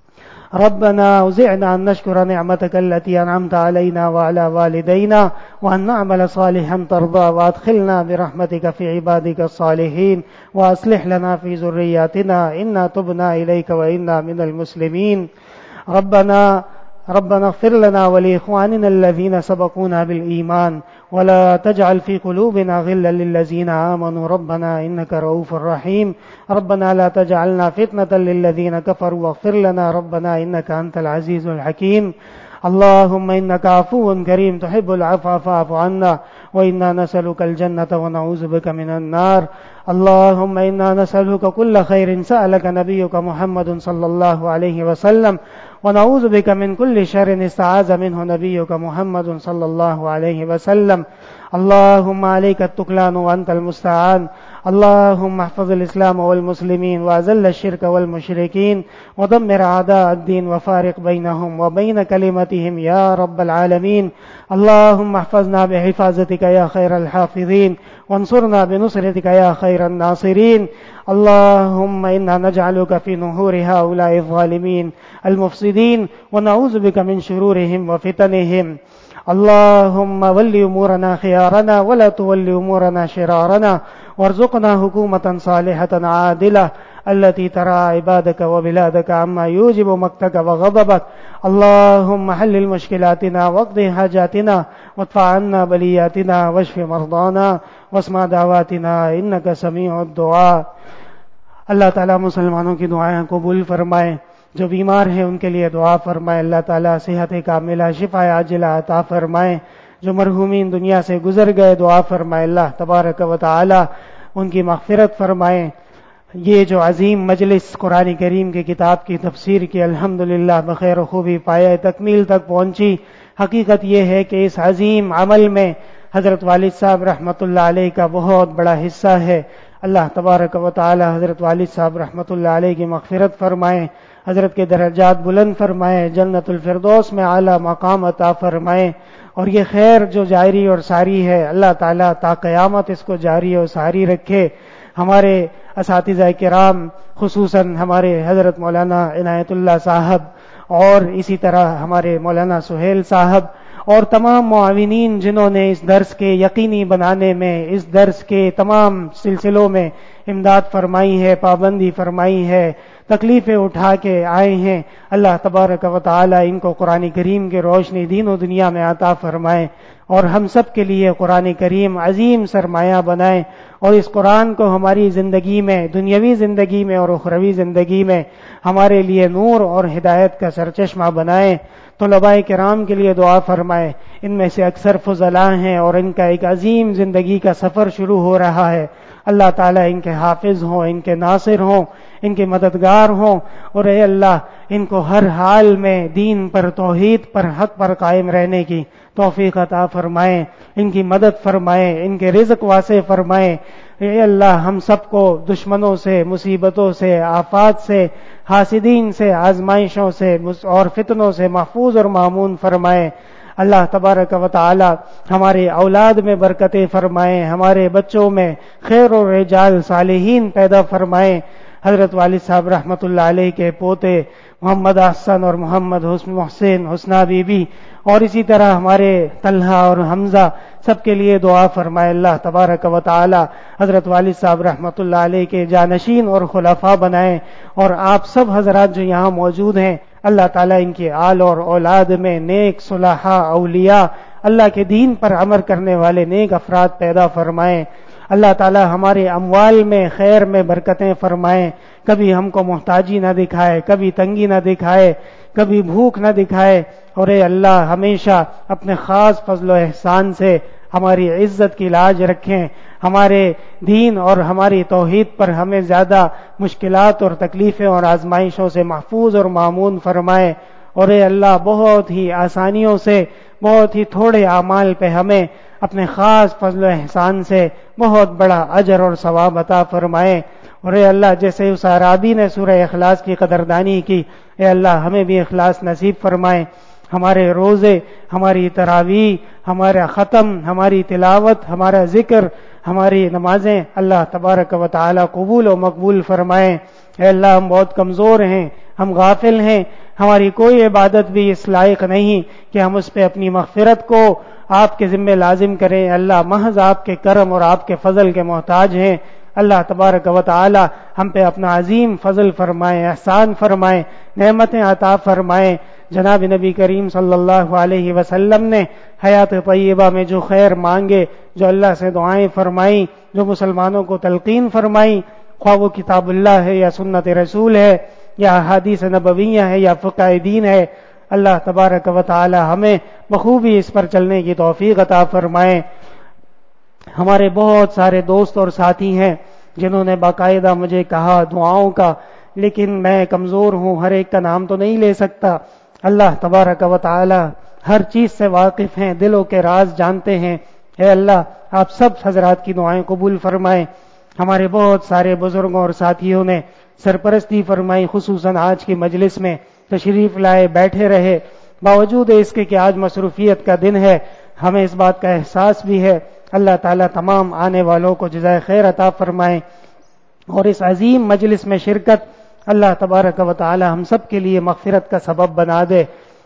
ربنا أوزعنا أن نشكر نعمتك التي أنعمت علينا وعلى والدينا وأن نعمل صالحا ترضى وأدخلنا برحمتك في عبادك الصالحين وأصلح لنا في ذرياتنا إنا تبنا إليك وإنا من المسلمين. ربنا ربنا اغفر لنا ولإخواننا الذين سبقونا بالإيمان ولا تجعل في قلوبنا غلا للذين آمنوا ربنا إنك رؤوف رحيم. ربنا لا تجعلنا فتنة للذين كفروا واغفر لنا ربنا إنك أنت العزيز الحكيم. اللهم إنك عفو كريم تحب العفو فاعف عنا وإنا نسألك الجنة ونعوذ بك من النار. اللهم إنا نسألك كل خير سألك نبيك محمد صلى الله عليه وسلم ونعوذ بك من كل شر استعاذ منه نبيك محمد صلى الله عليه وسلم. اللهم عليك التكلان وأنت المستعان. اللهم احفظ الإسلام والمسلمين وأذل الشرك والمشركين ودمر أعداء الدين وفارق بينهم وبين كلمتهم يا رب العالمين. اللهم احفظنا بحفاظتك يا خير الحافظين وانصرنا بنصرتك يا خير الناصرين. اللهم إنا نجعلك في نحور هؤلاء الظالمين المفسدين ونعوذ بك من شرورهم وفتنهم. اللهم ول أمورنا خيارنا ولا تول أمورنا شرارنا وارزقنا حكومة صالحة عادلة التي ترى عبادك وبلادك عما يوجب مقتك وغضبك. اللهم حلل مشكلاتنا واقض حاجاتنا وادفع عنا بلياتنا واشف مرضانا واسمع دعواتنا انك سمیع الدعاء. اللہ تعالیٰ مسلمانوں کی دعائیں قبول فرمائے. جو بیمار ہیں ان کے لیے دعا فرمائے. اللہ تعالیٰ صحت کاملہ شفا عاجلہ عطا فرمائے. جو مرحومین دنیا سے گزر گئے دعا فرمائے. اللہ تبارک و تعالیٰ ان کی مغفرت فرمائے. یہ جو عظیم مجلس قرآن کریم کی کتاب کی تفسیر کی الحمدللہ بخیر و خوبی پائے تکمیل تک پہنچی. حقیقت یہ ہے کہ اس عظیم عمل میں حضرت والد صاحب رحمۃ اللہ علیہ کا بہت بڑا حصہ ہے. اللہ تبارک و تعالی حضرت والد صاحب رحمۃ اللہ علیہ کی مغفرت فرمائے. حضرت کے درجات بلند فرمائے. جنت الفردوس میں اعلیٰ مقام عطا فرمائے. اور یہ خیر جو جاری اور ساری ہے اللہ تعالیٰ تا قیامت اس کو جاری اور ساری رکھے. ہمارے اساتذہ کرام خصوصاً ہمارے حضرت مولانا عنایت اللہ صاحب اور اسی طرح ہمارے مولانا سہیل صاحب اور تمام معاونین جنہوں نے اس درس کے یقینی بنانے میں اس درس کے تمام سلسلوں میں امداد فرمائی ہے, پابندی فرمائی ہے, تکلیفیں اٹھا کے آئے ہیں. اللہ تبارک و تعالی ان کو قرآن کریم کی روشنی دین و دنیا میں عطا فرمائے اور ہم سب کے لیے قرآن کریم عظیم سرمایہ بنائے اور اس قرآن کو ہماری زندگی میں دنیاوی زندگی میں اور اخروی زندگی میں ہمارے لیے نور اور ہدایت کا سرچشمہ بنائے. طلباء کرام کے لیے دعا فرمائے. ان میں سے اکثر فضلاء ہیں اور ان کا ایک عظیم زندگی کا سفر شروع ہو رہا ہے. اللہ تعالیٰ ان کے حافظ ہوں, ان کے ناصر ہوں, ان کے مددگار ہوں اور اے اللہ ان کو ہر حال میں دین پر, توحید پر, حق پر قائم رہنے کی توفیق عطا فرمائے. ان کی مدد فرمائے, ان کے رزق واسع فرمائے. اے اللہ ہم سب کو دشمنوں سے, مصیبتوں سے, آفات سے, حاسدین سے, آزمائشوں سے اور فتنوں سے محفوظ اور مامون فرمائے. اللہ تبارک و تعالی ہمارے اولاد میں برکتیں فرمائے, ہمارے بچوں میں خیر و رجال صالحین پیدا فرمائے. حضرت والد صاحب رحمۃ اللہ علیہ کے پوتے محمد احسن اور محمد حسن محسن حسنہ بی بی اور اسی طرح ہمارے طلحہ اور حمزہ سب کے لیے دعا فرمائے. اللہ تبارک و تعالی حضرت والد صاحب رحمۃ اللہ علیہ کے جانشین اور خلفاء بنائے اور آپ سب حضرات جو یہاں موجود ہیں اللہ تعالیٰ ان کے آل اور اولاد میں نیک صلحاء اولیاء اللہ کے دین پر عمل کرنے والے نیک افراد پیدا فرمائے. اللہ تعالیٰ ہمارے اموال میں خیر میں برکتیں فرمائے. کبھی ہم کو محتاجی نہ دکھائے, کبھی تنگی نہ دکھائے, کبھی بھوک نہ دکھائے اور اے اللہ ہمیشہ اپنے خاص فضل و احسان سے ہماری عزت کی لاج رکھیں. ہمارے دین اور ہماری توحید پر ہمیں زیادہ مشکلات اور تکلیفیں اور آزمائشوں سے محفوظ اور مامون فرمائے. اور اے اللہ بہت ہی آسانیوں سے, بہت ہی تھوڑے اعمال پہ ہمیں اپنے خاص فضل و احسان سے بہت بڑا اجر اور ثواب عطا فرمائے. اور اے اللہ جیسے اس عرابی نے سورہ اخلاص کی قدردانی کی, اے اللہ ہمیں بھی اخلاص نصیب فرمائے. ہمارے روزے, ہماری تراویح, ہمارا ختم, ہماری تلاوت, ہمارا ذکر, ہماری نمازیں اللہ تبارک و تعالی قبول و مقبول فرمائے. اے اللہ ہم بہت کمزور ہیں, ہم غافل ہیں, ہماری کوئی عبادت بھی اس لائق نہیں کہ ہم اس پہ اپنی مغفرت کو آپ کے ذمہ لازم کریں. اللہ محض آپ کے کرم اور آپ کے فضل کے محتاج ہیں. اللہ تبارک و تعالی ہم پہ اپنا عظیم فضل فرمائیں، احسان فرمائیں، نعمتیں عطا فرمائیں. جناب نبی کریم صلی اللہ علیہ وسلم نے حیات طیبہ میں جو خیر مانگے، جو اللہ سے دعائیں فرمائیں، جو مسلمانوں کو تلقین فرمائیں، خواہ وہ کتاب اللہ ہے یا سنت رسول ہے یا حدیث نبویہ ہے یا فقہ دین ہے، اللہ تبارک و تعالی ہمیں بخوبی اس پر چلنے کی توفیق عطا فرمائے. ہمارے بہت سارے دوست اور ساتھی ہیں جنہوں نے باقاعدہ مجھے کہا دعاؤں کا، لیکن میں کمزور ہوں، ہر ایک کا نام تو نہیں لے سکتا. اللہ تبارک و تعالی ہر چیز سے واقف ہیں، دلوں کے راز جانتے ہیں. اے اللہ آپ سب حضرات کی دعائیں قبول فرمائیں. ہمارے بہت سارے بزرگوں اور ساتھیوں نے سرپرستی فرمائی، خصوصاً آج کی مجلس میں تشریف لائے، بیٹھے رہے، باوجود اس کے کہ آج مصروفیت کا دن ہے. ہمیں اس بات کا احساس بھی ہے. اللہ تعالیٰ تمام آنے والوں کو جزائے خیر عطا فرمائیں اور اس عظیم مجلس میں شرکت اللہ تبارک و تعالی ہم سب کے لیے مغفرت کا سبب بنا دے.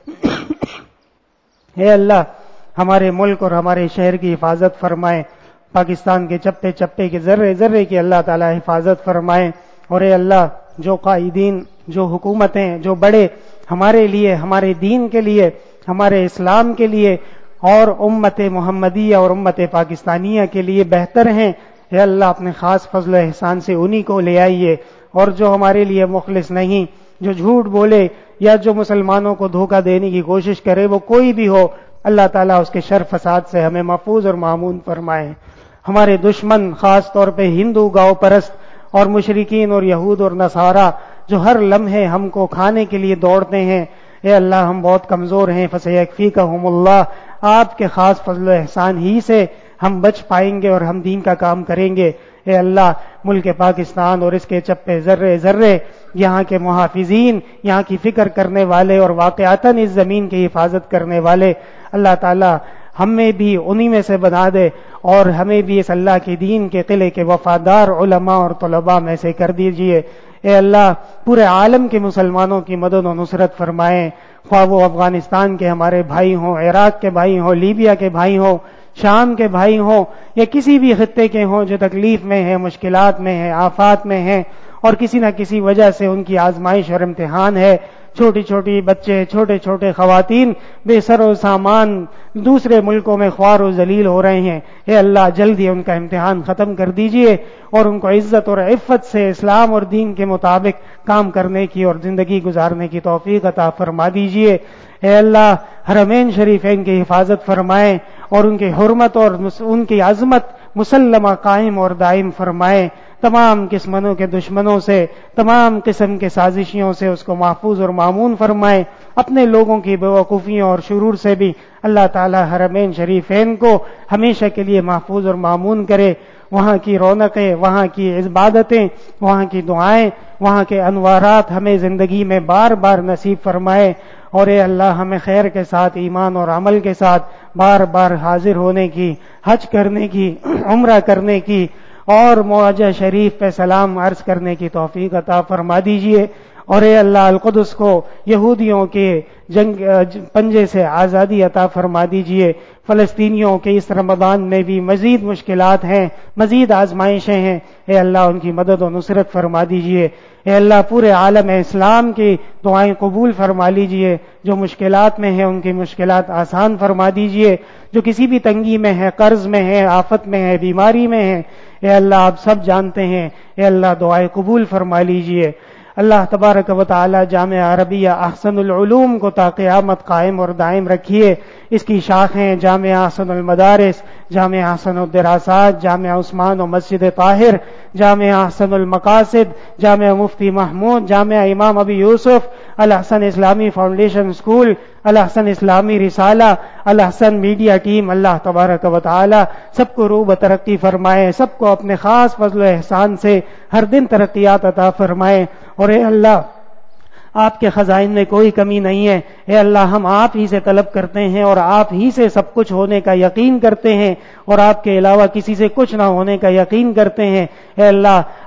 اے اللہ ہمارے ملک اور ہمارے شہر کی حفاظت فرمائیں. پاکستان کے چپے چپے کے ذرے ذرے کی اللہ تعالی حفاظت فرمائیں. اور اے اللہ جو قائدین، جو حکومتیں، جو بڑے ہمارے لیے، ہمارے دین کے لیے، ہمارے اسلام کے لیے اور امت محمدیہ اور امت پاکستانیہ کے لیے بہتر ہیں، اے اللہ اپنے خاص فضل و احسان سے انہی کو لے آئیے. اور جو ہمارے لیے مخلص نہیں، جو جھوٹ بولے یا جو مسلمانوں کو دھوکہ دینے کی کوشش کرے، وہ کوئی بھی ہو، اللہ تعالیٰ اس کے شر فساد سے ہمیں محفوظ اور معمون فرمائے. ہمارے دشمن خاص طور پہ ہندو گاؤں پرست اور مشرکین اور یہود اور نصارہ جو ہر لمحے ہم کو کھانے کے لیے دوڑتے ہیں، اے اللہ ہم بہت کمزور ہیں. فسیکفیکہم اللہ، آپ کے خاص فضل و احسان ہی سے ہم بچ پائیں گے اور ہم دین کا کام کریں گے. اے اللہ ملک پاکستان اور اس کے چپے ذرے ذرے، یہاں کے محافظین، یہاں کی فکر کرنے والے اور واقعتاً اس زمین کی حفاظت کرنے والے، اللہ تعالی ہمیں بھی انہی میں سے بنا دے اور ہمیں بھی اس اللہ کے دین کے قلعے کے وفادار علماء اور طلباء میں سے کر دیجئے. اے اللہ پورے عالم کے مسلمانوں کی مدد و نصرت فرمائیں، خواہ وہ افغانستان کے ہمارے بھائی ہوں، عراق کے بھائی ہوں، لیبیا کے بھائی ہوں، شام کے بھائی ہوں، یا کسی بھی خطے کے ہوں جو تکلیف میں ہیں، مشکلات میں ہیں، آفات میں ہیں اور کسی نہ کسی وجہ سے ان کی آزمائش اور امتحان ہے. چھوٹی چھوٹی بچے، چھوٹے چھوٹے خواتین بے سر و سامان دوسرے ملکوں میں خوار و ذلیل ہو رہے ہیں. اے اللہ جلدی ان کا امتحان ختم کر دیجئے اور ان کو عزت اور عفت سے اسلام اور دین کے مطابق کام کرنے کی اور زندگی گزارنے کی توفیق عطا فرما دیجئے. اے اللہ حرمین شریفین کی حفاظت فرمائیں اور ان کی حرمت اور ان کی عظمت مسلمہ قائم اور دائم فرمائیں. تمام قسموں کے دشمنوں سے، تمام قسم کے سازشیوں سے اس کو محفوظ اور معمون فرمائیں. اپنے لوگوں کی بیوقوفیوں اور شرور سے بھی اللہ تعالی حرمین شریفین کو ہمیشہ کے لیے محفوظ اور معمون کرے. وہاں کی رونقیں، وہاں کی عبادتیں، وہاں کی دعائیں، وہاں کے انوارات ہمیں زندگی میں بار بار نصیب فرمائے. اور اے اللہ ہمیں خیر کے ساتھ، ایمان اور عمل کے ساتھ بار بار حاضر ہونے کی، حج کرنے کی، عمرہ کرنے کی اور معجہ شریف پہ سلام عرض کرنے کی توفیق عطا فرما دیجئے. اور اے اللہ القدس کو یہودیوں کے جنگ پنجے سے آزادی عطا فرما دیجئے. فلسطینیوں کے اس رمضان میں بھی مزید مشکلات ہیں، مزید آزمائشیں ہیں، اے اللہ ان کی مدد و نصرت فرما دیجئے. اے اللہ پورے عالم اسلام کی دعائیں قبول فرما لیجئے. جو مشکلات میں ہیں ان کی مشکلات آسان فرما دیجئے. جو کسی بھی تنگی میں ہے، قرض میں ہے، آفت میں ہے، بیماری میں ہے، اے اللہ آپ سب جانتے ہیں. اے اللہ دعائیں قبول فرما لیجئے. اللہ تبارک و تعالی جامعہ عربیہ احسن العلوم کو تا قیامت قائم اور دائم رکھیے. اس کی شاخیں جامعہ احسن المدارس، جامعہ احسن الدراسات، جامعہ عثمان و مسجد طاہر، جامعہ احسن المقاصد، جامعہ مفتی محمود، جامعہ امام ابی یوسف، الاحسن اسلامی فاؤنڈیشن اسکول، الاحسن اسلامی رسالہ، الاحسن میڈیا ٹیم، اللہ تبارک و تعالی سب کو روب ترقی فرمائے، سب کو اپنے خاص فضل و احسان سے ہر دن ترقیات عطا فرمائے. اور اے اللہ آپ کے خزائن میں کوئی کمی نہیں ہے. اے اللہ ہم آپ ہی سے طلب کرتے ہیں اور آپ ہی سے سب کچھ ہونے کا یقین کرتے ہیں اور آپ کے علاوہ کسی سے کچھ نہ ہونے کا یقین کرتے ہیں. اے اللہ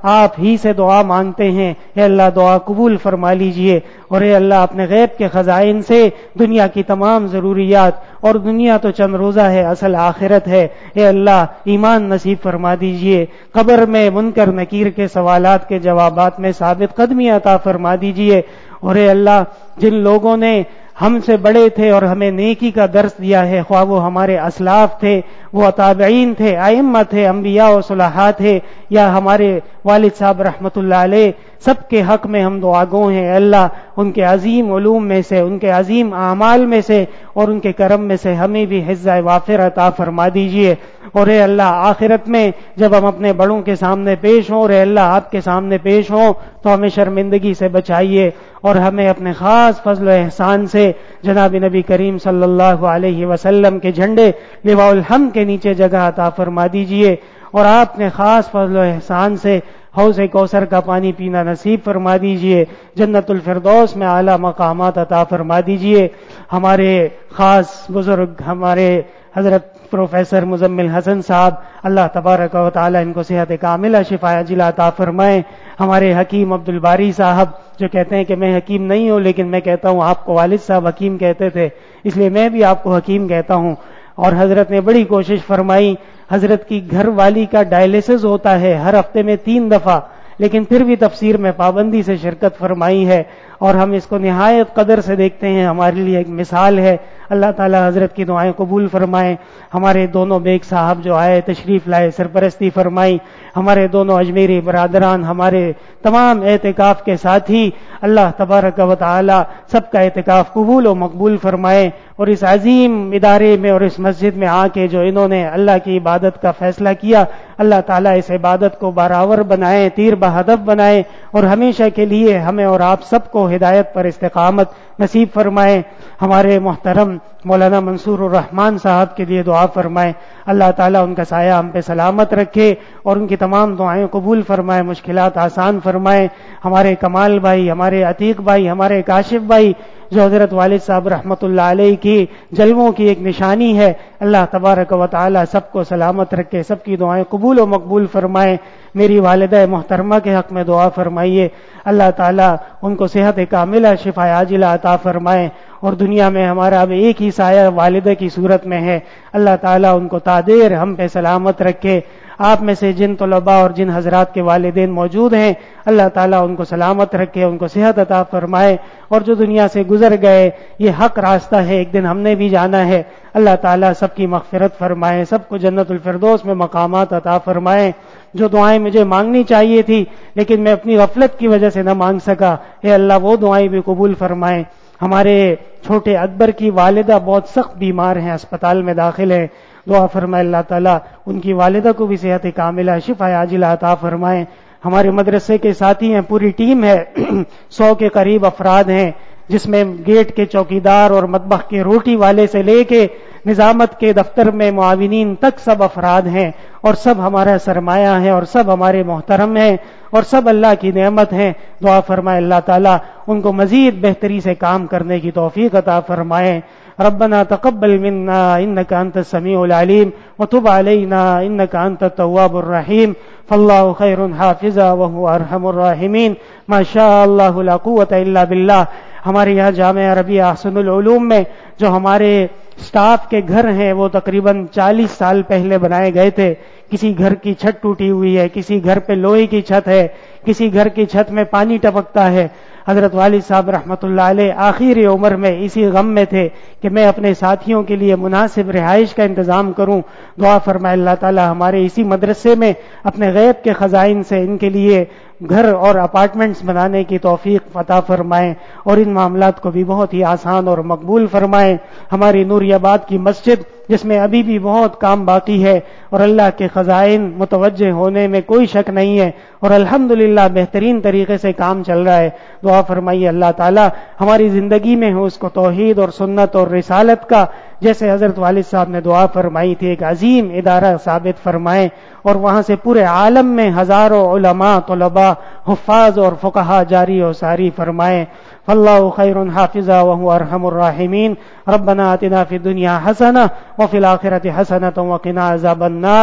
آپ ہی سے دعا مانگتے ہیں، اے اللہ دعا قبول فرما لیجئے، اور اے اللہ اپنے غیب کے خزائن سے دنیا کی تمام ضروریات، اور دنیا تو چند روزہ ہے، اصل آخرت ہے، اے اللہ ایمان نصیب فرما دیجئے، قبر میں منکر نکیر کے سوالات کے جوابات میں ثابت قدمی عطا فرما دیجئے، اور اے اللہ جن لوگوں نے ہم سے بڑے تھے اور ہمیں نیکی کا درس دیا ہے، خواہ وہ ہمارے اسلاف تھے، وہ تابعین تھے، ائمہ تھے، انبیاء و صلحاء تھے، یا ہمارے والد صاحب رحمت اللہ علیہ، سب کے حق میں ہم دعا گو ہیں، اللہ ان کے عظیم علوم میں سے، ان کے عظیم اعمال میں سے اور ان کے کرم میں سے ہمیں بھی حظ وافر عطا فرما دیجئے، اور اے اللہ آخرت میں جب ہم اپنے بڑوں کے سامنے پیش ہوں، اور اے اللہ آپ کے سامنے پیش ہوں تو ہمیں شرمندگی سے بچائیے، اور ہمیں اپنے خاص فضل و احسان سے جناب نبی کریم صلی اللہ علیہ وسلم کے جھنڈے لواء الحمد کے نیچے جگہ عطا فرما دیجئے، اور آپ نے خاص فضل و احسان سے حوض کوثر کا پانی پینا نصیب فرما دیجئے، جنت الفردوس میں اعلیٰ مقامات عطا فرما دیجئے۔ ہمارے خاص بزرگ ہمارے حضرت پروفیسر مزمل حسن صاحب، اللہ تبارک و تعالی ان کو صحت کاملہ شفا عاجلہ عطا فرمائیں۔ ہمارے حکیم عبد الباری صاحب جو کہتے ہیں کہ میں حکیم نہیں ہوں، لیکن میں کہتا ہوں آپ کو والد صاحب حکیم کہتے تھے، اس لیے میں بھی آپ کو حکیم کہتا ہوں، اور حضرت نے بڑی کوشش فرمائی۔ حضرت کی گھر والی کا ڈائلیسس ہوتا ہے ہر ہفتے میں تین دفعہ، لیکن پھر بھی تفسیر میں پابندی سے شرکت فرمائی ہے، اور ہم اس کو نہایت قدر سے دیکھتے ہیں، ہمارے لیے ایک مثال ہے۔ اللہ تعالی حضرت کی دعائیں قبول فرمائیں۔ ہمارے دونوں بیگ صاحب جو آئے تشریف لائے، سرپرستی فرمائی، ہمارے دونوں اجمیری برادران، ہمارے تمام اعتکاف کے ساتھی، اللہ تبارک و تعالی سب کا اعتکاف قبول و مقبول فرمائے، اور اس عظیم ادارے میں اور اس مسجد میں آ کے جو انہوں نے اللہ کی عبادت کا فیصلہ کیا، اللہ تعالیٰ اس عبادت کو بارآور بنائے، تیر بہدف بنائے، اور ہمیشہ کے لیے ہمیں اور آپ سب کو ہدایت پر استقامت نصیب فرمائے۔ ہمارے محترم مولانا منصور الرحمان صاحب کے لیے دعا فرمائے، اللہ تعالیٰ ان کا سایہ ہم پہ سلامت رکھے اور ان کی تمام دعائیں قبول فرمائے، مشکلات آسان فرمائے۔ ہمارے کمال بھائی، ہمارے عتیق بھائی، ہمارے کاشف بھائی جو حضرت والد صاحب رحمت اللہ علیہ کی جلووں کی ایک نشانی ہے، اللہ تبارک و تعالی سب کو سلامت رکھے، سب کی دعائیں قبول و مقبول فرمائے۔ میری والدہ محترمہ کے حق میں دعا فرمائیے، اللہ تعالیٰ ان کو صحت کاملہ شفا عاجلہ عطا فرمائے، اور دنیا میں ہمارا اب ایک ہی سایہ والدہ کی صورت میں ہے، اللہ تعالیٰ ان کو تادیر ہم پہ سلامت رکھے۔ آپ میں سے جن طلباء اور جن حضرات کے والدین موجود ہیں، اللہ تعالیٰ ان کو سلامت رکھے، ان کو صحت عطا فرمائے، اور جو دنیا سے گزر گئے، یہ حق راستہ ہے، ایک دن ہم نے بھی جانا ہے، اللہ تعالیٰ سب کی مغفرت فرمائے، سب کو جنت الفردوس میں مقامات عطا فرمائے۔ جو دعائیں مجھے مانگنی چاہیے تھی لیکن میں اپنی غفلت کی وجہ سے نہ مانگ سکا، اے اللہ وہ دعائیں بھی قبول فرمائے۔ ہمارے چھوٹے اکبر کی والدہ بہت سخت بیمار ہیں، اسپتال میں داخل ہیں، دعا فرمائے اللہ تعالیٰ ان کی والدہ کو بھی صحت کاملہ شفا عاجلہ عطا فرمائے۔ ہمارے مدرسے کے ساتھی ہیں، پوری ٹیم ہے، سو کے قریب افراد ہیں، جس میں گیٹ کے چوکیدار اور مطبخ کے روٹی والے سے لے کے نظامت کے دفتر میں معاونین تک سب افراد ہیں، اور سب ہمارا سرمایہ ہیں، اور سب ہمارے محترم ہیں، اور سب اللہ کی نعمت ہیں۔ دعا فرمائے اللہ تعالیٰ ان کو مزید بہتری سے کام کرنے کی توفیق عطا فرمائے۔ ربنا تقبل منا انك انت السميع العليم وتب علينا انك انت التواب الرحيم فالله خير حافظا وهو ارحم الراحمين ما شاء الله لا قوة الا بالله۔ ہمارے یہاں جامعہ عربیہ احسن العلوم میں جو ہمارے سٹاف کے گھر ہیں وہ تقریباً چالیس سال پہلے بنائے گئے تھے۔ کسی گھر کی چھت ٹوٹی ہوئی ہے، کسی گھر پہ لوہے کی چھت ہے، کسی گھر کی چھت میں پانی ٹپکتا ہے۔ حضرت والد صاحب رحمت اللہ علیہ آخری عمر میں اسی غم میں تھے کہ میں اپنے ساتھیوں کے لیے مناسب رہائش کا انتظام کروں۔ دعا فرمائے اللہ تعالی ہمارے اسی مدرسے میں اپنے غیب کے خزائن سے ان کے لیے گھر اور اپارٹمنٹس بنانے کی توفیق عطا فرمائیں، اور ان معاملات کو بھی بہت ہی آسان اور مقبول فرمائیں۔ ہماری نوری آباد کی مسجد جس میں ابھی بھی بہت کام باقی ہے اور اللہ کے خزائن متوجہ ہونے میں کوئی شک نہیں ہے، اور الحمدللہ بہترین طریقے سے کام چل رہا ہے۔ دعا فرمائیے اللہ تعالی ہماری زندگی میں ہو اس کو توحید اور سنت اور رسالت کا، جیسے حضرت والد صاحب نے دعا فرمائی تھی، ایک عظیم ادارہ ثابت فرمائیں، اور وہاں سے پورے عالم میں ہزاروں علماء، طلباء، حفاظ اور فقہاء جاری و ساری فرمائیں۔ فاللہ خیر حافظا وهو ارحم الراحمین۔ ربنا آتنا فی الدنیا حسنہ وفی الآخرۃ حسنۃ وقنا عذاب النار۔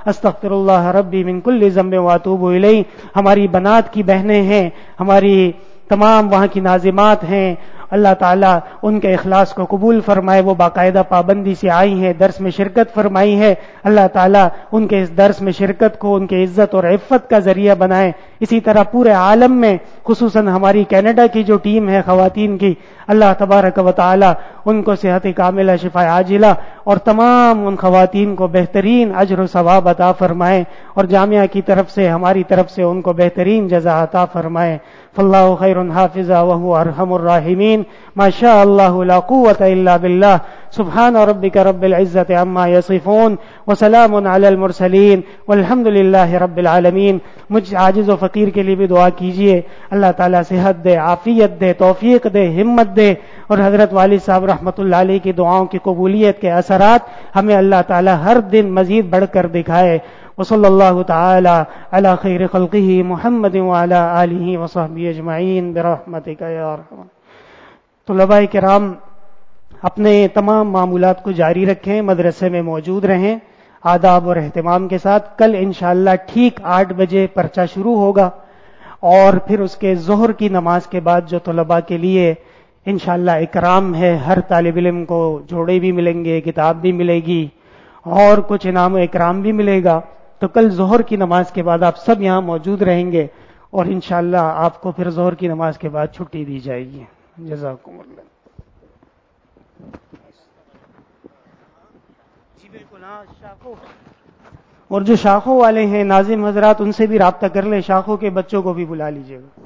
استغفراللہ ربی من کل ذنب واتوب الیہ. ہماری بنات کی بہنیں ہیں، ہماری تمام وہاں کی ناظمات ہیں، اللہ تعالیٰ ان کے اخلاص کو قبول فرمائے. وہ باقاعدہ پابندی سے آئی ہیں، درس میں شرکت فرمائی ہے. اللہ تعالیٰ ان کے اس درس میں شرکت کو ان کے عزت اور عفت کا ذریعہ بنائے. اسی طرح پورے عالم میں خصوصاً ہماری کینیڈا کی جو ٹیم ہے خواتین کی، اللہ تبارک و تعالیٰ ان کو صحت کاملہ، شفا عاجلہ اور تمام ان خواتین کو بہترین اجر و ثواب عطا فرمائے، اور جامعہ کی طرف سے ہماری طرف سے ان کو بہترین جزا عطا فرمائے. فاللہ خیر حافظا وهو ارحم الراحمین. ما شاء اللہ لا قوة الا باللہ. سبحان ربک رب العزة عما یصفون وسلام علی المرسلین والحمد للہ رب العالمین. مجھ عاجز و فقیر کے لیے بھی دعا کیجیے، اللہ تعالیٰ صحت دے، عافیت دے، توفیق دے، ہمت دے، اور حضرت والد صاحب رحمۃ اللہ علیہ کی دعاؤں کی قبولیت کے اثرات ہمیں اللہ تعالیٰ ہر دن مزید بڑھ کر دکھائے. وصلی اللہ تعالی علی خیر خلقہ محمد وعلی آلہ وصحبہ اجمعین برحمتک یا ارحم. طلباء کرام اپنے تمام معمولات کو جاری رکھیں، مدرسے میں موجود رہیں آداب اور اہتمام کے ساتھ. کل انشاءاللہ ٹھیک آٹھ بجے پرچہ شروع ہوگا، اور پھر اس کے ظہر کی نماز کے بعد جو طلباء کے لیے انشاءاللہ اکرام ہے، ہر طالب علم کو جوڑے بھی ملیں گے، کتاب بھی ملے گی، اور کچھ انعام و اکرام بھی ملے گا. تو کل ظہر کی نماز کے بعد آپ سب یہاں موجود رہیں گے، اور انشاءاللہ آپ کو پھر ظہر کی نماز کے بعد چھٹی دی جائے گی. جزاکم اللہ. جی بالکل، ہاں شاخوں اور جو شاخوں والے ہیں ناظم حضرات ان سے بھی رابطہ کر لیں، شاخوں کے بچوں کو بھی بلا لیجیے گا.